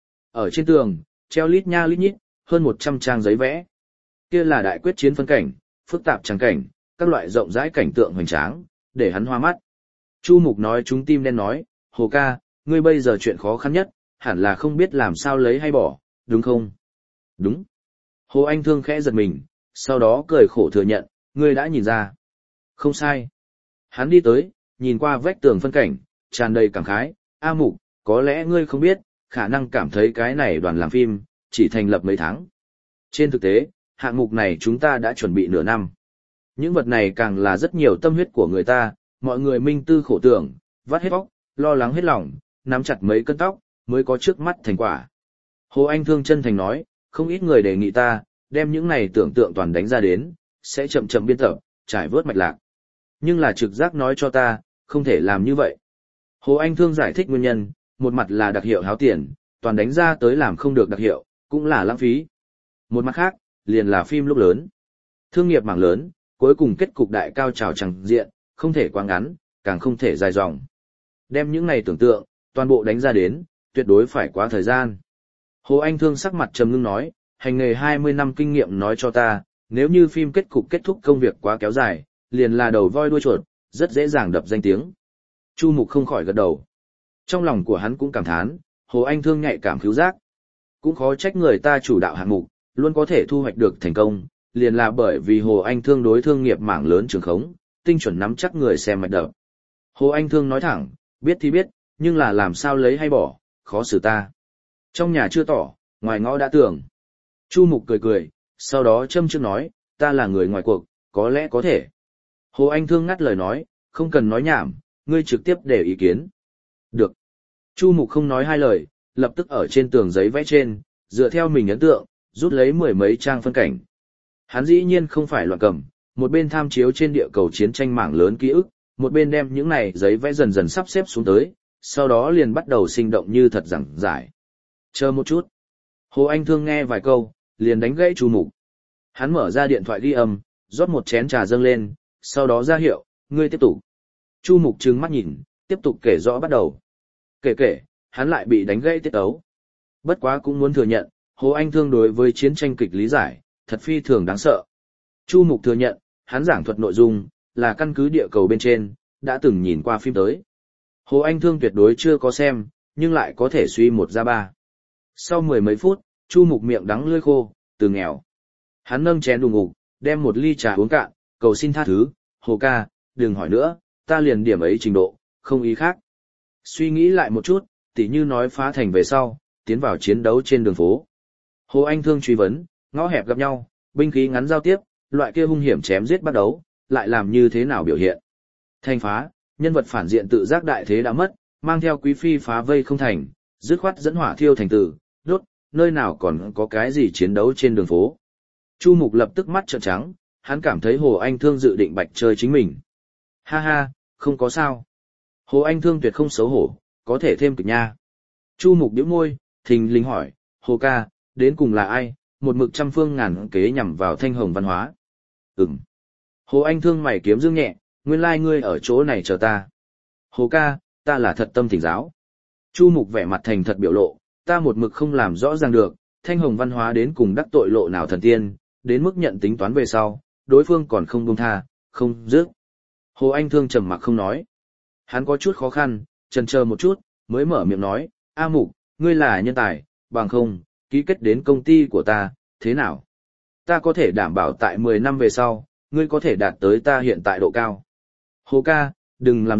Ở trên tường, treo lít nha lít nhít, hơn một trăm trang giấy vẽ. Kia là đại quyết chiến phân cảnh, phức tạp tràng cảnh, các loại rộng rãi cảnh tượng hoành tráng, để hắn hoa mắt. Chu Mục nói trúng tim đen nói, Hồ ca, ngươi bây giờ chuyện khó khăn nhất, hẳn là không biết làm sao lấy hay bỏ, đúng không? Đúng. Hồ Anh Thương khẽ giật mình, sau đó cười khổ thừa nhận, ngươi đã nhìn ra. Không sai. Hắn đi tới, nhìn qua vách tường phân cảnh, tràn đầy cảm khái, A Mục, có lẽ ngươi không biết, khả năng cảm thấy cái này đoàn làm phim, chỉ thành lập mấy tháng. Trên thực tế, hạng mục này chúng ta đã chuẩn bị nửa năm. Những vật này càng là rất nhiều tâm huyết của người ta, mọi người minh tư khổ tưởng, vắt hết óc, lo lắng hết lòng, nắm chặt mấy cân tóc, mới có trước mắt thành quả. Hồ Anh Thương chân thành nói, không ít người đề nghị ta, đem những này tưởng tượng toàn đánh ra đến, sẽ chậm chậm biên tập, trải vớt mạch lạc. Nhưng là trực giác nói cho ta, không thể làm như vậy. Hồ Anh Thương giải thích nguyên nhân, một mặt là đặc hiệu háo tiền, toàn đánh ra tới làm không được đặc hiệu, cũng là lãng phí. Một mặt khác, liền là phim lúc lớn. Thương nghiệp mảng lớn, cuối cùng kết cục đại cao trào chẳng diện, không thể quá ngắn, càng không thể dài dòng. Đem những này tưởng tượng, toàn bộ đánh ra đến, tuyệt đối phải quá thời gian. Hồ Anh Thương sắc mặt trầm ngưng nói, hành nghề hai mươi năm kinh nghiệm nói cho ta, nếu như phim kết cục kết thúc công việc quá kéo dài, liền là đầu voi đuôi chuột, rất dễ dàng đập danh tiếng. Chu Mục không khỏi gật đầu. Trong lòng của hắn cũng cảm thán, Hồ Anh Thương nhạy cảm khứu giác. Cũng khó trách người ta chủ đạo hạng mục, luôn có thể thu hoạch được thành công, liền là bởi vì Hồ Anh Thương đối thương nghiệp mảng lớn trường khống, tinh chuẩn nắm chắc người xem mạch đập. Hồ Anh Thương nói thẳng, biết thì biết, nhưng là làm sao lấy hay bỏ, khó xử ta. Trong nhà chưa tỏ, ngoài ngõ đã tưởng. Chu Mục cười cười, sau đó châm chước nói, ta là người ngoài cuộc, có lẽ có thể. Hồ Anh Thương ngắt lời nói, không cần nói nhảm, ngươi trực tiếp để ý kiến. Được. Chu Mục không nói hai lời, lập tức ở trên tường giấy vẽ trên, dựa theo mình ấn tượng, rút lấy mười mấy trang phân cảnh. Hắn dĩ nhiên không phải loạn cầm, một bên tham chiếu trên địa cầu chiến tranh mảng lớn ký ức, một bên đem những này giấy vẽ dần dần sắp xếp xuống tới, sau đó liền bắt đầu sinh động như thật giảng giải. Chờ một chút. Hồ Anh Thương nghe vài câu, liền đánh gãy Chu Mục. Hắn mở ra điện thoại ghi âm, rót một chén trà dâng lên, sau đó ra hiệu, ngươi tiếp tục. Chu Mục trừng mắt nhìn, tiếp tục kể rõ bắt đầu. Kể kể, hắn lại bị đánh gãy tiết ấu. Bất quá cũng muốn thừa nhận, Hồ Anh Thương đối với chiến tranh kịch lý giải, thật phi thường đáng sợ. Chu Mục thừa nhận, hắn giảng thuật nội dung, là căn cứ địa cầu bên trên, đã từng nhìn qua phim tới. Hồ Anh Thương tuyệt đối chưa có xem, nhưng lại có thể suy một ra ba. Sau mười mấy phút, Chu Mục miệng đắng lưỡi khô, từ nghèo. Hắn nâng chén đùng ngục, đem một ly trà uống cạn, cầu xin tha thứ, Hồ ca, đừng hỏi nữa, ta liền điểm ấy trình độ, không ý khác. Suy nghĩ lại một chút, tỉ như nói phá thành về sau, tiến vào chiến đấu trên đường phố. Hồ Anh Thương truy vấn, ngõ hẹp gặp nhau, binh khí ngắn giao tiếp, loại kia hung hiểm chém giết bắt đấu, lại làm như thế nào biểu hiện. Thành phá, nhân vật phản diện tự giác đại thế đã mất, mang theo quý phi phá vây không thành, dứt khoát dẫn hỏa thiêu thành tử, đốt, nơi nào còn có cái gì chiến đấu trên đường phố. Chu Mục lập tức mắt trợn trắng, hắn cảm thấy Hồ Anh Thương dự định bạch chơi chính mình. Ha ha, không có sao. Hồ Anh Thương tuyệt không xấu hổ, có thể thêm kịch nha. Chu Mục nhếch môi, thình lình hỏi, Hồ ca, đến cùng là ai, một mực trăm phương ngàn kế nhằm vào Thanh Hồng văn hóa. Ừm. Hồ Anh Thương mày kiếm dương nhẹ, nguyên lai ngươi ở chỗ này chờ ta. Hồ ca, ta là thật tâm thỉnh giáo. Chu Mục vẻ mặt thành thật biểu lộ, ta một mực không làm rõ ràng được, Thanh Hồng văn hóa đến cùng đắc tội lộ nào thần tiên, đến mức nhận tính toán về sau, đối phương còn không buông tha, không dứt. Hồ Anh Thương trầm mặc không nói. Hắn có chút khó khăn, chần chờ một chút, mới mở miệng nói, A Mục, ngươi là nhân tài, bằng không, ký kết đến công ty của ta, thế nào? Ta có thể đảm bảo tại mười năm về sau, ngươi có thể đạt tới ta hiện tại độ cao. Hồ ca, đừng làm rộn,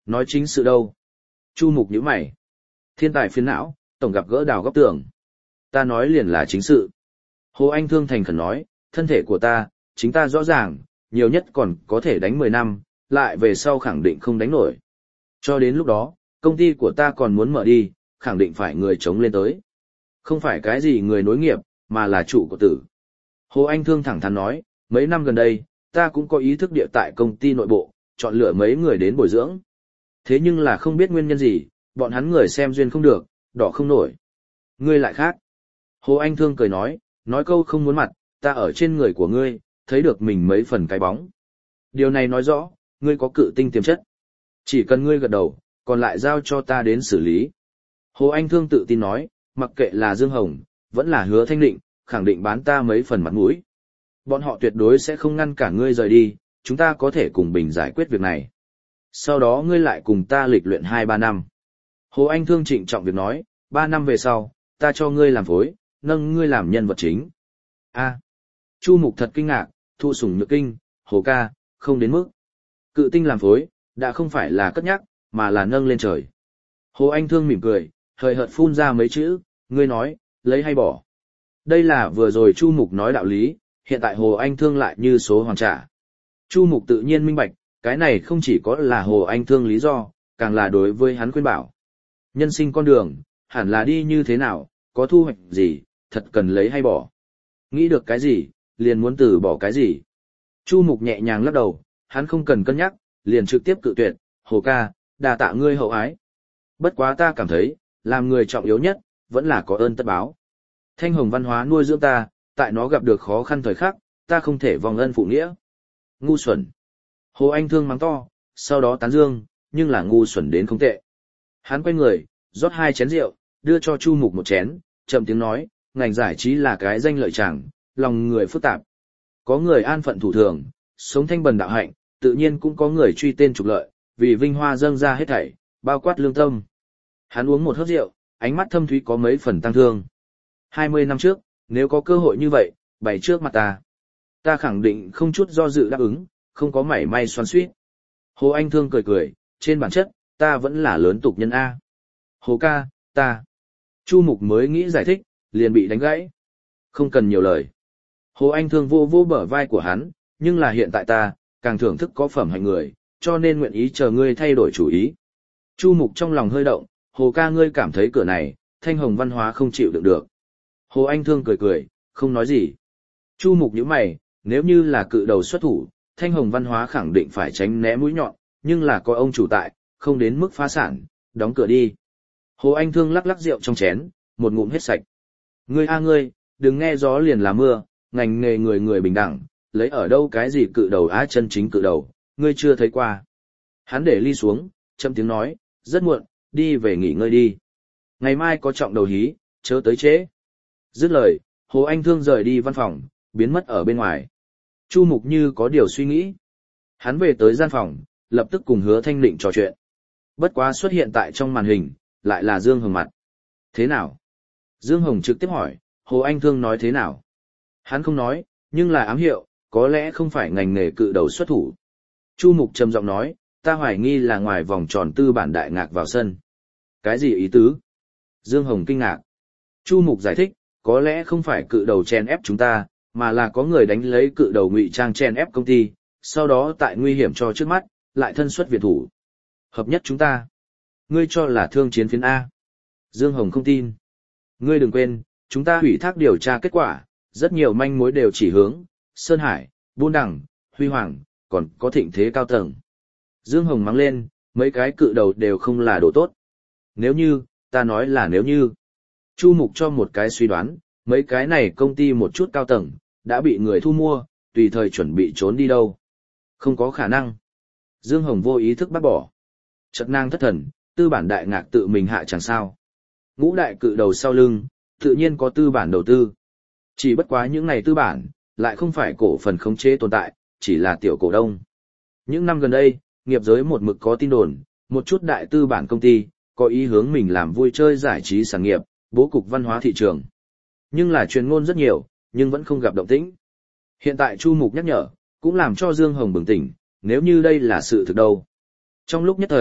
nói chính sự đâu. Chu Mục nhíu mày. Thiên tài phiền não, tổng gặp gỡ đào góc tường. Ta nói liền là chính sự. Hồ Anh Thương thành khẩn nói, thân thể của ta, chính ta rõ ràng, nhiều nhất còn có thể đánh mười năm, lại về sau khẳng định không đánh nổi. Cho đến lúc đó, công ty của ta còn muốn mở đi, khẳng định phải người chống lên tới. Không phải cái gì người nối nghiệp, mà là chủ của tử. Hồ Anh Thương thẳng thắn nói, mấy năm gần đây, ta cũng có ý thức địa tại công ty nội bộ, chọn lựa mấy người đến bồi dưỡng. Thế nhưng là không biết nguyên nhân gì, bọn hắn người xem duyên không được, đỏ không nổi. Ngươi lại khác. Hồ Anh Thương cười nói, nói câu không muốn mặt, ta ở trên người của ngươi, thấy được mình mấy phần cái bóng. Điều này nói rõ, ngươi có cự tinh tiềm chất. Chỉ cần ngươi gật đầu, còn lại giao cho ta đến xử lý. Hồ Anh Thương tự tin nói, mặc kệ là Dương Hồng, vẫn là Hứa Thanh Định, khẳng định bán ta mấy phần mặt mũi. Bọn họ tuyệt đối sẽ không ngăn cả ngươi rời đi, chúng ta có thể cùng bình giải quyết việc này. Sau đó ngươi lại cùng ta lịch luyện hai ba năm. Hồ Anh Thương trịnh trọng việc nói, ba năm về sau, ta cho ngươi làm phối, nâng ngươi làm nhân vật chính. A. Chu Mục thật kinh ngạc, thụ sủng nhược kinh, Hồ ca, không đến mức. Cự tinh làm phối, đã không phải là cất nhắc, mà là nâng lên trời. Hồ Anh Thương mỉm cười, hời hợt phun ra mấy chữ, ngươi nói, lấy hay bỏ. Đây là vừa rồi Chu Mục nói đạo lý, hiện tại Hồ Anh Thương lại như số hoàn trả. Chu Mục tự nhiên minh bạch, cái này không chỉ có là Hồ Anh Thương lý do, càng là đối với hắn khuyên bảo. Nhân sinh con đường, hẳn là đi như thế nào, có thu hoạch gì, thật cần lấy hay bỏ. Nghĩ được cái gì, liền muốn từ bỏ cái gì. Chu Mục nhẹ nhàng lắc đầu, hắn không cần cân nhắc, liền trực tiếp cự tuyệt, Hồ ca, đà tạ ngươi hậu ái. Bất quá ta cảm thấy, làm người trọng yếu nhất, vẫn là có ơn tất báo. Thanh Hồng Văn Hóa nuôi dưỡng ta, tại nó gặp được khó khăn thời khắc, ta không thể vòng ân phụ nghĩa. Ngu xuẩn. Hồ Anh Thương mắng to, sau đó tán dương, nhưng là ngu xuẩn đến không tệ. Hắn quay người, rót hai chén rượu, đưa cho Chu Mục một chén, chậm tiếng nói, ngành giải trí là cái danh lợi chẳng, lòng người phức tạp. Có người an phận thủ thường, sống thanh bần đạo hạnh, tự nhiên cũng có người truy tên trục lợi, vì vinh hoa dâng ra hết thảy, bao quát lương tâm. Hắn uống một hớp rượu, ánh mắt thâm thúy có mấy phần tăng thương. Hai mươi năm trước, nếu có cơ hội như vậy, bày trước mặt ta. Ta khẳng định không chút do dự đáp ứng, không có mảy may xoắn xuýt. Hồ Anh Thương cười cười, trên bản chất, ta vẫn là lớn tục nhân A. Hồ ca, ta. Chu Mục mới nghĩ giải thích, liền bị đánh gãy. Không cần nhiều lời. Hồ Anh Thương vô vô bờ vai của hắn, nhưng là hiện tại ta, càng thưởng thức có phẩm hạnh người, cho nên nguyện ý chờ ngươi thay đổi chủ ý. Chu Mục trong lòng hơi động, Hồ ca ngươi cảm thấy cửa này, Thanh Hồng Văn Hóa không chịu đựng được. Hồ Anh Thương cười cười, không nói gì. Chu Mục nhíu mày, nếu như là cự đầu xuất thủ, Thanh Hồng Văn Hóa khẳng định phải tránh né mũi nhọn, nhưng là có ông chủ tại, không đến mức phá sản, đóng cửa đi. Hồ Anh Thương lắc lắc rượu trong chén, một ngụm hết sạch. Ngươi a ngươi, đừng nghe gió liền là mưa, ngành nghề người người bình đẳng, lấy ở đâu cái gì cự đầu á chân chính cự đầu, ngươi chưa thấy qua. Hắn để ly xuống, châm tiếng nói, rất muộn, đi về nghỉ ngơi đi. Ngày mai có trọng đầu hí, chớ tới trễ. Dứt lời, Hồ Anh Thương rời đi văn phòng, biến mất ở bên ngoài. Chu Mục như có điều suy nghĩ. Hắn về tới gian phòng, lập tức cùng Hứa Thanh Định trò chuyện. Bất quá xuất hiện tại trong màn hình, lại là Dương Hồng mặt. Thế nào? Dương Hồng trực tiếp hỏi, Hồ Anh Thương nói thế nào? Hắn không nói, nhưng là ám hiệu, có lẽ không phải ngành nghề cự đầu xuất thủ. Chu Mục trầm giọng nói, ta hoài nghi là ngoài vòng tròn tư bản đại ngạc vào sân. Cái gì ý tứ? Dương Hồng kinh ngạc. Chu Mục giải thích, có lẽ không phải cự đầu chen ép chúng ta, mà là có người đánh lấy cự đầu ngụy trang chen ép công ty, sau đó tại nguy hiểm cho trước mắt, lại thân xuất viện thủ. Hợp nhất chúng ta. Ngươi cho là thương chiến phiến A. Dương Hồng không tin. Ngươi đừng quên, chúng ta hủy thác điều tra kết quả, rất nhiều manh mối đều chỉ hướng, Sơn Hải, Buôn Đằng, Huy Hoàng, còn có thịnh thế cao tầng. Dương Hồng mắng lên, mấy cái cự đầu đều không là đồ tốt. Nếu như, ta nói là nếu như. Chu Mục cho một cái suy đoán, mấy cái này công ty một chút cao tầng, đã bị người thu mua, tùy thời chuẩn bị trốn đi đâu. Không có khả năng. Dương Hồng vô ý thức bác bỏ. Chợt nàng thất thần, tư bản đại ngạc tự mình hạ chẳng sao. Ngũ đại cự đầu sau lưng, tự nhiên có tư bản đầu tư. Chỉ bất quá những này tư bản, lại không phải cổ phần khống chế tồn tại, chỉ là tiểu cổ đông. Những năm gần đây, nghiệp giới một mực có tin đồn, một chút đại tư bản công ty, có ý hướng mình làm vui chơi giải trí sản nghiệp, bố cục văn hóa thị trường. Nhưng là truyền ngôn rất nhiều, nhưng vẫn không gặp động tĩnh. Hiện tại Chu Mục nhắc nhở, cũng làm cho Dương Hồng bừng tỉnh, nếu như đây là sự thực đâu. Trong lúc nhất thời,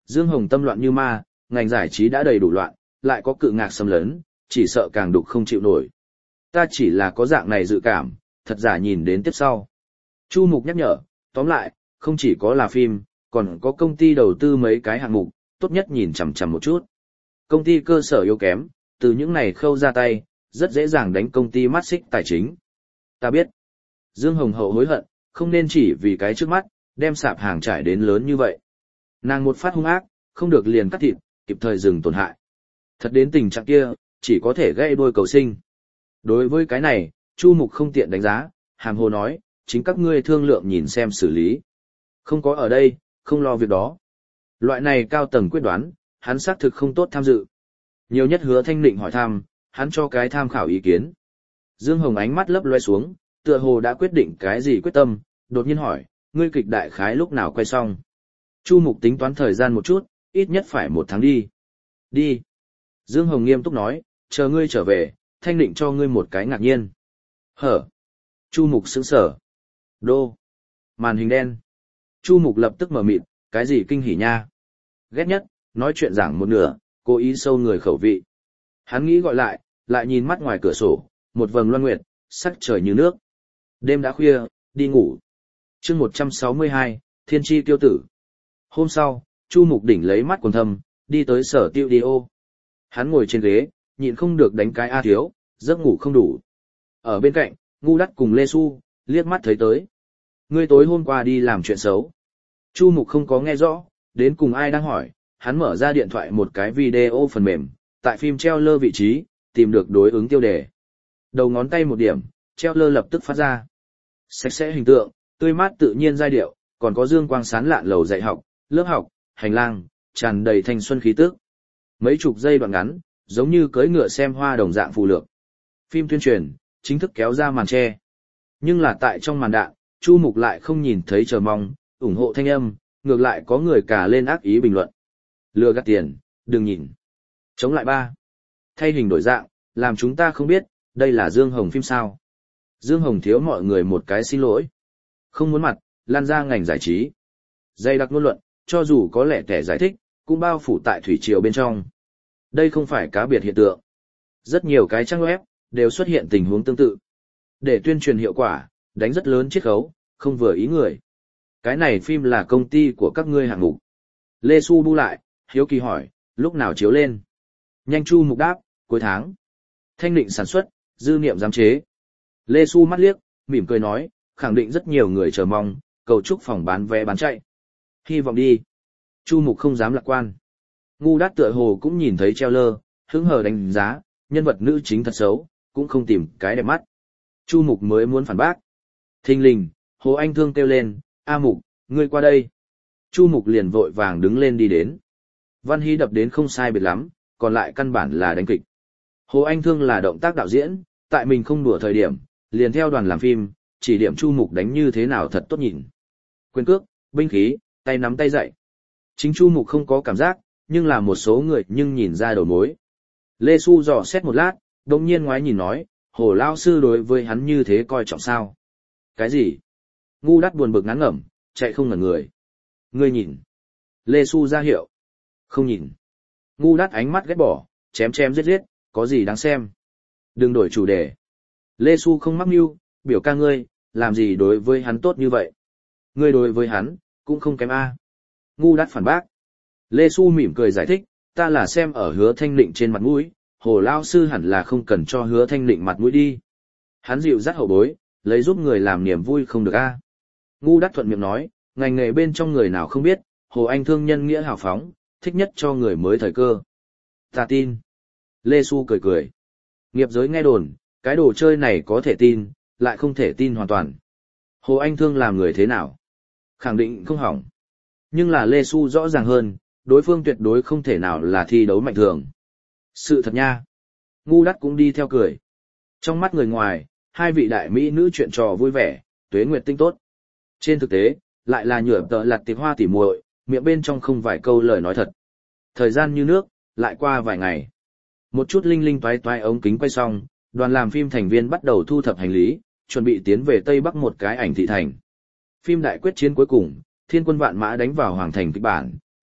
Dương Hồng tâm loạn như ma, ngành giải trí đã đầy đủ loạn, lại có cự ngạc xâm lấn, chỉ sợ càng đục không chịu nổi. Ta chỉ là có dạng này dự cảm, thật giả nhìn đến tiếp sau. Chu Mục nhắc nhở, tóm lại, không chỉ có là phim, còn có công ty đầu tư mấy cái hạng mục, tốt nhất nhìn chằm chằm một chút. Công ty cơ sở yếu kém, từ những này khâu ra tay, rất dễ dàng đánh công ty mắt xích tài chính. Ta biết, Dương Hồng hậu hối hận, không nên chỉ vì cái trước mắt, đem sạp hàng trải đến lớn như vậy. Nàng một phát hung ác, không được liền cắt thịt, kịp thời dừng tổn hại. Thật đến tình trạng kia, chỉ có thể gãy đuôi cầu sinh. Đối với cái này, Chu Mục không tiện đánh giá, hàm hồ nói, chính các ngươi thương lượng nhìn xem xử lý. Không có ở đây, không lo việc đó. Loại này cao tầng quyết đoán, hắn xác thực không tốt tham dự. Nhiều nhất Hứa Thanh Định hỏi thăm, hắn cho cái tham khảo ý kiến. Dương Hồng ánh mắt lấp loe xuống, tựa hồ đã quyết định cái gì quyết tâm, đột nhiên hỏi, ngươi kịch đại khái lúc nào quay xong. Chu Mục tính toán thời gian một chút, ít nhất phải một tháng đi. Đi. Dương Hồng nghiêm túc nói, chờ ngươi trở về, Thanh Định cho ngươi một cái ngạc nhiên. Hở. Chu Mục sững sờ. Đô. Màn hình đen. Chu Mục lập tức mở mịt, cái gì kinh hỉ nha. Ghét nhất, nói chuyện giảng một nửa, cố ý sâu người khẩu vị. Hắn nghĩ gọi lại, lại nhìn mắt ngoài cửa sổ, một vầng loan nguyệt, sắc trời như nước. Đêm đã khuya, đi ngủ. Chương một trăm sáu mươi hai, Thiên Chi Tiêu Tử. Hôm sau, Chu Mục đỉnh lấy mắt quần thâm, đi tới sở tiêu đi ô. Hắn ngồi trên ghế, nhịn không được đánh cái A thiếu, giấc ngủ không đủ. Ở bên cạnh, Ngu Đắt cùng Lê Xu, liếc mắt thấy tới. Ngươi tối hôm qua đi làm chuyện xấu. Chu Mục không có nghe rõ, đến cùng ai đang hỏi, hắn mở ra điện thoại một cái video phần mềm, tại phim treo lơ vị trí, tìm được đối ứng tiêu đề. Đầu ngón tay một điểm, treo lơ lập tức phát ra. Sạch sẽ hình tượng, tươi mát tự nhiên giai điệu, còn có dương quang sáng lạn lầu dạy học, lớp học, hành lang, tràn đầy thanh xuân khí tức. Mấy chục giây đoạn ngắn, giống như cưỡi ngựa xem hoa đồng dạng phù lược. Phim tuyên truyền, chính thức kéo ra màn che. Nhưng là tại trong màn đạn, Chu Mục lại không nhìn thấy chờ mong, ủng hộ thanh âm, ngược lại có người cả lên ác ý bình luận. Lừa gạt tiền, đừng nhìn. Chống lại ba. Thay hình đổi dạng, làm chúng ta không biết, đây là Dương Hồng phim sao. Dương Hồng thiếu mọi người một cái xin lỗi. Không muốn mặt, lan ra ngành giải trí. Dây đặc ngôn luận, cho dù có lẽ kẻ giải thích, cũng bao phủ tại thủy triều bên trong. Đây không phải cá biệt hiện tượng. Rất nhiều cái trang web, đều xuất hiện tình huống tương tự. Để tuyên truyền hiệu quả, đánh rất lớn chiết khấu, không vừa ý người. Cái này phim là công ty của các ngươi hạng mục. Lê Xu bu lại, hiếu kỳ hỏi, lúc nào chiếu lên? Nhanh Chu Mục đáp, cuối tháng. Thanh Định sản xuất, dư niệm giám chế. Lê Xu mắt liếc, mỉm cười nói, khẳng định rất nhiều người chờ mong, cầu chúc phòng bán vé bán chạy. Hy vọng đi. Chu Mục không dám lạc quan. Ngu Đát tựa hồ cũng nhìn thấy treo lơ, hứng hờ đánh giá, nhân vật nữ chính thật xấu, cũng không tìm cái đẹp mắt. Chu Mục mới muốn phản bác. Thình lình, Hồ Anh Thương kêu lên, A Mục, ngươi qua đây. Chu Mục liền vội vàng đứng lên đi đến. Văn Hy đập đến không sai biệt lắm, còn lại căn bản là đánh kịch. Hồ Anh Thương là động tác đạo diễn, tại mình không đùa thời điểm, liền theo đoàn làm phim, chỉ điểm Chu Mục đánh như thế nào thật tốt nhìn. Quyền cước, binh khí, tay nắm tay dậy. Chính Chu Mục không có cảm giác, nhưng là một số người nhưng nhìn ra đầu mối. Lê Xu dò xét một lát, đồng nhiên ngoái nhìn nói, Hồ Lao Sư đối với hắn như thế coi trọng sao. Cái gì? Ngu Đắt buồn bực ngán ngẩm, chạy không ngẩn người. Ngươi nhìn. Lê Xu ra hiệu. Không nhìn. Ngu Đắt ánh mắt ghét bỏ, chém chém giết giết, có gì đáng xem. Đừng đổi chủ đề. Lê Xu không mắc mưu, biểu ca ngươi, làm gì đối với hắn tốt như vậy. Ngươi đối với hắn, cũng không kém A. Ngu Đắt phản bác. Lê Xu mỉm cười giải thích, ta là xem ở Hứa Thanh Định trên mặt mũi, Hồ Lao Sư hẳn là không cần cho Hứa Thanh Định mặt mũi đi. Hắn dịu dắt hậu bối, lấy giúp người làm niềm vui không được A. Ngu Đắt thuận miệng nói, ngành nghề bên trong người nào không biết, Hồ Anh Thương nhân nghĩa hào phóng, thích nhất cho người mới thời cơ. Ta tin. Lê Xu cười cười. Nghiệp giới nghe đồn, cái đồ chơi này có thể tin, lại không thể tin hoàn toàn. Hồ Anh Thương làm người thế nào? Khẳng định không hỏng. Nhưng là Lê Xu rõ ràng hơn, đối phương tuyệt đối không thể nào là thi đấu mạnh thường. Sự thật nha. Ngu Đắt cũng đi theo cười. Trong mắt người ngoài, hai vị đại mỹ nữ chuyện trò vui vẻ, tuế nguyệt tinh tốt. Trên thực tế, lại là nhựa tợ lặt tiệp hoa tỉ muội, miệng bên trong không vài câu lời nói thật. Thời gian như nước, lại qua vài ngày. Một chút linh linh toái toái ống kính quay xong, đoàn làm phim thành viên bắt đầu thu thập hành lý, chuẩn bị tiến về Tây Bắc một cái ảnh thị thành. Phim đại quyết chiến cuối cùng, thiên quân vạn mã đánh vào hoàng thành kịch bản,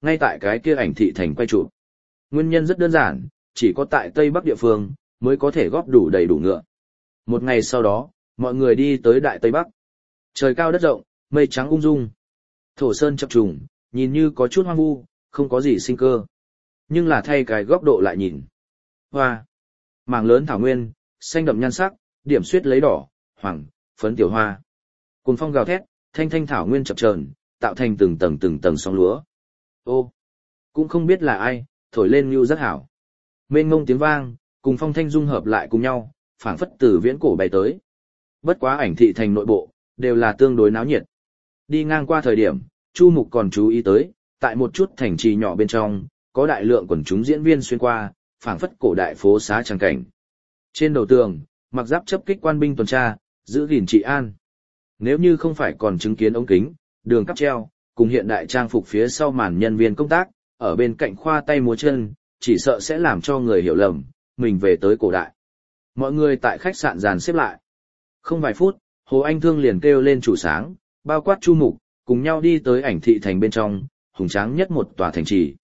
ngay tại cái kia ảnh thị thành quay chụp. Nguyên nhân rất đơn giản, chỉ có tại Tây Bắc địa phương mới có thể góp đủ đầy đủ ngựa. Một ngày sau đó, mọi người đi tới Đại Tây Bắc. Trời cao đất rộng, mây trắng ung dung. Thổ sơn chập trùng, nhìn như có chút hoang vu, không có gì sinh cơ. Nhưng là thay cái góc độ lại nhìn. Hoa. Mảng lớn thảo nguyên, xanh đậm nhan sắc, điểm xuyết lấy đỏ, hoàng, phấn tiểu hoa. Cùng phong gào thét, thanh thanh thảo nguyên chập chờn, tạo thành từng tầng từng tầng sóng lúa. Ô, cũng không biết là ai, thổi lên như rất hảo. Mênh ngông tiếng vang, cùng phong thanh dung hợp lại cùng nhau, phảng phất từ viễn cổ bay tới. Bất quá ảnh thị thành nội bộ, đều là tương đối náo nhiệt. Đi ngang qua thời điểm, Chu Mục còn chú ý tới, tại một chút thành trì nhỏ bên trong, có đại lượng quần chúng diễn viên xuyên qua, phảng phất cổ đại phố xá tràng cảnh. Trên đầu tường, mặc giáp chấp kích quan binh tuần tra, giữ gìn trị an. Nếu như không phải còn chứng kiến ống kính, đường cắp treo, cùng hiện đại trang phục phía sau màn nhân viên công tác, ở bên cạnh khoa tay múa chân, chỉ sợ sẽ làm cho người hiểu lầm, mình về tới cổ đại. Mọi người tại khách sạn dàn xếp lại. Không vài phút, Hồ Anh Thương liền kêu lên chủ sáng, bao quát Chu Mục, cùng nhau đi tới ảnh thị thành bên trong, hùng tráng nhất một tòa thành trì.